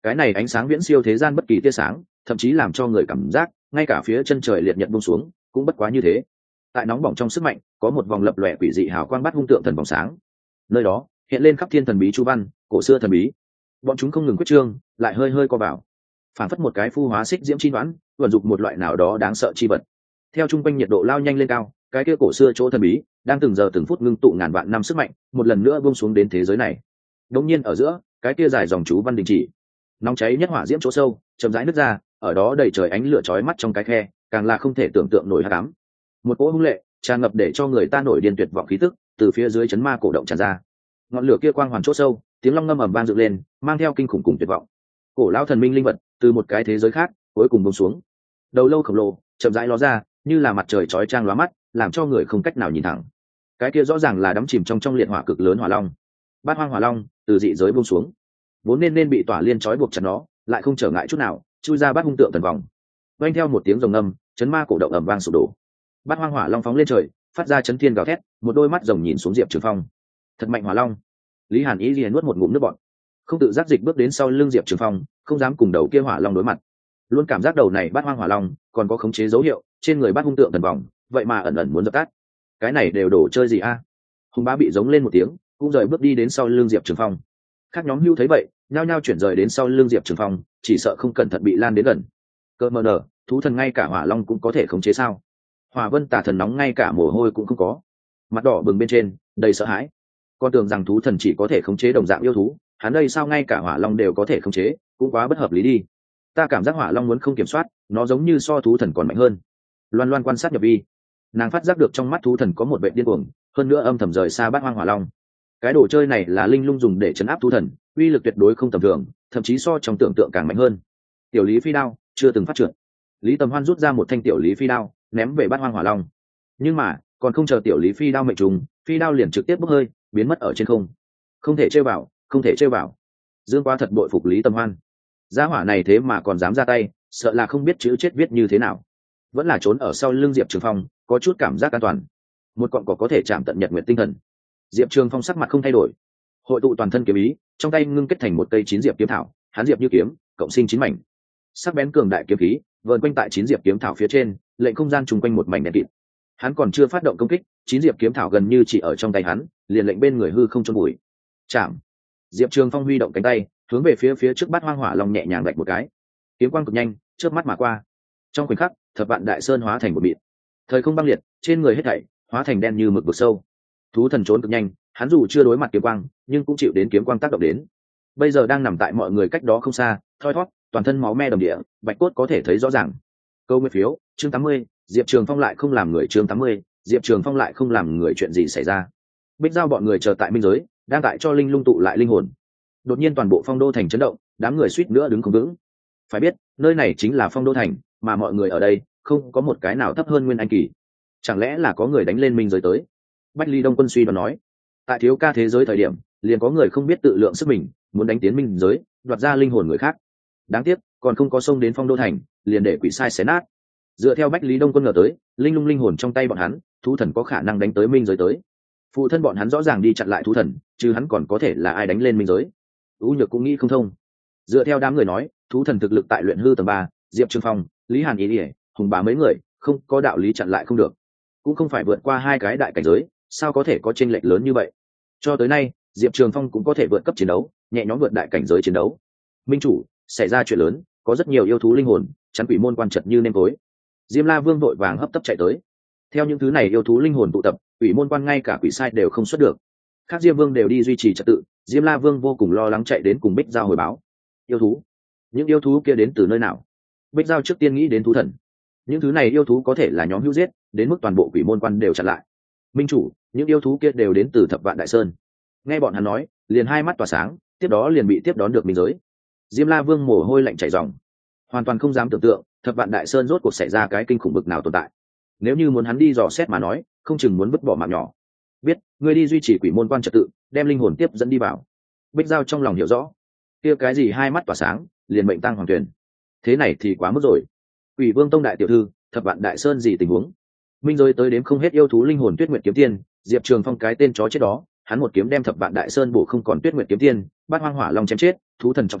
Speaker 1: cái này ánh sáng viễn siêu thế gian bất kỳ tia sáng, thậm chí làm cho người cảm giác ngay cả phía chân trời liệt nhật buông xuống cũng bất quá như thế. Tại nóng bỏng trong sức mạnh có một vòng lập lòe quỷ dị hào quang bắt hung tượng thần vòng sáng, nơi đó hiện lên khắp thiên thần bí chu văn, cổ xưa thần bí. Bọn chúng không ngừng quyết trương, lại hơi hơi co vào, phản phất một cái phu hóa xích diễm chi đoán vận dụng một loại nào đó đáng sợ chi vật. Theo trung quanh nhiệt độ lao nhanh lên cao, cái kia cổ xưa chỗ thần bí đang từng giờ từng phút ngưng tụ ngàn vạn năm sức mạnh một lần nữa buông xuống đến thế giới này. Đống nhiên ở giữa, cái kia dài dòng chú văn đình chỉ, nóng cháy nhất hỏa diễm chỗ sâu chậm rãi nứt ra, ở đó đầy trời ánh lửa chói mắt trong cái khe, càng là không thể tưởng tượng nổi hắc ám. Một cỗ hung lệ tràn ngập để cho người ta nổi điên tuyệt vọng khí tức từ phía dưới chấn ma cổ động tràn ra. Ngọn lửa kia quang hoàn chỗ sâu, tiếng long ngâm ầm vang dựng lên, mang theo kinh khủng cùng tuyệt vọng. Cổ lão thần minh linh vật từ một cái thế giới khác cuối cùng buông xuống, đầu lâu khổng lồ chậm rãi ló ra, như là mặt trời chói chang lóa mắt, làm cho người không cách nào nhìn thẳng. Cái kia rõ ràng là đắm chìm trong liệt hỏa cực lớn hỏa long. Bát hoang hỏa long từ dị giới buông xuống, vốn nên bị tỏa liên trói buộc chặt nó, lại không trở ngại chút nào chui ra bát hung tượng thần vòng. Vang theo một tiếng rồng ngâm, chấn ma cổ động ầm vang sụp đổ. Bát hoang hỏa long phóng lên trời, phát ra chấn thiên gào thét, một đôi mắt rồng nhìn xuống Diệp Trường Phong. Thật mạnh hỏa long. Lý Hàn Ý liền nuốt một ngụm nước bọt, không tự giác dịch bước đến sau lưng Diệp Trường Phong, không dám cùng đầu kia hỏa long đối mặt. Luôn cảm giác đầu này bát hoang hỏa long còn có khống chế dấu hiệu, trên người bát hung tượng thần vòng, vậy mà ẩn ẩn muốn dập tắt. Cái này đều đổ chơi gì a? Hùng bá bị giống lên một tiếng, cũng rời bước đi đến sau lưng Diệp Trường Phong. Các nhóm hưu thấy vậy, nhao nhao chuyển rời đến sau lưng Diệp Trường Phong, chỉ sợ không cẩn thận bị lan đến gần. Cơ mờ nở, thú thần ngay cả hỏa long cũng có thể khống chế sao? Hỏa vân tà thần nóng ngay cả mồ hôi cũng không có, mặt đỏ bừng bên trên đầy sợ hãi. Con tưởng rằng thú thần chỉ có thể khống chế đồng dạng yêu thú, hắn đây sao ngay cả hỏa long đều có thể khống chế, cũng quá bất hợp lý đi. Ta cảm giác hỏa long muốn không kiểm soát, nó giống như so thú thần còn mạnh hơn. Loan Loan quan sát nhập vi, nàng phát giác được trong mắt thú thần có một vệ điên cuồng, hơn nữa âm thầm rời xa bát hoang hỏa long. Cái đồ chơi này là linh lung dùng để chấn áp thú thần, uy lực tuyệt đối không tầm thường, thậm chí so trong tưởng tượng càng mạnh hơn. Tiểu Lý Phi đao chưa từng phát trượt, Lý Tầm Hoan rút ra một thanh Tiểu Lý Phi đao ném về bát hoang hỏa long, nhưng mà còn không chờ Tiểu Lý Phi đao mệnh trùng, phi đao liền trực tiếp bốc hơi biến mất ở trên không. Không thể chơi vào, không thể chơi vào. Dương Quá thật bội phục Lý Tầm Hoan, gia hỏa này thế mà còn dám ra tay, sợ là không biết chữ chết viết như thế nào. Vẫn là trốn ở sau lưng Diệp Trường Phong, có chút cảm giác an toàn. Một cọn cỏ có thể chạm tận nhật nguyện tinh thần. Diệp Trường Phong sắc mặt không thay đổi, hội tụ toàn thân kiếm ý, trong tay ngưng kết thành một cây chín diệp kiếm thảo, hán diệp như kiếm, cộng sinh chín mảnh. Sắc bén cường đại kiếm khí vờn quanh tại chín diệp kiếm thảo phía trên, lệnh không gian chung quanh một mảnh đen kịt. Hắn còn chưa phát động công kích, chín diệp kiếm thảo gần như chỉ ở trong tay hắn, liền lệnh bên người hư không chôn bụi. Chạm. Diệp Trường Phong huy động cánh tay, hướng về phía trước bát hoang hỏa long nhẹ nhàng đạch một cái. Kiếm quang cực nhanh, chớp mắt mà qua. Trong khoảnh khắc, thập vạn đại sơn hóa thành một mịn. Thời không băng liệt, trên người hết thảy hóa thành đen như mực vực sâu. Thú thần trốn cực nhanh, hắn dù chưa đối mặt kiếm quang, nhưng cũng chịu đến kiếm quang tác động đến. Bây giờ đang nằm tại mọi người cách đó không xa, thoi thoát, toàn thân máu me đầm địa, bạch cốt có thể thấy rõ ràng. Câu nguyên phiếu, chương 80, Diệp Trường Phong lại không làm người, chương 80, Diệp Trường Phong lại không làm người, chuyện gì xảy ra? Bích Giao bọn người chờ tại minh giới, đang tại cho linh lung tụ lại linh hồn. Đột nhiên toàn bộ Phong Đô thành chấn động, đám người suýt nữa đứng không vững. Phải biết, nơi này chính là Phong Đô thành, mà mọi người ở đây không có một cái nào thấp hơn Nguyên Anh kỳ. Chẳng lẽ là có người đánh lên minh giới tới? Bách Ly Đông Quân suy đoán nói, tại thiếu ca thế giới thời điểm, liền có người không biết tự lượng sức mình, muốn đánh tiến minh giới, đoạt ra linh hồn người khác. Đáng tiếc, còn không có xông đến Phong Đô thành, liền để quỷ sai xé nát. Dựa theo Bách Lý Đông Quân ngờ tới, linh lung linh hồn trong tay bọn hắn, thú thần có khả năng đánh tới minh giới tới. Phụ thân bọn hắn rõ ràng đi chặn lại thú thần, chứ hắn còn có thể là ai đánh lên minh giới. U Nhược cũng nghĩ không thông. Dựa theo đám người nói, thú thần thực lực tại luyện hư tầng 3, Diệp Trường Phong, Lý Hàn Ý Ỉa, Hùng Bá mấy người, không có đạo lý chặn lại không được. Cũng không phải vượt qua hai cái đại cảnh giới, sao có thể có chênh lệch lớn như vậy? Cho tới nay, Diệp Trường Phong cũng có thể vượt cấp chiến đấu, nhẹ nhõm vượt đại cảnh giới chiến đấu. Minh chủ, xảy ra chuyện lớn, có rất nhiều yêu thú linh hồn, chắn quỷ môn quan chật như nêm tối. Diêm La Vương vội vàng hấp tấp chạy tới. Theo những thứ này yêu thú linh hồn tụ tập, quỷ môn quan ngay cả quỷ sai đều không xuất được. Khác Diêm Vương đều đi duy trì trật tự, Diêm La Vương vô cùng lo lắng chạy đến cùng Bích Giao hồi báo. Yêu thú? Những yêu thú kia đến từ nơi nào? Bích Giao trước tiên nghĩ đến thú thần. Những thứ này yêu thú có thể là nhóm hữu giết, đến mức toàn bộ quỷ môn quan đều chặn lại. Minh chủ, những yêu thú kia đều đến từ Thập Vạn Đại Sơn. Nghe bọn hắn nói, liền hai mắt tỏa sáng, tiếp đó liền bị tiếp đón được minh giới. Diêm La Vương mồ hôi lạnh chảy ròng, hoàn toàn không dám tưởng tượng Thập Vạn Đại Sơn rốt cuộc xảy ra cái kinh khủng bực nào tồn tại. Nếu như muốn hắn đi dò xét mà nói, không chừng muốn vứt bỏ mạng nhỏ. Biết, ngươi đi duy trì quỷ môn quan trật tự, đem linh hồn tiếp dẫn đi vào. Bích Giao trong lòng hiểu rõ, kia cái gì hai mắt tỏa sáng, liền mệnh tăng hoàng tuyển. Thế này thì quá mức rồi. Quỷ Vương Tông đại tiểu thư, Thập Vạn Đại Sơn gì tình huống? Minh giới tới đếm không hết yêu thú linh hồn Tuyết Nguyệt kiếm tiên, Diệp Trường Phong cái tên chó chết đó, hắn một kiếm đem Thập Vạn Đại Sơn bổ không còn Tuyết Nguyệt kiếm tiên, Bát Hoang Hỏa Long chém chết, thú thần trọng thương,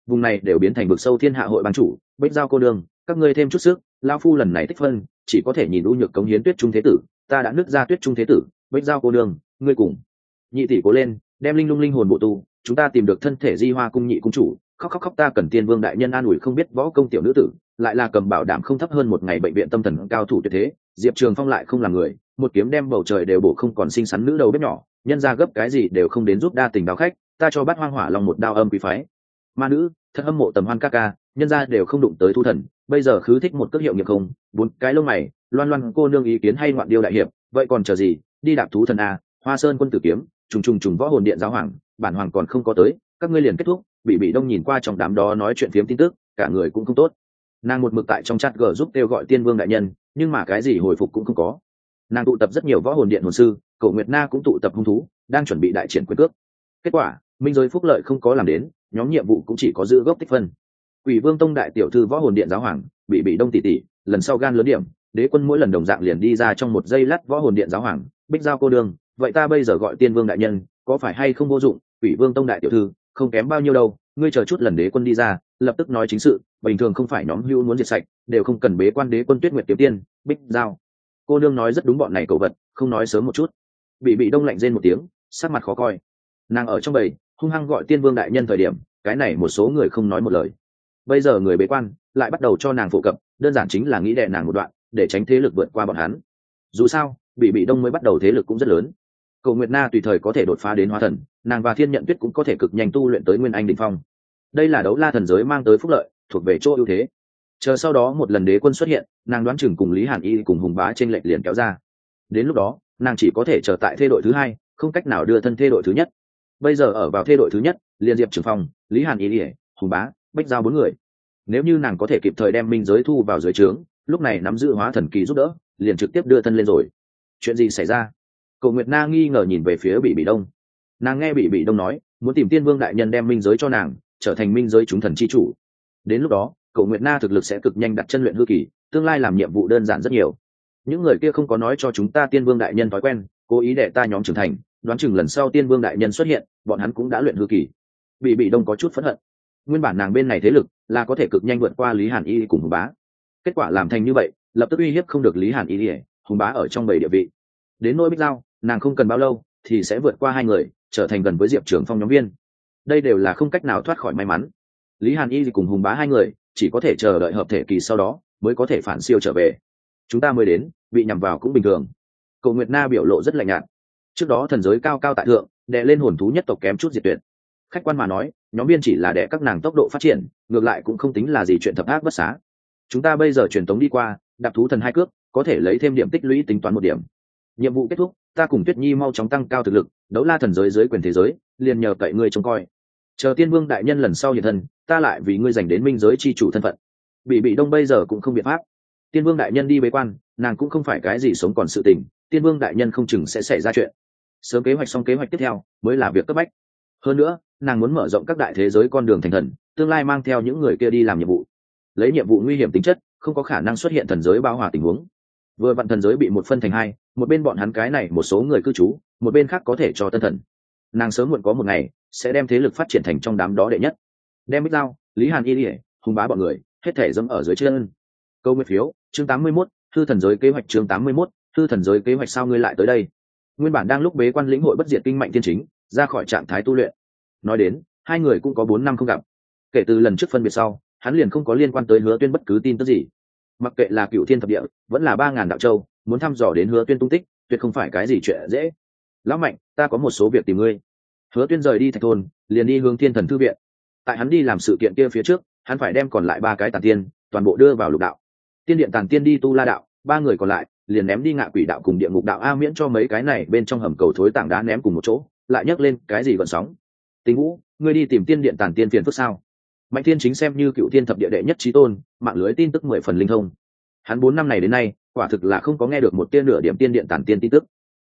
Speaker 1: vùng này đều biến thành vực sâu thiên hạ hội ban chủ. Bích Giao cô đương, các ngươi thêm chút sức, lão phu lần này tích phân chỉ có thể nhìn u nhược cống hiến Tuyết Trung thế tử, ta đã nứt ra Tuyết Trung thế tử. Bích Giao cô đương, ngươi cùng nhị tỷ cố lên, đem linh lung linh hồn bộ tu, chúng ta tìm được thân thể Di Hoa cung nhị cung chủ. Khóc khóc khóc, ta cần Tiên Vương đại nhân an ủi không biết võ công tiểu nữ tử, lại là cầm bảo đảm không thấp hơn một ngày bệnh viện tâm thần cao thủ tuyệt thế. Diệp Trường Phong lại không là người, một kiếm đem bầu trời đều bổ không còn xinh xắn nữ đầu bếp nhỏ, nhân ra gấp cái gì đều không đến giúp đa tình đao khách, ta cho Bát Hoang Hỏa Long một đao âm quý phái. Ma nữ, thật hâm mộ Tầm Hoan ca ca, nhân ra đều không đụng tới thu thần, bây giờ khứ thích một cước hiệu nghiệp không, bốn cái lông mày, Loan Loan cô nương ý kiến hay ngoạn điêu đại hiệp, vậy còn chờ gì, đi đạp thú thần a, Hoa Sơn quân tử kiếm, trùng võ hồn điện giáo hoàng, bản hoàng còn không có tới, các ngươi liền kết thúc. Bị Đông nhìn qua trong đám đó nói chuyện phiếm tin tức, cả người cũng không tốt. Nàng một mực tại trong chat g giúp kêu gọi Tiên Vương đại nhân, nhưng mà cái gì hồi phục cũng không có. Nàng tụ tập rất nhiều võ hồn điện hồn sư, Cổ Nguyệt Na cũng tụ tập hung thú, đang chuẩn bị đại triển quyền cước. Kết quả, minh giới phúc lợi không có làm đến, nhóm nhiệm vụ cũng chỉ có giữ gốc tích phân. Quỷ Vương tông đại tiểu thư võ hồn điện giáo hoàng, bị Đông tỷ tỷ, lần sau gan lớn điểm, đế quân mỗi lần đồng dạng liền đi ra trong một giây lát võ hồn điện giáo hoàng, Bích Giao cô đương, vậy ta bây giờ gọi Tiên Vương đại nhân, có phải hay không vô dụng? Quỷ Vương tông đại tiểu thư, không kém bao nhiêu đâu, ngươi chờ chút lần đế quân đi ra, lập tức nói chính sự, bình thường không phải nhóm hưu muốn diệt sạch, đều không cần bế quan đế quân Tuyết Nguyệt kiếm tiên. Bích Giao cô nương nói rất đúng, bọn này cẩu vật, không nói sớm một chút. Bị Đông lạnh rên một tiếng, sắc mặt khó coi. Nàng ở trong bầy hung hăng gọi Tiên Vương đại nhân thời điểm, cái này một số người không nói một lời. Bây giờ người bế quan lại bắt đầu cho nàng phổ cập, đơn giản chính là nghĩ đè nàng một đoạn, để tránh thế lực vượt qua bọn hắn. Dù sao, bị Đông mới bắt đầu thế lực cũng rất lớn. Cầu Nguyệt Na tùy thời có thể đột phá đến hóa thần, nàng và Thiên Nhận Tuyết cũng có thể cực nhanh tu luyện tới nguyên anh đỉnh phong. Đây là đấu la thần giới mang tới phúc lợi, thuộc về chỗ ưu thế. Chờ sau đó một lần đế quân xuất hiện, nàng đoán chừng cùng Lý Hàn Y cùng Hùng Bá trên lệch liền kéo ra. Đến lúc đó, nàng chỉ có thể trở tại thê đội thứ hai, không cách nào đưa thân thê đội thứ nhất. Bây giờ ở vào thê đội thứ nhất, liên Diệp Trường Phong, Lý Hàn Y, Hùng Bá, Bách Giao bốn người. Nếu như nàng có thể kịp thời đem minh giới thu vào dưới trướng, lúc này nắm giữ hóa thần kỳ giúp đỡ, liền trực tiếp đưa thân lên rồi. Chuyện gì xảy ra? Cổ Nguyệt Na nghi ngờ nhìn về phía Bị Đông. Nàng nghe Bị Đông nói, muốn tìm Tiên Vương đại nhân đem minh giới cho nàng, trở thành minh giới chúng thần chi chủ. Đến lúc đó, Cổ Nguyệt Na thực lực sẽ cực nhanh đặt chân luyện hư kỳ, tương lai làm nhiệm vụ đơn giản rất nhiều. Những người kia không có nói cho chúng ta Tiên Vương đại nhân thói quen, cố ý để ta nhóm trưởng thành, đoán chừng lần sau Tiên Vương đại nhân xuất hiện, bọn hắn cũng đã luyện hư kỳ. Bị Đông có chút phẫn hận. Nguyên bản nàng bên này thế lực là có thể cực nhanh vượt qua Lý Hàn Y cùng Hùng Bá. Kết quả làm thành như vậy, lập tức uy hiếp không được Lý Hàn Y, Hùng Bá ở trong bầy địa vị. Đến nỗi Bích Giao, nàng không cần bao lâu thì sẽ vượt qua hai người, trở thành gần với Diệp Trường Phong nhóm viên. Đây đều là không cách nào thoát khỏi may mắn. Lý Hàn Y cùng Hùng Bá hai người chỉ có thể chờ đợi hợp thể kỳ sau đó mới có thể phản siêu trở về. Chúng ta mới đến, bị nhằm vào cũng bình thường. Cầu Nguyệt Na biểu lộ rất lạnh nhạt. Trước đó thần giới cao cao tại thượng, đè lên hồn thú nhất tộc kém chút diệt tuyệt. Khách quan mà nói, nhóm viên chỉ là đè các nàng tốc độ phát triển, ngược lại cũng không tính là gì chuyện thập ác bất xá. Chúng ta bây giờ truyền tống đi qua, đạp thú thần hai cước, có thể lấy thêm điểm tích lũy tính toán một điểm. Nhiệm vụ kết thúc, ta cùng Tuyết Nhi mau chóng tăng cao thực lực, đấu la thần giới dưới quyền thế giới, liền nhờ cậy ngươi trông coi. Chờ Tiên Vương đại nhân lần sau hiện thân, ta lại vì ngươi giành đến minh giới chi chủ thân phận. Bị Đông bây giờ cũng không biện pháp. Tiên Vương đại nhân đi bế quan, nàng cũng không phải cái gì sống còn sự tình, Tiên Vương đại nhân không chừng sẽ xảy ra chuyện. Sớm kế hoạch xong kế hoạch tiếp theo mới là việc cấp bách. Hơn nữa, nàng muốn mở rộng các đại thế giới con đường thành thần, tương lai mang theo những người kia đi làm nhiệm vụ. Lấy nhiệm vụ nguy hiểm tính chất, không có khả năng xuất hiện thần giới bao hòa tình huống. Vừa vặn thần giới bị một phân thành hai, một bên bọn hắn cái này một số người cư trú, một bên khác có thể cho tân thần. Nàng sớm muộn có một ngày sẽ đem thế lực phát triển thành trong đám đó đệ nhất, đem Bích Giao, Lý Hàn Y, Hùng Bá bọn người hết thể dẫm ở dưới chân. Câu nguyên phiếu chương 81, thư thần giới kế hoạch chương 81, thư thần giới kế hoạch. Sao ngươi lại tới đây? Nguyên bản đang lúc bế quan lĩnh hội bất diệt kinh mạnh tiên chính ra khỏi trạng thái tu luyện. Nói đến, hai người cũng có 4 năm không gặp. Kể từ lần trước phân biệt sau, hắn liền không có liên quan tới Hứa Tuyên bất cứ tin tức gì. Mặc kệ là Cửu Thiên thập địa, vẫn là 3000 đạo châu, muốn thăm dò đến Hứa Tuyên tung tích, tuyệt không phải cái gì chuyện dễ. Lão Mạnh, ta có một số việc tìm ngươi. Hứa Tuyên rời đi Thạch Thôn, liền đi hướng Thiên Thần thư viện. Tại hắn đi làm sự kiện kia phía trước, hắn phải đem còn lại 3 cái tàn tiên toàn bộ đưa vào lục đạo. Tiên điện tàn tiên đi tu la đạo, 3 người còn lại liền ném đi Ngạ Quỷ đạo cùng địa ngục đạo, miễn cho mấy cái này bên trong hầm cầu thối tảng đá ném cùng một chỗ, lại nhấc lên cái gì gợn sóng. Tình Vũ, ngươi đi tìm tiên điện tàn tiên phiền phức sao? Mạnh Thiên Chính xem như Cửu Thiên thập địa đệ nhất chí tôn, mạng lưới tin tức 10 phần linh thông. Hắn 4 năm này đến nay, quả thực là không có nghe được một tia nửa điểm tiên điện tàn tiên tin tức.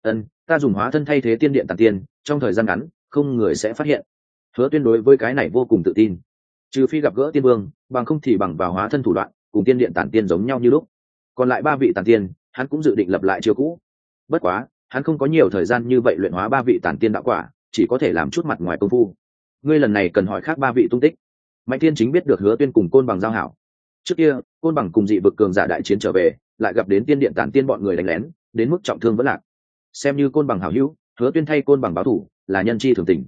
Speaker 1: Ta dùng hóa thân thay thế tiên điện tàn tiên, trong thời gian ngắn, không người sẽ phát hiện. Hứa Tuyên đối với cái này vô cùng tự tin. Trừ phi gặp gỡ tiên vương, bằng không thì bằng vào hóa thân thủ đoạn, cùng tiên điện tàn tiên giống nhau như lúc. Còn lại 3 vị tàn tiên, hắn cũng dự định lập lại chiêu cũ. Bất quá, hắn không có nhiều thời gian như vậy luyện hóa 3 vị tàn tiên đạo quả, chỉ có thể làm chút mặt ngoài công phu. Ngươi lần này cần hỏi khác 3 vị tung tích. Mạnh thiên chính biết được Hứa Tuyên cùng Côn Bằng giao hảo. Trước kia Côn Bằng cùng dị vực cường giả đại chiến trở về, lại gặp đến tiên điện tản tiên bọn người đánh lén, đến mức trọng thương vẫn lạc. Xem như Côn Bằng hảo hữu, Hứa Tuyên thay Côn Bằng báo thù là nhân chi thường tình.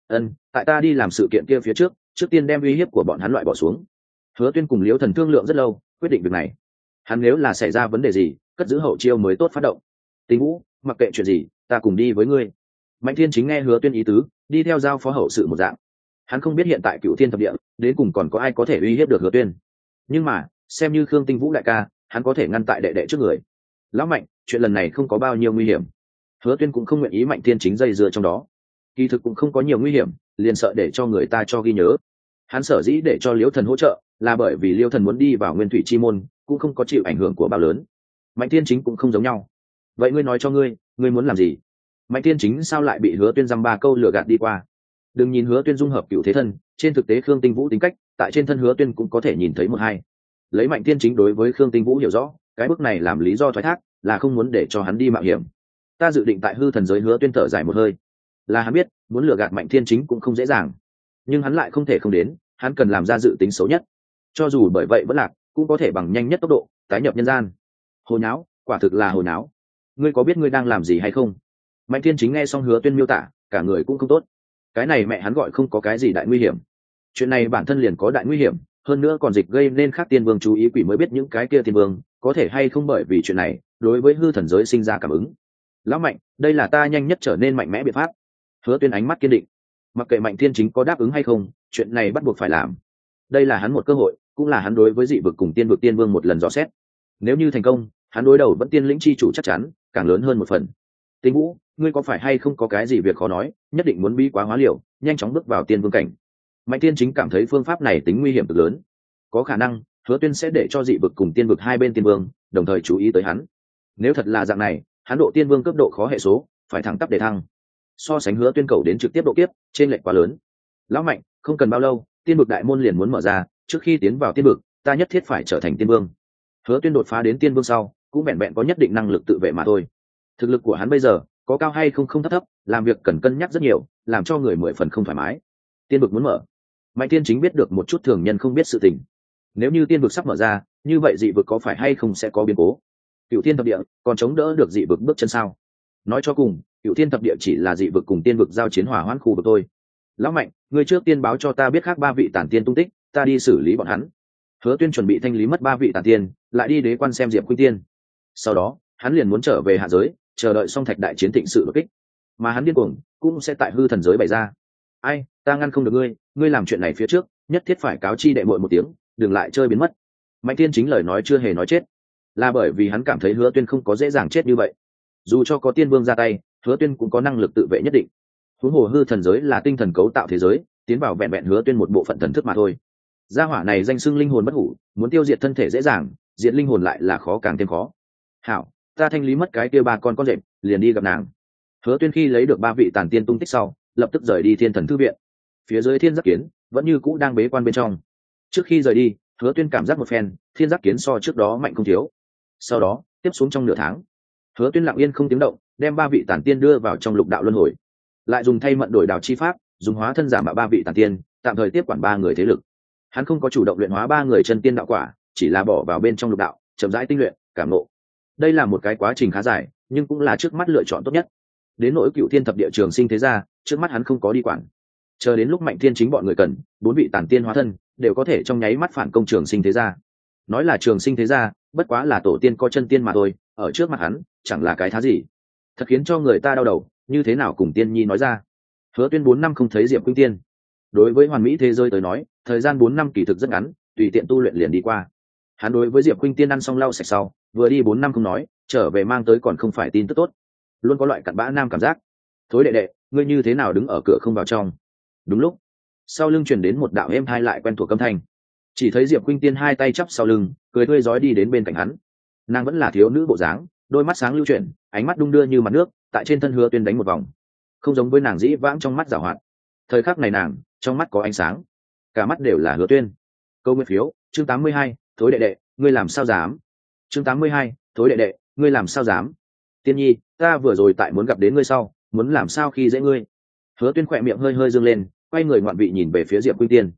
Speaker 1: Tại ta đi làm sự kiện kia phía trước tiên đem uy hiếp của bọn hắn loại bỏ xuống. Hứa Tuyên cùng Liễu Thần thương lượng rất lâu, quyết định việc này. Hắn nếu là xảy ra vấn đề gì, cất giữ hậu chiêu mới tốt phát động. Tình Vũ, mặc kệ chuyện gì, ta cùng đi với ngươi. Mạnh thiên chính nghe Hứa Tuyên ý tứ, đi theo giao phó hậu sự một dạng. Hắn không biết hiện tại Cựu Thiên thập địa đến cùng còn có ai có thể uy hiếp được Hứa Tuyên, nhưng mà xem như Khương Tinh Vũ đại ca, hắn có thể ngăn tại đệ đệ trước người. Lão Mạnh, chuyện lần này không có bao nhiêu nguy hiểm. Hứa Tuyên cũng không nguyện ý Mạnh thiên chính dây dưa trong đó. Kỳ thực cũng không có nhiều nguy hiểm, liền sợ để cho người ta cho ghi nhớ. Hắn sở dĩ để cho Liễu Thần hỗ trợ là bởi vì Liễu Thần muốn đi vào Nguyên Thủy Chi môn, cũng không có chịu ảnh hưởng của bao lớn. Mạnh thiên chính cũng không giống nhau. Vậy ngươi nói cho ngươi muốn làm gì? Mạnh thiên chính sao lại bị Hứa Tuyên dăm ba câu lừa gạt đi qua? Đừng nhìn Hứa Tuyên dung hợp cựu thế thân, trên thực tế Khương Tinh Vũ tính cách tại trên thân Hứa Tuyên cũng có thể nhìn thấy một hai. Lấy Mạnh thiên chính đối với Khương Tinh Vũ hiểu rõ, cái bước này làm lý do thoái thác là không muốn để cho hắn đi mạo hiểm. Ta dự định tại hư thần giới. Hứa Tuyên thở dài một hơi, là hắn biết muốn lừa gạt Mạnh thiên chính cũng không dễ dàng, nhưng hắn lại không thể không đến, hắn cần làm ra dự tính xấu nhất, cho dù bởi vậy vẫn lạc cũng có thể bằng nhanh nhất tốc độ tái nhập nhân gian. Hồ nháo, quả thực là hồ nháo. Ngươi có biết ngươi đang làm gì hay không? Mạnh thiên chính nghe xong Hứa Tuyên miêu tả, cả người cũng không tốt. Cái này mẹ hắn gọi không có cái gì đại nguy hiểm, chuyện này bản thân liền có đại nguy hiểm, hơn nữa còn dịch gây nên khác tiên vương chú ý, quỷ mới biết những cái kia tiên vương có thể hay không bởi vì chuyện này đối với hư thần giới sinh ra cảm ứng. Lão Mạnh, đây là ta nhanh nhất trở nên mạnh mẽ biện pháp. Hứa Tuyên ánh mắt kiên định, mặc kệ Mạnh thiên chính có đáp ứng hay không, chuyện này bắt buộc phải làm. Đây là hắn một cơ hội, cũng là hắn đối với dị vực cùng tiên vực tiên vương một lần dò xét. Nếu như thành công, hắn đối đầu vẫn tiên lĩnh chi chủ chắc chắn càng lớn hơn một phần. Tinh Vũ, ngươi có phải hay không có cái gì việc khó nói, nhất định muốn bi quá hóa liều, nhanh chóng bước vào tiên vương cảnh? Mạnh thiên chính cảm thấy phương pháp này tính nguy hiểm cực lớn, có khả năng Hứa Tuyên sẽ để cho dị vực cùng tiên vực hai bên tiên vương đồng thời chú ý tới hắn. Nếu thật là dạng này, hắn độ tiên vương cấp độ khó hệ số phải thẳng tắp để thăng. So sánh Hứa Tuyên cầu đến trực tiếp độ kiếp, trên lệch quá lớn. Lão Mạnh, không cần bao lâu, tiên vực đại môn liền muốn mở ra, trước khi tiến vào tiên vực, ta nhất thiết phải trở thành tiên vương. Hứa Tuyên đột phá đến tiên vương sau, cũng vẹn vẹn có nhất định năng lực tự vệ mà thôi. Thực lực của hắn bây giờ có cao hay không không thấp, làm việc cần cân nhắc rất nhiều, làm cho người mười phần không thoải mái. Tiên vực muốn mở, Mạnh thiên chính biết được một chút thường nhân không biết sự tình. Nếu như tiên vực sắp mở ra, như vậy dị vực có phải hay không sẽ có biến cố? Cựu Thiên thập địa còn chống đỡ được dị vực bước chân sao? Nói cho cùng, Cựu Thiên thập địa chỉ là dị vực cùng tiên vực giao chiến hỏa hoãn khu vực thôi. Lão Mạnh, ngươi trước tiên báo cho ta biết khác ba vị tản tiên tung tích, ta đi xử lý bọn hắn. Hứa Tuyên chuẩn bị thanh lý mất ba vị tản tiên, lại đi đế quan xem Diệp Khuynh Tiên. Sau đó hắn liền muốn trở về hạ giới, chờ đợi song thạch đại chiến thịnh sự đột kích, mà hắn điên cuồng cũng sẽ tại hư thần giới bày ra. Ai, ta ngăn không được ngươi làm chuyện này phía trước nhất thiết phải cáo chi đệ muội một tiếng, đừng lại chơi biến mất. Mạnh thiên chính lời nói chưa hề nói chết, là bởi vì hắn cảm thấy Hứa Tuyên không có dễ dàng chết như vậy. Dù cho có tiên vương ra tay, Hứa Tuyên cũng có năng lực tự vệ nhất định. Huống hồ hư thần giới là tinh thần cấu tạo thế giới, tiến vào vẹn vẹn Hứa Tuyên một bộ phận thần thức mà thôi. Gia hỏa này danh xưng linh hồn bất hủ, muốn tiêu diệt thân thể dễ dàng, diệt linh hồn lại là khó càng thêm khó. Hảo, ta thanh lý mất cái kia ba con rệp, liền đi gặp nàng. Hứa Tuyên khi lấy được ba vị tản tiên tung tích sau, lập tức rời đi Thiên Thần thư viện. Phía dưới Thiên Giác Kiến vẫn như cũ đang bế quan bên trong. Trước khi rời đi, Hứa Tuyên cảm giác một phen, Thiên Giác Kiến so trước đó mạnh không thiếu. Sau đó tiếp xuống trong nửa tháng, Hứa Tuyên lặng yên không tiếng động đem ba vị tản tiên đưa vào trong lục đạo luân hồi, lại dùng thay mận đổi đạo chi pháp, dùng hóa thân giả mạo ba vị tản tiên, tạm thời tiếp quản ba người thế lực. Hắn không có chủ động luyện hóa ba người chân tiên đạo quả, chỉ là bỏ vào bên trong lục đạo, chậm rãi tinh luyện, cảm ngộ. Đây là một cái quá trình khá dài, nhưng cũng là trước mắt lựa chọn tốt nhất. Đến nỗi Cựu Thiên thập địa trường sinh thế gia, trước mắt hắn không có đi quản. Chờ đến lúc Mạnh thiên chính bọn người cần, bốn vị tản tiên hóa thân đều có thể trong nháy mắt phản công trường sinh thế gia. Nói là trường sinh thế gia, bất quá là tổ tiên có chân tiên mà thôi, ở trước mặt hắn chẳng là cái thá gì. Thật khiến cho người ta đau đầu, như thế nào cùng tiên nhi nói ra. Hứa Tuyên 4 năm không thấy Diệp Khuynh Tiên. Đối với hoàn mỹ thế giới tới nói, thời gian 4 năm kỳ thực rất ngắn, tùy tiện tu luyện liền đi qua. Hắn đối với Diệp Khuynh Tiên ăn xong lau sạch sau, vừa đi 4 năm không nói, trở về mang tới còn không phải tin tức tốt, luôn có loại cặn bã nam cảm giác. Thối đệ đệ, ngươi như thế nào đứng ở cửa không vào trong? Đúng lúc, sau lưng truyền đến một đạo êm hai lại quen thuộc âm thanh. Chỉ thấy Diệp Khuynh Tiên hai tay chắp sau lưng, cười tươi rói đi đến bên cạnh hắn. Nàng vẫn là thiếu nữ bộ dáng, đôi mắt sáng lưu chuyển, ánh mắt đung đưa như mặt nước, tại trên thân Hứa Tuyên đánh một vòng. Không giống với nàng dĩ vãng trong mắt giảo hoạt, thời khắc này nàng trong mắt có ánh sáng, cả mắt đều là Hứa Tuyên. Câu nguyên phiếu chương 82, thối đệ đệ, ngươi làm sao dám? Chương 82, thối đệ đệ, ngươi làm sao dám? Tiên nhi, ta vừa rồi tại muốn gặp đến ngươi sau, muốn làm sao khi dễ ngươi? Hứa Tuyên khỏe miệng hơi hơi dương lên, quay người ngoạn vị nhìn về phía Diệp Khuynh Tiên.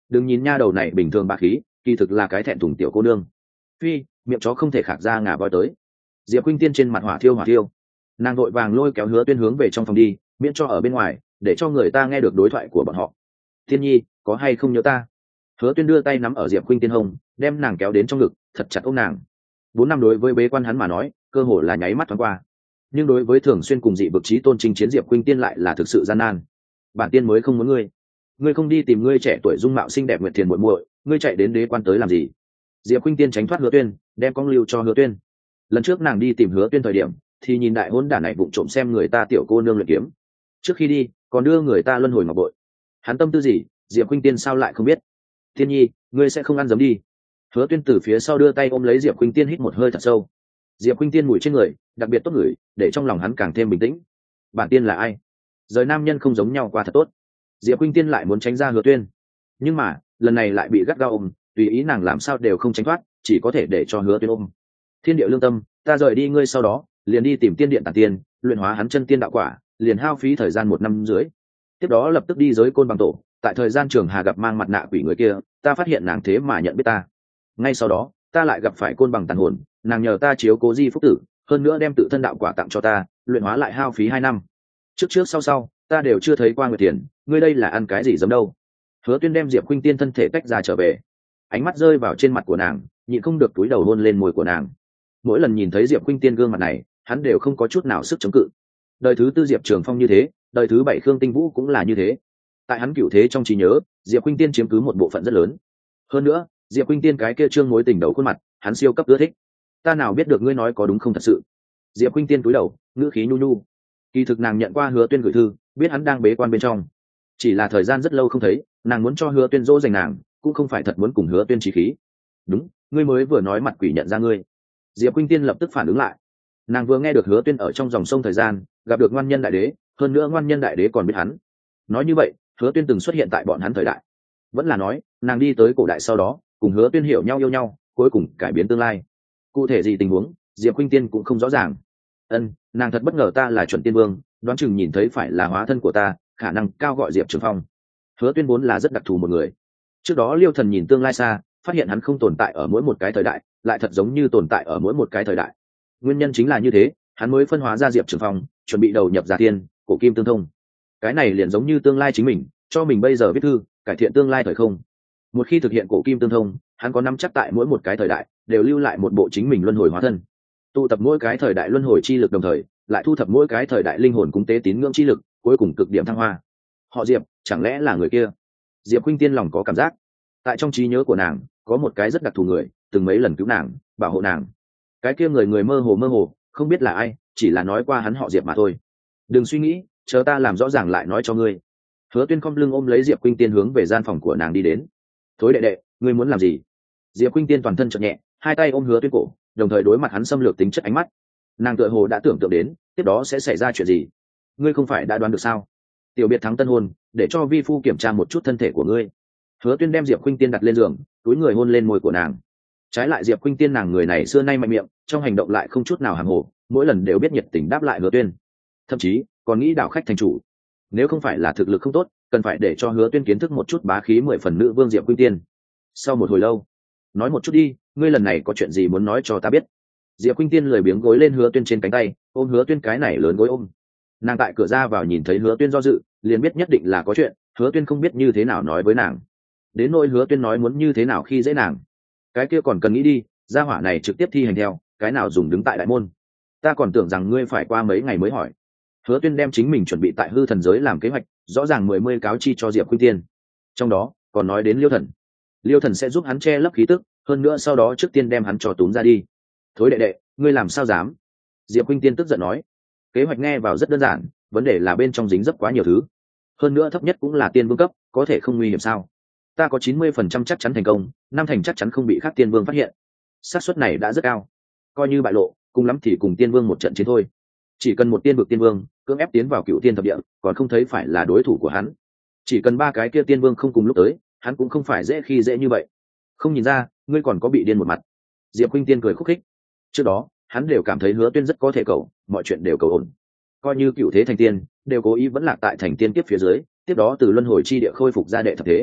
Speaker 1: đừng nhìn nha đầu này bình thường bá khí, kỳ thực là cái thẹn thùng tiểu cô nương. Phi, miệng chó không thể khạc ra ngà voi tới. Diệp Khuynh Tiên trên mặt hỏa thiêu, nàng vội vàng lôi kéo Hứa Tuyên hướng về trong phòng đi, miễn cho ở bên ngoài để cho người ta nghe được đối thoại của bọn họ. Tiên nhi, có hay không nhớ ta? Hứa Tuyên đưa tay nắm ở Diệp Khuynh Tiên hông, đem nàng kéo đến trong ngực, thật chặt ôm nàng. 4 năm đối với bế quan hắn mà nói, cơ hồ là nháy mắt thoáng qua, nhưng đối với thường xuyên cùng dị vực chí tôn chinh chiến Diệp Khuynh Tiên lại là thực sự gian nan. Bản tiên mới không muốn ngươi không đi tìm ngươi trẻ tuổi dung mạo xinh đẹp Nguyệt Thiền muội muội, ngươi chạy đến đế quan tới làm gì? Diệp Khuynh Tiên tránh thoát Hứa Tuyên, đem con lưu cho Hứa Tuyên. Lần trước nàng đi tìm Hứa Tuyên thời điểm, thì nhìn đại hỗn đản này vụng trộm xem người ta tiểu cô nương luyện kiếm, trước khi đi còn đưa người ta luân hồi ngọc bội. Hắn tâm tư gì, Diệp Khuynh Tiên sao lại không biết? Tiên nhi, ngươi sẽ không ăn dấm đi. Hứa Tuyên từ phía sau đưa tay ôm lấy Diệp Khuynh Tiên, hít một hơi thật sâu. Diệp Khuynh Tiên mùi trên người đặc biệt tốt ngửi, để trong lòng hắn càng thêm bình tĩnh. Bản tiên là ai? Giới nam nhân không giống nhau qua thật tốt. Diệp Khuynh Tiên lại muốn tránh ra Hứa Tuyên, nhưng mà lần này lại bị gắt gao ôm, tùy ý nàng làm sao đều không tránh thoát, chỉ có thể để cho Hứa Tuyên ôm. Thiên địa lương tâm, ta rời đi ngươi sau đó liền đi tìm tiên điện tản tiên, luyện hóa hắn chân tiên đạo quả, liền hao phí thời gian 1 năm rưỡi. Tiếp đó lập tức đi giới Côn Bằng tổ, tại thời gian Trường Hà gặp mang mặt nạ quỷ người kia, ta phát hiện nàng thế mà nhận biết ta. Ngay sau đó ta lại gặp phải Côn Bằng tàn hồn, nàng nhờ ta chiếu cố di phúc tử, hơn nữa đem tự thân đạo quả tặng cho ta, luyện hóa lại hao phí 2 năm. Trước sau ta đều chưa thấy qua Nguyệt Tiền, ngươi đây là ăn cái gì giống đâu? Hứa Tuyên đem Diệp Khuynh Tiên thân thể tách ra trở về, ánh mắt rơi vào trên mặt của nàng, nhịn không được túi đầu hôn lên môi của nàng. Mỗi lần nhìn thấy Diệp Khuynh Tiên gương mặt này, hắn đều không có chút nào sức chống cự. Đời thứ 4 Diệp Trường Phong như thế, đời thứ 7 Khương Tinh Vũ cũng là như thế. Tại hắn cửu thế trong trí nhớ, Diệp Khuynh Tiên chiếm cứ một bộ phận rất lớn. Hơn nữa, Diệp Khuynh Tiên cái kia trương mối tình đầu khuôn mặt, hắn siêu cấp ưa thích. Ta nào biết được ngươi nói có đúng không thật sự? Diệp Khuynh Tiên cúi đầu, ngữ khí nhu nhu. Kỳ thực nàng nhận qua Hứa Tuyên gửi thư, biết hắn đang bế quan bên trong. Chỉ là thời gian rất lâu không thấy, nàng muốn cho Hứa Tuyên dỗ dành nàng, cũng không phải thật muốn cùng Hứa Tuyên chí khí. Đúng, ngươi mới vừa nói mặt quỷ nhận ra ngươi. Diệp Khuynh Tiên lập tức phản ứng lại. Nàng vừa nghe được Hứa Tuyên ở trong dòng sông thời gian gặp được ngoan nhân đại đế, hơn nữa ngoan nhân đại đế còn biết hắn. Nói như vậy, Hứa Tuyên từng xuất hiện tại bọn hắn thời đại. Vẫn là nói, nàng đi tới cổ đại sau đó, cùng Hứa Tuyên hiểu nhau yêu nhau, cuối cùng cải biến tương lai. Cụ thể gì tình huống, Diệp Khuynh Tiên cũng không rõ ràng. Nàng thật bất ngờ ta là chuẩn tiên vương, đoán chừng nhìn thấy phải là hóa thân của ta, khả năng cao gọi Diệp Trường Phong. Hứa Tuyên vốn là rất đặc thù một người. Trước đó Liêu Thần nhìn tương lai xa, phát hiện hắn không tồn tại ở mỗi một cái thời đại, lại thật giống như tồn tại ở mỗi một cái thời đại. Nguyên nhân chính là như thế, hắn mới phân hóa ra Diệp Trường Phong, chuẩn bị đầu nhập Giả Tiên, cổ kim tương thông. Cái này liền giống như tương lai chính mình, cho mình bây giờ viết thư, cải thiện tương lai thời không. Một khi thực hiện cổ kim tương thông, hắn có nắm chắc tại mỗi một cái thời đại đều lưu lại một bộ chính mình luân hồi hóa thân, tụ tập mỗi cái thời đại luân hồi chi lực, đồng thời lại thu thập mỗi cái thời đại linh hồn cúng tế tín ngưỡng chi lực, cuối cùng cực điểm thăng hoa. Họ Diệp, chẳng lẽ là người kia? Diệp Khuynh Tiên lòng có cảm giác, tại trong trí nhớ của nàng có một cái rất đặc thù người, từng mấy lần cứu nàng, bảo hộ nàng. Cái kia người mơ hồ, không biết là ai, chỉ là nói qua hắn họ Diệp mà thôi. Đừng suy nghĩ, chờ ta làm rõ ràng lại nói cho ngươi. Hứa Tuyên khom lưng ôm lấy Diệp Khuynh Tiên hướng về gian phòng của nàng đi đến. Thối đệ đệ, ngươi muốn làm gì? Diệp Khuynh Tiên toàn thân chợt nhẹ, hai tay ôm Hứa Tuyên cổ, đồng thời đối mặt hắn xâm lược tính chất ánh mắt. Nàng tựa hồ đã tưởng tượng đến tiếp đó sẽ xảy ra chuyện gì. Ngươi không phải đã đoán được sao? Tiểu biệt thắng tân hôn, để cho vi phu kiểm tra một chút thân thể của ngươi. Hứa Tuyên đem Diệp Khuynh Tiên đặt lên giường, túi người hôn lên môi của nàng. Trái lại Diệp Khuynh Tiên nàng người này xưa nay mạnh miệng, trong hành động lại không chút nào hàm hồ, mỗi lần đều biết nhiệt tình đáp lại Hứa Tuyên, thậm chí còn nghĩ đảo khách thành chủ. Nếu không phải là thực lực không tốt, cần phải để cho Hứa Tuyên kiến thức một chút bá khí 10 phần nữ vương Diệp Khuynh Tiên. Sau một hồi lâu, nói một chút đi, ngươi lần này có chuyện gì muốn nói cho ta biết? Diệp Khuynh Tiên lười biếng gối lên Hứa Tuyên trên cánh tay, ôm Hứa Tuyên cái này lớn gối ôm. Nàng tại cửa ra vào nhìn thấy Hứa Tuyên do dự, liền biết nhất định là có chuyện. Hứa Tuyên không biết như thế nào nói với nàng, đến nỗi Hứa Tuyên nói muốn như thế nào khi dễ nàng, cái kia còn cần nghĩ đi. Gia hỏa này trực tiếp thi hành theo, cái nào dùng đứng tại đại môn. Ta còn tưởng rằng ngươi phải qua mấy ngày mới hỏi. Hứa Tuyên đem chính mình chuẩn bị tại hư thần giới làm kế hoạch, rõ ràng 10 cáo chi cho Diệp Khuynh Tiên. Trong đó còn nói đến Liêu Thần sẽ giúp hắn che lấp khí tức, hơn nữa sau đó trước tiên đem hắn cho túm ra đi. Thối đệ đệ, ngươi làm sao dám? Diệp Khuynh Tiên tức giận nói. Kế hoạch nghe vào rất đơn giản, vấn đề là bên trong dính dấp quá nhiều thứ. Hơn nữa thấp nhất cũng là tiên vương cấp, có thể không nguy hiểm sao? Ta có 90% chắc chắn thành công, 5 thành chắc chắn không bị khác tiên vương phát hiện. Xác suất này đã rất cao. Coi như bại lộ, cùng lắm thì cùng tiên vương một trận chiến thôi. Chỉ cần một tiên vực tiên vương cưỡng ép tiến vào cựu tiên thập địa, còn không thấy phải là đối thủ của hắn. Chỉ cần 3 cái kia tiên vương không cùng lúc tới, hắn cũng không phải dễ khi dễ như vậy. Không nhìn ra, ngươi còn có bị điên một mặt. Diệp Khuynh Tiên cười khúc khích. Trước đó, hắn đều cảm thấy Hứa Tuyên rất có thể cầu, mọi chuyện đều cầu ổn. Coi như cựu thế thành tiên, đều cố ý vẫn lạc tại thành tiên kiếp phía dưới, tiếp đó từ luân hồi chi địa khôi phục ra đệ thập thế.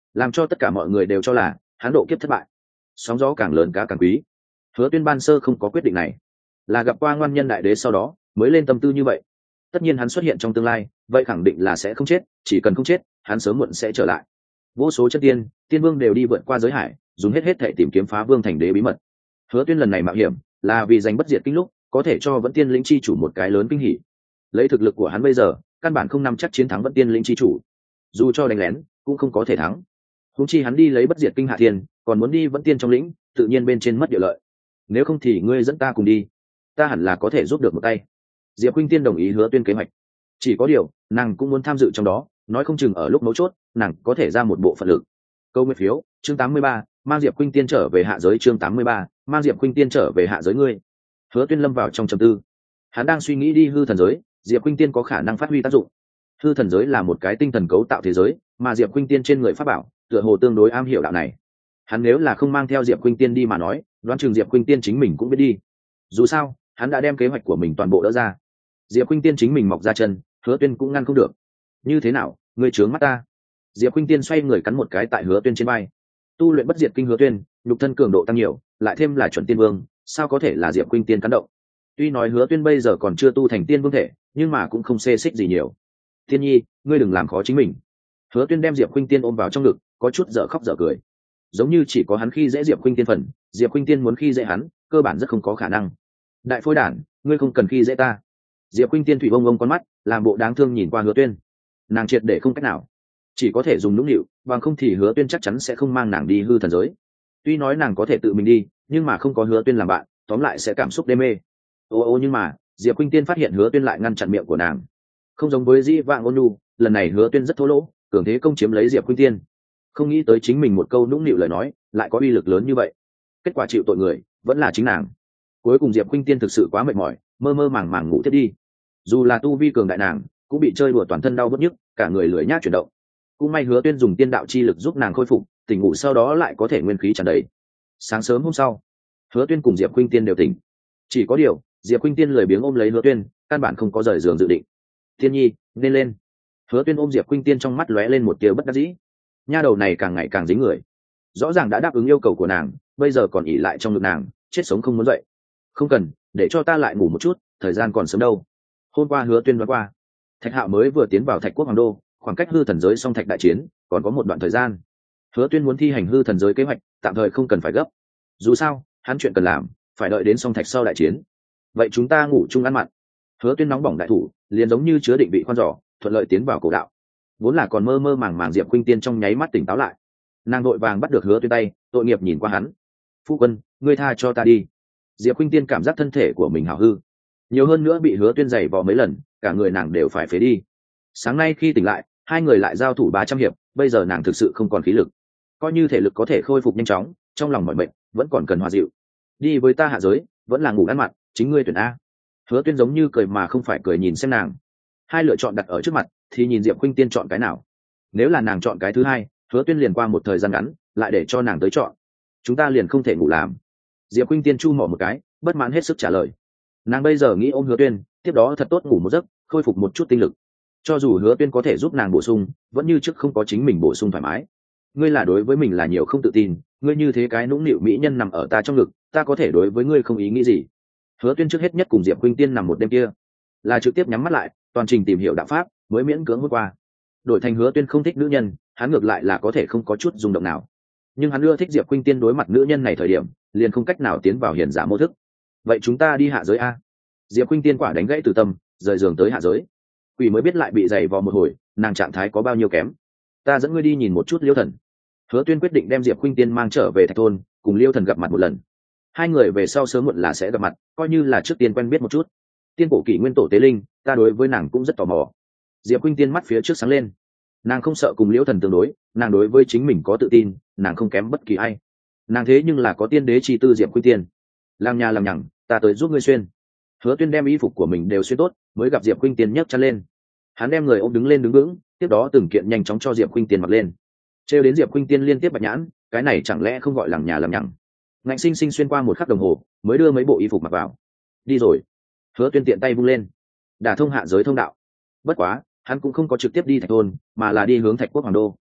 Speaker 1: làm cho tất cả mọi người đều cho là hắn độ kiếp thất bại. Sóng gió càng lớn cá càng quý. Hứa Tuyên ban sơ không có quyết định này, là gặp qua ngoan nhân đại đế sau đó mới lên tâm tư như vậy. Tất nhiên hắn xuất hiện trong tương lai, vậy khẳng định là sẽ không chết, chỉ cần không chết, hắn sớm muộn sẽ trở lại. Vô số chất tiên vương đều đi vượt qua giới hải, dùng hết thể tìm kiếm phá vương thành đế bí mật. Hứa Tuyên lần này mạo hiểm là vì giành bất diệt kinh lúc có thể cho Vẫn Tiên Lĩnh chi chủ một cái lớn kinh hỉ. Lấy thực lực của hắn bây giờ, căn bản không nắm chắc chiến thắng Vẫn Tiên Lĩnh chi chủ, dù cho đánh lén cũng không có thể thắng. Huống chi hắn đi lấy bất diệt kinh hạ thiên, còn muốn đi Vẫn Tiên trong lĩnh, tự nhiên bên trên mất địa lợi. Nếu không thì ngươi dẫn ta cùng đi, ta hẳn là có thể giúp được một tay. Diệp Khuynh Tiên đồng ý Hứa Tuyên kế hoạch, chỉ có điều nàng cũng muốn tham dự trong đó, nói không chừng ở lúc mấu chốt nàng có thể ra một bộ phận lực. Câu nguyên phiếu chương 83, mang Diệp Khuynh Tiên trở về hạ giới. Chương 83, mang Diệp Khuynh Tiên trở về hạ giới. Ngươi. Hứa Tuyên lâm vào trong trầm tư, hắn đang suy nghĩ đi hư thần giới, Diệp Khuynh Tiên có khả năng phát huy tác dụng. Hư thần giới là một cái tinh thần cấu tạo thế giới, mà Diệp Khuynh Tiên trên người pháp bảo tựa hồ tương đối am hiểu đạo này. Hắn nếu là không mang theo Diệp Khuynh Tiên đi mà nói, đoán chừng Diệp Khuynh Tiên chính mình cũng biết đi. Dù sao hắn đã đem kế hoạch của mình toàn bộ đỡ ra. Diệp Khuynh Tiên chính mình mọc ra chân, Hứa Tuyên cũng ngăn không được. Như thế nào, ngươi trướng mắt ta? Diệp Khuynh Tiên xoay người cắn một cái tại Hứa Tuyên trên vai. Tu luyện bất diệt kinh Hứa Tuyên, nhục thân cường độ tăng nhiều, lại thêm là chuẩn tiên vương, sao có thể là Diệp Khuynh Tiên cắn động? Tuy nói Hứa Tuyên bây giờ còn chưa tu thành tiên vương thể, nhưng mà cũng không xê xích gì nhiều. Thiên nhi, ngươi đừng làm khó chính mình. Hứa Tuyên đem Diệp Khuynh Tiên ôm vào trong ngực, có chút dở khóc dở cười. Giống như chỉ có hắn khi dễ Diệp Khuynh Tiên phần, Diệp Khuynh Tiên muốn khi dễ hắn, cơ bản rất không có khả năng. Đại phôi đản, ngươi không cần khi dễ ta. Diệp Khuynh Tiên thủy bông bông con mắt, làm bộ đáng thương nhìn qua Hứa Tuyên. Nàng triệt để không cách nào, chỉ có thể dùng nũng nịu, bằng không thì Hứa Tuyên chắc chắn sẽ không mang nàng đi hư thần giới. Tuy nói nàng có thể tự mình đi, nhưng mà không có Hứa Tuyên làm bạn, tóm lại sẽ cảm xúc đê mê. Nhưng mà Diệp Khuynh Tiên phát hiện Hứa Tuyên lại ngăn chặn miệng của nàng, không giống với dĩ vãng ôn nhu, lần này Hứa Tuyên rất thô lỗ, cường thế công chiếm lấy Diệp Khuynh Tiên. Không nghĩ tới chính mình một câu nũng nịu lời nói lại có uy lực lớn như vậy, kết quả chịu tội người vẫn là chính nàng. Cuối cùng Diệp Khuynh Tiên thực sự quá mệt mỏi, mơ mơ màng màng ngủ thiếp đi. Dù là tu vi cường đại nàng cũng bị chơi đùa toàn thân đau bứt nhức, cả người lười nhác chuyển động. Cũng may Hứa Tuyên dùng tiên đạo chi lực giúp nàng khôi phục, tỉnh ngủ sau đó lại có thể nguyên khí tràn đầy. Sáng sớm hôm sau, Hứa Tuyên cùng Diệp Khuynh Tiên đều tỉnh. Chỉ có điều Diệp Khuynh Tiên lười biếng ôm lấy Hứa Tuyên, căn bản không có rời giường dự định. Thiên nhi, nên lên. Hứa Tuyên ôm Diệp Khuynh Tiên, trong mắt lóe lên một tia bất đắc dĩ. Nha đầu này càng ngày càng dính người, rõ ràng đã đáp ứng yêu cầu của nàng, bây giờ còn ỉ lại trong ngực nàng, chết sống không muốn dậy. Không cần, để cho ta lại ngủ một chút, thời gian còn sớm đâu. Hôm qua Hứa Tuyên nói qua, Thạch Hạo mới vừa tiến vào Thạch Quốc Hoàng Đô, khoảng cách hư thần giới song thạch đại chiến còn có một đoạn thời gian. Hứa Tuyên muốn thi hành hư thần giới kế hoạch, tạm thời không cần phải gấp. Dù sao hắn chuyện cần làm phải đợi đến song thạch sau đại chiến. Vậy chúng ta ngủ chung ăn mặn. Hứa Tuyên nóng bỏng đại thủ liền giống như chứa định vị khoan giỏ, thuận lợi tiến vào cổ đạo. Vốn là còn mơ mơ màng màng Diệp Khuynh Tiên trong nháy mắt tỉnh táo lại, nàng vội vàng bắt được Hứa Tuyên tay, tội nghiệp nhìn qua hắn. Phu quân, ngươi tha cho ta đi. Diệp Khuynh Tiên cảm giác thân thể của mình hảo hư, nhiều hơn nữa bị Hứa Tuyên giày vò mấy lần, cả người nàng đều phải phế đi. Sáng nay khi tỉnh lại, hai người lại giao thủ 300 hiệp, bây giờ nàng thực sự không còn khí lực, coi như thể lực có thể khôi phục nhanh chóng, trong lòng mọi bệnh vẫn còn cần hòa dịu. Đi với ta hạ giới vẫn là ngủ ăn mặn, chính ngươi tuyển a. Hứa Tuyên giống như cười mà không phải cười nhìn xem nàng. Hai lựa chọn đặt ở trước mặt thì nhìn Diệp Khuynh Tiên chọn cái nào. Nếu là nàng chọn cái thứ hai, Hứa Tuyên liền qua một thời gian ngắn lại để cho nàng tới chọn, chúng ta liền không thể ngủ làm. Diệp Khuynh Tiên chu mỏ một cái, bất mãn hết sức trả lời. Nàng bây giờ nghĩ ôm Hứa Tuyên, tiếp đó thật tốt ngủ một giấc, khôi phục một chút tinh lực. Cho dù Hứa Tuyên có thể giúp nàng bổ sung, vẫn như trước không có chính mình bổ sung thoải mái. Ngươi là đối với mình là nhiều không tự tin, ngươi như thế cái nũng nịu mỹ nhân nằm ở ta trong ngực, ta có thể đối với ngươi không ý nghĩ gì. Hứa Tuyên trước hết nhất cùng Diệp Khuynh Tiên nằm một đêm kia, là trực tiếp nhắm mắt lại, toàn trình tìm hiểu đạo pháp mới miễn cưỡng vượt qua. Đổi thành Hứa Tuyên không thích nữ nhân, hắn ngược lại là có thể không có chút rung động nào. Nhưng hắn ưa thích Diệp Khuynh Tiên đối mặt nữ nhân này thời điểm, liền không cách nào tiến vào hiền giả mô thức. Vậy chúng ta đi hạ giới a. Diệp Khuynh Tiên quả đánh gãy từ tâm, rời giường tới hạ giới. Quỷ mới biết lại bị giày vò một hồi, nàng trạng thái có bao nhiêu kém. Ta dẫn ngươi đi nhìn một chút Liêu Thần. Hứa Tuyên quyết định đem Diệp Khuynh Tiên mang trở về Thạch Thôn, cùng Liêu Thần gặp mặt một lần. Hai người về sau sớm muộn là sẽ gặp mặt, coi như là trước tiên quen biết một chút. Tiên cổ kỷ nguyên tổ tế linh, ta đối với nàng cũng rất tò mò. Diệp Khuynh Tiên mắt phía trước sáng lên. Nàng không sợ cùng Liêu Thần tương đối, nàng đối với chính mình có tự tin, nàng không kém bất kỳ ai. Nàng thế nhưng là có tiên đế chi tư. Diệp Khuynh Tiên, làm nhà làm nhằng, ta tới giúp ngươi xuyên. Hứa Tuyên đem y phục của mình đều xuyên tốt, mới gặp Diệp Khuynh Tiên nhấc chân lên. Hắn đem người ôm đứng lên đứng vững, tiếp đó từng kiện nhanh chóng cho Diệp Khuynh Tiên mặc lên. Trêu đến Diệp Khuynh Tiên liên tiếp bạch nhãn, cái này chẳng lẽ không gọi làm nhà làm nhằng. Ngạnh sinh sinh xuyên qua một khắc đồng hồ, mới đưa mấy bộ y phục mặc vào. Đi rồi. Hứa Tuyên tiện tay vung lên, đả thông hạ giới thông đạo. Bất quá hắn cũng không có trực tiếp đi Thạch Thôn, mà là đi hướng Thạch Quốc Hoàng Đô.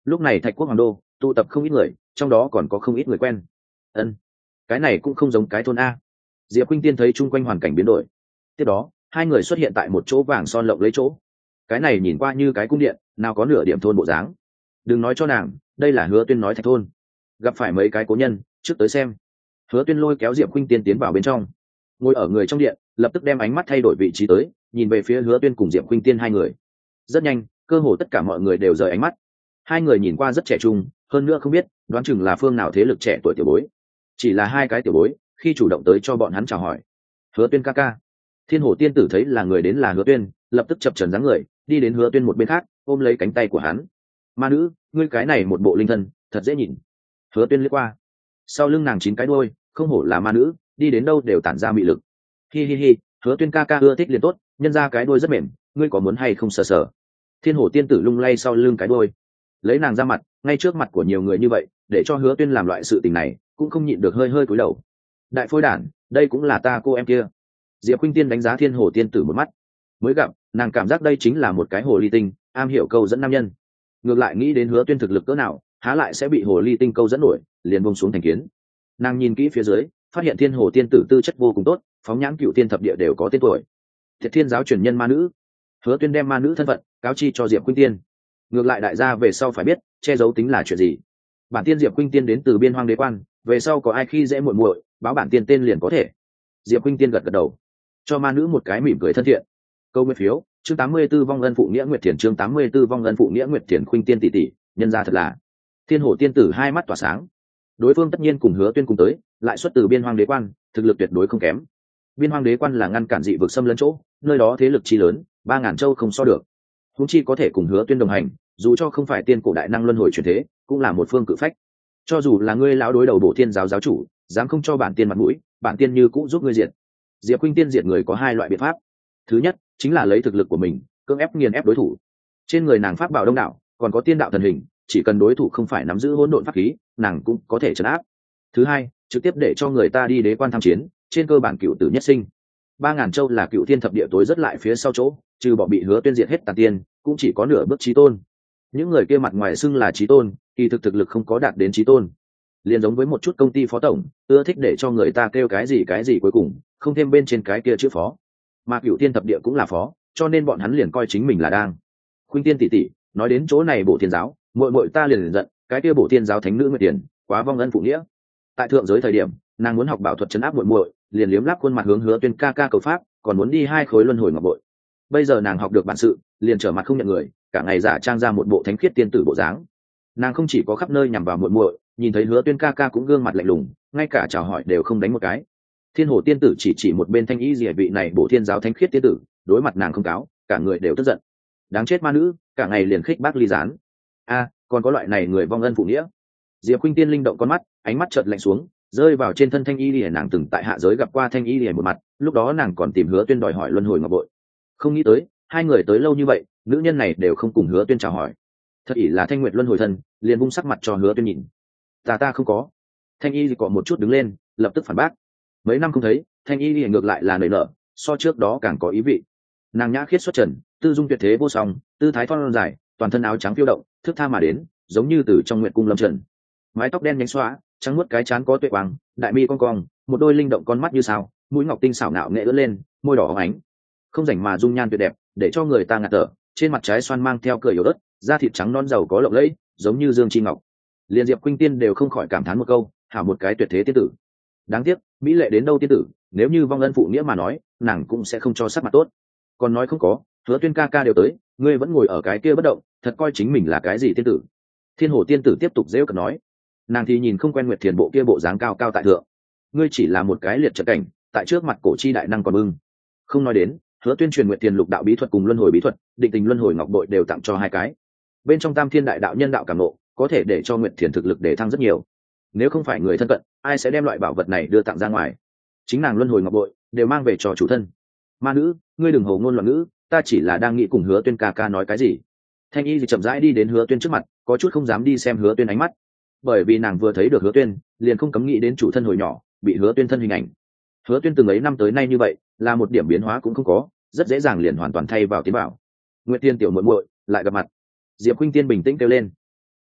Speaker 1: lúc này Thạch Quốc hoàng đô tụ tập không ít người, trong đó còn có không ít người quen. Ân, cái này cũng không giống cái thôn a. Diệp Khuynh Tiên thấy chung quanh hoàn cảnh biến đổi. Tiếp đó hai người xuất hiện tại một chỗ vàng son lộng lấy chỗ. Cái này nhìn qua như cái cung điện, nào có nửa điểm thôn bộ dáng. Đừng nói cho nàng, đây là Hứa Tuyên nói Thạch thôn. Gặp phải mấy cái cố nhân, trước tới xem. Hứa Tuyên lôi kéo Diệp Khuynh Tiên tiến vào bên trong, ngồi ở người trong điện, lập tức đem ánh mắt thay đổi vị trí tới, nhìn về phía Hứa Tuyên cùng Diệp Khuynh Tiên hai người. Rất nhanh, cơ hồ tất cả mọi người đều rời ánh mắt. Hai người nhìn qua rất trẻ trung, hơn nữa không biết đoán chừng là phương nào thế lực trẻ tuổi tiểu bối. Chỉ là hai cái tiểu bối, khi chủ động tới cho bọn hắn chào hỏi. Hứa Tuyên ca ca. Thiên Hổ Tiên tử thấy là người đến là Hứa Tuyên, lập tức chập chờn dáng người, đi đến Hứa Tuyên một bên khác, ôm lấy cánh tay của hắn. Ma nữ, ngươi cái này một bộ linh thân, thật dễ nhìn. Hứa Tuyên liếc qua, sau lưng nàng 9 cái đuôi, không hổ là ma nữ, đi đến đâu đều tản ra mị lực. Hi hi hi, Hứa Tuyên ca ca ưa thích liền tốt, nhân ra cái đuôi rất mềm, ngươi có muốn hay không sờ sờ? Thiên Hổ Tiên tử lung lay sau lưng cái đuôi, lấy nàng ra mặt, ngay trước mặt của nhiều người như vậy, để cho Hứa Tuyên làm loại sự tình này, cũng không nhịn được hơi hơi cúi đầu. Đại phôi đản, đây cũng là ta cô em kia. Diệp Khuynh Tiên đánh giá Thiên Hổ Tiên tử một mắt, mới gặp nàng cảm giác đây chính là một cái hồ ly tinh, am hiểu câu dẫn nam nhân. Ngược lại nghĩ đến Hứa Tuyên thực lực cỡ nào, há lại sẽ bị hồ ly tinh câu dẫn nổi, liền buông xuống thành kiến. Nàng nhìn kỹ phía dưới, phát hiện Thiên Hồ Tiên tử tư chất vô cùng tốt, phóng nhãn cựu tiên thập địa đều có tên tuổi. Thiệt Thiên giáo truyền nhân ma nữ. Hứa Tuyên đem ma nữ thân phận cáo chi cho Diệp Khuynh Tiên. Ngược lại đại gia về sau phải biết, che giấu tính là chuyện gì. Bản tiên Diệp Khuynh Tiên đến từ Biên Hoang Đế quan, về sau có ai khi dễ muội muội, báo bản tiên tên liền có thể. Diệp Khuynh Tiên gật gật đầu, cho ma nữ một cái mỉm cười thân thiện. Câu nguyên phiếu, chương 84 vong ân phụ nghĩa nguyệt thiền, chương 84 vong ân phụ nghĩa nguyệt thiền. Khuynh Tiên tỷ tỷ, nhân ra thật là. Thiên Hổ Tiên tử hai mắt tỏa sáng. Đối phương tất nhiên cùng Hứa Tuyên cùng tới, lại xuất từ Biên Hoang Đế quan, thực lực tuyệt đối không kém. Biên Hoang Đế quan là ngăn cản dị vực xâm lấn chỗ, nơi đó thế lực chi lớn, 3000 châu không so được. Huống chi có thể cùng Hứa Tuyên đồng hành, dù cho không phải tiên cổ đại năng luân hồi chuyển thế, cũng là một phương cự phách. Cho dù là ngươi lão đối đầu Bổ Thiên giáo giáo chủ, dám không cho bản tiên mặt mũi, bản tiên như cũ giúp ngươi diệt. Diệp Khuynh Tiên diệt người có hai loại biện pháp. Thứ nhất, chính là lấy thực lực của mình, cưỡng ép nghiền ép đối thủ. Trên người nàng pháp bảo đông đảo, còn có tiên đạo thần hình, chỉ cần đối thủ không phải nắm giữ hỗn độn pháp khí, nàng cũng có thể trấn áp. Thứ hai, trực tiếp để cho người ta đi đế quan tham chiến, trên cơ bản cựu tử nhất sinh. 3000 châu là cựu thiên thập địa tối rất lại phía sau chỗ, trừ bỏ bị Hứa Tuyên diệt hết tàn tiên, cũng chỉ có nửa bước chí tôn. Những người kia mặt ngoài xưng là chí tôn, kỳ thực thực lực không có đạt đến chí tôn. Liền giống với một chút công ty phó tổng, ưa thích để cho người ta kêu cái gì cuối cùng, không thêm bên trên cái kia chữ phó. Mà cựu thiên thập địa cũng là phó, cho nên bọn hắn liền coi chính mình là đang. Khuynh Tiên tỷ tỷ, nói đến chỗ này Bổ Thiên giáo, muội muội ta liền giận, cái kia Bổ Thiên giáo thánh nữ Nguyệt Tiền, quá vong ân phụ nghĩa. Tại thượng giới thời điểm, nàng muốn học bảo thuật trấn áp muội muội, liền liếm láp khuôn mặt hướng Hứa Tuyên ca ca cầu pháp, còn muốn đi 2 khối luân hồi ngọc bội. Bây giờ nàng học được bản sự, liền trở mặt không nhận người, cả ngày giả trang ra một bộ thánh khiết tiên tử bộ dáng. Nàng không chỉ có khắp nơi nhằm vào muội muội, nhìn thấy Hứa Tuyên ca ca cũng gương mặt lạnh lùng, ngay cả chào hỏi đều không đánh một cái. Thiên Hồ Tiên tử chỉ một bên Thanh Y Liễu vị này Bổ Thiên giáo thánh khiết tiên tử, đối mặt nàng không cáo, cả người đều tức giận. Đáng chết ma nữ, cả ngày liền khích bác ly gián. A, còn có loại này người vong ân phụ nghĩa. Diệp Khuynh Tiên linh động con mắt, ánh mắt chợt lạnh xuống, rơi vào trên thân Thanh Y Liễu. Nàng từng tại hạ giới gặp qua Thanh Y Liễu một mặt, lúc đó nàng còn tìm Hứa Tuyên đòi hỏi luân hồi ngọc bội. Không nghĩ tới, hai người tới lâu như vậy, nữ nhân này đều không cùng Hứa Tuyên chào hỏi. Thật ỷ là Thanh Nguyệt luân hồi thân, liền vung sắc mặt cho Hứa Tuyên nhìn. Ta không có. Thanh Y cọ một chút đứng lên, lập tức phản bác. Mấy năm không thấy, Thanh Y ngược lại là nảy nở, so trước đó càng có ý vị. Nàng nhã khiết xuất trần, tư dung tuyệt thế vô song, tư thái thon dài, toàn thân áo trắng phiêu động, thước tha mà đến, giống như từ trong nguyện cung lâm trần. Mái tóc đen nhánh xóa, trắng muốt cái trán có tuệ quang, đại mi cong cong, một đôi linh động con mắt như sao, mũi ngọc tinh xảo ngạo nghệ ưỡn lên, môi đỏ óng ánh, không rảnh mà dung nhan tuyệt đẹp, để cho người ta ngạt thở. Trên mặt trái xoan mang theo cười yếu ớt, da thịt trắng non giàu có lộng lẫy, giống như dương chi ngọc. Liên Diệp Khuynh Tiên đều không khỏi cảm thán một câu, hảo một cái tuyệt thế tiên tử. Đáng tiếc, mỹ lệ đến đâu tiên tử, nếu như vong ân phụ nghĩa mà nói, nàng cũng sẽ không cho sắc mặt tốt. Còn nói không có, Hứa Tuyên ca ca đều tới, ngươi vẫn ngồi ở cái kia bất động, thật coi chính mình là cái gì tiên tử. Thiên Hồ Tiên tử tiếp tục giễu cợt nói, nàng thì nhìn không quen Nguyệt Thiền bộ kia bộ dáng cao cao tại thượng. Ngươi chỉ là một cái liệt trận cảnh, tại trước mặt cổ chi đại năng còn bưng. Không nói đến, Hứa Tuyên truyền Nguyệt Thiền lục đạo bí thuật cùng luân hồi bí thuật, định tình luân hồi ngọc bội đều tặng cho 2 cái. Bên trong Tam Thiên đại đạo nhân đạo cảm ngộ, có thể để cho Nguyệt Thiền thực lực để thăng rất nhiều. Nếu không phải người thân cận, ai sẽ đem loại bảo vật này đưa tặng ra ngoài? Chính nàng luân hồi ngọc bội đều mang về cho chủ thân. Ma nữ, ngươi đừng hồ ngôn loạn ngữ, ta chỉ là đang nghĩ cùng Hứa Tuyên ca ca nói cái gì. Thanh Y thì chậm rãi đi đến Hứa Tuyên trước mặt, có chút không dám đi xem Hứa Tuyên ánh mắt, bởi vì nàng vừa thấy được Hứa Tuyên, liền không cấm nghĩ đến chủ thân hồi nhỏ bị Hứa Tuyên thân hình ảnh. Hứa Tuyên từng ấy năm tới nay như vậy, là một điểm biến hóa cũng không có, rất dễ dàng liền hoàn toàn thay vào tiến bảo. Nguyệt Tiên tiểu muội muội lại gặp mặt. Diệp Khuynh Tiên bình tĩnh kêu lên.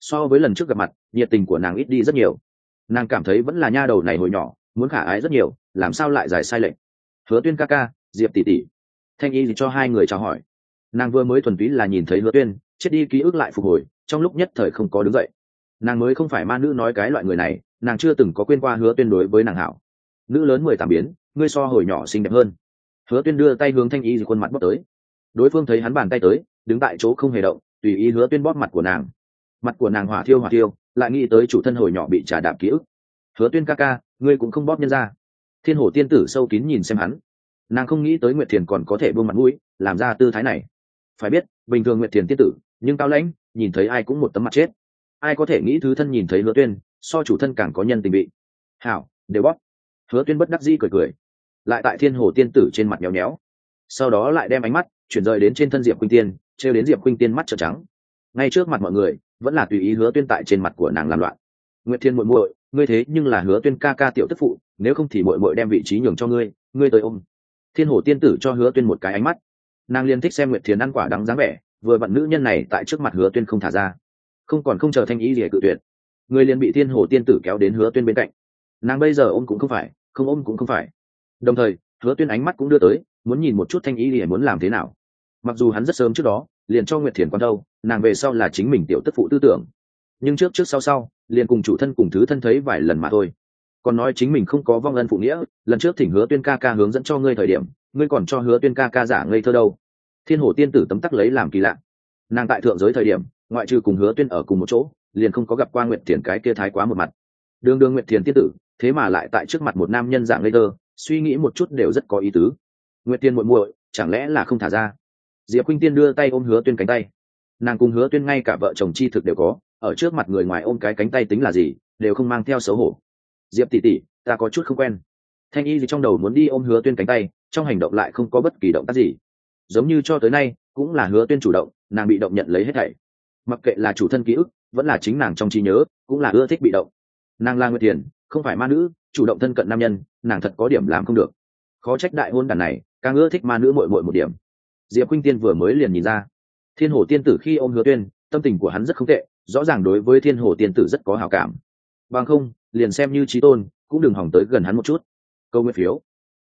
Speaker 1: so với lần trước gặp mặt nhiệt tình của nàng ít đi rất nhiều. Nàng cảm thấy vẫn là nha đầu này hồi nhỏ muốn khả ái rất nhiều, làm sao lại giải sai lệch. Hứa Tuyên ca ca, Diệp tỷ tỷ. Thanh Y cho hai người chào hỏi. Nàng vừa mới thuần túy là nhìn thấy Hứa Tuyên chết đi ký ức lại phục hồi, trong lúc nhất thời không có đứng dậy. Nàng mới không phải ma nữ nói cái loại người này, nàng chưa từng có quên qua Hứa Tuyên đối với nàng hảo. Nữ lớn 18 biến, ngươi so hồi nhỏ xinh đẹp hơn. Hứa Tuyên đưa tay hướng Thanh Y khuôn mặt bóp tới. Đối phương thấy hắn bàn tay tới, đứng tại chỗ không hề động, tùy ý Hứa Tuyên bóp mặt của nàng. Mặt của nàng hỏa thiêu, lại nghĩ tới chủ thân hồi nhỏ bị trà đạp ký ức. Hứa Tuyên ca ca, ngươi cũng không bóp nhân ra. Thiên Hổ tiên tử sâu kín nhìn xem hắn. Nàng không nghĩ tới Nguyệt Thiền còn có thể buông mặt mũi làm ra tư thái này. Phải biết bình thường Nguyệt Thiền tiên tử nhưng cao lãnh, nhìn thấy ai cũng một tấm mặt chết. Ai có thể nghĩ thứ thân nhìn thấy Hứa Tuyên so chủ thân càng có nhân tình vị. Hảo, đều bóp. Hứa Tuyên bất đắc dĩ cười, lại tại Thiên Hổ tiên tử trên mặt nhéo nhéo, sau đó lại đem ánh mắt chuyển rời đến trên thân Diệp Khuynh Tiên, trêu đến Diệp Khuynh Tiên mắt trợn trắng. Ngay trước mặt mọi người vẫn là tùy ý Hứa Tuyên tại trên mặt của nàng làm loạn. Nguyệt Thiên muội muội, ngươi thế nhưng là Hứa Tuyên ca ca tiểu tức phụ, nếu không thì muội muội đem vị trí nhường cho ngươi, ngươi tới ôm. Thiên Hổ tiên tử cho Hứa Tuyên một cái ánh mắt. Nàng liên thích xem Nguyệt Thiền ăn quả đắng dáng vẻ, vừa vặn nữ nhân này tại trước mặt Hứa Tuyên không thả ra, không chờ Thanh Y lìa cự tuyệt, người liền bị Thiên Hổ tiên tử kéo đến Hứa Tuyên bên cạnh. Nàng bây giờ ôm cũng không phải, không ôm cũng không phải. Đồng thời Hứa Tuyên ánh mắt cũng đưa tới, muốn nhìn một chút Thanh Y lìa muốn làm thế nào. Mặc dù hắn rất sớm trước đó liền cho Nguyệt Thiền quan đâu, nàng về sau là chính mình tiểu tức phụ tư tưởng, nhưng trước sau liền cùng chủ thân cùng thứ thân thấy vài lần mà thôi. Còn nói chính mình không có vong ân phụ nghĩa, lần trước thỉnh Hứa Tuyên ca ca hướng dẫn cho ngươi thời điểm, ngươi còn cho Hứa Tuyên ca ca giả ngây thơ đâu. Thiên Hổ tiên tử tấm tắc lấy làm kỳ lạ. Nàng tại thượng giới thời điểm ngoại trừ cùng Hứa Tuyên ở cùng một chỗ, liền không có gặp qua Nguyệt Thiền cái kia thái quá một mặt. Đường Nguyệt Thiền tiên tử thế mà lại tại trước mặt một nam nhân dạng ngây thơ, suy nghĩ một chút đều rất có ý tứ. Nguyệt Thiền muội muội chẳng lẽ là không thả ra. Diệp Khuynh Tiên đưa tay ôm Hứa Tuyên cánh tay. Nàng cùng Hứa Tuyên ngay cả vợ chồng chi thực đều có, ở trước mặt người ngoài ôm cái cánh tay tính là gì, đều không mang theo xấu hổ. Diệp tỷ tỷ, ta có chút không quen. Thanh Y trong đầu muốn đi ôm Hứa Tuyên cánh tay, trong hành động lại không có bất kỳ động tác gì, giống như cho tới nay cũng là Hứa Tuyên chủ động, nàng bị động nhận lấy hết thảy. Mặc kệ là chủ thân ký ức vẫn là chính nàng trong trí nhớ, cũng là ưa thích bị động. Nàng là Nguyệt Thiền, không phải ma nữ, chủ động thân cận nam nhân, nàng thật có điểm làm không được. Khó trách đại hôn đàn này càng ưa thích ma nữ muội muội một điểm. Diệp Khuynh Tiên vừa mới liền nhìn ra, Thiên Hổ tiên tử khi ôm Hứa Tuyên, tâm tình của hắn rất không tệ, rõ ràng đối với Thiên Hổ tiên tử rất có hảo cảm. Bằng không, liền xem như chí tôn, cũng đừng hỏng tới gần hắn một chút. Câu nguyện phiếu,